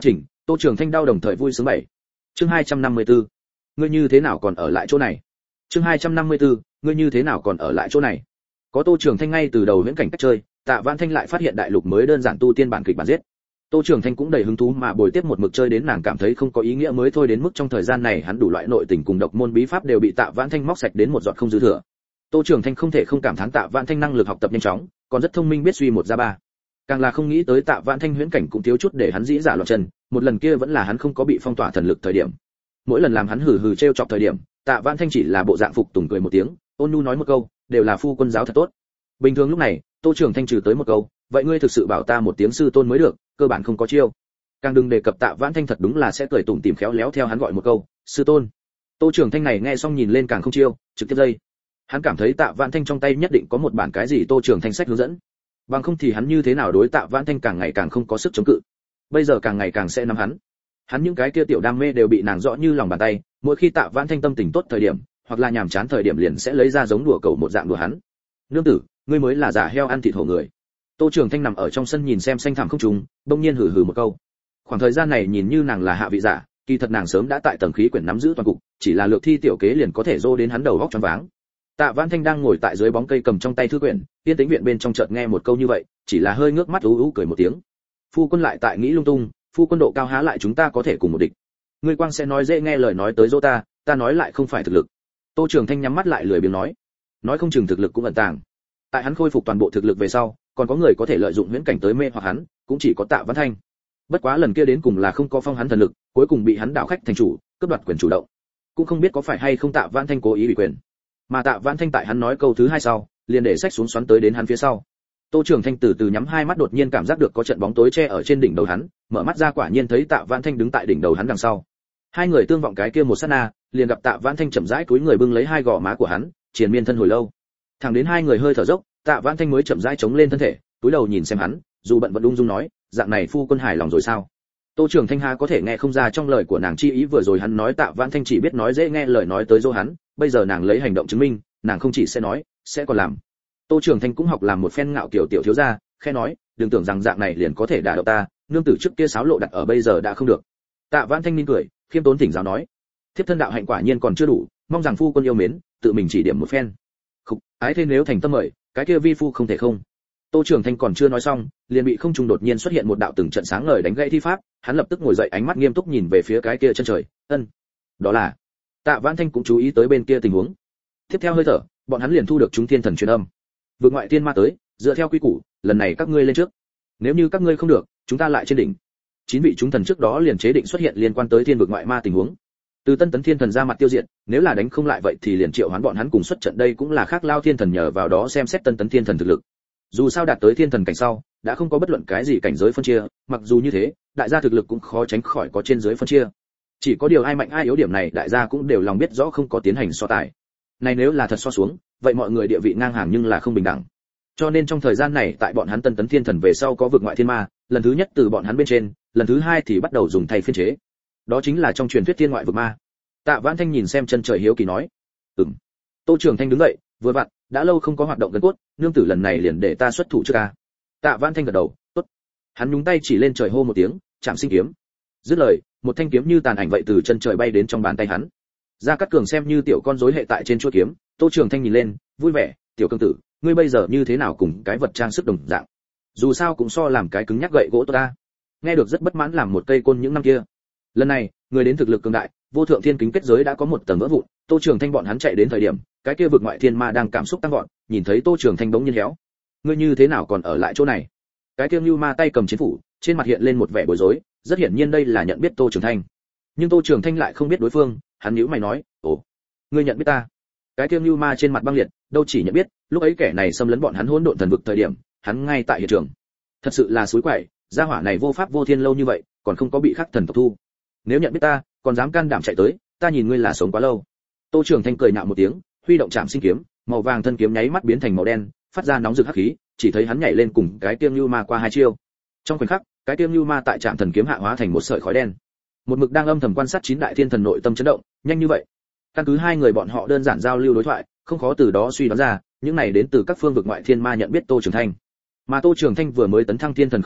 S1: Tô Trường Thanh đau đồng thời vui sướng bảy. Chương hai trăm năm mươi tư. Ngươi như thế nào còn ở lại chỗ này? Chương hai trăm năm mươi tư. Ngươi như thế nào còn ở lại chỗ này? Có Tô Trường Thanh ngay từ đầu viễn cảnh cách chơi, Tạ Vãn Thanh lại phát hiện đại lục mới đơn giản tu tiên bản kịch bản giết. Tô Trường Thanh cũng đầy hứng thú mà bồi tiếp một mực chơi đến nàng cảm thấy không có ý nghĩa mới thôi, đến mức trong thời gian này hắn đủ loại nội tình cùng độc môn bí pháp đều bị Tạ Vãn Thanh móc sạch đến một giọt không dư thừa. Tô Trường Thanh không thể không cảm thán Tạ Vãn Thanh năng lực học tập nhanh chóng, còn rất thông minh biết suy một ra ba. Càng là không nghĩ tới Tạ Vãn Thanh huyễn cảnh cũng thiếu chút để hắn dĩ giả loạn chân, một lần kia vẫn là hắn không có bị phong tỏa thần lực thời điểm. Mỗi lần làm hắn hừ hừ trêu chọc thời điểm, Tạ Vãn Thanh chỉ là bộ dạng phục tùng cười một tiếng, ôn nhu nói một câu, đều là phu quân giáo thật tốt. Bình thường lúc này, Tô Trường Thanh trừ tới một câu, vậy ngươi thực sự bảo ta một tiếng sư tôn mới được, cơ bản không có chiêu. Càng đừng đề cập Tạ Vãn Thanh thật đúng là sẽ cười tủm tỉm khéo léo theo hắn gọi một câu, sư tôn. Tô Trường Thanh này nghe xong nhìn lên càng không chiêu, trực tiếp dây. Hắn cảm thấy Tạ Vãn Thanh trong tay nhất định có một bản cái gì Tô Trường Thanh sách hướng dẫn. Bằng không thì hắn như thế nào đối Tạ Vãn Thanh càng ngày càng không có sức chống cự. Bây giờ càng ngày càng sẽ nắm hắn. Hắn những cái kia tiểu đam mê đều bị nàng rõ như lòng bàn tay, mỗi khi Tạ Vãn Thanh tâm tình tốt thời điểm, hoặc là nhàm chán thời điểm liền sẽ lấy ra giống đùa cẩu một dạng đùa hắn. Nương tử, ngươi mới là giả heo ăn thịt hổ người. Tô Trường Thanh nằm ở trong sân nhìn xem xanh thẳm không trùng, bỗng nhiên hừ hừ một câu. Khoảng thời gian này nhìn như nàng là hạ vị giả, kỳ thật nàng sớm đã tại tầng khí quyển nắm giữ toàn cục, chỉ là lược thi tiểu kế liền có thể dô đến hắn đầu óc choáng váng. Tạ Vãn Thanh đang ngồi tại dưới bóng cây cầm trong tay thư quyển, yên tĩnh viện bên trong chợt nghe một câu như vậy, chỉ là hơi ngước mắt ú ú cười một tiếng. Phu quân lại tại nghĩ lung tung, phu quân độ cao há lại chúng ta có thể cùng một địch. Ngươi quang sẽ nói dễ nghe lời nói tới dỗ ta, ta nói lại không phải thực lực. Tô Trường Thanh nhắm mắt lại lười biếng nói, nói không chừng thực lực cũng ẩn tàng. Tại hắn khôi phục toàn bộ thực lực về sau, còn có người có thể lợi dụng huyễn cảnh tới mê hoặc hắn, cũng chỉ có Tạ Vãn Thanh. Bất quá lần kia đến cùng là không có phong hắn thần lực, cuối cùng bị hắn đảo khách thành chủ, cướp đoạt quyền chủ động. Cũng không biết có phải hay không Tạ Vãn Thanh cố ý bị quyền. Mà Tạ Vãn Thanh tại hắn nói câu thứ hai sau, liền để sách xuống xoắn tới đến hắn phía sau. Tô Trường Thanh từ từ nhắm hai mắt, đột nhiên cảm giác được có trận bóng tối che ở trên đỉnh đầu hắn, mở mắt ra quả nhiên thấy Tạ Vãn Thanh đứng tại đỉnh đầu hắn đằng sau. Hai người tương vọng cái kia một sát na, liền gặp Tạ Vãn Thanh chậm rãi cúi người bưng lấy hai gò má của hắn, triền miên thân hồi lâu. Thẳng đến hai người hơi thở dốc, Tạ Vãn Thanh mới chậm rãi chống lên thân thể, cúi đầu nhìn xem hắn, dù bận vẫn ung dung nói, dạng này phu quân hài lòng rồi sao? Tô Trường Thanh ha có thể nghe không ra trong lời của nàng chi ý, vừa rồi hắn nói Tạ Vãn Thanh chỉ biết nói dễ nghe lời nói tới dỗ hắn, bây giờ nàng lấy hành động chứng minh, nàng không chỉ sẽ nói, sẽ còn làm. Tô Trường Thanh cũng học làm một phen ngạo kiểu tiểu thiếu gia, khẽ nói, đừng tưởng rằng dạng này liền có thể đả động ta, nương tử trước kia sáo lộ đặt ở bây giờ đã không được. Tạ Vãn Thanh mỉm cười, khiêm tốn thỉnh giáo nói, thiếp thân đạo hạnh quả nhiên còn chưa đủ, mong rằng phu quân yêu mến, tự mình chỉ điểm một phen. Khục, ái thế nếu thành tâm mời, cái kia vi phu không thể không. Tô Trường Thanh còn chưa nói xong, liền bị không trung đột nhiên xuất hiện một đạo từng trận sáng ngời đánh gãy thi pháp, hắn lập tức ngồi dậy, ánh mắt nghiêm túc nhìn về phía cái kia chân trời. Ân, đó là. Tạ Vãn Thanh cũng chú ý tới bên kia tình huống. Tiếp theo hơi thở, bọn hắn liền thu được chúng thiên thần truyền âm. Vượt ngoại tiên ma tới, dựa theo quy củ, lần này các ngươi lên trước. Nếu như các ngươi không được, chúng ta lại trên đỉnh. Chín vị chúng thần trước đó liền chế định xuất hiện liên quan tới thiên vực ngoại ma tình huống. Từ Tân Tấn Thiên Thần ra mặt tiêu diệt, nếu là đánh không lại vậy thì liền triệu hoán bọn hắn cùng xuất trận, đây cũng là khác Lao Thiên Thần nhờ vào đó xem xét Tân Tấn Thiên Thần thực lực. Dù sao đạt tới thiên thần cảnh sau, đã không có bất luận cái gì cảnh giới phân chia, mặc dù như thế, đại gia thực lực cũng khó tránh khỏi có trên dưới phân chia. Chỉ có điều ai mạnh ai yếu điểm này đại gia cũng đều lòng biết rõ, không có tiến hành so tài. Này nếu là thật so xuống, vậy mọi người địa vị ngang hàng nhưng là không bình đẳng. Cho nên trong thời gian này tại bọn hắn Tân Tấn Thiên Thần về sau có vực ngoại thiên ma, lần thứ nhất từ bọn hắn bên trên, lần thứ hai thì bắt đầu dùng thay phiên chế. Đó chính là trong truyền thuyết thiên ngoại vực ma. Tạ Vãn Thanh nhìn xem chân trời hiếu kỳ nói, ừm. Tô Trường Thanh đứng dậy, vừa vặn, đã lâu không có hoạt động gần cốt, nương tử lần này liền để ta xuất thủ trước ca. Tạ Vãn Thanh gật đầu, tốt. Hắn nhúng tay chỉ lên trời hô một tiếng, chạm sinh kiếm. Dứt lời, một thanh kiếm như tàn ảnh vậy từ chân trời bay đến trong bàn tay hắn. Gia Cát Cường xem như tiểu con rối hệ tại trên chuôi kiếm, Tô Trường Thanh nhìn lên, vui vẻ, tiểu công tử, ngươi bây giờ như thế nào cùng cái vật trang sức đồng dạng? Dù sao cũng so làm cái cứng nhắc gậy gỗ tốt ta. Nghe được rất bất mãn làm một cây côn những năm kia. Lần này, người đến thực lực cường đại, vô thượng thiên kính kết giới đã có một tầng vỡ vụn, Tô Trường Thanh bọn hắn chạy đến thời điểm, cái kia vực ngoại thiên ma đang cảm xúc tăng vọt, nhìn thấy Tô Trường Thanh bỗng nhiên héo. Ngươi như thế nào còn ở lại chỗ này? Cái kia Nưu Ma tay cầm chiến phủ, trên mặt hiện lên một vẻ bối rối, rất hiển nhiên đây là nhận biết Tô Trường Thanh. Nhưng Tô Trường Thanh lại không biết đối phương, hắn nhíu mày nói, "Ồ, ngươi nhận biết ta?" Cái kia Nưu Ma trên mặt băng liệt, đâu chỉ nhận biết, lúc ấy kẻ này xâm lấn bọn hắn hỗn độn thần vực thời điểm, hắn ngay tại hiện trường. Thật sự là suối quậy, gia hỏa này vô pháp vô thiên lâu như vậy, còn không có bị khắc thần tộc thu. Nếu nhận biết ta, còn dám can đảm chạy tới, ta nhìn ngươi là sống quá lâu. Tô Trường Thanh cười nhạo một tiếng, huy động Trảm Sinh kiếm, màu vàng thân kiếm nháy mắt biến thành màu đen, phát ra nóng rực hắc khí, chỉ thấy hắn nhảy lên cùng cái Tiêm Nưu Ma qua hai chiêu. Trong khoảnh khắc, cái Tiêm Nưu Ma tại Trảm Thần kiếm hạ hóa thành một sợi khói đen. Một mực đang âm thầm quan sát chín đại thiên thần nội tâm chấn động, nhanh như vậy. Căn cứ hai người bọn họ đơn giản giao lưu đối thoại, không khó từ đó suy đoán ra, những này đến từ các phương vực ngoại thiên ma nhận biết Tô Trường Thanh. Mà Tô Trường Thanh vừa mới tấn thăng thiên thần không lâu,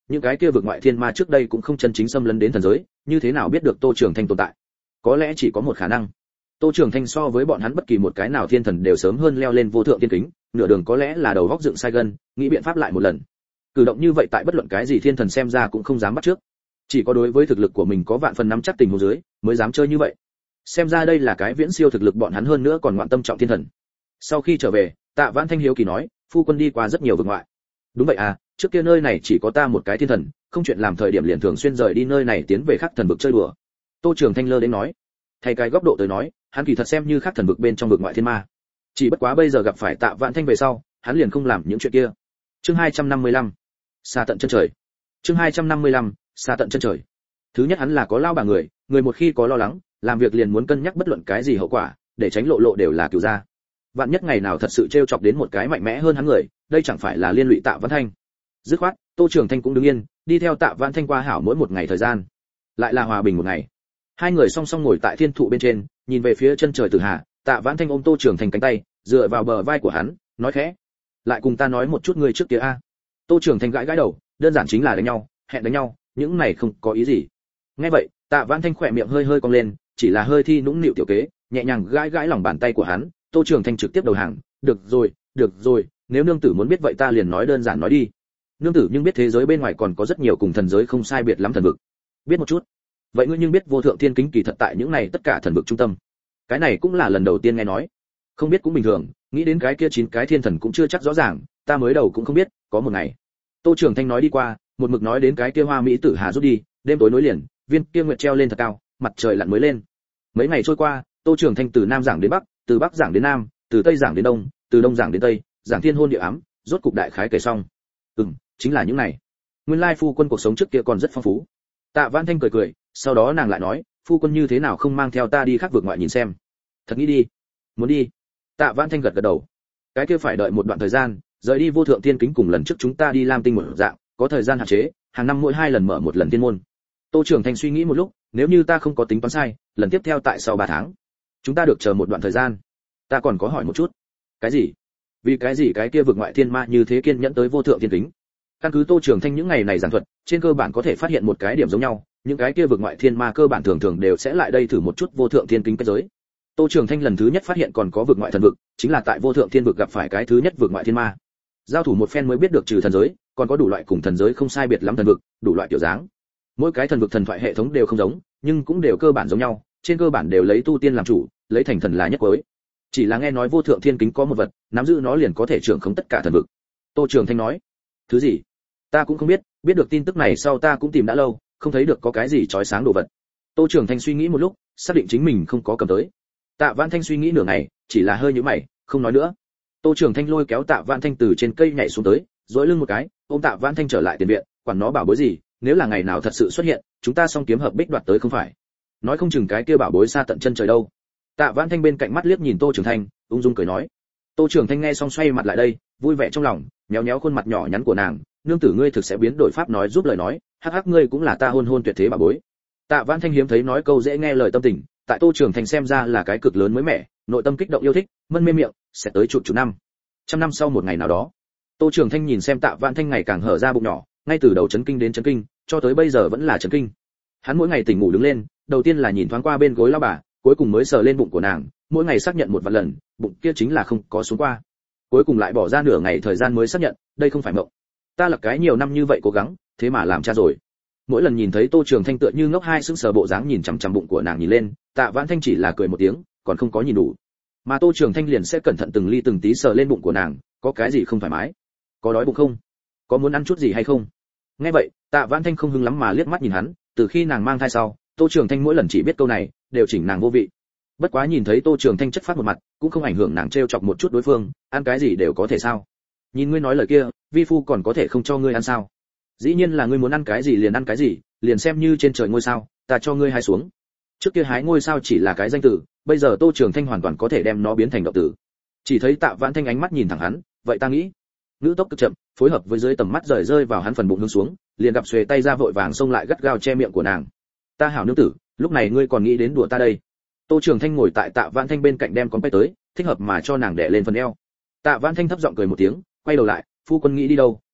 S1: những cái kia vực ngoại thiên ma trước đây cũng không chân chính xâm lấn đến thần giới, như thế nào biết được Tô Trường Thanh tồn tại? Có lẽ chỉ có một khả năng, Tô Trường Thanh so với bọn hắn bất kỳ một cái nào thiên thần đều sớm hơn leo lên vô thượng tiên kính, nửa đường có lẽ là đầu góc dựng sai gân, nghĩ biện pháp lại một lần. Cử động như vậy tại bất luận cái gì thiên thần xem ra cũng không dám bắt trước, chỉ có đối với thực lực của mình có vạn phần nắm chắc tình huống dưới mới dám chơi như vậy. Xem ra đây là cái viễn siêu thực lực bọn hắn hơn nữa còn ngoạn tâm trọng thiên thần. Sau khi trở về, Tạ Vãn Thanh hiếu kỳ nói, phu quân đi qua rất nhiều vực ngoại. Đúng vậy à, trước kia nơi này chỉ có ta một cái thiên thần, không chuyện làm thời điểm liền thường xuyên rời đi nơi này tiến về khác thần vực chơi đùa. Tô Trường Thanh lơ đến nói, thay cái góc độ tới nói, hắn kỳ thật xem như khác thần vực bên trong vực ngoại thiên ma. Chỉ bất quá bây giờ gặp phải Tạ Vãn Thanh về sau, hắn liền không làm những chuyện kia. Chương hai trăm năm mươi lăm, xa tận chân trời. Chương hai trăm năm mươi lăm, xa tận chân trời. Thứ nhất hắn là có lao bà người, người một khi có lo lắng, làm việc liền muốn cân nhắc bất luận cái gì hậu quả, để tránh lộ lộ đều là cửu gia. Vạn nhất ngày nào thật sự trêu chọc đến một cái mạnh mẽ hơn hắn người, đây chẳng phải là liên lụy Tạ Vãn Thanh. Dứt khoát, Tô Trường Thanh cũng đứng yên, đi theo Tạ Vãn Thanh qua hảo mỗi một ngày thời gian. Lại là hòa bình một ngày. Hai người song song ngồi tại thiên thụ bên trên, nhìn về phía chân trời Tử Hà, Tạ Vãn Thanh ôm Tô Trường Thanh cánh tay, dựa vào bờ vai của hắn, nói khẽ: "Lại cùng ta nói một chút ngươi trước kia a." Tô Trường Thanh gãi gãi đầu, đơn giản chính là đánh nhau, hẹn đánh nhau, những này không có ý gì. Nghe vậy, Tạ Vãn Thanh khỏe miệng hơi hơi cong lên, chỉ là hơi thi nũng nịu tiểu kế, nhẹ nhàng gãi gãi lòng bàn tay của hắn. Tô Trường Thanh trực tiếp đầu hàng, "Được rồi, được rồi, nếu nương tử muốn biết vậy ta liền nói đơn giản nói đi. Nương tử nhưng biết thế giới bên ngoài còn có rất nhiều cùng thần giới không sai biệt lắm thần vực." "Biết một chút." "Vậy ngươi nhưng biết vô thượng thiên kính kỳ thật tại những này tất cả thần vực trung tâm?" "Cái này cũng là lần đầu tiên nghe nói." "Không biết cũng bình thường, nghĩ đến cái kia chín cái thiên thần cũng chưa chắc rõ ràng, ta mới đầu cũng không biết, có một ngày." Tô Trường Thanh nói đi qua, một mực nói đến cái kia hoa mỹ tử hà rút đi, đêm tối nối liền, viên kia nguyệt treo lên thật cao, mặt trời lặn mới lên. Mấy ngày trôi qua, Tô Trường Thanh từ nam giảng đến bắc, từ bắc giảng đến nam, từ tây giảng đến đông, từ đông giảng đến tây, giảng thiên hôn địa ám, rốt cục đại khái kể xong. Ừm, chính là những này. Nguyên lai phu quân cuộc sống trước kia còn rất phong phú. Tạ Vãn Thanh cười cười, sau đó nàng lại nói, phu quân như thế nào không mang theo ta đi khác vực ngoại nhìn xem? Thật nghĩ đi. Muốn đi. Tạ Vãn Thanh gật gật đầu. Cái kia phải đợi một đoạn thời gian, rời đi vô thượng thiên kính cùng lần trước chúng ta đi Lam Tinh một dạng, có thời gian hạn chế, hàng năm mỗi hai lần mở một lần thiên môn. Tô Trường Thanh suy nghĩ một lúc, nếu như ta không có tính toán sai, lần tiếp theo tại sau ba tháng. Chúng ta được chờ một đoạn thời gian. Ta còn có hỏi một chút. Cái gì? Vì cái gì cái kia vực ngoại thiên ma như thế kiên nhẫn tới vô thượng thiên kính? Căn cứ Tô Trường Thanh những ngày này giảng thuật, trên cơ bản có thể phát hiện một cái điểm giống nhau, những cái kia vực ngoại thiên ma cơ bản thường thường đều sẽ lại đây thử một chút vô thượng thiên kính cái giới. Tô Trường Thanh lần thứ nhất phát hiện còn có vực ngoại thần vực, chính là tại vô thượng thiên vực gặp phải cái thứ nhất vực ngoại thiên ma. Giao thủ một phen mới biết được trừ thần giới, còn có đủ loại cùng thần giới không sai biệt lắm thần vực, đủ loại kiểu dáng. Mỗi cái thần vực thần thoại hệ thống đều không giống, nhưng cũng đều cơ bản giống nhau, trên cơ bản đều lấy tu tiên làm chủ, lấy thành thần là nhất cuối. Chỉ là nghe nói vô thượng thiên kính có một vật, nắm giữ nó liền có thể trưởng khống tất cả thần vực. Tô Trường Thanh nói, thứ gì? Ta cũng không biết, biết được tin tức này sau ta cũng tìm đã lâu, không thấy được có cái gì chói sáng đồ vật. Tô Trường Thanh suy nghĩ một lúc, xác định chính mình không có cầm tới. Tạ Vãn Thanh suy nghĩ nửa ngày, chỉ là hơi nhíu mày, không nói nữa. Tô Trường Thanh lôi kéo Tạ Vãn Thanh từ trên cây nhảy xuống tới, duỗi lưng một cái, ôm Tạ Vãn Thanh trở lại tiền viện, quản nó bảo bối gì, nếu là ngày nào thật sự xuất hiện, chúng ta song kiếm hợp bích đoạt tới không phải? Nói không chừng cái kia bảo bối xa tận chân trời đâu. Tạ Vãn Thanh bên cạnh mắt liếc nhìn Tô Trường Thanh, ung dung cười nói. Tô Trường Thanh nghe xong xoay mặt lại đây, vui vẻ trong lòng, nhéo nhéo khuôn mặt nhỏ nhắn của nàng, nương tử ngươi thực sẽ biến đổi pháp nói giúp lời nói, hắc hắc ngươi cũng là ta hôn hôn tuyệt thế bảo bối. Tạ Vãn Thanh hiếm thấy nói câu dễ nghe lời tâm tình, tại Tô Trường Thanh xem ra là cái cực lớn mới mẻ, nội tâm kích động yêu thích, mân mê miệng, sẽ tới chục chục năm. Trăm năm sau một ngày nào đó, Tô Trường Thanh nhìn xem Tạ Vãn Thanh ngày càng hở ra bụng nhỏ, ngay từ đầu chấn kinh đến chấn kinh, cho tới bây giờ vẫn là chấn kinh. Hắn mỗi ngày tỉnh ngủ đứng lên, đầu tiên là nhìn thoáng qua bên gối lão bà, cuối cùng mới sờ lên bụng của nàng, mỗi ngày xác nhận một vài lần, bụng kia chính là không có xuống qua. Cuối cùng lại bỏ ra nửa ngày thời gian mới xác nhận, đây không phải mộng. Ta lập cái nhiều năm như vậy cố gắng, thế mà làm cha rồi. Mỗi lần nhìn thấy Tô Trường Thanh tựa như ngốc hai sững sờ bộ dáng nhìn chằm chằm bụng của nàng nhìn lên, Tạ Vãn Thanh chỉ là cười một tiếng, còn không có nhìn đủ. Mà Tô Trường Thanh liền sẽ cẩn thận từng ly từng tí sờ lên bụng của nàng, có cái gì không thoải mái? Có đói bụng không? Có muốn ăn chút gì hay không? Nghe vậy, Tạ Vãn Thanh không hứng lắm mà liếc mắt nhìn hắn, từ khi nàng mang thai sau, Tô Trường Thanh mỗi lần chỉ biết câu này, đều chỉnh nàng vô vị. Bất quá nhìn thấy Tô Trường Thanh chất phát một mặt, cũng không ảnh hưởng nàng trêu chọc một chút đối phương, ăn cái gì đều có thể sao? Nhìn ngươi nói lời kia, vi phu còn có thể không cho ngươi ăn sao? Dĩ nhiên là ngươi muốn ăn cái gì liền ăn cái gì, liền xem như trên trời ngôi sao, ta cho ngươi hái xuống. Trước kia hái ngôi sao chỉ là cái danh từ, bây giờ Tô Trường Thanh hoàn toàn có thể đem nó biến thành động từ. Chỉ thấy Tạ Vãn Thanh ánh mắt nhìn thẳng hắn, vậy ta nghĩ, ngữ tốc cực chậm, phối hợp với dưới tầm mắt rời rơi vào hắn phần bụng hướng xuống, liền gặp xuề tay ra vội vàng xông lại gắt gao che miệng của nàng. Ta hảo nương tử, lúc này ngươi còn nghĩ đến đùa ta đây? Tô Trường Thanh ngồi tại Tạ Vãn Thanh bên cạnh đem con bay tới, thích hợp mà cho nàng đè lên phần eo. Tạ Vãn Thanh thấp giọng cười một tiếng, quay đầu lại, phu quân nghĩ đi đâu,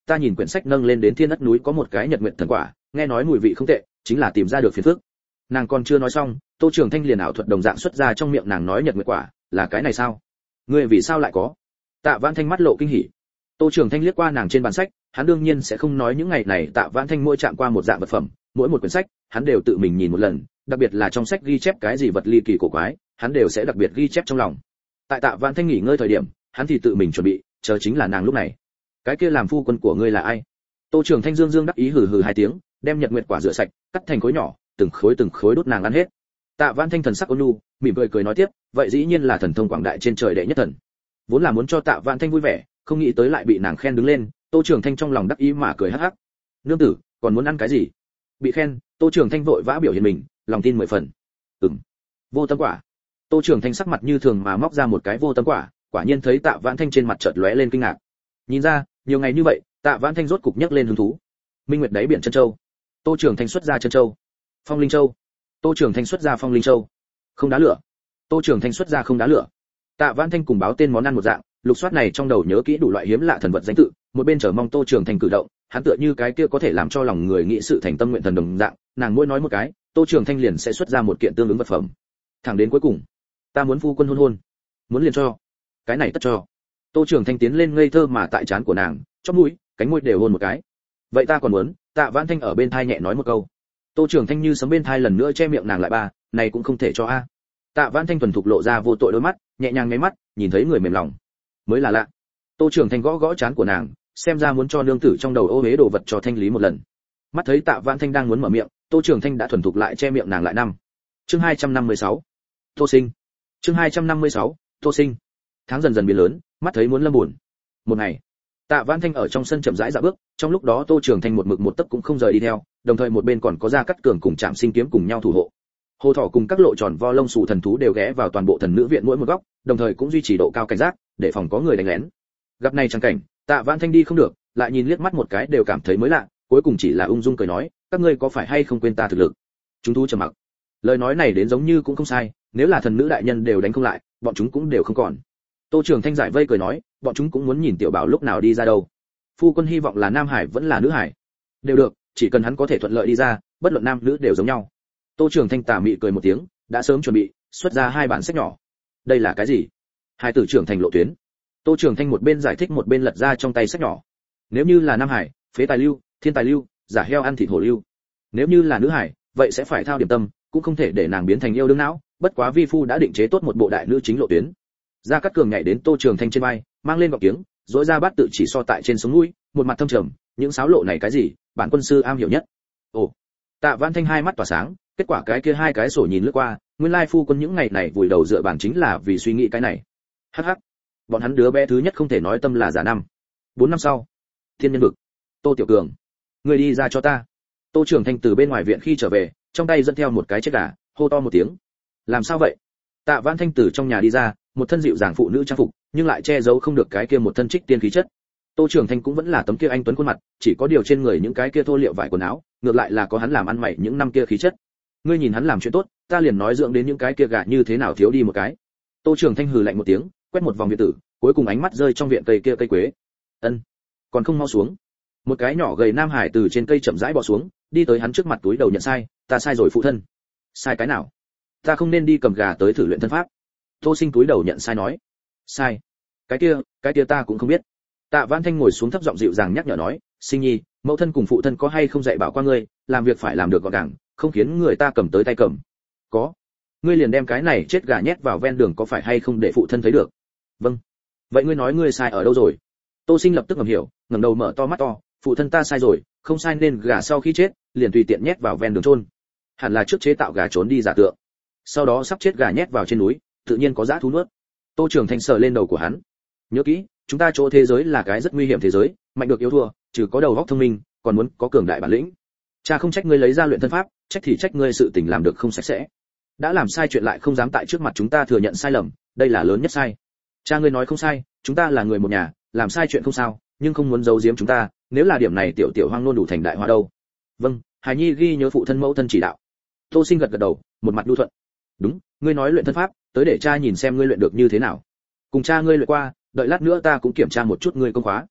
S1: ta nhìn quyển sách nâng lên đến thiên đất núi có một cái nhật nguyện thần quả, nghe nói mùi vị không tệ, chính là tìm ra được phiền phức. Nàng còn chưa nói xong, Tô Trường Thanh liền ảo thuật đồng dạng xuất ra trong miệng nàng nói nhật nguyện quả, là cái này sao? Ngươi vì sao lại có? Tạ Vãn Thanh mắt lộ kinh hỉ. Tô Trường Thanh liếc qua nàng trên bàn sách, hắn đương nhiên sẽ không nói những ngày này Tạ Vãn Thanh mỗi chạm qua một dạng vật phẩm, mỗi một quyển sách, hắn đều tự mình nhìn một lần, đặc biệt là trong sách ghi chép cái gì vật ly kỳ cổ quái, hắn đều sẽ đặc biệt ghi chép trong lòng. Tại Tạ Vãn Thanh nghỉ ngơi thời điểm, hắn thì tự mình chuẩn bị, chờ chính là nàng lúc này. Cái kia làm phu quân của ngươi là ai? Tô Trường Thanh dương dương đắc ý hừ hừ hai tiếng, đem nhật nguyệt quả rửa sạch, cắt thành khối nhỏ, từng khối từng khối đốt nàng ăn hết. Tạ Vãn Thanh thần sắc ôn nhu, mỉm cười cười nói tiếp, vậy dĩ nhiên là thần thông quảng đại trên trời đệ nhất thần. Vốn là muốn cho Tạ Vãn Thanh vui vẻ, không nghĩ tới lại bị nàng khen đứng lên, Tô Trường Thanh trong lòng đắc ý mà cười hắc hắc. Nương tử, còn muốn ăn cái gì? Bị khen, Tô Trường Thanh vội vã biểu hiện mình, lòng tin mười phần. Ừm. Vô tâm quả. Tô Trường Thanh sắc mặt như thường mà móc ra một cái vô tâm quả, quả nhiên thấy Tạ Vãn Thanh trên mặt chợt lóe lên kinh ngạc. Nhìn ra, nhiều ngày như vậy, Tạ Vãn Thanh rốt cục nhấc lên hứng thú. Minh Nguyệt đáy biển chân châu. Tô Trường Thanh xuất ra chân châu. Phong linh châu. Tô Trường Thanh xuất ra phong linh châu. Không đá lửa. Tô Trường Thanh xuất ra không đá lửa. Tạ Vãn Thanh cùng báo tên món ăn một dạng, lục soát này trong đầu nhớ kỹ đủ loại hiếm lạ thần vật danh tự, một bên chờ mong Tô Trường Thanh cử động, hắn tựa như cái kia có thể làm cho lòng người nghĩ sự thành tâm nguyện thần đồng dạng, nàng mỗi nói một cái, Tô Trường Thanh liền sẽ xuất ra một kiện tương ứng vật phẩm. Thẳng đến cuối cùng, ta muốn phu quân hôn hôn, muốn liền cho, cái này tất cho. Tô Trường Thanh tiến lên ngây thơ mà tại trán của nàng, chóp mũi, cánh môi đều hôn một cái. Vậy ta còn muốn, Tạ Vãn Thanh ở bên thai nhẹ nói một câu. Tô Trường Thanh như sấm bên thai lần nữa che miệng nàng lại ba, này cũng không thể cho a. Tạ Vãn Thanh thuần thục lộ ra vô tội đôi mắt, nhẹ nhàng nháy mắt, nhìn thấy người mềm lòng, mới là lạ. Tô Trường Thanh gõ gõ trán của nàng, xem ra muốn cho nương tử trong đầu ô uế đồ vật cho thanh lý một lần. Mắt thấy Tạ Vãn Thanh đang muốn mở miệng, Tô Trường Thanh đã thuần thục lại che miệng nàng lại năm. Chương hai trăm năm mươi sáu. Tô Sinh. Chương hai trăm năm mươi sáu. Tô Sinh. Tháng dần dần biến lớn, mắt thấy muốn lâm buồn. Một ngày, Tạ Vãn Thanh ở trong sân chậm rãi dạo bước, trong lúc đó Tô Trường Thanh một mực một tấc cũng không rời đi theo, đồng thời một bên còn có Gia Cát Cường cùng Trảm Sinh kiếm cùng nhau thủ hộ. Hồ Thỏ cùng các lộ tròn vo lông xù thần thú đều ghé vào toàn bộ thần nữ viện mỗi một góc, đồng thời cũng duy trì độ cao cảnh giác, để phòng có người đánh lén. Gặp này chẳng cảnh, Tạ Vãn Thanh đi không được, lại nhìn liếc mắt một cái đều cảm thấy mới lạ, cuối cùng chỉ là ung dung cười nói, các ngươi có phải hay không quên ta thực lực? Chúng thú trầm mặc. Lời nói này đến giống như cũng không sai, nếu là thần nữ đại nhân đều đánh không lại, bọn chúng cũng đều không còn. Tô Trường Thanh giải vây cười nói, bọn chúng cũng muốn nhìn tiểu bảo lúc nào đi ra đâu. Phu quân hy vọng là nam hải vẫn là nữ hải, đều được, chỉ cần hắn có thể thuận lợi đi ra, bất luận nam nữ đều giống nhau. Tô Trường Thanh tà mị cười một tiếng, đã sớm chuẩn bị, xuất ra hai bản sách nhỏ. Đây là cái gì? Hai tử trưởng thành lộ tuyến. Tô Trường Thanh một bên giải thích một bên lật ra trong tay sách nhỏ. Nếu như là nam hải, phế tài lưu, thiên tài lưu, giả heo ăn thịt hổ lưu. Nếu như là nữ hải, vậy sẽ phải thao điểm tâm, cũng không thể để nàng biến thành yêu đương não, bất quá vi phu đã định chế tốt một bộ đại nữ chính lộ tuyến. Gia Cát Cường nhảy đến Tô Trường Thanh trên vai, mang lên gọng kiếng, rỗi ra bát tự chỉ so tại trên sống mũi, một mặt thâm trầm, những sáo lộ này cái gì, bản quân sư am hiểu nhất. Ồ. Tạ Vãn Thanh hai mắt tỏa sáng, kết quả cái kia hai cái sổ nhìn lướt qua, nguyên lai phu quân những ngày này vùi đầu dựa bản chính là vì suy nghĩ cái này. Hắc hắc. Bọn hắn đứa bé thứ nhất không thể nói tâm là giả năm. Bốn năm sau, Thiên Nhân vực. Tô Tiểu Cường, ngươi đi ra cho ta. Tô Trường Thanh từ bên ngoài viện khi trở về, trong tay dẫn theo một cái chiếc gà, hô to một tiếng. Làm sao vậy? Tạ Vãn Thanh từ trong nhà đi ra, một thân dịu dàng phụ nữ trang phục, nhưng lại che giấu không được cái kia một thân trích tiên khí chất. Tô Trường Thanh cũng vẫn là tấm kia anh tuấn khuôn mặt, chỉ có điều trên người những cái kia thô liệu vải quần áo, ngược lại là có hắn làm ăn mày những năm kia khí chất. Ngươi nhìn hắn làm chuyện tốt, ta liền nói dưỡng đến những cái kia gà như thế nào thiếu đi một cái. Tô Trường Thanh hừ lạnh một tiếng, quét một vòng viện tử, cuối cùng ánh mắt rơi trong viện cây kia cây quế. Ân, còn không mau xuống. Một cái nhỏ gầy nam hải từ trên cây chậm rãi bò xuống, đi tới hắn trước mặt túi đầu nhận sai, ta sai rồi phụ thân. Sai cái nào? Ta không nên đi cầm gà tới thử luyện thân pháp. Tô Sinh túi đầu nhận sai nói. Sai. Cái kia, cái kia ta cũng không biết. Tạ Vãn Thanh ngồi xuống thấp giọng dịu dàng nhắc nhở nói, Sinh nhi, mẫu thân cùng phụ thân có hay không dạy bảo qua ngươi, làm việc phải làm được gọn gàng, không khiến người ta cầm tới tay cầm. Có. Ngươi liền đem cái này chết gà nhét vào ven đường có phải hay không để phụ thân thấy được? Vâng. Vậy ngươi nói ngươi sai ở đâu rồi? Tô Sinh lập tức ngầm hiểu, ngẩng đầu mở to mắt to, phụ thân ta sai rồi, không sai nên gà sau khi chết, liền tùy tiện nhét vào ven đường chôn. Hẳn là trước chế tạo gà trốn đi giả tượng. Sau đó sắp chết gà nhét vào trên núi, tự nhiên có dã thú nuốt. Tô Trường Thanh sờ lên đầu của hắn. Nhớ kỹ, chúng ta chỗ thế giới là cái rất nguy hiểm thế giới, mạnh được yếu thua, trừ có đầu óc thông minh, còn muốn có cường đại bản lĩnh. Cha không trách ngươi lấy ra luyện thân pháp, trách thì trách ngươi sự tình làm được không sạch sẽ. Đã làm sai chuyện lại không dám tại trước mặt chúng ta thừa nhận sai lầm, đây là lớn nhất sai. Cha ngươi nói không sai, chúng ta là người một nhà, làm sai chuyện không sao, nhưng không muốn giấu giếm chúng ta, nếu là điểm này tiểu tiểu hoang luôn đủ thành đại hoa đâu. Vâng, Hải Nhi ghi nhớ phụ thân mẫu thân chỉ đạo. Tô Sinh gật gật đầu, một mặt nhu thuận. Đúng, ngươi nói luyện thân pháp, tới để cha nhìn xem ngươi luyện được như thế nào. Cùng cha ngươi luyện qua, đợi lát nữa ta cũng kiểm tra một chút ngươi công khóa.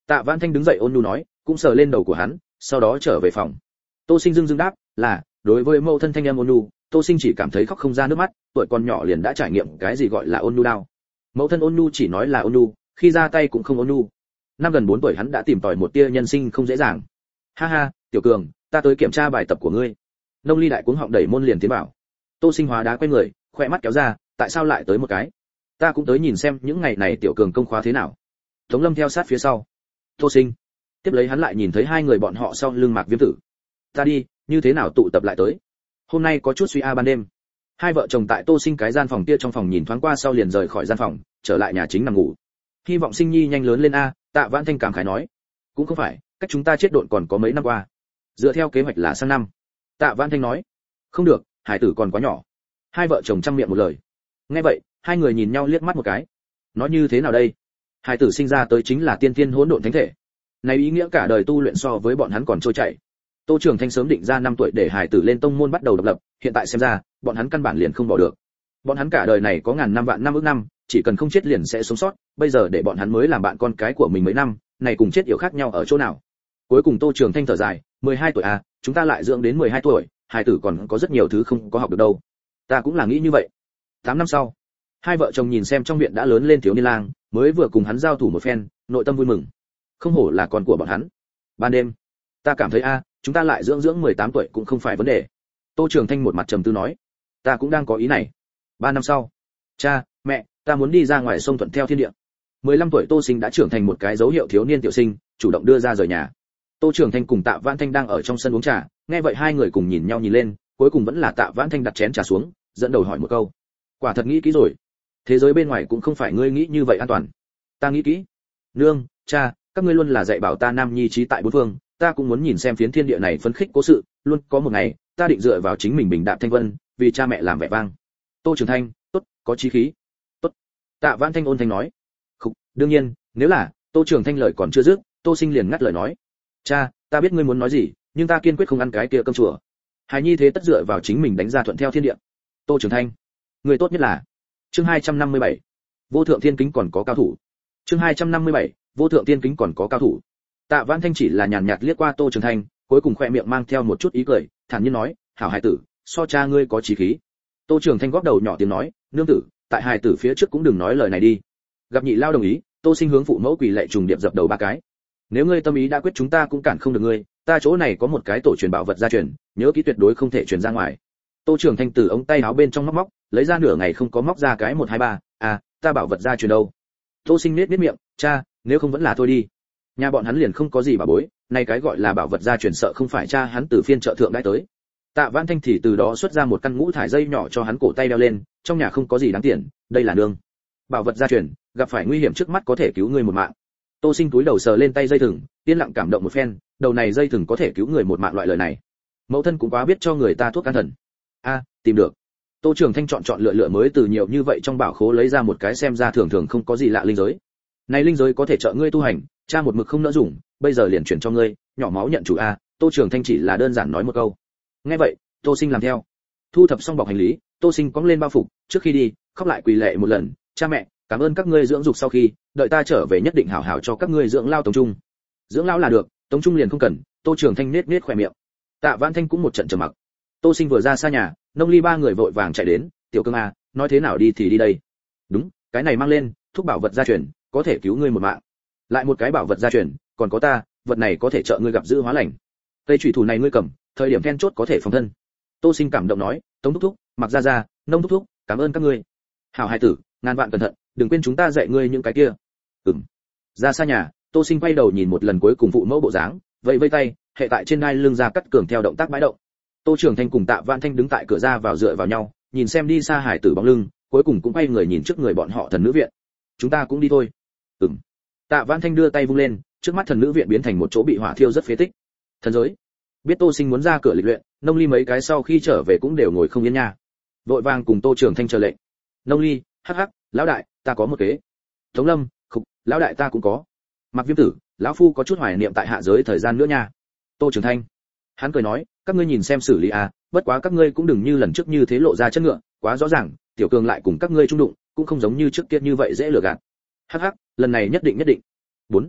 S1: Tạ Vãn Thanh đứng dậy ôn nhu nói, cũng sờ lên đầu của hắn, sau đó trở về phòng. Tô Sinh dưng dưng đáp, là, đối với mẫu thân thanh em ôn nhu, Tô Sinh chỉ cảm thấy khóc không ra nước mắt, tuổi còn nhỏ liền đã trải nghiệm cái gì gọi là ôn nhu đau. Mẫu thân ôn nhu chỉ nói là ôn nhu, khi ra tay cũng không ôn nhu. Năm gần bốn tuổi hắn đã tìm tòi một tia nhân sinh không dễ dàng. Ha ha, Tiểu Cường, ta tới kiểm tra bài tập của ngươi. Nông Ly đại cuống họng đẩy môn liền tiến vào. Tô Sinh hóa đá quay người, khỏe mắt kéo ra, tại sao lại tới một cái? Ta cũng tới nhìn xem những ngày này Tiểu Cường công khóa thế nào. Tống Lâm theo sát phía sau. Tô Sinh. Tiếp lấy hắn lại nhìn thấy hai người bọn họ sau lưng Mạc Viêm Tử. Ta đi, như thế nào tụ tập lại tới? Hôm nay có chút suy a ban đêm. Hai vợ chồng tại Tô Sinh cái gian phòng kia trong phòng nhìn thoáng qua sau liền rời khỏi gian phòng, trở lại nhà chính nằm ngủ. Hy vọng Sinh Nhi nhanh lớn lên a, Tạ Vãn Thanh cảm khái nói. Cũng không phải, cách chúng ta chết độn còn có mấy năm qua. Dựa theo kế hoạch là sang năm. Tạ Vãn Thanh nói. Không được, hải tử còn quá nhỏ. Hai vợ chồng trăm miệng một lời. Nghe vậy, hai người nhìn nhau liếc mắt một cái. Nói như thế nào đây? Hải tử sinh ra tới chính là tiên tiên hỗn độn thánh thể. Này ý nghĩa cả đời tu luyện so với bọn hắn còn trôi chảy. Tô Trường Thanh sớm định ra năm tuổi để hải tử lên tông môn bắt đầu độc lập, hiện tại xem ra, bọn hắn căn bản liền không bỏ được. Bọn hắn cả đời này có ngàn năm vạn năm ước năm, chỉ cần không chết liền sẽ sống sót, bây giờ để bọn hắn mới làm bạn con cái của mình mấy năm, này cùng chết yếu khác nhau ở chỗ nào? Cuối cùng Tô Trường Thanh thở dài, mười hai tuổi à, chúng ta lại dưỡng đến mười hai tuổi, hải tử còn có rất nhiều thứ không có học được đâu. Ta cũng là nghĩ như vậy. tám năm sau, hai vợ chồng nhìn xem trong viện đã lớn lên thiếu niên lang, mới vừa cùng hắn giao thủ một phen, nội tâm vui mừng. Không hổ là con của bọn hắn. Ban đêm, ta cảm thấy a, chúng ta lại dưỡng dưỡng mười tám tuổi cũng không phải vấn đề. Tô Trường Thanh một mặt trầm tư nói, ta cũng đang có ý này. Ba năm sau, cha, mẹ, ta muốn đi ra ngoài sông thuận theo thiên địa. mười lăm tuổi Tô Sinh đã trưởng thành một cái dấu hiệu thiếu niên tiểu sinh, chủ động đưa ra rời nhà. Tô Trường Thanh cùng Tạ Vãn Thanh đang ở trong sân uống trà, nghe vậy hai người cùng nhìn nhau nhìn lên, cuối cùng vẫn là Tạ Vãn Thanh đặt chén trà xuống, dẫn đầu hỏi một câu. Quả thật nghĩ kỹ rồi. Thế giới bên ngoài cũng không phải ngươi nghĩ như vậy an toàn. Ta nghĩ kỹ. Nương, cha, các ngươi luôn là dạy bảo ta nam nhi trí tại bốn phương, ta cũng muốn nhìn xem phiến thiên địa này phấn khích cố sự, luôn có một ngày, ta định dựa vào chính mình bình đạm thanh vân, vì cha mẹ làm vẻ vang. Tô Trường Thanh, tốt, có chí khí. Tốt. Tạ Vãn Thanh ôn thanh nói. Không, đương nhiên, nếu là, Tô Trường Thanh lời còn chưa dứt, Tô Sinh liền ngắt lời nói. Cha, ta biết ngươi muốn nói gì, nhưng ta kiên quyết không ăn cái kia cơm chùa. Hài nhi thế tất dựa vào chính mình đánh ra thuận theo thiên địa. Tô Trường Thanh, người tốt nhất là. Chương hai trăm năm mươi bảy, vô thượng thiên kính còn có cao thủ. Chương hai trăm năm mươi bảy, vô thượng thiên kính còn có cao thủ. Tạ Vãn Thanh chỉ là nhàn nhạt liếc qua Tô Trường Thanh, cuối cùng khoe miệng mang theo một chút ý cười, thản nhiên nói, hảo hài tử, so cha ngươi có chí khí. Tô Trường Thanh góp đầu nhỏ tiếng nói, nương tử, tại hài tử phía trước cũng đừng nói lời này đi. Gặp nhị lao đồng ý, Tô Sinh hướng phụ mẫu quỳ lạy trùng điệp dập đầu ba cái. Nếu ngươi tâm ý đã quyết chúng ta cũng cản không được ngươi, ta chỗ này có một cái tổ truyền bảo vật gia truyền, nhớ kỹ tuyệt đối không thể truyền ra ngoài. Tô Trường Thanh từ ống tay áo bên trong móc móc, lấy ra nửa ngày không có móc ra cái một hai ba, à, ta bảo vật gia truyền đâu? Tô Sinh nết nết miệng, cha, nếu không vẫn là thôi đi. Nhà bọn hắn liền không có gì bảo bối, này cái gọi là bảo vật gia truyền sợ không phải cha hắn từ phiên chợ thượng đãi tới. Tạ Vãn Thanh thì từ đó xuất ra một căn ngũ thải dây nhỏ cho hắn cổ tay đeo lên, trong nhà không có gì đáng tiền, đây là nương. Bảo vật gia truyền, gặp phải nguy hiểm trước mắt có thể cứu người một mạng. Tô Sinh túi đầu sờ lên tay dây thừng, yên lặng cảm động một phen, đầu này dây thừng có thể cứu người một mạng loại lời này. Mẫu thân cũng quá biết cho người ta thuốc can thần. A, tìm được. Tô Trường Thanh chọn chọn lựa lựa mới từ nhiều như vậy trong bảo khố lấy ra một cái xem ra thường thường không có gì lạ linh giới. Này linh giới có thể trợ ngươi tu hành, cha một mực không nỡ dùng, bây giờ liền chuyển cho ngươi, nhỏ máu nhận chủ a. Tô Trường Thanh chỉ là đơn giản nói một câu. Nghe vậy, Tô Sinh làm theo. Thu thập xong bọc hành lý, Tô Sinh cõng lên bao phục, trước khi đi, khóc lại quỳ lệ một lần, cha mẹ, cảm ơn các ngươi dưỡng dục sau khi, đợi ta trở về nhất định hảo hảo cho các ngươi dưỡng lao Tống Trung. Dưỡng lao là được, Tống Trung liền không cần. Tô Trường Thanh nết nết khỏe miệng. Tạ Vãn Thanh cũng một trận trầm mặc. Tô Sinh vừa ra xa nhà, Nông Ly ba người vội vàng chạy đến, tiểu Cương a, nói thế nào đi thì đi đây. Đúng, cái này mang lên, thuốc bảo vật gia truyền, có thể cứu ngươi một mạng. Lại một cái bảo vật gia truyền, còn có ta, vật này có thể trợ ngươi gặp dữ hóa lành. Cây chủy thủ này ngươi cầm, thời điểm then chốt có thể phòng thân. Tô Sinh cảm động nói, Tống thúc thúc, Mặc gia gia, Nông thúc thúc, cảm ơn các ngươi. Hảo hài tử, ngàn vạn cẩn thận, đừng quên chúng ta dạy ngươi những cái kia. Ừm. Ra xa nhà, Tô Sinh quay đầu nhìn một lần cuối cùng phụ mẫu bộ dáng, vẫy vẫy tay, hệ tại trên đai lưng ra cắt cường theo động tác bãi động. Tô Trường Thanh cùng Tạ Vãn Thanh đứng tại cửa ra vào dựa vào nhau, nhìn xem đi xa hải tử bóng lưng, cuối cùng cũng quay người nhìn trước người bọn họ thần nữ viện. Chúng ta cũng đi thôi. Ừm. Tạ Vãn Thanh đưa tay vung lên, trước mắt thần nữ viện biến thành một chỗ bị hỏa thiêu rất phế tích. Thần giới. Biết Tô Sinh muốn ra cửa lịch luyện, Nông Ly mấy cái sau khi trở về cũng đều ngồi không yên nha. Vội vàng cùng Tô Trường Thanh chờ lệnh. Nông Ly, hắc hắc, lão đại, ta có một kế. Tống Lâm, khục, lão đại ta cũng có. Mặc Viêm Tử, lão phu có chút hoài niệm tại hạ giới thời gian nữa nha. Tô Trường Thanh. Hắn cười nói, các ngươi nhìn xem xử lý à, bất quá các ngươi cũng đừng như lần trước như thế lộ ra chất ngựa, quá rõ ràng, tiểu Cường lại cùng các ngươi chung đụng, cũng không giống như trước kia như vậy dễ lừa gạt. Hắc hắc, lần này nhất định nhất định. Bốn.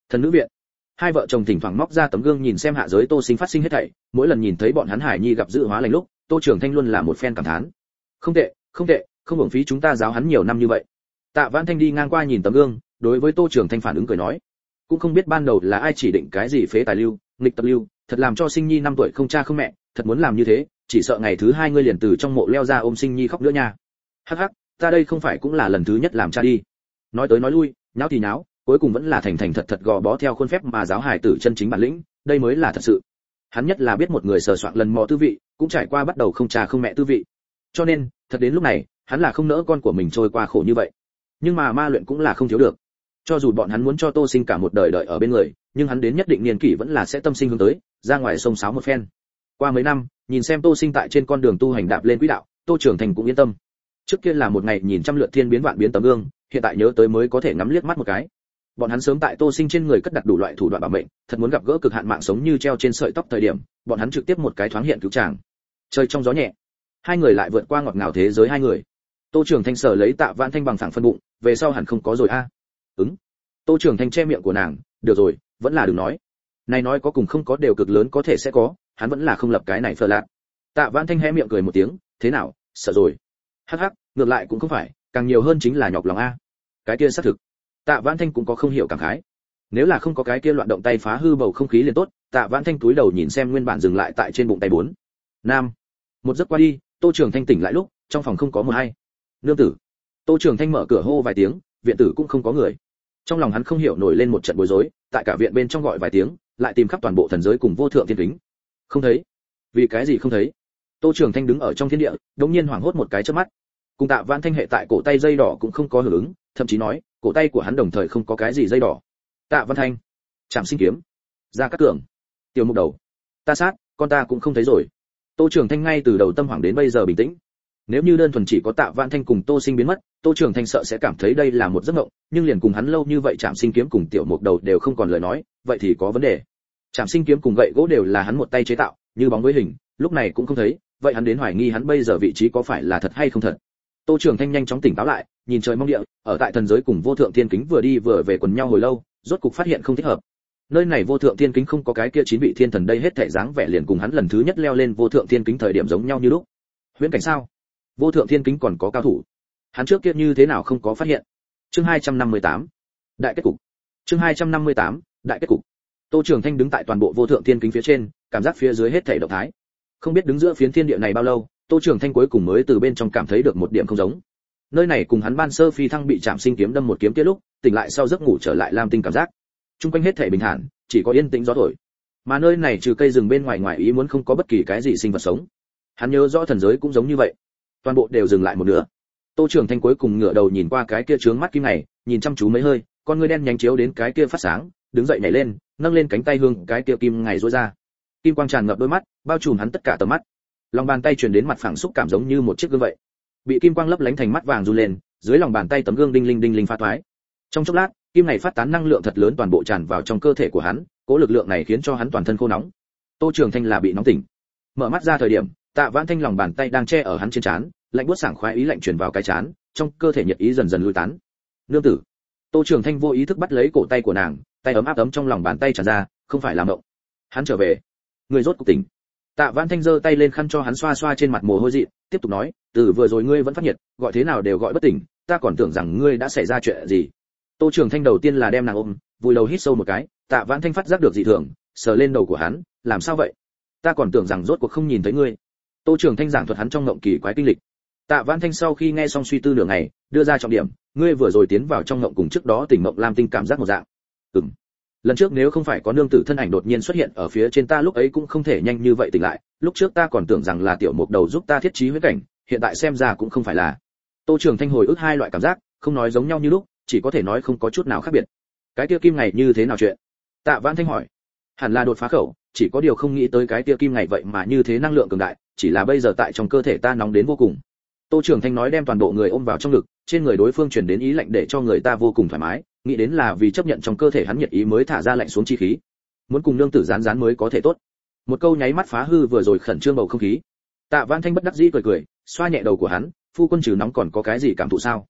S1: Thần nữ viện. Hai vợ chồng thỉnh thoảng móc ra tấm gương nhìn xem hạ giới Tô Sinh phát sinh hết thảy, mỗi lần nhìn thấy bọn hắn Hải Nhi gặp dự hóa lành lúc, Tô Trường Thanh luôn là một phen cảm thán. Không tệ, không tệ, không hưởng phí chúng ta giáo hắn nhiều năm như vậy. Tạ Vãn Thanh đi ngang qua nhìn tấm gương, đối với Tô Trường Thanh phản ứng cười nói, cũng không biết ban đầu là ai chỉ định cái gì phế tài lưu, nghịch tập lưu, thật làm cho Sinh Nhi năm tuổi không cha không mẹ, thật muốn làm như thế, chỉ sợ ngày thứ hai ngươi liền từ trong mộ leo ra ôm Sinh Nhi khóc nữa nha. Hắc hắc, ta đây không phải cũng là lần thứ nhất làm cha đi. Nói tới nói lui, nháo thì nháo, cuối cùng vẫn là thành thành thật thật gò bó theo khuôn phép mà giáo hài tử chân chính bản lĩnh, đây mới là thật sự. Hắn nhất là biết một người sờ soạn lần mò tư vị, cũng trải qua bắt đầu không cha không mẹ tư vị. Cho nên, thật đến lúc này, hắn là không nỡ con của mình trôi qua khổ như vậy. Nhưng mà ma luyện cũng là không thiếu được. Cho dù bọn hắn muốn cho Tô Sinh cả một đời đợi ở bên người, nhưng hắn đến nhất định niên kỷ vẫn là sẽ tâm sinh hướng tới, ra ngoài sông sáo một phen. Qua mấy năm, nhìn xem Tô Sinh tại trên con đường tu hành đạp lên quỹ đạo, Tô Trường Thành cũng yên tâm. Trước kia là một ngày nhìn trăm lượt thiên biến vạn biến tấm gương, hiện tại nhớ tới mới có thể ngắm liếc mắt một cái. Bọn hắn sớm tại Tô Sinh trên người cất đặt đủ loại thủ đoạn bảo mệnh, thật muốn gặp gỡ cực hạn mạng sống như treo trên sợi tóc thời điểm, bọn hắn trực tiếp một cái thoáng hiện cứu chàng. Chơi trong gió nhẹ, hai người lại vượt qua ngọt ngào thế giới hai người. Tô Trường Thanh sở lấy Tạ Vãn Thanh bằng phẳng phân bụng, về sau hẳn không có rồi a. À? Ứng. Tô Trường Thanh che miệng của nàng, được rồi, vẫn là đừng nói. Này nói có cùng không có đều cực lớn có thể sẽ có, hắn vẫn là không lập cái này phờ lạc. Tạ Vãn Thanh hé miệng cười một tiếng, thế nào, sợ rồi? Hắc hắc, ngược lại cũng không phải, càng nhiều hơn chính là nhọc lòng a. Cái kia xác thực. Tạ Vãn Thanh cũng có không hiểu cảm khái. Nếu là không có cái kia loạn động tay phá hư bầu không khí liền tốt, Tạ Vãn Thanh túi đầu nhìn xem nguyên bản dừng lại tại trên bụng tay bốn. Nam. Một giấc qua đi, Tô Trường Thanh tỉnh lại lúc, trong phòng không có một ai. Nương tử. Tô Trường Thanh mở cửa hô vài tiếng, viện tử cũng không có người. Trong lòng hắn không hiểu nổi lên một trận bối rối, tại cả viện bên trong gọi vài tiếng, lại tìm khắp toàn bộ thần giới cùng vô thượng thiên kính. Không thấy. Vì cái gì không thấy? Tô Trường Thanh đứng ở trong thiên địa, đột nhiên hoảng hốt một cái chớp mắt. Cùng Tạ Vãn Thanh hệ tại cổ tay dây đỏ cũng không có hưởng ứng, thậm chí nói, cổ tay của hắn đồng thời không có cái gì dây đỏ. Tạ Vãn Thanh, Trảm Sinh kiếm, Gia Cát Cường, Tiểu Mục Đầu, ta sát, con ta cũng không thấy rồi. Tô Trường Thanh ngay từ đầu tâm hoảng đến bây giờ bình tĩnh. Nếu như đơn thuần chỉ có Tạ Vãn Thanh cùng Tô Sinh biến mất, Tô Trường Thanh sợ sẽ cảm thấy đây là một giấc mộng, nhưng liền cùng hắn lâu như vậy Trảm Sinh kiếm cùng Tiểu Mục Đầu đều không còn lời nói, vậy thì có vấn đề. Trảm Sinh kiếm cùng gậy gỗ đều là hắn một tay chế tạo, như bóng với hình, lúc này cũng không thấy, vậy hắn đến hoài nghi hắn bây giờ vị trí có phải là thật hay không thật. Tô Trường Thanh nhanh chóng tỉnh táo lại, nhìn trời mong địa, ở tại thần giới cùng vô thượng thiên kính vừa đi vừa về quần nhau hồi lâu, rốt cục phát hiện không thích hợp. Nơi này vô thượng thiên kính không có cái kia chín vị thiên thần đây hết thảy dáng vẻ liền cùng hắn lần thứ nhất leo lên vô thượng thiên kính thời điểm giống nhau như lúc. Huyễn cảnh sao? Vô thượng thiên kính còn có cao thủ. Hắn trước kia như thế nào không có phát hiện. Chương hai trăm năm mươi tám, đại kết cục. Chương hai trăm năm mươi tám, đại kết cục. Tô Trường Thanh đứng tại toàn bộ vô thượng thiên kính phía trên, cảm giác phía dưới hết thảy động thái. Không biết đứng giữa phiến thiên địa này bao lâu, Tô Trường Thanh cuối cùng mới từ bên trong cảm thấy được một điểm không giống. Nơi này cùng hắn ban sơ phi thăng bị Trảm Sinh kiếm đâm một kiếm kia lúc, tỉnh lại sau giấc ngủ trở lại lam tinh cảm giác. Trung quanh hết thảy bình thản, chỉ có yên tĩnh gió thổi. Mà nơi này trừ cây rừng bên ngoài ngoài ý muốn không có bất kỳ cái gì sinh vật sống. Hắn nhớ rõ thần giới cũng giống như vậy, toàn bộ đều dừng lại một nửa. Tô Trường Thanh cuối cùng ngửa đầu nhìn qua cái kia trướng mắt kim này, nhìn chăm chú mấy hơi, con ngươi đen nhánh chiếu đến cái kia phát sáng, đứng dậy nhảy lên, nâng lên cánh tay hương cái kia kim ngày rũa ra. Kim quang tràn ngập đôi mắt, bao trùm hắn tất cả tầm mắt. Lòng bàn tay truyền đến mặt phẳng xúc cảm giống như một chiếc gương vậy. Bị kim quang lấp lánh thành mắt vàng run lên, dưới lòng bàn tay tấm gương đinh linh đinh linh phá thoái. Trong chốc lát, kim này phát tán năng lượng thật lớn toàn bộ tràn vào trong cơ thể của hắn, cỗ lực lượng này khiến cho hắn toàn thân khô nóng. Tô Trường Thanh là bị nóng tỉnh. Mở mắt ra thời điểm, Tạ Vãn Thanh lòng bàn tay đang che ở hắn trên trán, lạnh buốt sảng khoái ý lạnh truyền vào cái trán, trong cơ thể nhiệt ý dần dần lui tán. Nương tử. Tô Trường Thanh vô ý thức bắt lấy cổ tay của nàng, tay ấm áp ấm trong lòng bàn tay tràn ra, không phải là mộng. Hắn trở về. Người rốt cuộc tỉnh. Tạ Vãn Thanh giơ tay lên khăn cho hắn xoa xoa trên mặt mồ hôi dị, tiếp tục nói, từ vừa rồi ngươi vẫn phát nhiệt, gọi thế nào đều gọi bất tỉnh, ta còn tưởng rằng ngươi đã xảy ra chuyện gì. Tô Trường Thanh đầu tiên là đem nàng ôm, vùi đầu hít sâu một cái, Tạ Vãn Thanh phát giác được dị thường, sờ lên đầu của hắn, làm sao vậy? Ta còn tưởng rằng rốt cuộc không nhìn thấy ngươi. Tô Trường Thanh giảng thuật hắn trong ngộng kỳ quái kinh lịch. Tạ Vãn Thanh sau khi nghe xong suy tư nửa ngày, đưa ra trọng điểm, ngươi vừa rồi tiến vào trong ngộng cùng trước đó tỉnh ngộng Lam Tinh cảm giác một dạng. Ừm. Lần trước nếu không phải có nương tử thân ảnh đột nhiên xuất hiện ở phía trên ta lúc ấy cũng không thể nhanh như vậy tỉnh lại, lúc trước ta còn tưởng rằng là Tiểu Mục Đầu giúp ta thiết trí huyễn cảnh, hiện tại xem ra cũng không phải là. Tô Trường Thanh hồi ức hai loại cảm giác, không nói giống nhau như lúc, chỉ có thể nói không có chút nào khác biệt. Cái kia kim ngày như thế nào chuyện? Tạ Vãn Thanh hỏi. Hẳn là đột phá khẩu, chỉ có điều không nghĩ tới cái kia kim ngày vậy mà như thế năng lượng cường đại, chỉ là bây giờ tại trong cơ thể ta nóng đến vô cùng. Tô Trường Thanh nói đem toàn bộ người ôm vào trong ngực, trên người đối phương truyền đến ý lạnh để cho người ta vô cùng thoải mái, nghĩ đến là vì chấp nhận trong cơ thể hắn nhiệt ý mới thả ra lạnh xuống chi khí. Muốn cùng nương tử rán rán mới có thể tốt. Một câu nháy mắt phá hư vừa rồi khẩn trương bầu không khí. Tạ Vãn Thanh bất đắc dĩ cười cười, xoa nhẹ đầu của hắn, phu quân trừ nóng còn có cái gì cảm thụ sao?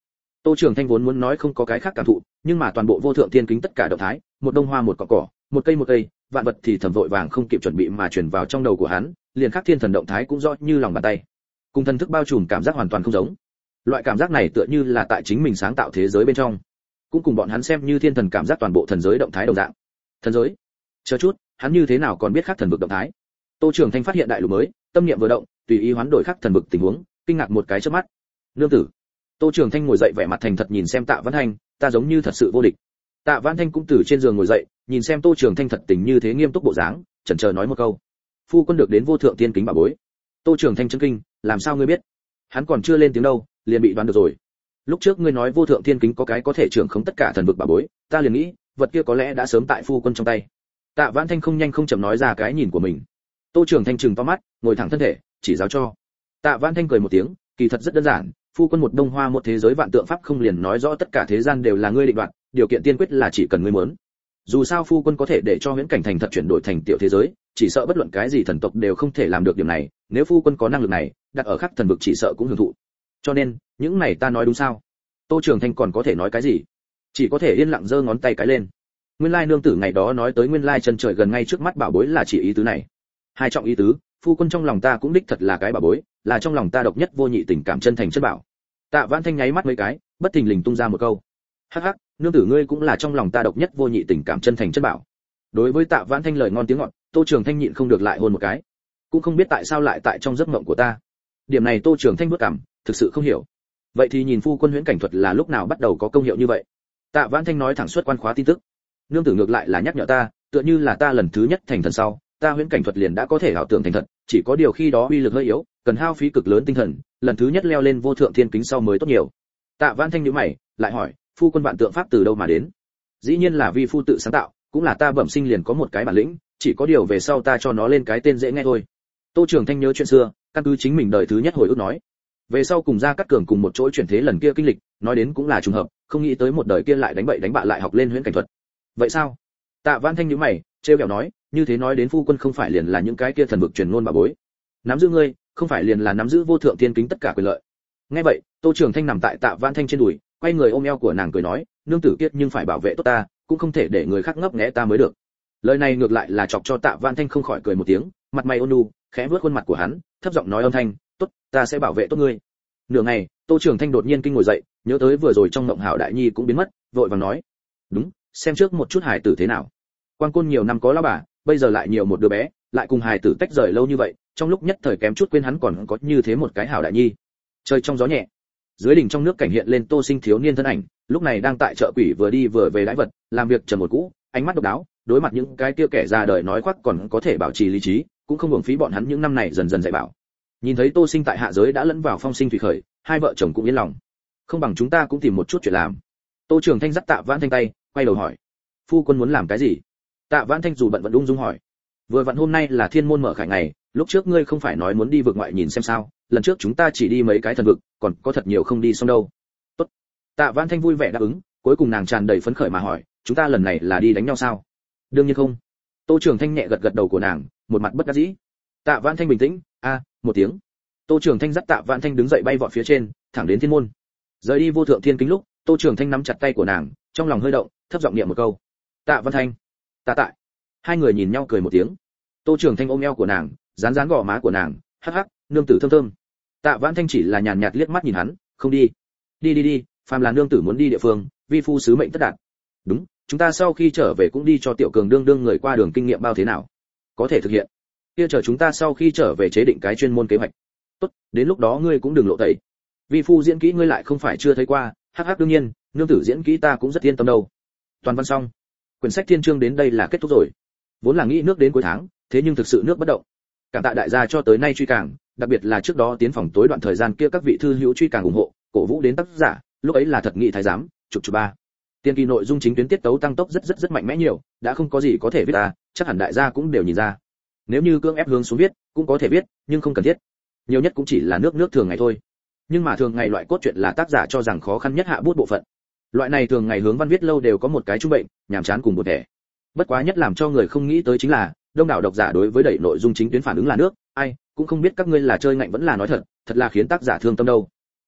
S1: Tô Trường Thanh vốn muốn nói không có cái khác cảm thụ, nhưng mà toàn bộ vô thượng thiên kính tất cả động thái, một đông hoa một cỏ cỏ, một cây một cây, vạn vật thì thầm vội vàng không kịp chuẩn bị mà truyền vào trong đầu của hắn, liền khắc thiên thần động thái cũng rõ như lòng bàn tay. Cùng thần thức bao trùm cảm giác hoàn toàn không giống. Loại cảm giác này tựa như là tại chính mình sáng tạo thế giới bên trong, cũng cùng bọn hắn xem như thiên thần cảm giác toàn bộ thần giới động thái đồng dạng. Thần giới? Chờ chút, hắn như thế nào còn biết khắc thần vực động thái? Tô Trường Thanh phát hiện đại lục mới, tâm niệm vừa động, tùy ý hoán đổi khắc thần vực tình huống, kinh ngạc một cái chớp mắt. Nương tử. Tô Trường Thanh ngồi dậy vẻ mặt thành thật nhìn xem Tạ Văn Thanh, ta giống như thật sự vô địch. Tạ Văn Thanh cũng từ trên giường ngồi dậy, nhìn xem Tô Trường Thanh thật tình như thế nghiêm túc bộ dáng, chần chờ nói một câu. Phu quân được đến vô thượng tiên kính bảo bối. Tô Trường Thanh chấn kinh, làm sao ngươi biết? Hắn còn chưa lên tiếng đâu, liền bị đoán được rồi. Lúc trước ngươi nói vô thượng tiên kính có cái có thể trưởng khống tất cả thần vực bảo bối, ta liền nghĩ, vật kia có lẽ đã sớm tại phu quân trong tay. Tạ Văn Thanh không nhanh không chậm nói ra cái nhìn của mình. Tô Trường Thanh trừng to mắt, ngồi thẳng thân thể, chỉ giáo cho. Tạ Văn Thanh cười một tiếng, kỳ thật rất đơn giản, phu quân một đông hoa một thế giới vạn tượng pháp không liền nói rõ tất cả thế gian đều là ngươi định đoạt, điều kiện tiên quyết là chỉ cần ngươi muốn. Dù sao phu quân có thể để cho huyễn cảnh thành thật chuyển đổi thành tiểu thế giới, chỉ sợ bất luận cái gì thần tộc đều không thể làm được điểm này, nếu phu quân có năng lực này, đặt ở khắc thần vực chỉ sợ cũng hưởng thụ. Cho nên, những này ta nói đúng sao? Tô Trường Thanh còn có thể nói cái gì? Chỉ có thể yên lặng giơ ngón tay cái lên. Nguyên lai nương tử ngày đó nói tới nguyên lai chân trời gần ngay trước mắt bảo bối là chỉ ý tứ này. Hai trọng ý tứ, phu quân trong lòng ta cũng đích thật là cái bảo bối, là trong lòng ta độc nhất vô nhị tình cảm chân thành chất bảo. Tạ Vãn Thanh nháy mắt mấy cái, bất thình lình tung ra một câu. Hắc hắc, nương tử ngươi cũng là trong lòng ta độc nhất vô nhị tình cảm chân thành chất bảo. Đối với Tạ Vãn Thanh lời ngon tiếng ngọt, Tô Trường Thanh nhịn không được lại hôn một cái. Cũng không biết tại sao lại tại trong giấc mộng của ta. Điểm này Tô Trường Thanh bước cảm, thực sự không hiểu. Vậy thì nhìn phu quân huyễn cảnh thuật là lúc nào bắt đầu có công hiệu như vậy? Tạ Vãn Thanh nói thẳng suốt quan khóa tin tức. Nương tử ngược lại là nhắc nhở ta, tựa như là ta lần thứ nhất thành thần sau, ta huyễn cảnh thuật liền đã có thể ảo tưởng thành thật, chỉ có điều khi đó uy lực hơi yếu, cần hao phí cực lớn tinh thần, lần thứ nhất leo lên vô thượng thiên kính sau mới tốt nhiều. Tạ Vãn Thanh nhíu mày, lại hỏi, phu quân vạn tượng pháp từ đâu mà đến? Dĩ nhiên là vi phu tự sáng tạo, cũng là ta bẩm sinh liền có một cái bản lĩnh, chỉ có điều về sau ta cho nó lên cái tên dễ nghe thôi. Tô Trường Thanh nhớ chuyện xưa, căn cứ chính mình đời thứ nhất hồi ức nói. Về sau cùng ra cắt cường cùng một chỗ chuyển thế lần kia kinh lịch, nói đến cũng là trùng hợp, không nghĩ tới một đời kia lại đánh bậy đánh bạ lại học lên huyễn cảnh thuật. Vậy sao? Tạ Vãn Thanh nhíu mày, trêu ghẹo nói, như thế nói đến phu quân không phải liền là những cái kia thần vực truyền ngôn bà bối, nắm giữ ngươi, không phải liền là nắm giữ vô thượng tiên kính tất cả quyền lợi. Nghe vậy, Tô Trường Thanh nằm tại Tạ Vãn Thanh trên đùi, quay người ôm eo của nàng cười nói, nương tử kiết nhưng phải bảo vệ tốt ta, cũng không thể để người khác ngấp nghé ta mới được. Lời này ngược lại là chọc cho Tạ Vãn Thanh không khỏi cười một tiếng, mặt mày ôn nhu, khẽ vuốt khuôn mặt của hắn, thấp giọng nói âm thanh, tốt, ta sẽ bảo vệ tốt ngươi. Nửa ngày, Tô Trường Thanh đột nhiên kinh ngồi dậy, nhớ tới vừa rồi trong mộng Hạo Đại Nhi cũng biến mất, vội vàng nói, đúng, xem trước một chút hài tử thế nào. Quan Côn nhiều năm có lão bà, bây giờ lại nhiều một đứa bé, lại cùng hài tử tách rời lâu như vậy, trong lúc nhất thời kém chút quên hắn còn có như thế một cái Hạo Đại Nhi. Trời trong gió nhẹ, dưới đỉnh trong nước cảnh hiện lên Tô Sinh thiếu niên thân ảnh, lúc này đang tại chợ quỷ vừa đi vừa về đãi vật, làm việc trầm một cũ, ánh mắt độc đáo, đối mặt những cái kia kẻ già đời nói khoác còn có thể bảo trì lý trí, cũng không uổng phí bọn hắn những năm này dần dần dạy bảo. Nhìn thấy Tô Sinh tại hạ giới đã lẫn vào phong sinh thủy khởi, hai vợ chồng cũng yên lòng. Không bằng chúng ta cũng tìm một chút chuyện làm. Tô Trường Thanh dắt Tạ Vãn Thanh tay, quay đầu hỏi, phu quân muốn làm cái gì? Tạ Vãn Thanh dù bận vẫn ung dung hỏi, vừa vặn hôm nay là thiên môn mở khải ngày, lúc trước ngươi không phải nói muốn đi vực ngoại nhìn xem sao, lần trước chúng ta chỉ đi mấy cái thần vực, còn có thật nhiều không đi xong đâu. Tốt. Tạ Vãn Thanh vui vẻ đáp ứng, cuối cùng nàng tràn đầy phấn khởi mà hỏi, chúng ta lần này là đi đánh nhau sao? Đương nhiên không. Tô Trường Thanh nhẹ gật gật đầu của nàng, một mặt bất đắc dĩ. Tạ Vãn Thanh bình tĩnh, a, một tiếng. Tô Trường Thanh dắt Tạ Vãn Thanh đứng dậy bay vọt phía trên, thẳng đến thiên môn. Rời đi vô thượng thiên kính lúc, Tô Trường Thanh nắm chặt tay của nàng, trong lòng hơi động, thấp giọng niệm một câu, Tạ Vãn Thanh, ta tại. Hai người nhìn nhau cười một tiếng. Tô Trường Thanh ôm eo của nàng, dán dán gò má của nàng, hắc hắc, nương tử thơm thơm. Tạ Vãn Thanh chỉ là nhàn nhạt liếc mắt nhìn hắn, không đi. Đi đi đi, phàm là nương tử muốn đi địa phương, vi phu sứ mệnh tất đạt. Đúng, chúng ta sau khi trở về cũng đi cho tiểu cường đương đương người qua đường kinh nghiệm bao thế nào, có thể thực hiện. Kia chờ chúng ta sau khi trở về chế định cái chuyên môn kế hoạch. Tốt, đến lúc đó ngươi cũng đừng lộ tẩy. Vi phu diễn kỹ ngươi lại không phải chưa thấy qua, hắc hắc đương nhiên, nương tử diễn kỹ ta cũng rất yên tâm đâu. Toàn văn xong. Quyển sách thiên chương đến đây là kết thúc rồi. Vốn là nghĩ nước đến cuối tháng, thế nhưng thực sự nước bất động. Cảm tạ đại gia cho tới nay truy càng, đặc biệt là trước đó tiến phòng tối đoạn thời gian kia các vị thư hữu truy càng ủng hộ, cổ vũ đến tác giả, lúc ấy là thật nghị thái giám, chụp chụp ba. Tiên kỳ nội dung chính tuyến tiết tấu tăng tốc rất rất rất mạnh mẽ nhiều, đã không có gì có thể viết ta, chắc hẳn đại gia cũng đều nhìn ra. Nếu như cưỡng ép hướng xuống viết, cũng có thể viết, nhưng không cần thiết. Nhiều nhất cũng chỉ là nước nước thường ngày thôi. Nhưng mà thường ngày loại cốt truyện là tác giả cho rằng khó khăn nhất hạ bút bộ phận. Loại này thường ngày hướng văn viết lâu đều có một cái trung bệnh, nhàm chán cùng một thể. Bất quá nhất làm cho người không nghĩ tới chính là, đông đảo độc giả đối với đẩy nội dung chính tuyến phản ứng là nước, ai cũng không biết các ngươi là chơi ngạnh vẫn là nói thật, thật là khiến tác giả thương tâm đâu.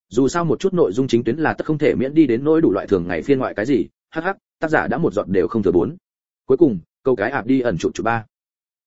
S1: Dù sao một chút nội dung chính tuyến là tất không thể miễn đi đến nỗi đủ loại thường ngày phiên ngoại cái gì, hắc hắc, tác giả đã một giọt đều không thừa bốn. Cuối cùng, câu cái ạp đi ẩn chụp chụp ba.